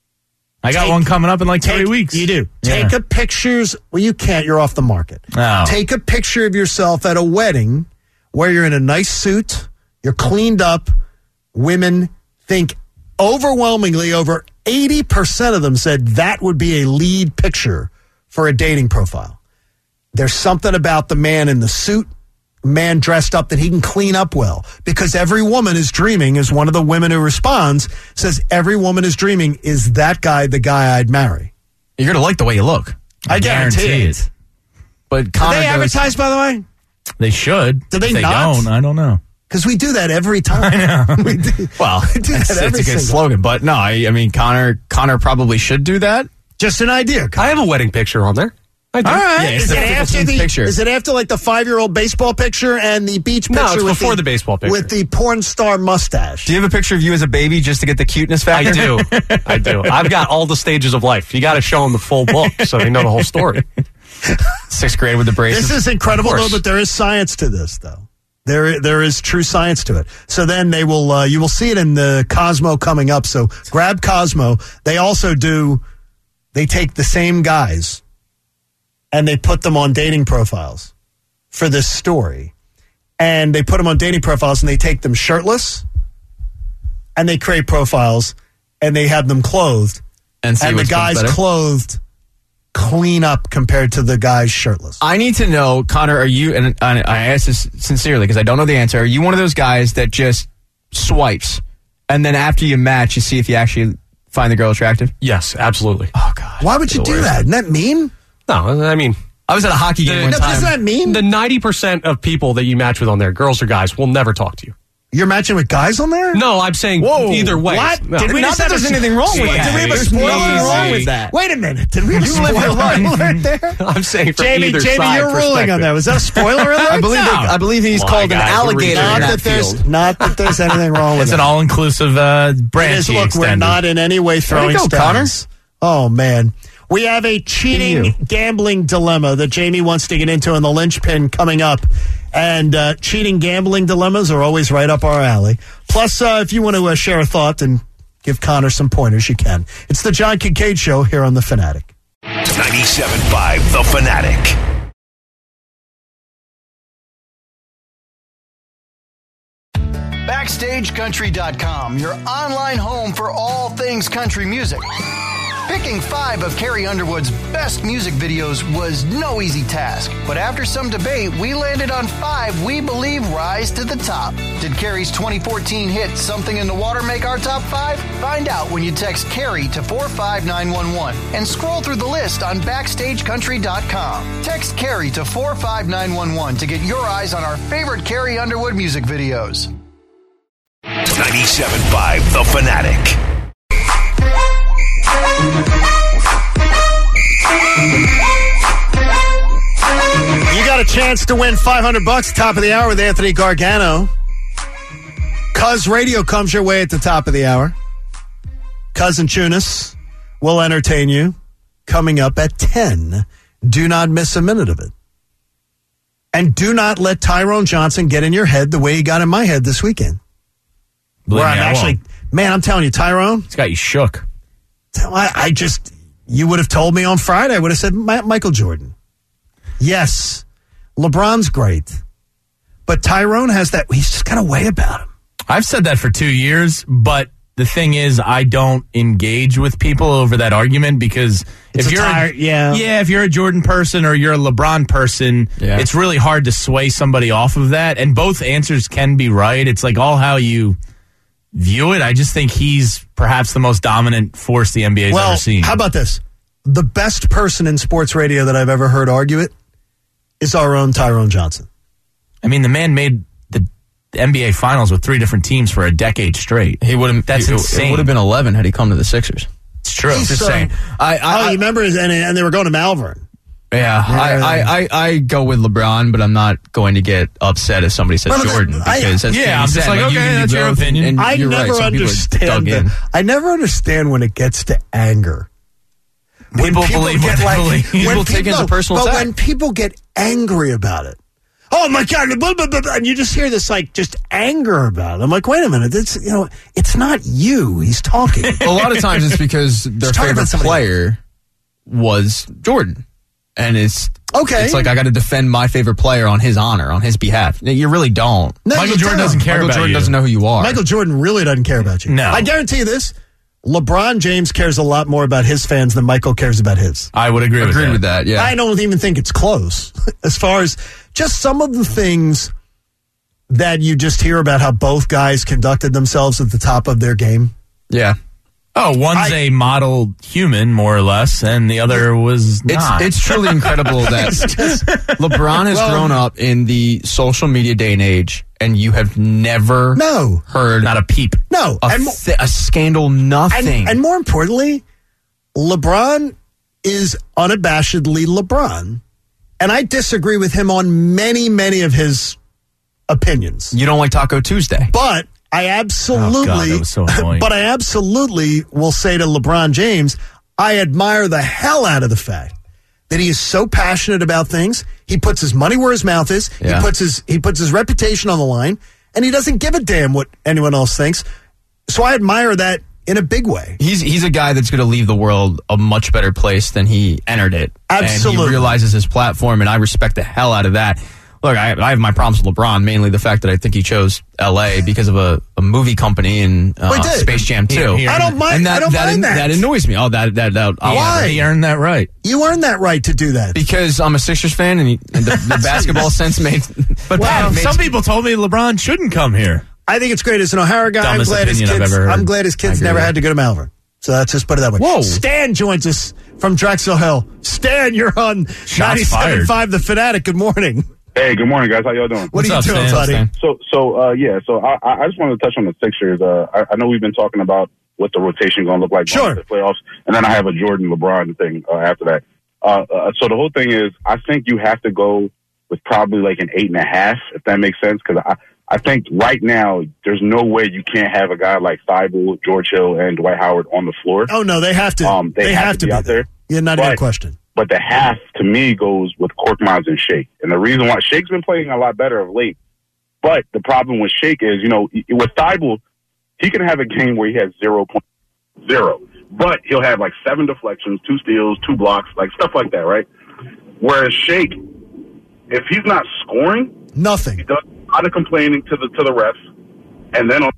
[SPEAKER 6] I got one coming up in like 3 weeks.
[SPEAKER 5] You do.
[SPEAKER 6] Yeah.
[SPEAKER 5] Take a pictures. Well, you can't. You're off the market.
[SPEAKER 6] Oh.
[SPEAKER 5] Take a picture of yourself at a wedding where you're in a nice suit. You're cleaned up. Women think overwhelmingly over 80% of them said that would be a lead picture for a dating profile. There's something about the man in the suit, man dressed up that he can clean up well. Because every woman is dreaming, as one of the women who responds says, every woman is dreaming, is that guy the guy I'd marry?
[SPEAKER 1] You're going to like the way you look.
[SPEAKER 5] I guarantee it.
[SPEAKER 1] But
[SPEAKER 5] Do
[SPEAKER 1] Connor
[SPEAKER 5] they
[SPEAKER 1] goes,
[SPEAKER 5] advertise, by the way?
[SPEAKER 6] They should.
[SPEAKER 5] Do they
[SPEAKER 6] If
[SPEAKER 5] not?
[SPEAKER 6] don't, I don't know.
[SPEAKER 5] Because we do that every time. I know. We do,
[SPEAKER 1] well,
[SPEAKER 5] we do
[SPEAKER 1] it's
[SPEAKER 5] that
[SPEAKER 1] a
[SPEAKER 5] every
[SPEAKER 1] good
[SPEAKER 5] single
[SPEAKER 1] slogan. But no, I mean, Connor probably should do that.
[SPEAKER 5] Just an idea.
[SPEAKER 3] I have a wedding picture on there. I do.
[SPEAKER 5] All right.
[SPEAKER 1] Yeah, it's
[SPEAKER 5] is,
[SPEAKER 1] the
[SPEAKER 5] it after
[SPEAKER 1] 15th
[SPEAKER 5] the,
[SPEAKER 1] picture.
[SPEAKER 5] is it after like the 5-year-old baseball picture and the beach picture?
[SPEAKER 3] No, it's
[SPEAKER 5] with
[SPEAKER 3] before the baseball picture.
[SPEAKER 5] With the porn star mustache.
[SPEAKER 1] Do you have a picture of you as a baby just to get the cuteness factor?
[SPEAKER 3] I do. I do. I've got all the stages of life. You got to show them the full book so they know the whole story.
[SPEAKER 1] 6th grade with the braces.
[SPEAKER 5] This is incredible,
[SPEAKER 3] Of
[SPEAKER 5] though,
[SPEAKER 3] course.
[SPEAKER 5] but there is science to this, though. There is true science to it. So then they will, you will see it in the Cosmo coming up. So grab Cosmo. They also they take the same guys and they put them on dating profiles for this story. And they put them on dating profiles and they take them shirtless and they create profiles and they have them clothed.
[SPEAKER 1] and see
[SPEAKER 5] And the
[SPEAKER 1] which one's
[SPEAKER 5] guys
[SPEAKER 1] better.
[SPEAKER 5] clothed clean up compared to the guys shirtless.
[SPEAKER 1] I need to know, Connor, are you, and I ask this sincerely because I don't know the answer, are you one of those guys that just swipes, and then after you match, you see if you actually find the girl attractive?
[SPEAKER 3] Yes, absolutely.
[SPEAKER 1] Oh, God.
[SPEAKER 5] Why would you do that? Isn't that mean?
[SPEAKER 3] No, I mean,
[SPEAKER 1] I was at a hockey game one
[SPEAKER 5] No,
[SPEAKER 1] time.
[SPEAKER 5] doesn't that mean?
[SPEAKER 3] the 90% of people that you match with on there, girls or guys, will never talk to you.
[SPEAKER 5] You're matching with guys on there?
[SPEAKER 3] No, I'm saying either way.
[SPEAKER 5] What?
[SPEAKER 3] No.
[SPEAKER 5] Did we
[SPEAKER 1] Not
[SPEAKER 5] just
[SPEAKER 1] that
[SPEAKER 5] have
[SPEAKER 1] there's
[SPEAKER 5] a-
[SPEAKER 1] anything wrong with
[SPEAKER 5] Wait,
[SPEAKER 1] that.
[SPEAKER 5] Did we have a
[SPEAKER 1] There's
[SPEAKER 5] spoiler
[SPEAKER 1] nothing
[SPEAKER 5] alert?
[SPEAKER 1] wrong with that.
[SPEAKER 5] Wait a minute. Did we have a
[SPEAKER 1] You live your
[SPEAKER 5] spoiler
[SPEAKER 1] life.
[SPEAKER 5] alert there?
[SPEAKER 3] I'm saying from
[SPEAKER 5] Jamie,
[SPEAKER 3] either
[SPEAKER 5] Jamie,
[SPEAKER 3] side
[SPEAKER 5] you're ruling on
[SPEAKER 3] perspective.
[SPEAKER 5] that. Was that a spoiler alert?
[SPEAKER 1] I believe he's
[SPEAKER 3] My
[SPEAKER 1] called an
[SPEAKER 3] God,
[SPEAKER 1] alligator
[SPEAKER 5] Not
[SPEAKER 1] in
[SPEAKER 5] that
[SPEAKER 1] that
[SPEAKER 5] there's
[SPEAKER 1] field.
[SPEAKER 5] not that there's anything wrong with
[SPEAKER 6] It's
[SPEAKER 5] it.
[SPEAKER 6] an all-inclusive
[SPEAKER 5] It
[SPEAKER 6] branch.
[SPEAKER 5] is, look, we're not in any way throwing
[SPEAKER 1] go,
[SPEAKER 5] stones. Oh, man. We have a cheating
[SPEAKER 1] you.
[SPEAKER 5] gambling dilemma that Jamie wants to get into in the linchpin coming up. And cheating gambling dilemmas are always right up our alley. Plus, if you want to share a thought and give Connor some pointers, you can. It's the John Kincaid Show here on The Fanatic.
[SPEAKER 2] 97.5 The Fanatic.
[SPEAKER 7] BackstageCountry.com, your online home for all things country music. Picking 5 of Carrie Underwood's best music videos was no easy task, but after some debate, we landed on 5 we believe rise to the top. Did Carrie's 2014 hit Something in the Water make our top 5? Find out when you text Carrie to 45911 and scroll through the list on BackstageCountry.com. Text Carrie to 45911 to get your eyes on our favorite Carrie Underwood music videos.
[SPEAKER 2] 97.5 The Fanatic.
[SPEAKER 5] You got a chance to win $500 top of the hour with Anthony Gargano. Cuz Radio comes your way at the top of the hour. Cousin Chunas will entertain you coming up at 10. Do not miss a minute of it. And do not let Tyrone Johnson get in your head the way he got in my head this weekend.
[SPEAKER 6] Believe
[SPEAKER 5] Where
[SPEAKER 6] me,
[SPEAKER 5] I'm
[SPEAKER 6] I
[SPEAKER 5] actually,
[SPEAKER 6] won't.
[SPEAKER 5] man, I'm telling you, Tyrone,
[SPEAKER 6] It's got you shook.
[SPEAKER 5] I just, you would have told me on Friday, I would have said Michael Jordan. Yes, LeBron's great. But Tyrone has that, he's just got a way about him.
[SPEAKER 6] I've said that for 2 years, but the thing is, I don't engage with people over that argument because if you're if you're a Jordan person or you're a LeBron person, it's really hard to sway somebody off of that. And both answers can be right. It's like all how you view it. I just think he's perhaps the most dominant force the NBA's ever seen.
[SPEAKER 5] How about this? The best person in sports radio that I've ever heard argue it is our own Tyrone Johnson.
[SPEAKER 6] I mean, the man made the NBA Finals with 3 different teams for a decade straight.
[SPEAKER 1] He would have.
[SPEAKER 6] That's insane.
[SPEAKER 1] It would have been 11 had he come to the Sixers.
[SPEAKER 6] It's true.
[SPEAKER 1] Just saying.
[SPEAKER 5] You remember? And they were going to Malvern.
[SPEAKER 1] Yeah, I go with LeBron, but I'm not going to get upset if somebody says Jordan because
[SPEAKER 6] I'm just like, okay, that's your opinion.
[SPEAKER 1] And
[SPEAKER 5] I
[SPEAKER 1] you're
[SPEAKER 5] never
[SPEAKER 1] right, some people are
[SPEAKER 5] understand
[SPEAKER 1] dug in.
[SPEAKER 5] that. I never understand when it gets to anger.
[SPEAKER 6] People believe what they believe.
[SPEAKER 1] People take it as a personal
[SPEAKER 5] But
[SPEAKER 1] attack.
[SPEAKER 5] when people get angry about it, oh my God, blah, blah, blah, blah, and you just hear this like just anger about it. I'm like, wait a minute, it's not you. He's talking.
[SPEAKER 1] A lot of times it's because their
[SPEAKER 5] talking about
[SPEAKER 1] favorite
[SPEAKER 5] somebody
[SPEAKER 1] player was Jordan. And it's
[SPEAKER 5] okay.
[SPEAKER 1] It's like I got to defend my favorite player on his honor, on his behalf. You really don't.
[SPEAKER 5] No,
[SPEAKER 6] Michael
[SPEAKER 5] you
[SPEAKER 6] Jordan
[SPEAKER 5] don't.
[SPEAKER 6] doesn't care
[SPEAKER 1] Michael
[SPEAKER 6] about
[SPEAKER 1] Jordan
[SPEAKER 6] you.
[SPEAKER 1] doesn't know who you are.
[SPEAKER 5] Michael Jordan really doesn't care about you.
[SPEAKER 6] No.
[SPEAKER 5] I guarantee you this. LeBron James cares a lot more about his fans than Michael cares about his.
[SPEAKER 6] I would agree
[SPEAKER 1] with that. Yeah,
[SPEAKER 5] I don't even think it's close. As far as just some of the things that you just hear about how both guys conducted themselves at the top of their game.
[SPEAKER 1] Yeah.
[SPEAKER 6] Oh, one's a model human, more or less, and the other was not.
[SPEAKER 1] It's truly incredible that LeBron has grown up in the social media day and age, and you have never heard
[SPEAKER 6] not a peep.
[SPEAKER 5] No.
[SPEAKER 1] A scandal, nothing.
[SPEAKER 5] And more importantly, LeBron is unabashedly LeBron. And I disagree with him on many, many of his opinions.
[SPEAKER 1] You don't like Taco Tuesday.
[SPEAKER 5] But I absolutely,
[SPEAKER 6] that was so annoying.
[SPEAKER 5] But I absolutely will say to LeBron James, I admire the hell out of the fact that he is so passionate about things. He puts his money where his mouth is.
[SPEAKER 1] Yeah.
[SPEAKER 5] He puts his reputation on the line, and he doesn't give a damn what anyone else thinks. So I admire that in a big way.
[SPEAKER 1] He's a guy that's going to leave the world a much better place than he entered it.
[SPEAKER 5] Absolutely.
[SPEAKER 1] And he realizes his platform, and I respect the hell out of that. Look, I have my problems with LeBron, mainly the fact that I think he chose L.A. because of a movie company and Space Jam 2.
[SPEAKER 5] I don't mind.
[SPEAKER 1] And
[SPEAKER 5] I don't mind that.
[SPEAKER 1] That annoys me. Oh,
[SPEAKER 5] Why?
[SPEAKER 6] He earned that right.
[SPEAKER 5] You earned that right to do that.
[SPEAKER 1] Because I'm a Sixers fan, and the basketball sense made.
[SPEAKER 6] But some people told me LeBron shouldn't come here.
[SPEAKER 5] I think it's great. As an O'Hara guy,
[SPEAKER 6] Dumbest opinion I've ever heard.
[SPEAKER 5] I'm glad his kids never had to go to Malvern. So let's just put it that way.
[SPEAKER 1] Whoa.
[SPEAKER 5] Stan joins us from Drexel Hill. Stan, you're on 97.5 The Fanatic. Good morning.
[SPEAKER 12] Hey, good morning, guys. How y'all doing?
[SPEAKER 5] What are you doing, buddy?
[SPEAKER 12] So I just wanted to touch on the Sixers. I know we've been talking about what the rotation going to look like going into the playoffs, and then I have a Jordan LeBron thing after that. So the whole thing is, I think you have to go with probably like an 8.5, if that makes sense, because I think right now there's no way you can't have a guy like Thibault, George Hill, and Dwight Howard on the floor.
[SPEAKER 5] Oh no, they have to. They have to be out there. Yeah, not even a question.
[SPEAKER 12] But the half to me goes with Korkmaz and Shake, and the reason why Shake's been playing a lot better of late. But the problem with Shake is, with Thibault, he can have a game where he has 0.0, but he'll have like 7 deflections, 2 steals, 2 blocks, like stuff like that, right? Whereas Shake, if he's not scoring,
[SPEAKER 5] nothing.
[SPEAKER 12] He does a lot of complaining to the refs, and then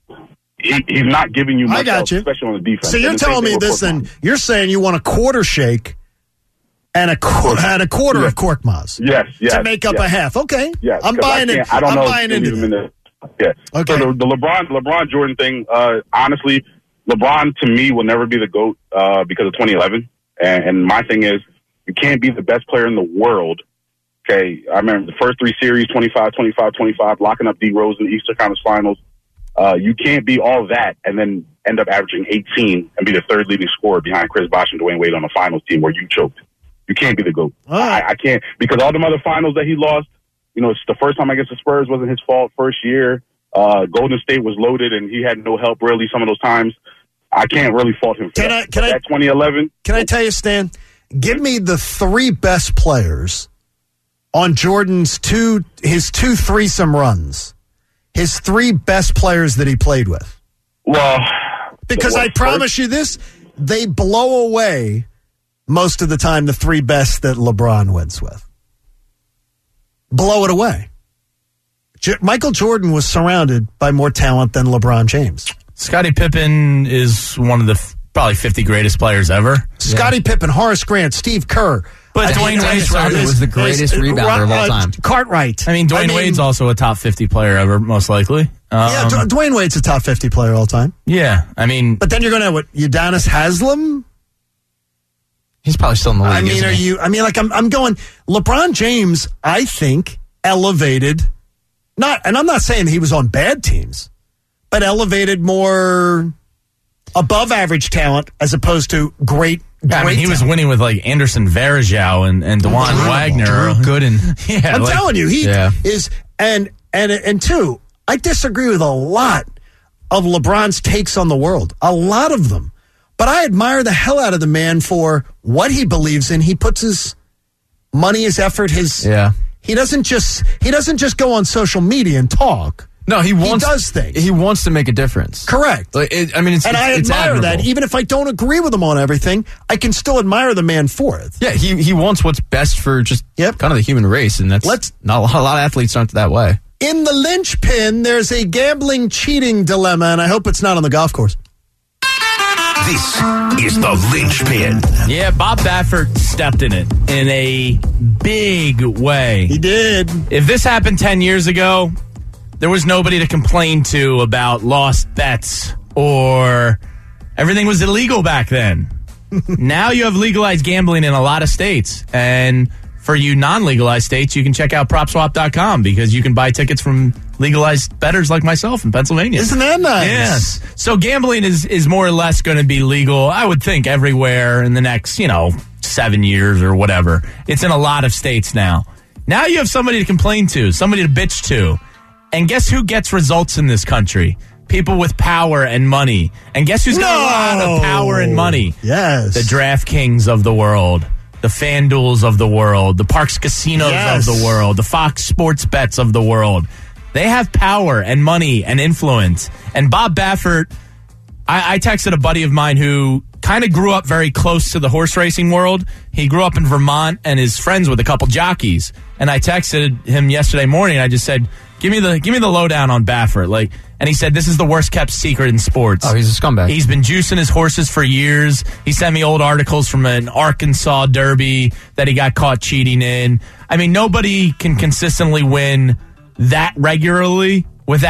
[SPEAKER 12] he's not giving you much
[SPEAKER 5] I got
[SPEAKER 12] else,
[SPEAKER 5] you.
[SPEAKER 12] especially on the defense.
[SPEAKER 5] So you're telling me this, then you're saying you want a quarter Shake and a quarter of Korkmaz.
[SPEAKER 12] Yes.
[SPEAKER 5] To make up a half. Okay.
[SPEAKER 12] Yes,
[SPEAKER 5] I'm buying it. I'm buying into that.
[SPEAKER 12] Yeah.
[SPEAKER 5] Okay.
[SPEAKER 12] So the LeBron Jordan thing, honestly, LeBron to me will never be the GOAT because of 2011. And my thing is, you can't be the best player in the world. Okay. I remember the first 3 series, 25, 25, 25, locking up D Rose in the Eastern Conference Finals. You can't be all that and then end up averaging 18 and be the 3rd leading scorer behind Chris Bosh and Dwayne Wade on the finals team where you choked. You can't be the GOAT. I can't, because all them other finals that he lost, it's the first time against the Spurs wasn't his fault. First year, Golden State was loaded and he had no help really some of those times. I can't really fault him for that. Can I 2011?
[SPEAKER 5] Can I tell you, Stan? Give me the 3 best players on Jordan's his 2 threesome runs. His 3 best players that he played with.
[SPEAKER 12] Well,
[SPEAKER 5] because I promise you this, they blow away most of the time the 3 best that LeBron wins with. Blow it away. Michael Jordan was surrounded by more talent than LeBron James.
[SPEAKER 6] Scottie Pippen is one of the probably 50 greatest players ever.
[SPEAKER 5] Scottie Pippen, Horace Grant, Steve Kerr.
[SPEAKER 6] But Dwayne Wade
[SPEAKER 1] was the greatest rebounder of all time.
[SPEAKER 5] Cartwright.
[SPEAKER 6] I mean, Dwayne Wade's also a top 50 player ever, most likely.
[SPEAKER 5] Dwayne Wade's a top 50 player all time.
[SPEAKER 6] Yeah, I mean.
[SPEAKER 5] But then you're going to have Udonis Haslem?
[SPEAKER 1] He's probably still in the league.
[SPEAKER 5] I'm going, LeBron James, I think, elevated, and I'm not saying he was on bad teams, but elevated more above average talent as opposed to great.
[SPEAKER 6] He was winning with like Anderson Varejao and DeJuan Wagner.
[SPEAKER 1] Drew Gooden.
[SPEAKER 5] Yeah, I'm telling you, he is, and 2, I disagree with a lot of LeBron's takes on the world, a lot of them. But I admire the hell out of the man for what he believes in. He puts his money, his effort, he doesn't just go on social media and talk.
[SPEAKER 1] No, he
[SPEAKER 5] does things.
[SPEAKER 1] He wants to make a difference.
[SPEAKER 5] Correct.
[SPEAKER 1] I
[SPEAKER 5] admire that. Even if I don't agree with him on everything, I can still admire the man for it.
[SPEAKER 1] Yeah, he wants what's best for just kind of the human race, and that's not a lot of athletes aren't that way.
[SPEAKER 5] In the linchpin, there's a gambling cheating dilemma, and I hope it's not on the golf course.
[SPEAKER 2] This is the linchpin.
[SPEAKER 6] Yeah, Bob Baffert stepped in it in a big way.
[SPEAKER 5] He did.
[SPEAKER 6] If this happened 10 years ago, there was nobody to complain to about lost bets or everything was illegal back then. Now you have legalized gambling in a lot of states. And for you non-legalized states, you can check out PropSwap.com because you can buy tickets from legalized bettors like myself in Pennsylvania.
[SPEAKER 5] Isn't that nice?
[SPEAKER 6] Yes. So gambling is more or less going to be legal, I would think, everywhere in the next, 7 years or whatever. It's in a lot of states now. Now you have somebody to complain to, somebody to bitch to. And guess who gets results in this country? People with power and money. And guess who's got a lot of power and money?
[SPEAKER 5] Yes.
[SPEAKER 6] The DraftKings of the world. The FanDuels of the world. The Parks Casinos of the world. The Fox Sports Bets of the world. They have power and money and influence. And Bob Baffert, I texted a buddy of mine who kind of grew up very close to the horse racing world. He grew up in Vermont and is friends with a couple jockeys. And I texted him yesterday morning. I just said, give me the lowdown on Baffert. And he said, this is the worst kept secret in sports.
[SPEAKER 1] Oh, he's a scumbag.
[SPEAKER 6] He's been juicing his horses for years. He sent me old articles from an Arkansas Derby that he got caught cheating in. I mean, nobody can consistently win that regularly without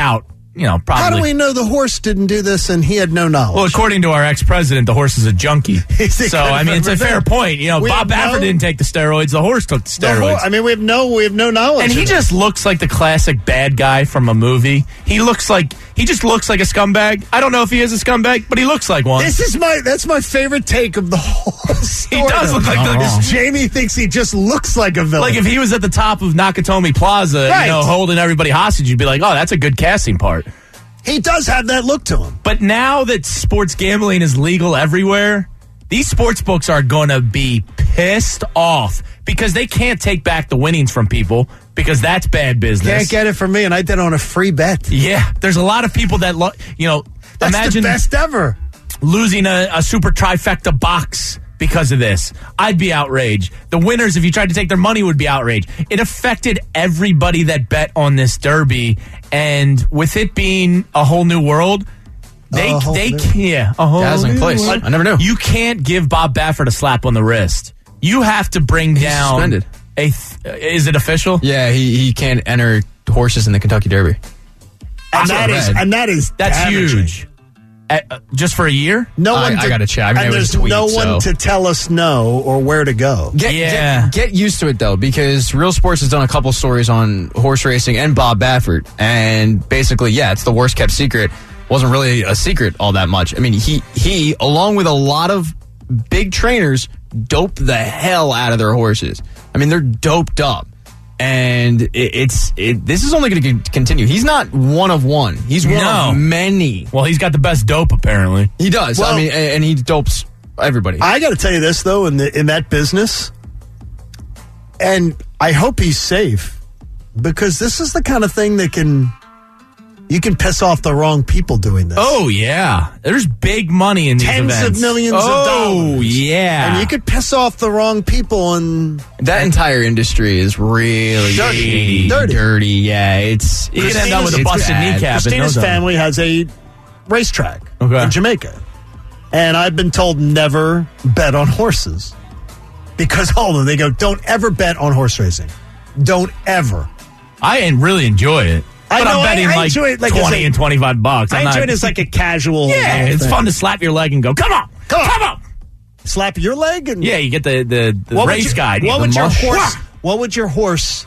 [SPEAKER 6] probably.
[SPEAKER 5] How do we know the horse didn't do this and he had no knowledge?
[SPEAKER 6] Well, according to our ex-president, the horse is a junkie. So, I mean, it's a fair point. Bob Baffert didn't take the steroids. The horse took the steroids.
[SPEAKER 5] We have no knowledge.
[SPEAKER 6] And he just looks like the classic bad guy from a movie. He just looks like a scumbag. I don't know if he is a scumbag, but he looks like one.
[SPEAKER 5] That's my favorite take of the whole story.
[SPEAKER 6] He does look like
[SPEAKER 5] Jamie thinks he just looks like a villain.
[SPEAKER 6] Like if he was at the top of Nakatomi Plaza, holding everybody hostage, you'd be like, oh, that's a good casting part.
[SPEAKER 5] He does have that look to him.
[SPEAKER 6] But now that sports gambling is legal everywhere, these sports books are going to be pissed off because they can't take back the winnings from people because that's bad business.
[SPEAKER 5] Can't get it from me, and I did on a free bet.
[SPEAKER 6] Yeah, there's a lot of people that,
[SPEAKER 5] that's
[SPEAKER 6] imagine
[SPEAKER 5] the best ever.
[SPEAKER 6] Losing a super trifecta box because of this. I'd be outraged. The winners, if you tried to take their money, would be outraged. It affected everybody that bet on this Derby, and with it being a whole new world, a whole
[SPEAKER 1] dazzling place. I never knew.
[SPEAKER 6] You can't give Bob Baffert a slap on the wrist. You have to bring down
[SPEAKER 1] suspended.
[SPEAKER 6] Is it official?
[SPEAKER 1] Yeah, he can't enter horses in the Kentucky Derby.
[SPEAKER 5] And that's damaging.
[SPEAKER 6] Huge. Just for a year?
[SPEAKER 1] I got to check.
[SPEAKER 5] And there's no one to tell us no or where to go.
[SPEAKER 1] Get used to it, though, because Real Sports has done a couple stories on horse racing and Bob Baffert. And basically, it's the worst kept secret. Wasn't really a secret all that much. I mean, he along with a lot of big trainers, doped the hell out of their horses. I mean, they're doped up. And this is only going to continue. He's not one of one. He's one of many.
[SPEAKER 6] Well, he's got the best dope, apparently.
[SPEAKER 1] He does.
[SPEAKER 5] Well,
[SPEAKER 1] and he dopes everybody.
[SPEAKER 5] I got to tell you this, though, in that business, and I hope he's safe, because this is the kind of thing that you can piss off the wrong people doing this.
[SPEAKER 6] Oh, yeah. There's big money in these events.
[SPEAKER 5] Tens of millions of dollars.
[SPEAKER 6] Oh, yeah.
[SPEAKER 5] And you could piss off the wrong people. And
[SPEAKER 1] that entire industry is really dirty. Yeah,
[SPEAKER 6] you can end up with a busted kneecap.
[SPEAKER 5] Christina's family has a racetrack in Jamaica. And I've been told never bet on horses. Because all of them, they go, don't ever bet on horse racing. Don't ever.
[SPEAKER 6] I really enjoy it. But I'm betting like 20 and $25.
[SPEAKER 8] I enjoy it as like a casual.
[SPEAKER 6] Yeah, it's fun to slap your leg and go, come on.
[SPEAKER 5] Slap your leg? And
[SPEAKER 6] you get the race guide.
[SPEAKER 5] What would your horse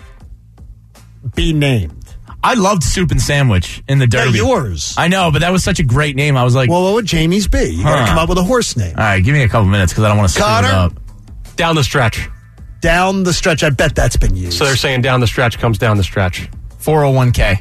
[SPEAKER 5] be named?
[SPEAKER 6] I loved Soup and Sandwich in the Derby.
[SPEAKER 5] Yeah, yours.
[SPEAKER 6] I know, but that was such a great name. I was like,
[SPEAKER 5] well, what would Jamie's be? You got to come up with a horse name.
[SPEAKER 6] All right, give me a couple minutes because I don't want to screw it up.
[SPEAKER 3] Down the stretch.
[SPEAKER 5] Down the stretch. I bet that's been used.
[SPEAKER 3] So they're saying down the stretch comes down the stretch.
[SPEAKER 1] 401k.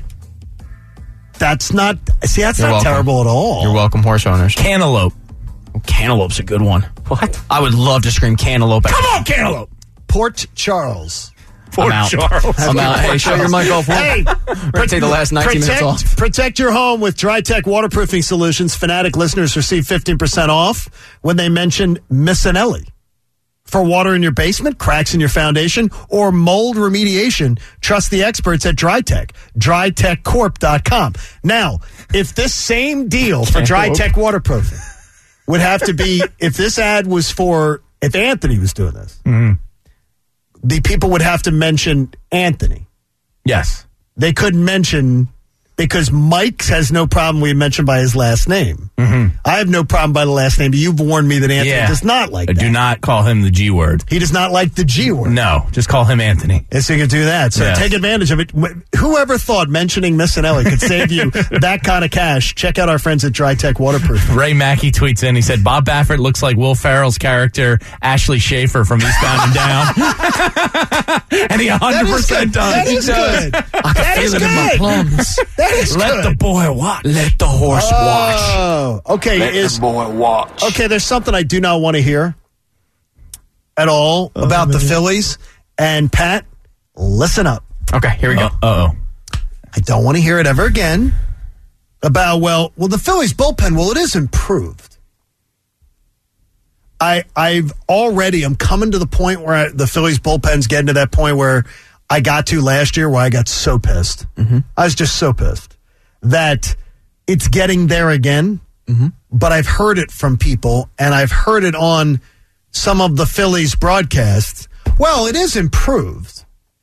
[SPEAKER 5] That's not terrible at all.
[SPEAKER 1] You're welcome, horse owners.
[SPEAKER 6] Cantaloupe.
[SPEAKER 1] Cantaloupe's a good one.
[SPEAKER 3] What?
[SPEAKER 1] I would love to scream cantaloupe.
[SPEAKER 6] Come on, cantaloupe.
[SPEAKER 5] Port Charles.
[SPEAKER 6] Port Charles.
[SPEAKER 1] I'm out. Hey, shut your mic off.
[SPEAKER 5] Hey,
[SPEAKER 1] take the last 19 minutes off.
[SPEAKER 5] Protect your home with DryTech waterproofing solutions. Fanatic listeners receive 15% off when they mention Missinelli. For water in your basement, cracks in your foundation, or mold remediation, trust the experts at DryTech. DryTechCorp.com. Now, if this same deal for DryTech waterproofing would have to be, if this ad was if Anthony was doing this, the people would have to mention Anthony.
[SPEAKER 6] Yes.
[SPEAKER 5] They couldn't mention, because Mike has no problem being mentioned by his last name. Mm-hmm. I have no problem by the last name, but you've warned me that Anthony does not like that.
[SPEAKER 6] Do not call him the G word.
[SPEAKER 5] He does not like the G word.
[SPEAKER 6] No, just call him Anthony.
[SPEAKER 5] Yes, you could do that. So take advantage of it. Whoever thought mentioning Missinelli could save you that kind of cash? Check out our friends at DryTech Waterproof.
[SPEAKER 6] Ray Mackey tweets in, he said, Bob Baffert looks like Will Ferrell's character, Ashley Schaefer from Eastbound and Down. And he 100% does.
[SPEAKER 5] That is good.
[SPEAKER 1] I can feel it in my plums.
[SPEAKER 5] That is
[SPEAKER 6] Let
[SPEAKER 5] good.
[SPEAKER 6] the boy watch.
[SPEAKER 1] Let the horse watch.
[SPEAKER 5] Oh, okay.
[SPEAKER 1] Let the boy watch.
[SPEAKER 5] Okay, there's something I do not want to hear at all about the Phillies. And Pat, listen up.
[SPEAKER 1] Okay, here we go.
[SPEAKER 6] Uh-oh.
[SPEAKER 5] I don't want to hear it ever again about, the Phillies bullpen, it is improved. I'm coming to the point where the Phillies bullpen's getting to that point where I got to last year, where I got so pissed. Mm-hmm. I was just so pissed that it's getting there again. Mm-hmm. But I've heard it from people, and I've heard it on some of the Phillies broadcasts. Well, it is improved.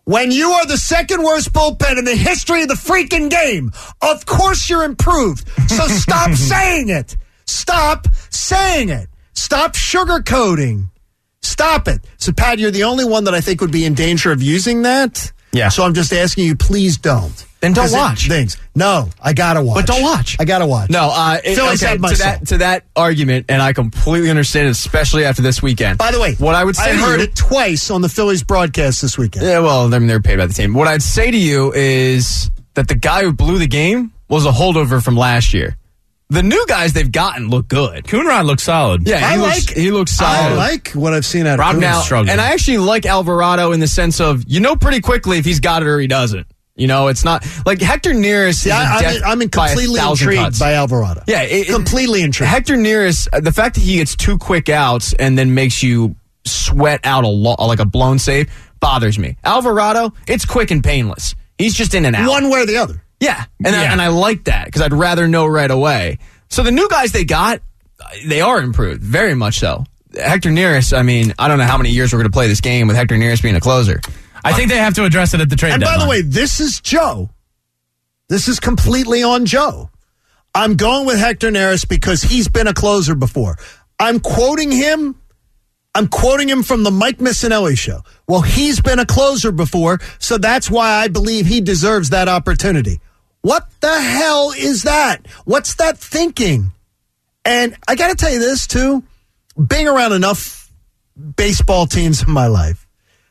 [SPEAKER 5] When you are the second worst bullpen in the history of the freaking game, of course you're improved. So stop saying it. Stop saying it. Stop sugarcoating. Stop it. So, Pat, you're the only one that I think would be in danger of using that.
[SPEAKER 1] Yeah.
[SPEAKER 5] So I'm just asking you, please don't.
[SPEAKER 1] Then don't watch
[SPEAKER 5] things. No, I gotta watch.
[SPEAKER 1] But don't watch.
[SPEAKER 5] I gotta watch.
[SPEAKER 1] No,
[SPEAKER 5] Phillies have my soul.
[SPEAKER 1] to that argument, and I completely understand it, especially after this weekend.
[SPEAKER 5] By the way,
[SPEAKER 1] what I would say
[SPEAKER 5] I
[SPEAKER 1] to
[SPEAKER 5] heard
[SPEAKER 1] you,
[SPEAKER 5] it twice on the Phillies broadcast this weekend.
[SPEAKER 1] Yeah, well, I mean, they're paid by the team. What I'd say to you is that the guy who blew the game was a holdover from last year. The new guys they've gotten look good.
[SPEAKER 6] Coonrod looks solid.
[SPEAKER 1] Yeah, he looks solid.
[SPEAKER 5] I like what I've seen out of
[SPEAKER 1] Rob
[SPEAKER 5] Coonrod.
[SPEAKER 1] now,
[SPEAKER 6] struggling.
[SPEAKER 1] and I actually like Alvarado in the sense of pretty quickly if he's got it or he doesn't. It's not like Hector Neris.
[SPEAKER 5] I'm completely intrigued by Alvarado.
[SPEAKER 1] Yeah,
[SPEAKER 5] completely intrigued.
[SPEAKER 1] Hector Neris, the fact that he gets 2 quick outs and then makes you sweat out like a blown save bothers me. Alvarado, it's quick and painless. He's just in and out.
[SPEAKER 5] One way or the other.
[SPEAKER 1] Yeah, and I like that because I'd rather know right away. So the new guys they got, they are improved, very much so. Hector Neris, I mean, I don't know how many years we're going to play this game with Hector Neris being a closer.
[SPEAKER 6] I think they have to address it at the trade deadline.
[SPEAKER 5] And by the way, this is Joe. This is completely on Joe. I'm going with Hector Neris because he's been a closer before. I'm quoting him from the Mike Missinelli show. Well, he's been a closer before, so that's why I believe he deserves that opportunity. What the hell is that? What's that thinking? And I got to tell you this, too. Being around enough baseball teams in my life,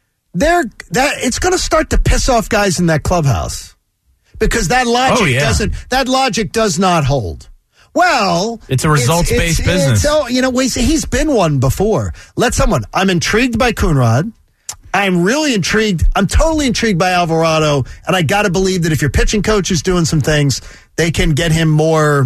[SPEAKER 5] it's going to start to piss off guys in that clubhouse because that logic does not hold. Well,
[SPEAKER 6] it's a results-based business.
[SPEAKER 5] He's been one before. I'm intrigued by Coonrod. I'm really intrigued. I'm totally intrigued by Alvarado, and I got to believe that if your pitching coach is doing some things, they can get him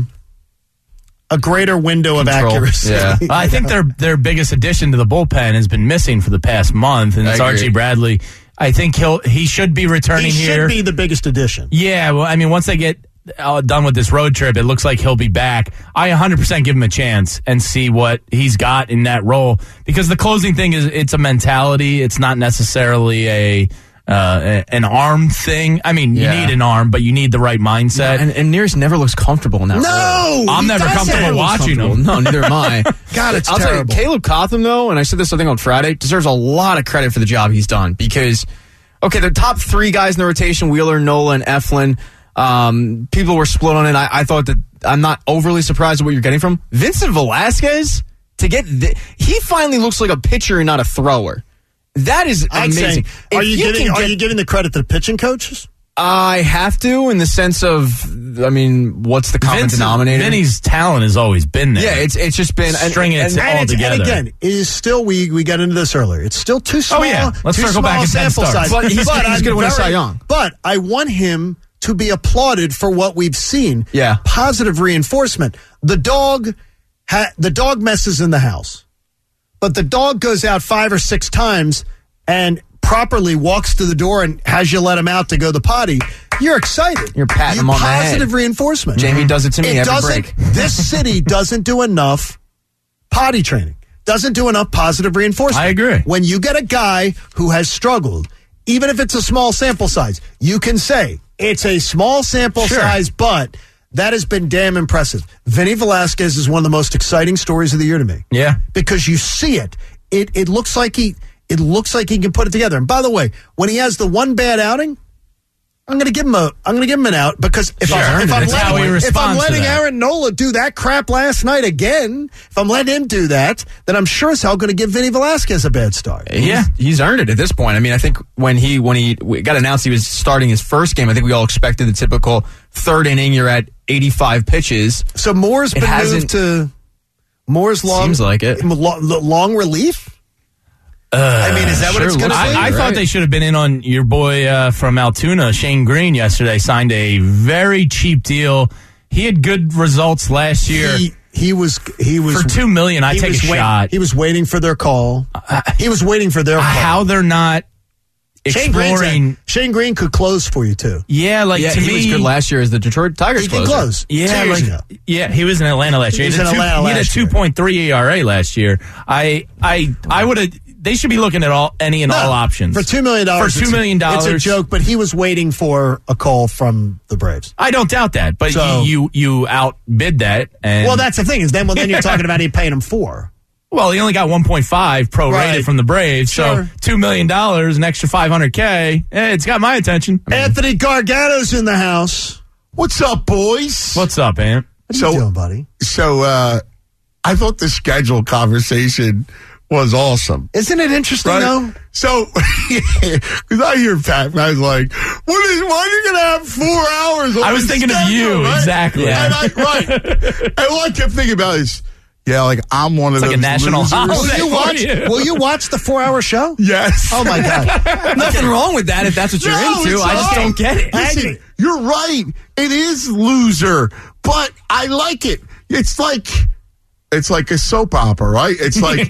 [SPEAKER 5] a greater window of accuracy.
[SPEAKER 6] Yeah. I think their biggest addition to the bullpen has been missing for the past month, and it's Archie Bradley. I think he should be returning here.
[SPEAKER 5] He should be the biggest addition.
[SPEAKER 6] Yeah, well, I mean, once they get done with this road trip, it looks like he'll be back. I 100% give him a chance and see what he's got in that role because the closing thing it's a mentality. It's not necessarily an arm thing. I mean, you need an arm, but you need the right mindset.
[SPEAKER 1] Yeah, and Neris never looks comfortable in that role.
[SPEAKER 6] I'm never comfortable watching him.
[SPEAKER 1] No, neither am I.
[SPEAKER 5] God, it's
[SPEAKER 1] terrible.
[SPEAKER 5] terrible.
[SPEAKER 1] Tell you, Caleb Cotham, though, and I said this, I think, on Friday, deserves a lot of credit for the job he's done because, the top 3 guys in the rotation, Wheeler, Nola, and Eflin, people were split on it. I thought that I'm not overly surprised at what you're getting from Vincent Velasquez he finally looks like a pitcher and not a thrower. That is amazing.
[SPEAKER 5] Are you giving the credit to the pitching coaches?
[SPEAKER 1] I have to, in the sense of, what's the common denominator?
[SPEAKER 6] Vinny's talent has always been there.
[SPEAKER 1] Yeah, it's just been
[SPEAKER 6] string it all together.
[SPEAKER 5] And again, it is still we got into this earlier. It's still too small.
[SPEAKER 6] Oh yeah, let's circle back at 10 starts.
[SPEAKER 1] But he's going to win a Cy Young.
[SPEAKER 5] But I want him to be applauded for what we've seen.
[SPEAKER 1] Yeah,
[SPEAKER 5] positive reinforcement. The dog messes in the house, but the dog goes out 5 or 6 times and properly walks to the door and has you let him out to go to the potty. You're excited.
[SPEAKER 1] You're patting him on the head.
[SPEAKER 5] Positive reinforcement.
[SPEAKER 1] Jamie does it to me every break.
[SPEAKER 5] This city doesn't do enough potty training. Doesn't do enough positive reinforcement.
[SPEAKER 6] I agree.
[SPEAKER 5] When you get a guy who has struggled, even if it's a small sample size, you can say it's a small sample size, but that has been damn impressive. Vinny Velasquez is one of the most exciting stories of the year to me.
[SPEAKER 6] Yeah.
[SPEAKER 5] Because you see it. It looks like he can put it together. And by the way, when he has the one bad outing, I'm going to give him an out because if I'm letting Aaron Nola do that crap last night again, if I'm letting him do that, then I'm sure as hell going to give Vinny Velasquez a bad start.
[SPEAKER 1] He's earned it at this point. I think when he got announced he was starting his first game, I think we all expected the typical 3rd inning. You're at 85 pitches.
[SPEAKER 5] So Moore's been moved to Moore's long.
[SPEAKER 1] Seems like it.
[SPEAKER 5] Long relief. Is that what it's going to be?
[SPEAKER 6] I thought they should have been in on your boy from Altoona, Shane Green, yesterday. Signed a very cheap deal. He had good results last year.
[SPEAKER 5] He was for
[SPEAKER 6] $2 million. I take a shot.
[SPEAKER 5] He was waiting for their call.
[SPEAKER 6] How they're not exploring.
[SPEAKER 5] Shane Green could close for you too.
[SPEAKER 6] Yeah, to me,
[SPEAKER 1] he was good last year as the Detroit Tigers
[SPEAKER 5] closer. He can close.
[SPEAKER 6] Yeah, he was in Atlanta last year. He had a 2.3 ERA last year. I would have. they should be looking at any and all options.
[SPEAKER 5] For $2 million.
[SPEAKER 6] For $2 million.
[SPEAKER 5] It's a joke, but he was waiting for a call from the Braves.
[SPEAKER 6] I don't doubt that, but
[SPEAKER 5] So-
[SPEAKER 6] you outbid that. And
[SPEAKER 5] Well, that's the thing is then you're talking about he paying him $4.
[SPEAKER 6] Well, he only got 1.5 prorated
[SPEAKER 5] Right.
[SPEAKER 6] from the Braves,
[SPEAKER 5] Sure.
[SPEAKER 6] so $2 million, an extra $500K. It's got my attention.
[SPEAKER 5] Anthony Gargano's in the house.
[SPEAKER 13] What's up, boys?
[SPEAKER 6] What's up, Ant?
[SPEAKER 5] What are you doing, buddy?
[SPEAKER 13] So, I thought the schedule conversation was awesome.
[SPEAKER 5] Isn't it interesting,
[SPEAKER 13] Right?
[SPEAKER 5] though?
[SPEAKER 13] So, because I hear Pat, and I was like, why are you going to have 4 hours on
[SPEAKER 6] I was
[SPEAKER 13] the
[SPEAKER 6] thinking of
[SPEAKER 13] schedule,
[SPEAKER 6] you,
[SPEAKER 13] right?
[SPEAKER 6] exactly.
[SPEAKER 13] And and all I kept thinking about is, yeah, like I'm one of
[SPEAKER 6] It's
[SPEAKER 13] those
[SPEAKER 6] like a national
[SPEAKER 13] losers.
[SPEAKER 6] holiday.
[SPEAKER 5] Will you watch the 4-hour show?
[SPEAKER 13] Yes.
[SPEAKER 5] Oh, my God.
[SPEAKER 1] Nothing wrong with that if that's what you're into.
[SPEAKER 13] it's
[SPEAKER 1] I just
[SPEAKER 13] not.
[SPEAKER 1] don't get it.
[SPEAKER 13] Listen, you're right. It is loser, but I like it. It's like a soap opera, right? It's like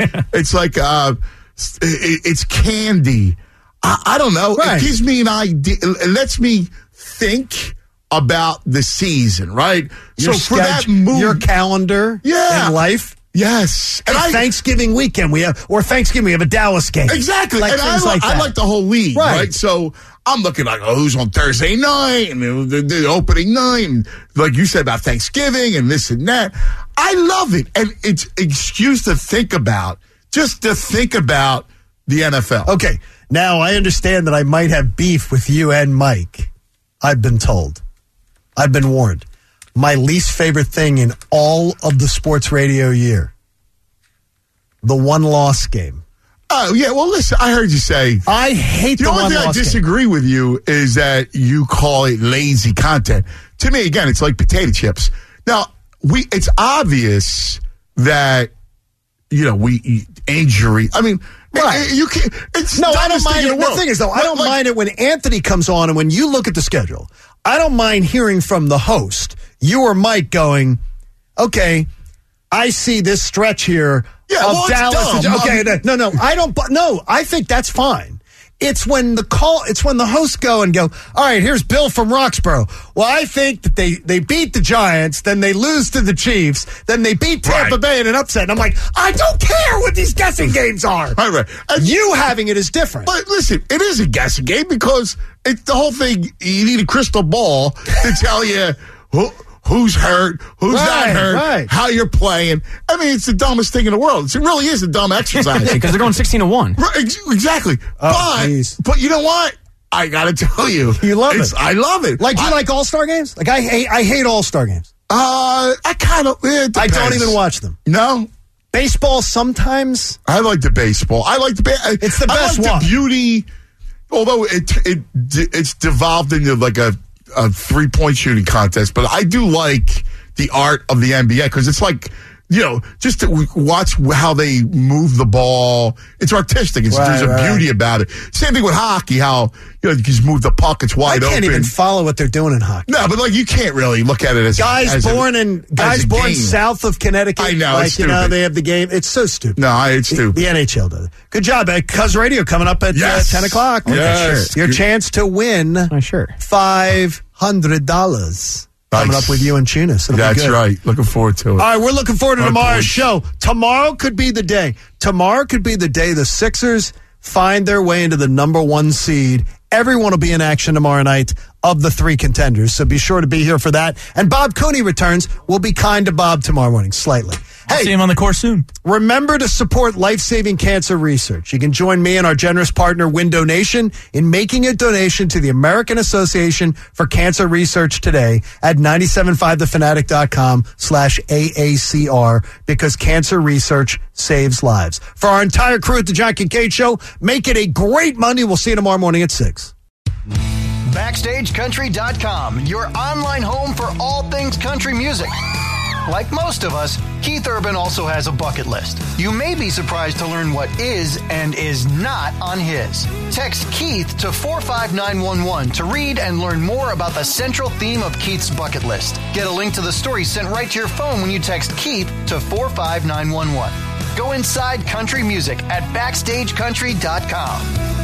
[SPEAKER 13] it's candy. I don't know.
[SPEAKER 5] Right.
[SPEAKER 13] It gives me an idea. It lets me think about the season, right?
[SPEAKER 5] Your
[SPEAKER 13] so for that
[SPEAKER 5] schedule,
[SPEAKER 13] move,
[SPEAKER 5] your calendar
[SPEAKER 13] Yeah.
[SPEAKER 5] in life.
[SPEAKER 13] yes, and
[SPEAKER 5] Thanksgiving weekend we have a Dallas game.
[SPEAKER 13] Exactly.
[SPEAKER 5] Like
[SPEAKER 13] and
[SPEAKER 5] things like
[SPEAKER 13] I
[SPEAKER 5] that.
[SPEAKER 13] like the whole league,
[SPEAKER 5] Right.
[SPEAKER 13] right? So I'm looking like, who's on Thursday night and the opening night, and like you said about Thanksgiving and this and that. I love it. And it's an excuse to think about, just to think about the NFL.
[SPEAKER 5] Okay, now I understand that I might have beef with you and Mike. I've been told. I've been warned. My least favorite thing in all of the sports radio year. The one-loss game.
[SPEAKER 13] Oh, yeah. Well, listen, I heard you say.
[SPEAKER 5] I hate
[SPEAKER 13] The
[SPEAKER 5] the
[SPEAKER 13] only thing I
[SPEAKER 5] one-loss game.
[SPEAKER 13] disagree with you is that you call it lazy content. To me, again, it's like potato chips. Now, it's obvious that, injury. I mean,
[SPEAKER 5] Right.
[SPEAKER 13] you can. It's
[SPEAKER 5] No, I don't
[SPEAKER 13] dumbest thing
[SPEAKER 5] mind
[SPEAKER 13] in
[SPEAKER 5] it.
[SPEAKER 13] the
[SPEAKER 5] The
[SPEAKER 13] world.
[SPEAKER 5] thing is, though, I don't
[SPEAKER 13] Like-
[SPEAKER 5] mind it when Anthony comes on and when you look at the schedule. I don't mind hearing from the host, you or Mike, going, okay, I see this stretch here
[SPEAKER 13] Yeah,
[SPEAKER 5] of
[SPEAKER 13] well, it's
[SPEAKER 5] Dallas.
[SPEAKER 13] dumb.
[SPEAKER 5] Okay, no, I don't. No, I think that's fine. It's when the hosts go, all right, here's Bill from Roxborough. Well, I think that they beat the Giants, then they lose to the Chiefs, then they beat Tampa
[SPEAKER 13] Right.
[SPEAKER 5] Bay in an upset. And I'm like, I don't care what these guessing games are.
[SPEAKER 13] Right. And
[SPEAKER 5] You having it is different.
[SPEAKER 13] But listen, it is a guessing game because it's the whole thing. You need a crystal ball to tell you who's hurt, who's not
[SPEAKER 5] Right,
[SPEAKER 13] hurt,
[SPEAKER 5] right.
[SPEAKER 13] how you're playing. I mean, it's the dumbest thing in the world. It really is a dumb exercise.
[SPEAKER 1] Because they're going 16-1.
[SPEAKER 13] Right, exactly.
[SPEAKER 5] please.
[SPEAKER 13] But you know what? I got to tell you.
[SPEAKER 5] You love it.
[SPEAKER 13] I love it.
[SPEAKER 5] Like you like All-Star games? Like I hate All-Star games.
[SPEAKER 13] I kind of.
[SPEAKER 5] I don't even watch them.
[SPEAKER 13] No.
[SPEAKER 5] Baseball sometimes.
[SPEAKER 13] I like the baseball. I like the
[SPEAKER 5] It's the best
[SPEAKER 13] I like
[SPEAKER 5] one.
[SPEAKER 13] the beauty, although it's devolved into like a 3-point shooting contest. But I do like the art of the NBA because it's like, just to watch how they move the ball. It's artistic. There's a beauty about it. Same thing with hockey, how you just move the puck. It's wide
[SPEAKER 5] I can't
[SPEAKER 13] open.
[SPEAKER 5] even follow what they're doing in hockey.
[SPEAKER 13] No, but like you can't really look at it as
[SPEAKER 5] Guys born
[SPEAKER 13] game.
[SPEAKER 5] south of Connecticut.
[SPEAKER 13] I know,
[SPEAKER 5] like
[SPEAKER 13] it's stupid.
[SPEAKER 5] they have the game. It's so stupid.
[SPEAKER 13] No, it's stupid.
[SPEAKER 5] The NHL does it. Good job, Cuz Radio coming up at
[SPEAKER 13] Yes.
[SPEAKER 5] 10 o'clock.
[SPEAKER 13] Yes.
[SPEAKER 5] Your chance to win
[SPEAKER 1] Sure.
[SPEAKER 5] $500 coming
[SPEAKER 13] Nice.
[SPEAKER 5] up with you and Tunis. It'll be
[SPEAKER 13] That's
[SPEAKER 5] good.
[SPEAKER 13] right. Looking forward to it.
[SPEAKER 5] All right, we're looking forward to
[SPEAKER 13] Our
[SPEAKER 5] tomorrow's
[SPEAKER 13] boys.
[SPEAKER 5] show. Tomorrow could be the day. Tomorrow could be the day the Sixers find their way into the number 1 seed. Everyone will be in action tomorrow night of the 3 contenders, so be sure to be here for that. And Bob Cooney returns. We'll be kind to Bob tomorrow morning, slightly.
[SPEAKER 6] I'll see him on the course soon.
[SPEAKER 5] Remember to support life-saving cancer research. You can join me and our generous partner, Window Nation, in making a donation to the American Association for Cancer Research today at 975thefanatic.com/AACR because cancer research saves lives. For our entire crew at the John Kincaid Show, make it a great Monday. We'll see you tomorrow morning at 6.
[SPEAKER 7] BackstageCountry.com, your online home for all things country music. Like most of us, Keith Urban also has a bucket list. You may be surprised to learn what is and is not on his. Text Keith to 45911 to read and learn more about the central theme of Keith's bucket list. Get a link to the story sent right to your phone when you text Keith to 45911. Go inside country music at BackstageCountry.com.